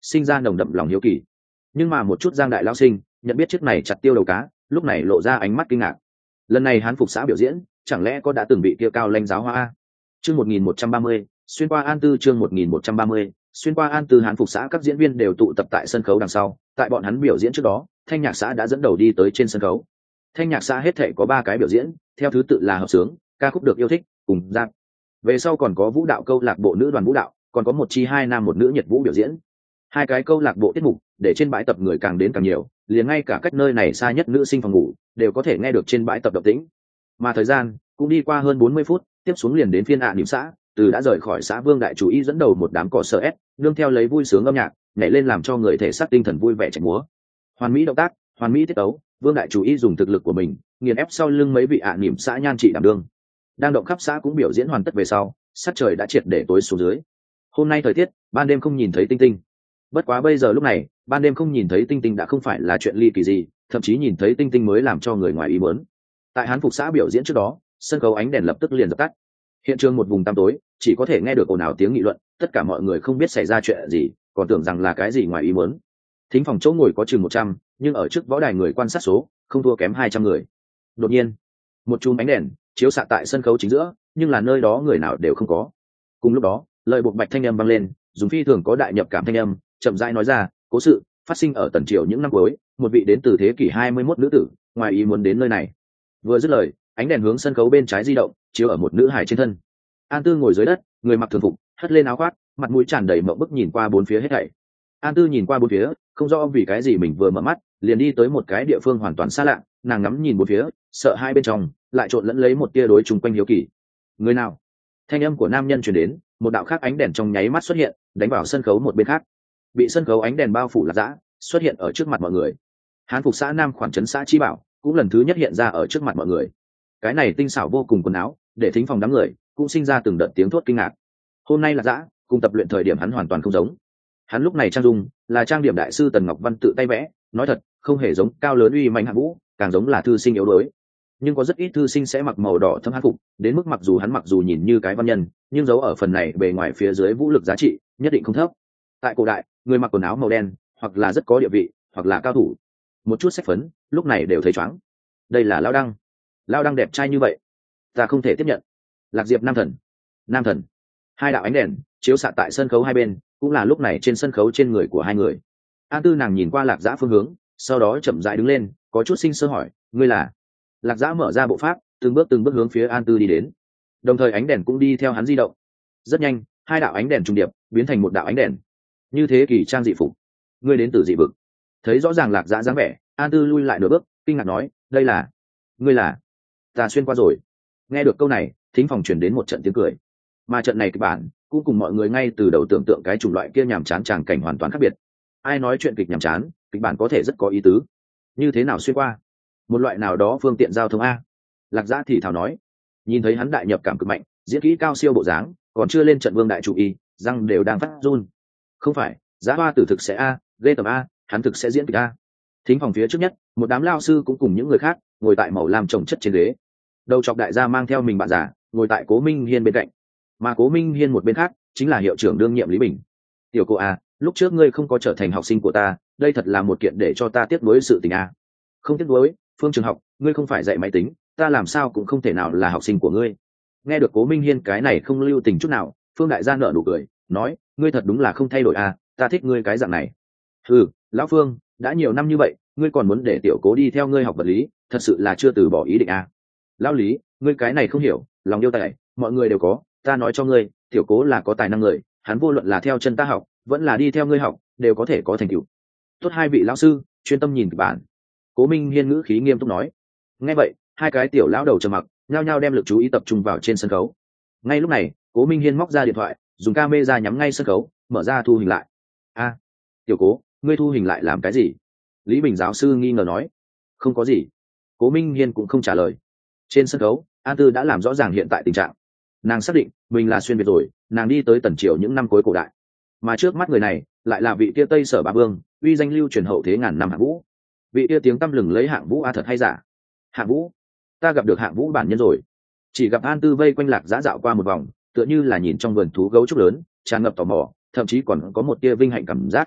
sinh ra nồng đậm lòng hiếu kỳ. Nhưng mà một chút giang đại lao sinh nhận biết chiếc này chặt tiêu đầu cá, lúc này lộ ra ánh mắt kinh ngạc. Lần này hán phục xã biểu diễn chẳng lẽ có đã từng bị kia cao lanh giáo hoa? Chương 1130, xuyên qua An Tư. Chương 1130, xuyên qua An Tư. Hán phục xã các diễn viên đều tụ tập tại sân khấu đằng sau. Tại bọn hắn biểu diễn trước đó, thanh nhạc xã đã dẫn đầu đi tới trên sân khấu. Thanh nhạc xã hết thảy có 3 cái biểu diễn, theo thứ tự là hợp xướng, ca khúc được yêu thích, cùng giáp. Về sau còn có vũ đạo câu lạc bộ nữ đoàn vũ đạo, còn có một chi 2 nam 1 nữ nhiệt vũ biểu diễn. 2 cái câu lạc bộ tiết mục, để trên bãi tập người càng đến càng nhiều, liền ngay cả cách nơi này xa nhất nữ sinh phòng ngủ đều có thể nghe được trên bãi tập động tĩnh. Mà thời gian cũng đi qua hơn 40 phút, tiếp xuống liền đến phiên niệm xã, từ đã rời khỏi xã Vương đại chủ y dẫn đầu một đám cỏ sở s, nương theo lấy vui sướng âm nhạc, nhảy lên làm cho người thể xác tinh thần vui vẻ chạy múa. Hoàn mỹ động tác, hoàn mỹ tiết tấu, Vương đại chủ y dùng thực lực của mình, nghiền ép sau lưng mấy vị niệm xã nhan trị đảm đương. Đang động khắp xã cũng biểu diễn hoàn tất về sau, sắc trời đã triệt để tối xuống dưới. Hôm nay thời tiết, ban đêm không nhìn thấy tinh tinh. Bất quá bây giờ lúc này, ban đêm không nhìn thấy tinh tinh đã không phải là chuyện ly kỳ gì, thậm chí nhìn thấy tinh tinh mới làm cho người ngoài ý muốn. Tại hán phục xã biểu diễn trước đó, sân khấu ánh đèn lập tức liền dập tắt. Hiện trường một vùng tăm tối, chỉ có thể nghe được ồn ào tiếng nghị luận, tất cả mọi người không biết xảy ra chuyện gì, còn tưởng rằng là cái gì ngoài ý muốn. Thính phòng chỗ ngồi có chừng 100, nhưng ở trước võ đài người quan sát số, không thua kém 200 người. Đột nhiên, một chùm ánh đèn chiếu xạ tại sân khấu chính giữa, nhưng là nơi đó người nào đều không có. Cùng lúc đó, lời buộc bạch thanh âm vang lên, dùng phi thường có đại nhập cảm thanh âm, chậm rãi nói ra, cố sự phát sinh ở Tần Triều những năm cuối, một vị đến từ thế kỷ 21 nữ tử, ngoài ý muốn đến nơi này. Vừa dứt lời, ánh đèn hướng sân khấu bên trái di động, chiếu ở một nữ hài trên thân. An Tư ngồi dưới đất, người mặc thường phục, hất lên áo khoác, mặt mũi tràn đầy mộng bức nhìn qua bốn phía hết thảy. An Tư nhìn qua bốn phía, không rõ vì cái gì mình vừa mở mắt, liền đi tới một cái địa phương hoàn toàn xa lạ, nàng ngắm nhìn bốn phía, sợ hai bên trong lại trộn lẫn lấy một tia đối chung quanh hiếu kỳ. Người nào? Thanh âm của nam nhân truyền đến, một đạo khác ánh đèn trong nháy mắt xuất hiện, đánh vào sân khấu một bên khác. Bị sân khấu ánh đèn bao phủ Lạc Dã xuất hiện ở trước mặt mọi người. Hán phục xã Nam khoản trấn xã Chi Bảo cũng lần thứ nhất hiện ra ở trước mặt mọi người. Cái này tinh xảo vô cùng quần áo, để thính phòng đám người cũng sinh ra từng đợt tiếng thốt kinh ngạc. Hôm nay Lạc Dã cùng tập luyện thời điểm hắn hoàn toàn không giống. Hắn lúc này trang dung là trang điểm đại sư Tần Ngọc Văn tự tay vẽ, nói thật, không hề giống cao lớn uy mãnh hạng vũ, càng giống là thư sinh yếu đuối. Nhưng có rất ít thư sinh sẽ mặc màu đỏ thâm hán phục, đến mức mặc dù hắn mặc dù nhìn như cái văn nhân, nhưng giấu ở phần này bề ngoài phía dưới vũ lực giá trị nhất định không thấp. Tại cổ đại, người mặc quần áo màu đen hoặc là rất có địa vị, hoặc là cao thủ. Một chút sách phấn lúc này đều thấy choáng. Đây là Lao Đăng đẹp trai như vậy, ta không thể tiếp nhận. Lạc Diệp Nam thần. 2 đạo ánh đèn chiếu xạ tại sân khấu hai bên, cũng là lúc này trên sân khấu trên người của 2 người. An Tư nàng nhìn qua Lạc Dã phương hướng, sau đó chậm rãi đứng lên, có chút sinh sơ hỏi, ngươi là? Lạc Dã mở ra bộ pháp, từng bước hướng phía An Tư đi đến, đồng thời ánh đèn cũng đi theo hắn di động. Rất nhanh, 2 đạo ánh đèn trùng điệp biến thành một đạo ánh đèn. Như thế kỳ trang dị phục, ngươi đến từ dị vực. Thấy rõ ràng Lạc Dã dáng vẻ, An Tư lui lại nửa bước, kinh ngạc nói, đây là? Ngươi là? Ta xuyên qua rồi. Nghe được câu này, thính phòng truyền đến một trận tiếng cười. Mà trận này kịch bản cũng cùng mọi người ngay từ đầu tưởng tượng cái chủng loại kia nhàm chán tràng cảnh hoàn toàn khác biệt. Ai nói chuyện kịch nhàm chán, kịch bản có thể rất có ý tứ. Như thế nào xuyên qua? Một loại nào đó phương tiện giao thông a? Lạc Dã thì thào nói. Nhìn thấy hắn đại nhập cảm cực mạnh, diễn kỹ cao siêu bộ dáng, còn chưa lên trận Vương đại chủ y, răng đều đang phát run. Không phải, Giá Hoa Tử thực sẽ a, ghê tởm a, hắn thực sẽ diễn kịch a. Thính phòng phía trước nhất, một đám lao sư cũng cùng những người khác ngồi tại màu lam trồng chất trên ghế. Đầu chọc đại gia mang theo mình bạn già, ngồi tại Cố Minh Hiên bên cạnh, mà Cố Minh Hiên một bên khác chính là hiệu trưởng đương nhiệm Lý Bình. Tiểu cô a, lúc trước ngươi không có trở thành học sinh của ta, đây thật là một kiện để cho ta tiếc nuối sự tình a. Không tiếc nuối, Phương Trường Học, ngươi không phải dạy máy tính, ta làm sao cũng không thể nào là học sinh của ngươi. Nghe được Cố Minh Hiên cái này không lưu tình chút nào, Phương đại gia nở nụ cười, nói, ngươi thật đúng là không thay đổi a, ta thích ngươi cái dạng này. Ừ, lão Phương, đã nhiều năm như vậy, ngươi còn muốn để tiểu Cố đi theo ngươi học vật lý, thật sự là chưa từ bỏ ý định a. Lão Lý, ngươi cái này không hiểu, lòng yêu tài mọi người đều có, ta nói cho ngươi, tiểu Cố là có tài năng người, hắn vô luận là theo chân ta học, vẫn là đi theo ngươi học, đều có thể có thành tựu. Tốt 2 vị lão sư, chuyên tâm nhìn kịch bản. Cố Minh Hiên ngữ khí nghiêm túc nói. Nghe vậy, 2 cái tiểu lão đầu trầm mặc, nhao nhao đem lực chú ý tập trung vào trên sân khấu. Ngay lúc này, Cố Minh Hiên móc ra điện thoại, dùng camera nhắm ngay sân khấu, mở ra thu hình lại. A, tiểu Cố, ngươi thu hình lại làm cái gì? Lý Bình giáo sư nghi ngờ nói. Không có gì. Cố Minh Hiên cũng không trả lời. Trên sân khấu, An Tư đã làm rõ ràng hiện tại tình trạng. Nàng xác định mình là xuyên việt rồi, nàng đi tới Tần Triều những năm cuối cổ đại, mà trước mắt người này lại là vị kia Tây Sở Bá Vương, uy danh lưu truyền hậu thế ngàn năm Hạng Vũ. Vị kia tiếng tăm lừng lấy Hạng Vũ a, thật hay giả? Hạng Vũ, ta gặp được Hạng Vũ bản nhân rồi. Chỉ gặp An Tư vây quanh Lạc Dã dạo qua một vòng, tựa như là nhìn trong vườn thú gấu trúc lớn, tràn ngập tò mò, thậm chí còn có một tia vinh hạnh cảm giác.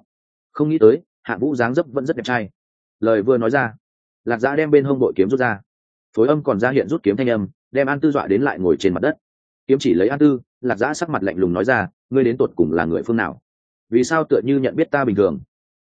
Không nghĩ tới Hạng Vũ dáng dấp vẫn rất đẹp trai. Lời vừa nói ra, Lạc Dã đem bên hông bội kiếm rút ra, phối âm còn ra hiện rút kiếm thanh âm, đem An Tư dọa đến lại ngồi trên mặt đất. Kiếm chỉ lấy An Tư, Lạc Dã sắc mặt lạnh lùng nói ra, ngươi đến tột cùng là người phương nào? Vì sao tựa như nhận biết ta bình thường?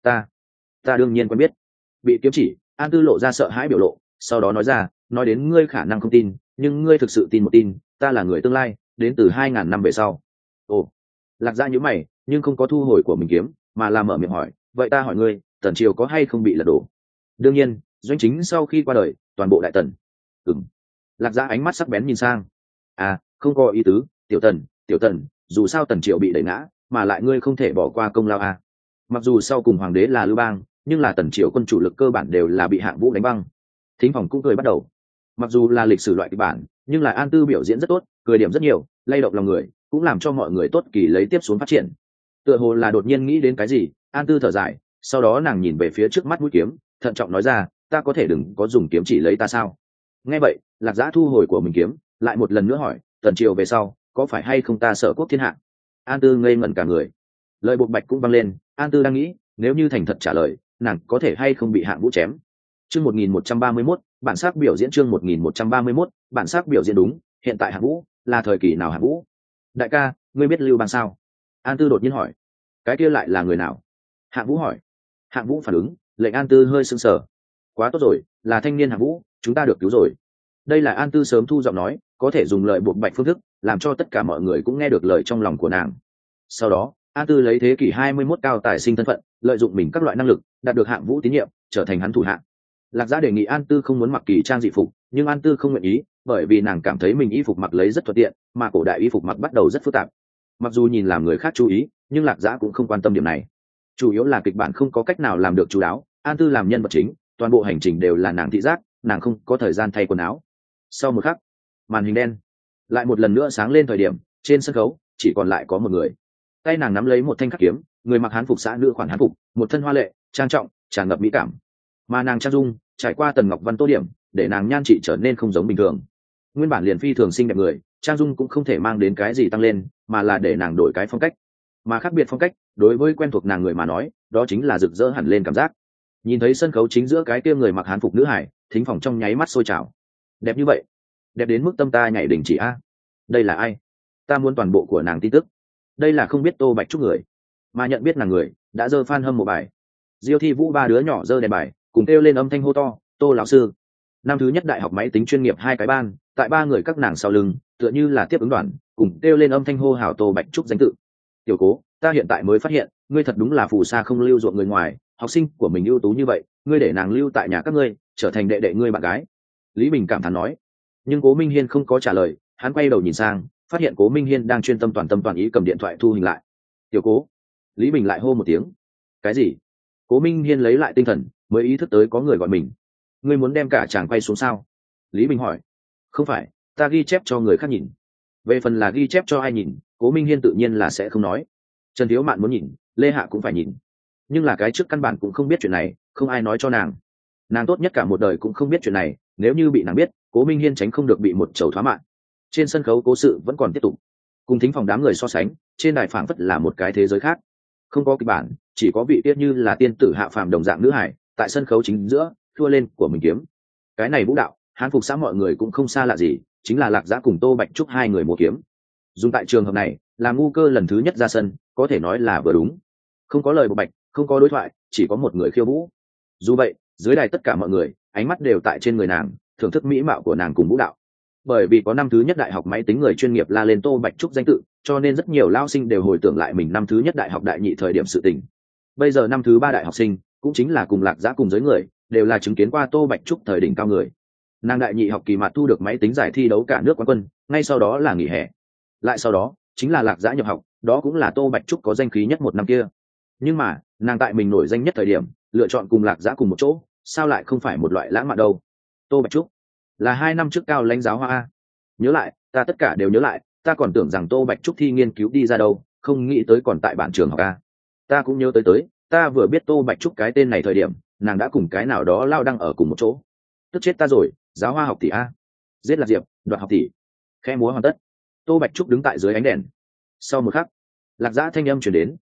Ta đương nhiên quen biết. Bị kiếm chỉ, An Tư lộ ra sợ hãi biểu lộ, sau đó nói ra, nói đến ngươi khả năng không tin, nhưng ngươi thực sự tin một tin, ta là người tương lai, đến từ 2000 năm về sau. Ồ. Lạc Dã nhíu mày, nhưng không có thu hồi của mình kiếm, mà là mở miệng hỏi, vậy ta hỏi ngươi, Tần triều có hay không bị lật đổ? Đương nhiên, Doanh Chính sau khi qua đời, toàn bộ đại tần. Ừm. Lạc Dã ánh mắt sắc bén nhìn sang. À, không có ý tứ, tiểu tần, dù sao Tần triều bị đẩy ngã, mà lại ngươi không thể bỏ qua công lao à. Mặc dù sau cùng hoàng đế là Lưu Bang, nhưng là Tần triều quân chủ lực cơ bản đều là bị Hạng Vũ đánh băng. Thính phòng cũng cười bắt đầu. Mặc dù là lịch sử loại kịch bản, nhưng là An Tư biểu diễn rất tốt, cười điểm rất nhiều, lay động lòng người, cũng làm cho mọi người tốt kỳ lấy tiếp xuống phát triển. Tựa hồ là đột nhiên nghĩ đến cái gì, An Tư thở dài, sau đó nàng nhìn về phía trước mắt mũi kiếm, thận trọng nói ra, ta có thể đừng có dùng kiếm chỉ lấy ta sao? Nghe vậy, Lạc Dã thu hồi của mình kiếm, lại một lần nữa hỏi, Tần triều về sau, có phải hay không ta sợ quốc thiên hạ? An Tư ngây ngẩn cả người. Lời buộc bạch cũng vang lên, An Tư đang nghĩ, nếu như thành thật trả lời, nàng có thể hay không bị Hạng Vũ chém. Chương 1131, bản sắc biểu diễn chương 1131, bản sắc biểu diễn đúng, hiện tại Hạng Vũ, là thời kỳ nào Hạng Vũ? Đại ca, ngươi biết Lưu Bang sao? An Tư đột nhiên hỏi. Cái kia lại là người nào? Hạng Vũ hỏi. Hạng Vũ phản ứng, lệnh An Tư hơi sững sờ. Quá tốt rồi, là thanh niên Hạng Vũ, chúng ta được cứu rồi. Đây là An Tư sớm thu giọng nói, có thể dùng lời buộc bạch phương thức, làm cho tất cả mọi người cũng nghe được lời trong lòng của nàng. Sau đó, An Tư lấy thế kỷ 21 cao tài sinh thân phận, lợi dụng mình các loại năng lực, đạt được Hạng Vũ tín nhiệm, trở thành hắn thủ hạ. Lạc Dã đề nghị An Tư không muốn mặc kỳ trang dị phục, nhưng An Tư không nguyện ý, bởi vì nàng cảm thấy mình y phục mặc lấy rất thuận tiện, mà cổ đại y phục mặc bắt đầu rất phức tạp. Mặc dù nhìn làm người khác chú ý, nhưng Lạc Dã cũng không quan tâm điểm này. Chủ yếu là kịch bản không có cách nào làm được chú đáo, An Tư làm nhân vật chính, toàn bộ hành trình đều là nàng thị giác, nàng không có thời gian thay quần áo. Sau một khắc, màn hình đen lại một lần nữa sáng lên, thời điểm trên sân khấu chỉ còn lại có một người. Tay nàng nắm lấy một thanh khắc kiếm, người mặc hán phục xã nữ khoản hán phục, một thân hoa lệ, trang trọng, tràn ngập mỹ cảm. Mà nàng trang dung, trải qua Tần Ngọc Văn tô điểm, để nàng nhan trị trở nên không giống bình thường. Nguyên bản liền phi thường xinh đẹp người, trang dung cũng không thể mang đến cái gì tăng lên, mà là để nàng đổi cái phong cách. Mà khác biệt phong cách, đối với quen thuộc nàng người mà nói, đó chính là rực rỡ hẳn lên cảm giác. Nhìn thấy sân khấu chính giữa cái kia người mặc hán phục nữ hải, thính phòng trong nháy mắt sôi trào. Đẹp như vậy, đẹp đến mức tâm ta nhảy đình chỉ a. Đây là ai? Ta muốn toàn bộ của nàng tin tức. Đây là không biết Tô Bạch Trúc người, mà nhận biết nàng người, đã dơ fan hâm mộ bài. Diêu Thi Vũ ba đứa nhỏ dơ đèn bài, cùng kêu lên âm thanh hô to, Tô lão sư. Năm thứ nhất đại học máy tính chuyên nghiệp hai cái ban, tại ba người các nàng sau lưng, tựa như là tiếp ứng đoàn, cùng kêu lên âm thanh hô hào Tô Bạch Trúc danh tự. Tiểu Cố, ta hiện tại mới phát hiện, ngươi thật đúng là phù sa không lưu ruộng người ngoài, học sinh của mình ưu tú như vậy, ngươi để nàng lưu tại nhà các ngươi, trở thành đệ đệ ngươi bạn gái. Lý Bình cảm thán nói. Nhưng Cố Minh Hiên không có trả lời, hắn quay đầu nhìn sang, phát hiện Cố Minh Hiên đang chuyên tâm toàn ý cầm điện thoại thu hình lại. Tiểu Cố. Lý Bình lại hô một tiếng. Cái gì? Cố Minh Hiên lấy lại tinh thần, mới ý thức tới có người gọi mình. Ngươi muốn đem cả chàng quay xuống sao? Lý Bình hỏi. Không phải, ta ghi chép cho người khác nhìn. Về phần là ghi chép cho ai nhìn, Cố Minh Hiên tự nhiên là sẽ không nói. Trần Thiếu Mạn muốn nhìn, Lê Hạ cũng phải nhìn. Nhưng là cái trước căn bản cũng không biết chuyện này, không ai nói cho nàng. Nàng tốt nhất cả một đời cũng không biết chuyện này, nếu như bị nàng biết, Cố Minh Hiên tránh không được bị một chầu thoá mạng. Trên sân khấu cố sự vẫn còn tiếp tục. Cùng thính phòng đám người so sánh, trên đài phảng phất là một cái thế giới khác. Không có kịch bản, chỉ có vị tiết như là tiên tử hạ phàm đồng dạng nữ hải, tại sân khấu chính giữa, thua lên của mình kiếm. Cái này vũ đạo, hán phục xã mọi người cũng không xa lạ gì, chính là Lạc Dã cùng Tô Bạch Trúc hai người múa kiếm. Dùng tại trường hợp này, là ngu cơ lần thứ nhất ra sân, có thể nói là vừa đúng. Không có lời bộ bạch, không có đối thoại, chỉ có một người khiêu vũ. Dù vậy, dưới đài tất cả mọi người, ánh mắt đều tại trên người nàng, thưởng thức mỹ mạo của nàng cùng vũ đạo. Bởi vì có năm thứ nhất đại học máy tính người chuyên nghiệp la lên Tô Bạch Trúc danh tự, cho nên rất nhiều lao sinh đều hồi tưởng lại mình năm thứ nhất đại học đại nhị thời điểm sự tình. Bây giờ năm thứ ba đại học sinh, cũng chính là cùng Lạc Dã cùng giới người, đều là chứng kiến qua Tô Bạch Trúc thời đỉnh cao người. Nàng đại nhị học kỳ mà thu được máy tính giải thi đấu cả nước quán quân, ngay sau đó là nghỉ hè. Lại sau đó, chính là Lạc Dã nhập học, đó cũng là Tô Bạch Trúc có danh khí nhất một năm kia. Nhưng mà, nàng tại mình nổi danh nhất thời điểm, lựa chọn cùng Lạc Dã cùng một chỗ, sao lại không phải một loại lãng mạn đâu? Tô Bạch Trúc là 2 năm trước cao lãnh giáo hoa. Nhớ lại, ta tất cả đều nhớ lại, ta còn tưởng rằng Tô Bạch Trúc thi nghiên cứu đi ra đâu, không nghĩ tới còn tại bản trường học a. Ta cũng nhớ tới, ta vừa biết Tô Bạch Trúc cái tên này thời điểm, nàng đã cùng cái nào đó lao đăng ở cùng một chỗ. Tức chết ta rồi, giáo hoa học tỷ a. Giết Lạc Diệp, đoạt học tỷ. Khe múa hoàn tất. Tô Bạch Trúc đứng tại dưới ánh đèn. Sau một khắc, Lạc Dã thanh âm truyền đến,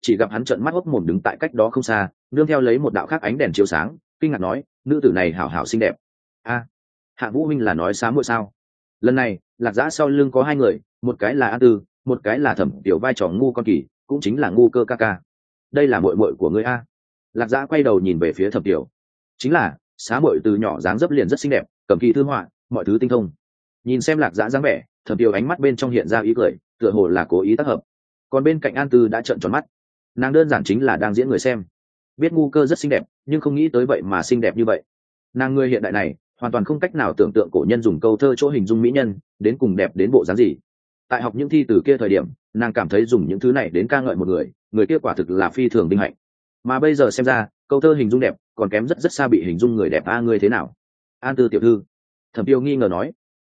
chỉ gặp hắn trợn mắt hốc mồm đứng tại cách đó không xa, nương theo lấy một đạo khác ánh đèn chiếu sáng, kinh ngạc nói, nữ tử này hảo hảo xinh đẹp. A, Hạng Vũ huynh là nói xá muội sao? Lần này Lạc Dã sau lưng có hai người, một cái là An Tư, một cái là Thẩm Tiểu vai trò ngu con kỳ, cũng chính là ngu cơ ca ca. Đây là muội muội của ngươi a? Lạc Dã quay đầu nhìn về phía Thẩm Tiểu. Chính là, xá muội từ nhỏ dáng dấp liền rất xinh đẹp, cầm kỳ thư họa, mọi thứ tinh thông. Nhìn xem Lạc Dã dáng vẻ, Thẩm Tiểu ánh mắt bên trong hiện ra ý cười, tựa hồ là cố ý tác hợp. Còn bên cạnh An Tư đã trợn tròn mắt, nàng đơn giản chính là đang diễn người xem. Biết ngu cơ rất xinh đẹp, nhưng không nghĩ tới vậy mà xinh đẹp như vậy. Nàng người hiện đại này hoàn toàn không cách nào tưởng tượng cổ nhân dùng câu thơ chỗ hình dung mỹ nhân đến cùng đẹp đến bộ dáng gì. Tại học những thi từ kia thời điểm, nàng cảm thấy dùng những thứ này đến ca ngợi một người kia quả thực là phi thường vinh hạnh. Mà bây giờ xem ra, câu thơ hình dung đẹp còn kém rất rất xa bị hình dung người đẹp. Ngươi thế nào? An Tư tiểu thư. Thẩm Tiêu nghi ngờ nói.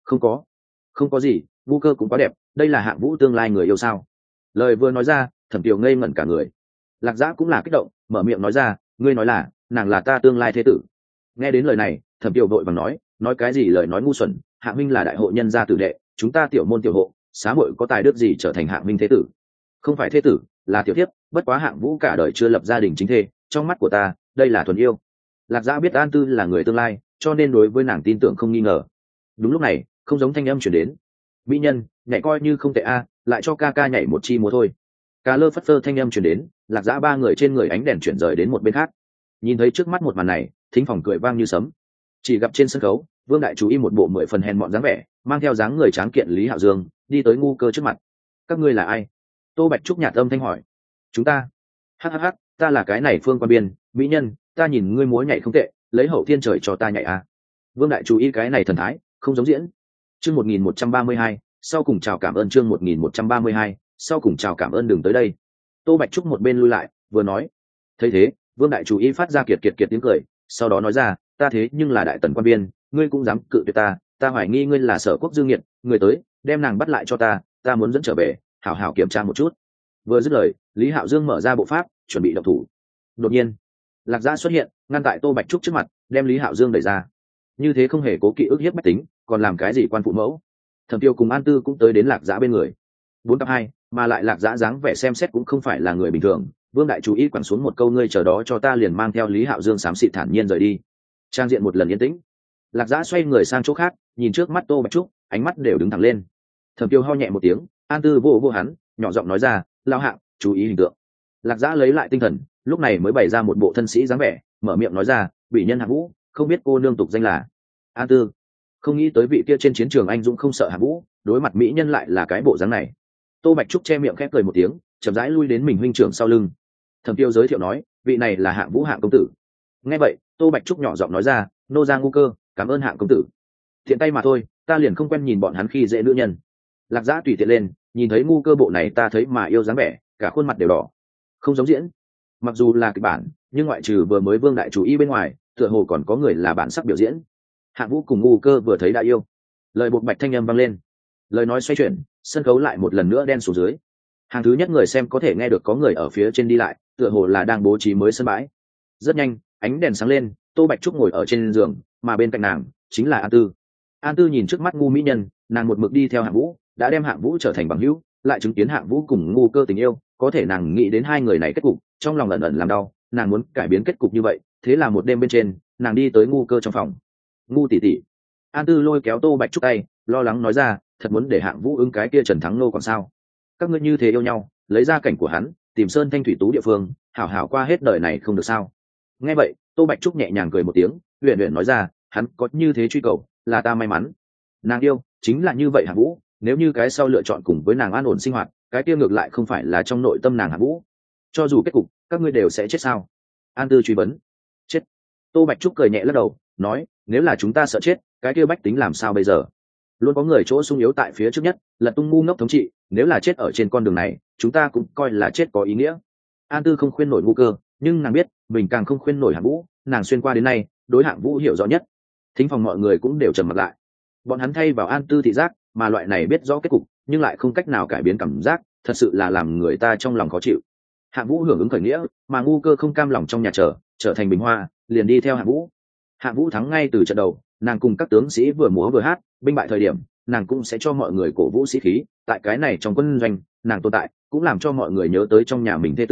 Không có gì, ngu cơ cũng quá đẹp, đây là Hạng Vũ tương lai người yêu sao? Lời vừa nói ra, Thẩm Tiêu ngây ngẩn cả người. Lạc Dã cũng là kích động, mở miệng nói ra, ngươi nói là nàng là ta tương lai thế tử. Nghe đến lời này, Thẩm Tiêu vội vàng nói cái gì lời nói ngu xuẩn, Hạng huynh là đại hộ nhân gia tử đệ, chúng ta tiểu môn tiểu hộ, xá muội có tài đức gì trở thành Hạng huynh thế tử? Không phải thế tử, là tiểu thiếp, bất quá Hạng Vũ cả đời chưa lập gia đình chính thê, trong mắt của ta, đây là thuần yêu. Lạc Dã biết An Tư là người tương lai, cho nên đối với nàng tin tưởng không nghi ngờ. Đúng lúc này, không giống thanh âm chuyển đến. Mỹ nhân, nhảy coi như không tệ a, lại cho ca ca nhảy một chi múa thôi. Cà lơ phất phơ thanh âm chuyển đến, Lạc Dã ba người trên người ánh đèn chuyển rời đến một bên khác. Nhìn thấy trước mắt một màn này, thính phòng cười vang như sấm. Chỉ gặp trên sân khấu, Vương đại chú ý một bộ 10 phần hèn mọn dáng vẻ, mang theo dáng người tráng kiện Lý Hạo Dương, đi tới ngu cơ trước mặt. Các ngươi là ai? Tô Bạch Trúc nhạt âm thanh hỏi. Chúng ta? Hắc, ta là cái này Phương Quan Biên, mỹ nhân, ta nhìn ngươi múa nhảy không tệ, lấy hậu thiên trời cho ta nhảy a. Vương đại chú ý cái này thần thái, không giống diễn. Chương 1132, sau cùng chào cảm ơn. Chương 1132, sau cùng chào cảm ơn, đừng tới đây. Tô Bạch Trúc một bên lui lại, vừa nói. Thấy thế, Vương đại chú ý phát ra kiệt tiếng cười, sau đó nói ra, ta thế nhưng là đại tần quan biên, ngươi cũng dám cự tuyệt ta hoài nghi ngươi là Sở Quốc Dương Nghiệt, người tới, đem nàng bắt lại cho ta muốn dẫn trở về, hảo hảo kiểm tra một chút. Vừa dứt lời, Lý Hạo Dương mở ra bộ pháp, chuẩn bị động thủ. Đột nhiên, Lạc Dã xuất hiện, ngăn tại Tô Bạch Trúc trước mặt, đem Lý Hạo Dương đẩy ra. Như thế không hề cố kỵ ức hiếp bách tính, còn làm cái gì quan phụ mẫu? Thẩm Tiêu cùng An Tư cũng tới đến Lạc Dã bên người. 4-2, mà lại Lạc Dã dáng vẻ xem xét cũng không phải là người bình thường. Vương đại chú ý quẳng xuống một câu, ngươi chờ đó cho ta, liền mang theo Lý Hạo Dương xám xịt thản nhiên rời đi. Trang diện một lần yên tĩnh. Lạc Dã xoay người sang chỗ khác, nhìn trước mắt Tô Bạch Trúc, ánh mắt đều đứng thẳng lên. Thẩm Tiêu ho nhẹ một tiếng, An Tư vô hắn, nhỏ giọng nói ra, lao Hạng, chú ý hình tượng. Lạc Dã lấy lại tinh thần, lúc này mới bày ra một bộ thân sĩ dáng vẻ, mở miệng nói ra, bị nhân Hạng Vũ, không biết cô nương tục danh là? An Tư. Không nghĩ tới vị kia trên chiến trường anh dũng không sợ Hạng Vũ, đối mặt mỹ nhân lại là cái bộ dáng này. Tô Bạch Trúc che miệng khép cười một tiếng, chậm rãi lui đến mình huynh trưởng sau lưng. Thẩm Tiêu giới thiệu nói, vị này là Hạng Vũ, Hạng công tử. Nghe vậy, Tô Bạch Trúc nhỏ giọng nói ra, nô ra ngu cơ, cảm ơn Hạng công tử. Thiện tay mà thôi, ta liền không quen nhìn bọn hắn khi dễ nữ nhân. Lạc Dã tùy tiện lên, nhìn thấy ngu cơ bộ này ta thấy mà yêu dáng vẻ, cả khuôn mặt đều đỏ. Không giống diễn. Mặc dù là kịch bản, nhưng ngoại trừ vừa mới Vương đại chủ ý bên ngoài, tựa hồ còn có người là bản sắc biểu diễn. Hạng Vũ cùng ngu cơ vừa thấy đã yêu. Lời buộc bạch thanh âm vang lên. Lời nói xoay chuyển, sân khấu lại một lần nữa đen xuống dưới. Hàng thứ nhất người xem có thể nghe được có người ở phía trên đi lại, tựa hồ là đang bố trí mới sân bãi. Rất nhanh, ánh đèn sáng lên, Tô Bạch Trúc ngồi ở trên giường, mà bên cạnh nàng chính là An Tư. An Tư nhìn trước mắt ngu mỹ nhân, nàng một mực đi theo Hạng Vũ, đã đem Hạng Vũ trở thành bằng hữu, lại chứng kiến Hạng Vũ cùng ngu cơ tình yêu, có thể nàng nghĩ đến hai người này kết cục, trong lòng ẩn ẩn làm đau, nàng muốn cải biến kết cục như vậy, thế là một đêm bên trên, nàng đi tới ngu cơ trong phòng. Ngu tỷ tỷ. An Tư lôi kéo Tô Bạch Trúc tay, lo lắng nói ra, thật muốn để Hạng Vũ ứng cái kia Trần Thắng Nô còn sao? Các ngươi như thế yêu nhau, lấy ra cảnh của hắn, tìm sơn thanh thủy tú địa phương, hảo hảo qua hết đời này không được sao? Nghe vậy, Tô Bạch Trúc nhẹ nhàng cười một tiếng, huyền huyền nói ra, hắn có như thế truy cầu, là ta may mắn. Nàng yêu, chính là như vậy Hạng Vũ, nếu như cái sau lựa chọn cùng với nàng an ổn sinh hoạt, cái kia ngược lại không phải là trong nội tâm nàng Hạng Vũ. Cho dù kết cục, các ngươi đều sẽ chết sao? An Tư truy vấn. Chết. Tô Bạch Trúc cười nhẹ lắc đầu, nói, nếu là chúng ta sợ chết, cái kia bách tính làm sao bây giờ? Luôn có người chỗ sung yếu tại phía trước nhất, là tung ngu ngốc thống trị, nếu là chết ở trên con đường này, chúng ta cũng coi là chết có ý nghĩa. An Tư không khuyên nổi ngu cơ, nhưng nàng biết mình càng không khuyên nổi Hạng Vũ, nàng xuyên qua đến nay đối Hạng Vũ hiểu rõ nhất. Thính phòng mọi người cũng đều trầm mặt lại, bọn hắn thay vào An Tư thị giác, mà loại này biết rõ kết cục nhưng lại không cách nào cải biến cảm giác, thật sự là làm người ta trong lòng khó chịu. Hạng Vũ hưởng ứng khởi nghĩa, mà ngu cơ không cam lòng trong nhà chờ, trở thành bình hoa, liền đi theo Hạng Vũ. Hạng Vũ thắng ngay từ trận đầu, nàng cùng các tướng sĩ vừa múa vừa hát, binh bại thời điểm nàng cũng sẽ cho mọi người cổ vũ sĩ khí, tại cái này trong quân doanh nàng tồn tại cũng làm cho mọi người nhớ tới trong nhà mình thế tử,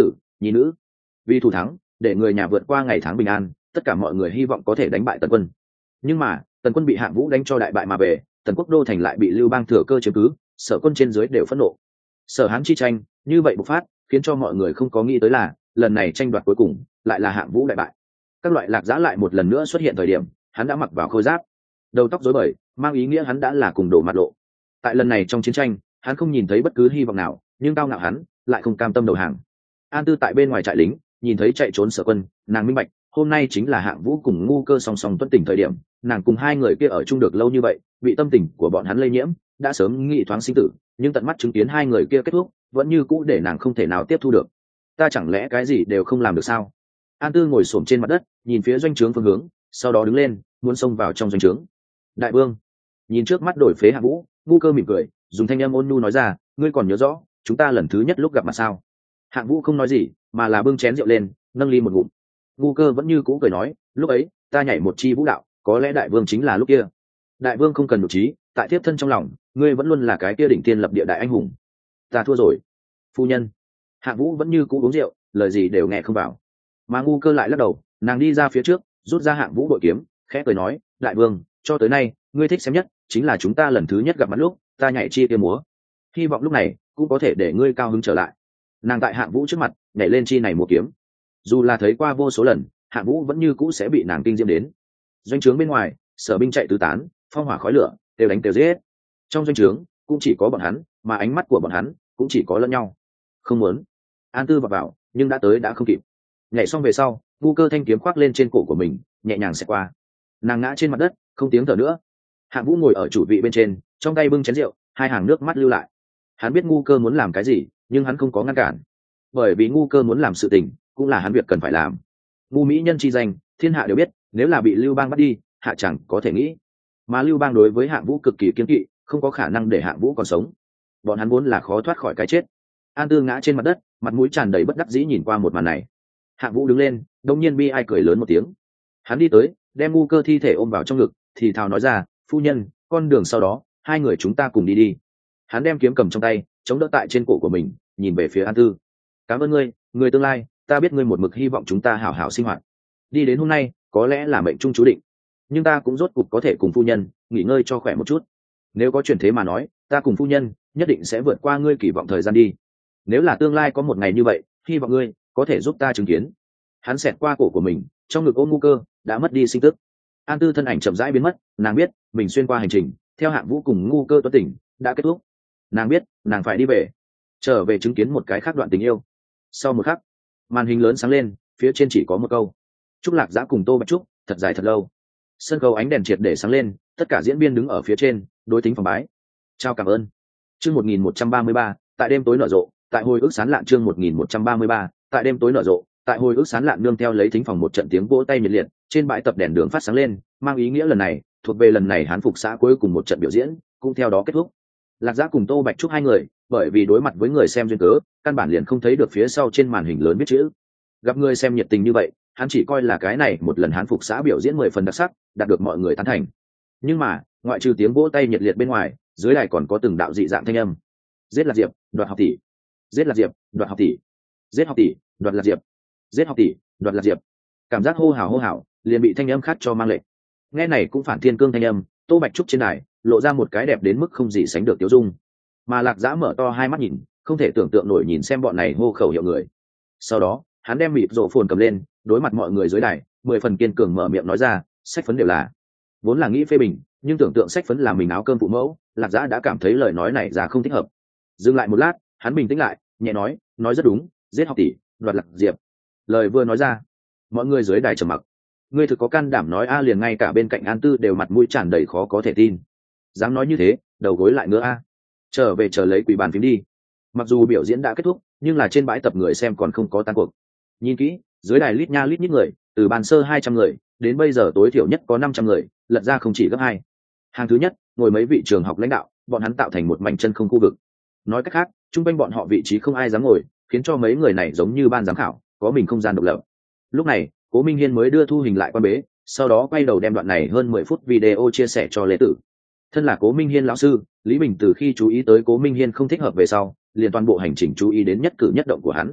nhi nữ. Vì thủ thắng, để người nhà vượt qua ngày tháng bình an, tất cả mọi người hy vọng có thể đánh bại Tần quân. Nhưng mà Tần quân bị Hạng Vũ đánh cho đại bại mà về, Tần quốc đô thành lại bị Lưu Bang thừa cơ chiếm cứ, Sở quân trên dưới đều phẫn nộ. Sở Hán chi tranh như vậy bộc phát, khiến cho mọi người không có nghĩ tới là lần này tranh đoạt cuối cùng lại là Hạng Vũ đại bại. Các loại lạc giã lại một lần nữa xuất hiện thời điểm, hắn đã mặc vào khôi giáp, đầu tóc rối bời, mang ý nghĩa hắn đã là cùng đổ mặt lộ. Tại lần này trong chiến tranh, hắn không nhìn thấy bất cứ hy vọng nào, nhưng cao ngạo hắn lại không cam tâm đầu hàng. An Tư tại bên ngoài trại lính nhìn thấy chạy trốn Sở quân, nàng minh bạch hôm nay chính là Hạng Vũ cùng Ngu Cơ song song tuấn tỉnh thời điểm. Nàng cùng hai người kia ở chung được lâu như vậy, bị tâm tình của bọn hắn lây nhiễm, đã sớm nghĩ thoáng sinh tử, nhưng tận mắt chứng kiến hai người kia kết thúc, vẫn như cũ để nàng không thể nào tiếp thu được. Ta chẳng lẽ cái gì đều không làm được sao? An Tư ngồi xổm trên mặt đất, nhìn phía doanh trướng phương hướng, sau đó đứng lên, muốn xông vào trong doanh trướng. Đại vương, nhìn trước mắt đổi phế Hạng Vũ, Ngu Cơ mỉm cười, dùng thanh âm ôn nhu nói ra, ngươi còn nhớ rõ chúng ta lần thứ nhất lúc gặp mặt sao? Hạng Vũ không nói gì, mà là bưng chén rượu lên, nâng ly một ngụm. Ngu Cơ vẫn như cũ cười nói, lúc ấy ta nhảy một chi vũ đạo, có lẽ đại vương chính là lúc kia. Đại vương không cần nhục trí, tại tiếp thân trong lòng ngươi vẫn luôn là cái kia đỉnh tiên lập địa đại anh hùng. Ta thua rồi, phu nhân. Hạng Vũ vẫn như cũ uống rượu, lời gì đều nghe không vào. Mà Ngu Cơ lại lắc đầu, nàng đi ra phía trước, rút ra Hạng Vũ bội kiếm, khẽ cười nói, đại vương, cho tới nay ngươi thích xem nhất chính là chúng ta lần thứ nhất gặp mặt lúc ta nhảy chi kia múa, hy vọng lúc này cũng có thể để ngươi cao hứng trở lại. Nàng tại Hạng Vũ trước mặt nhảy lên chi này múa kiếm, dù là thấy qua vô số lần, Hạng Vũ vẫn như cũ sẽ bị nàng kinh diễm đến. Doanh trướng bên ngoài, Sở binh chạy tứ tán, phong hỏa khói lửa đều đánh đều giết. Trong doanh trướng cũng chỉ có bọn hắn, mà ánh mắt của bọn hắn cũng chỉ có lẫn nhau. Không muốn. An Tư vào vào, nhưng đã tới đã không kịp. Nhảy xong về sau, Ngu Cơ thanh kiếm khoác lên trên cổ của mình, nhẹ nhàng xẹt qua. Nàng ngã trên mặt đất, không tiếng thở nữa. Hạng Vũ ngồi ở chủ vị bên trên, trong tay bưng chén rượu, hai hàng nước mắt lưu lại. Hắn biết Ngu Cơ muốn làm cái gì, nhưng hắn không có ngăn cản, bởi vì Ngu Cơ muốn làm sự tình cũng là hắn việc cần phải làm. Ngu mỹ nhân chi danh, thiên hạ đều biết, nếu là bị Lưu Bang bắt đi, hạ chẳng có thể nghĩ. Mà Lưu Bang đối với Hạng Vũ cực kỳ kiêng kỵ, không có khả năng để Hạng Vũ còn sống. Bọn hắn vốn là khó thoát khỏi cái chết. An Tư ngã trên mặt đất, mặt mũi tràn đầy bất đắc dĩ nhìn qua một màn này. Hạng Vũ đứng lên, đông nhiên bi ai cười lớn một tiếng. Hắn đi tới, đem Ngu Cơ thi thể ôm vào trong ngực, thì thào nói ra, phu nhân, con đường sau đó hai người chúng ta cùng đi đi. Hắn đem kiếm cầm trong tay, chống đỡ tại trên cổ của mình, nhìn về phía An Tư. Cảm ơn ngươi, người tương lai, ta biết ngươi một mực hy vọng chúng ta hảo hảo sinh hoạt. Đi đến hôm nay, có lẽ là mệnh trung chú định, nhưng ta cũng rốt cục có thể cùng phu nhân nghỉ ngơi cho khỏe một chút. Nếu có chuyển thế mà nói, ta cùng phu nhân nhất định sẽ vượt qua ngươi kỳ vọng thời gian đi. Nếu là tương lai có một ngày như vậy, hy vọng ngươi có thể giúp ta chứng kiến. Hắn xẹt qua cổ của mình, trong ngực ôm Ngu Cơ đã mất đi sinh tức. An Tư thân ảnh chậm rãi biến mất, nàng biết mình xuyên qua hành trình theo Hạng Vũ cùng Ngu Cơ tuấn tỉnh đã kết thúc. Nàng biết nàng phải đi về, trở về chứng kiến một cái khác đoạn tình yêu. Sau một khắc, màn hình lớn sáng lên, phía trên chỉ có một câu: Trúc Lạc Giã cùng Tô Bạch Trúc thật dài thật lâu. Sân khấu ánh đèn triệt để sáng lên, tất cả diễn viên đứng ở phía trên đối tính phòng bái. Chào cảm ơn. Chương 1133, tại đêm tối nở rộ, tại hồi ức sán lạn. Chương 1133, tại đêm tối nở rộ, tại hồi ức sán lạn. Nương theo lấy thính phòng một trận tiếng vỗ tay nhiệt liệt, trên bãi tập đèn đường phát sáng lên, mang ý nghĩa lần này thuộc về lần này Hán phục xã cuối cùng một trận biểu diễn cũng theo đó kết thúc. Lạc Giã cùng Tô Bạch Trúc hai người, bởi vì đối mặt với người xem duyên cớ, căn bản liền không thấy được phía sau trên màn hình lớn viết chữ. Gặp người xem nhiệt tình như vậy, hắn chỉ coi là cái này một lần Hán phục xã biểu diễn 10 phần đặc sắc, đạt được mọi người tán thành. Nhưng mà, ngoại trừ tiếng vỗ tay nhiệt liệt bên ngoài, dưới đài còn có từng đạo dị dạng thanh âm. Giết Lạc Diệp, đoạt học tỷ. Giết Lạc Diệp, đoạt học tỷ. Giết học tỷ, đoạt Lạc Diệp. Giết học tỷ, đoạt Lạc Diệp. Cảm giác hô hào, liền bị thanh âm khác cho mang lệnh. Nghe này cũng phản thiên cương thanh âm, Tô Bạch Trúc trên đài lộ ra một cái đẹp đến mức không gì sánh được tiêu dung. Mà Lạc Giã mở to hai mắt nhìn, không thể tưởng tượng nổi nhìn xem bọn này hô khẩu hiệu người. Sau đó, hắn đem mịt rộ phồn cầm lên, đối mặt mọi người dưới đài, 10 phần kiên cường mở miệng nói ra, sách phấn đều là. Vốn là nghĩ phê bình, nhưng tưởng tượng sách phấn là mình áo cơm phụ mẫu, Lạc Giã đã cảm thấy lời nói này ra không thích hợp. Dừng lại một lát, hắn bình tĩnh lại, nhẹ nói rất đúng, giết học tỷ, đoạt Lạc Diệp. Lời vừa nói ra, mọi người dưới đài trầm mặc. Ngươi thực có can đảm nói a? Liền ngay cả bên cạnh An Tư đều mặt mũi tràn đầy khó có thể tin. Dám nói như thế, đầu gối lại nữa a. Trở về chờ lấy quỷ bàn phím đi. Mặc dù biểu diễn đã kết thúc, nhưng là trên bãi tập người xem còn không có tan cuộc. Nhìn kỹ, dưới đài lít nha lít nhít người, từ ban sơ 200 người đến bây giờ tối thiểu nhất có 500 người, lật ra không chỉ gấp 2. Hàng thứ nhất ngồi mấy vị trường học lãnh đạo, bọn hắn tạo thành một mảnh chân không khu vực. Nói cách khác, chung quanh bọn họ vị trí không ai dám ngồi, khiến cho mấy người này giống như ban giám khảo, có mình không gian độc lập. Lúc này, Cố Minh Hiên mới đưa thu hình lại quan bế, sau đó quay đầu đem đoạn này hơn 10 phút video chia sẻ cho Lê Tử. Thân là Cố Minh Hiên lão sư, Lý Bình từ khi chú ý tới Cố Minh Hiên không thích hợp về sau, liền toàn bộ hành trình chú ý đến nhất cử nhất động của hắn.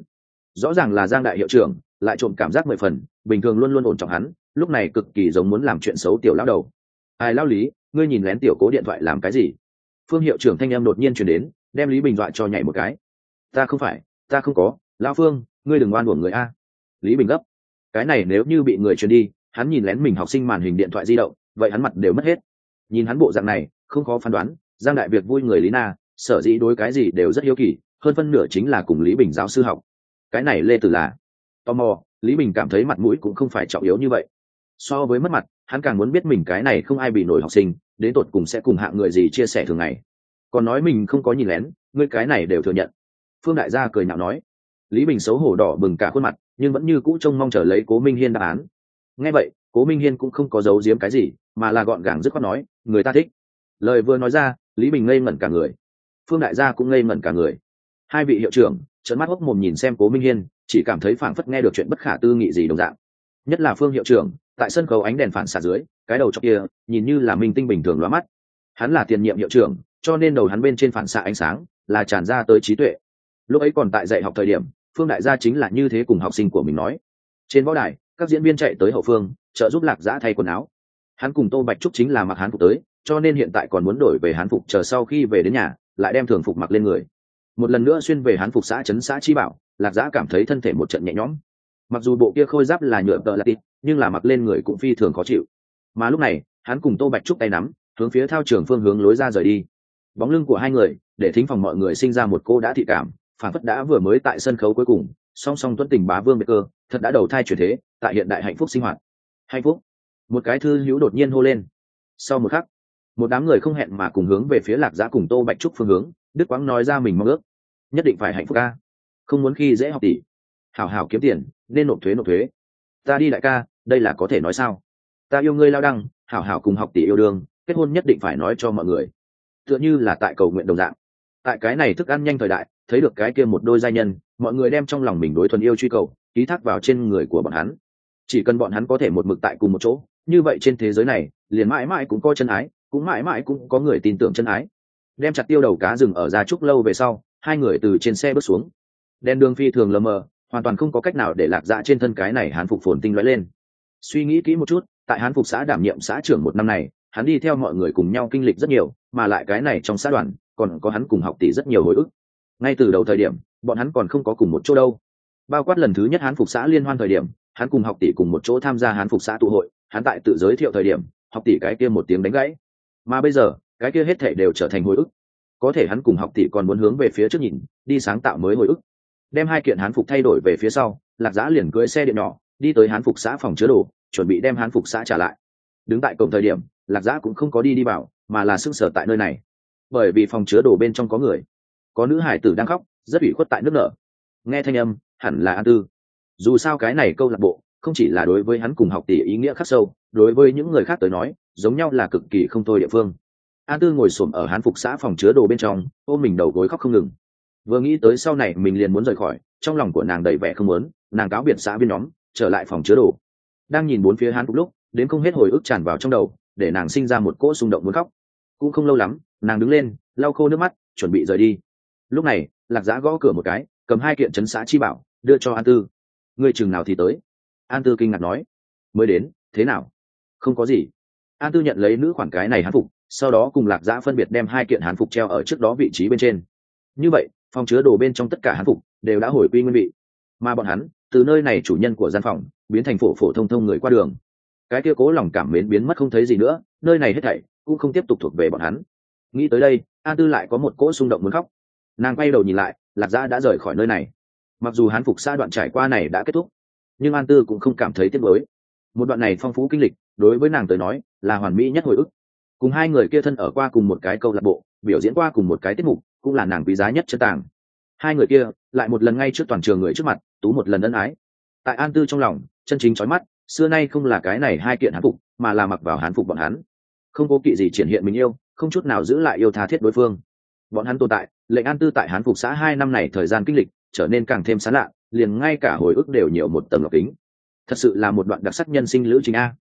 rõ ràng là Giang đại hiệu trưởng, lại trộm cảm giác 10 phần, bình thường luôn luôn ổn trọng hắn lúc này cực kỳ giống muốn làm chuyện xấu tiểu lão đầu. Ai lão Lý, ngươi nhìn lén tiểu cố điện thoại làm cái gì? Phương hiệu trưởng thanh em đột nhiên truyền đến, đem Lý Bình dọa cho nhảy một cái. Ta không có, lão Phương, ngươi đừng oan uổng người a. Lý Bình gấp, cái này nếu như bị người truyền đi, hắn nhìn lén mình học sinh màn hình điện thoại di động, vậy hắn mặt đều mất hết. Nhìn hắn bộ dạng này, không khó phán đoán, Giang đại việc vui người Lý Na, sở dĩ đối cái gì đều rất hiếu kỳ, hơn phân nửa chính là cùng Lý Bình giáo sư học. Cái này Lê Tử là tò mò, Lý Bình cảm thấy mặt mũi cũng không phải trọng yếu như vậy. So với mất mặt, hắn càng muốn biết mình cái này không ai bị nổi học sinh, đến tột cùng sẽ cùng hạng người gì chia sẻ thường ngày. Còn nói mình không có nhìn lén, ngươi cái này đều thừa nhận. Phương đại gia cười nhạo nói. Lý Bình xấu hổ đỏ bừng cả khuôn mặt, nhưng vẫn như cũ trông mong chờ lấy Cố Minh Hiên đáp án. Nghe vậy, Cố Minh Hiên cũng không có giấu giếm cái gì, mà là gọn gàng dứt khoát nói, người ta thích. Lời vừa nói ra, Lý Bình ngây ngẩn cả người. Phương đại gia cũng ngây ngẩn cả người. Hai vị hiệu trưởng trợn mắt hốc mồm nhìn xem Cố Minh Hiên, chỉ cảm thấy phảng phất nghe được chuyện bất khả tư nghị gì đồng dạng. Nhất là Phương hiệu trưởng, tại sân khấu ánh đèn phản xạ dưới, cái đầu chọc kia nhìn như là minh tinh bình thường lóa mắt. Hắn là tiền nhiệm hiệu trưởng, cho nên đầu hắn bên trên phản xạ ánh sáng là tràn ra tới trí tuệ. Lúc ấy còn tại dạy học thời điểm, Phương đại gia chính là như thế cùng học sinh của mình nói. Trên võ đài, các diễn viên chạy tới hậu phương trợ giúp Lạc Dã thay quần áo. Hắn cùng Tô Bạch Trúc chính là mặc hán phục tới, cho nên hiện tại còn muốn đổi về hán phục, chờ sau khi về đến nhà lại đem thường phục mặc lên người, một lần nữa xuyên về hán phục xã trấn xã chi bảo. Lạc Dã cảm thấy thân thể một trận nhẹ nhõm. Mặc dù bộ kia khôi giáp là nhựa tợ là tịt, nhưng là mặc lên người cũng phi thường khó chịu. Mà lúc này hắn cùng Tô Bạch Trúc tay nắm, hướng phía thao trường phương hướng lối ra rời đi. Bóng lưng của hai người để thính phòng mọi người sinh ra một cô đã thị cảm, phản phất đã vừa mới tại sân khấu cuối cùng song song tuấn tình bá vương biệt cơ, thật đã đầu thai chuyển thế tại hiện đại hạnh phúc sinh hoạt. Hạnh phúc. Một cái thư hữu đột nhiên hô lên. Sau một khắc, một đám người không hẹn mà cùng hướng về phía Lạc Dã cùng Tô Bạch Trúc phương hướng. Đức Quang nói ra mình mong ước, nhất định phải hạnh phúc ca, không muốn khi dễ học tỷ, hảo hảo kiếm tiền, nên nộp thuế. Ta đi đại ca, đây là có thể nói sao? Ta yêu ngươi lao đăng, hảo hảo cùng học tỷ yêu đương, kết hôn nhất định phải nói cho mọi người, tựa như là tại cầu nguyện đồng dạng. Tại cái này thức ăn nhanh thời đại, thấy được cái kia một đôi giai nhân, mọi người đem trong lòng mình đối thuần yêu truy cầu ký thác vào trên người của bọn hắn. Chỉ cần bọn hắn có thể một mực tại cùng một chỗ, như vậy trên thế giới này liền mãi mãi cũng có chân ái, cũng mãi mãi cũng có người tin tưởng chân ái. Đem chặt tiêu đầu cá rừng ở Gia Trúc lâu về sau, hai người từ trên xe bước xuống. Đèn đường phi thường lờ mờ, hoàn toàn không có cách nào để Lạc Dã trên thân cái này hán phục phồn tinh lóe lên. Suy nghĩ kỹ một chút, tại hán phục xã đảm nhiệm xã trưởng một năm này, hắn đi theo mọi người cùng nhau kinh lịch rất nhiều, mà lại cái này trong xã đoàn còn có hắn cùng học tỷ rất nhiều hồi ức. Ngay từ đầu thời điểm, bọn hắn còn không có cùng một chỗ đâu. Bao quát lần thứ nhất hán phục xã liên hoan thời điểm, hắn cùng học tỷ cùng một chỗ tham gia hán phục xã tụ hội, hắn tại tự giới thiệu thời điểm, học tỷ cái kia một tiếng đánh gãy. Mà bây giờ, cái kia hết thảy đều trở thành hồi ức. Có thể hắn cùng học tỷ còn muốn hướng về phía trước nhìn, đi sáng tạo mới hồi ức. Đem hai kiện hán phục thay đổi về phía sau, Lạc Dã liền cưỡi xe điện nhỏ đi tới hán phục xã phòng chứa đồ, chuẩn bị đem hán phục xã trả lại. Đứng tại cổng thời điểm, Lạc Dã cũng không có đi vào, mà là sững sờ tại nơi này, bởi vì phòng chứa đồ bên trong có người, có nữ hải tử đang khóc, rất ủy khuất tại nước nở. Nghe thanh âm, hẳn là An Tư. Dù sao cái này câu lạc bộ không chỉ là đối với hắn cùng học tỷ ý nghĩa khắc sâu, đối với những người khác tới nói giống nhau là cực kỳ không thôi địa phương. An Tư ngồi xổm ở hán phục xã phòng chứa đồ bên trong, ôm mình đầu gối khóc không ngừng. Vừa nghĩ tới sau này mình liền muốn rời khỏi, trong lòng của nàng đầy vẻ không muốn, nàng cáo biệt xã viên nhóm, trở lại phòng chứa đồ. Đang nhìn bốn phía hán phục lúc, đến không hết hồi ức tràn vào trong đầu, để nàng sinh ra một cỗ xung động muốn khóc. Cũng không lâu lắm, nàng đứng lên, lau khô nước mắt, chuẩn bị rời đi. Lúc này, Lạc Dã gõ cửa một cái, cầm hai kiện trấn xã chi bảo, đưa cho An Tư. Ngươi chừng nào thì tới? An Tư kinh ngạc nói. Mới đến, thế nào? Không có gì. An Tư nhận lấy nữ khoản cái này hán phục, sau đó cùng Lạc Dã phân biệt đem hai kiện hán phục treo ở trước đó vị trí bên trên. Như vậy, phòng chứa đồ bên trong tất cả hán phục đều đã hồi quy nguyên vị, mà bọn hắn từ nơi này chủ nhân của gian phòng biến thành phổ thông thông người qua đường. Cái kia cố lòng cảm mến biến mất không thấy gì nữa, nơi này hết thảy cũng không tiếp tục thuộc về bọn hắn. Nghĩ tới đây, An Tư lại có một cỗ xung động muốn khóc. Nàng quay đầu nhìn lại, Lạc Dã đã rời khỏi nơi này. Mặc dù hán phục xã đoạn trải qua này đã kết thúc, nhưng An Tư cũng không cảm thấy tiếc nuối. Một đoạn này phong phú kinh lịch, đối với nàng tới nói là hoàn mỹ nhất hồi ức. Cùng hai người kia thân ở qua cùng một cái câu lạc bộ, biểu diễn qua cùng một cái tiết mục, cũng là nàng quý giá nhất chân tàng. Hai người kia lại một lần ngay trước toàn trường người trước mặt tú một lần ân ái. Tại An Tư trong lòng chân chính chói mắt, xưa nay không là cái này hai kiện hán phục, mà là mặc vào hán phục bọn hắn, không cố kỵ gì triển hiện mình yêu, không chút nào giữ lại yêu tha thiết đối phương. Bọn hắn tồn tại lệnh An Tư tại hán phục xã 2 năm này thời gian kinh lịch trở nên càng thêm sáng lạ, liền ngay cả hồi ức đều nhiều một tầng ngọc kính. Thật sự là một đoạn đặc sắc nhân sinh lữ trình a.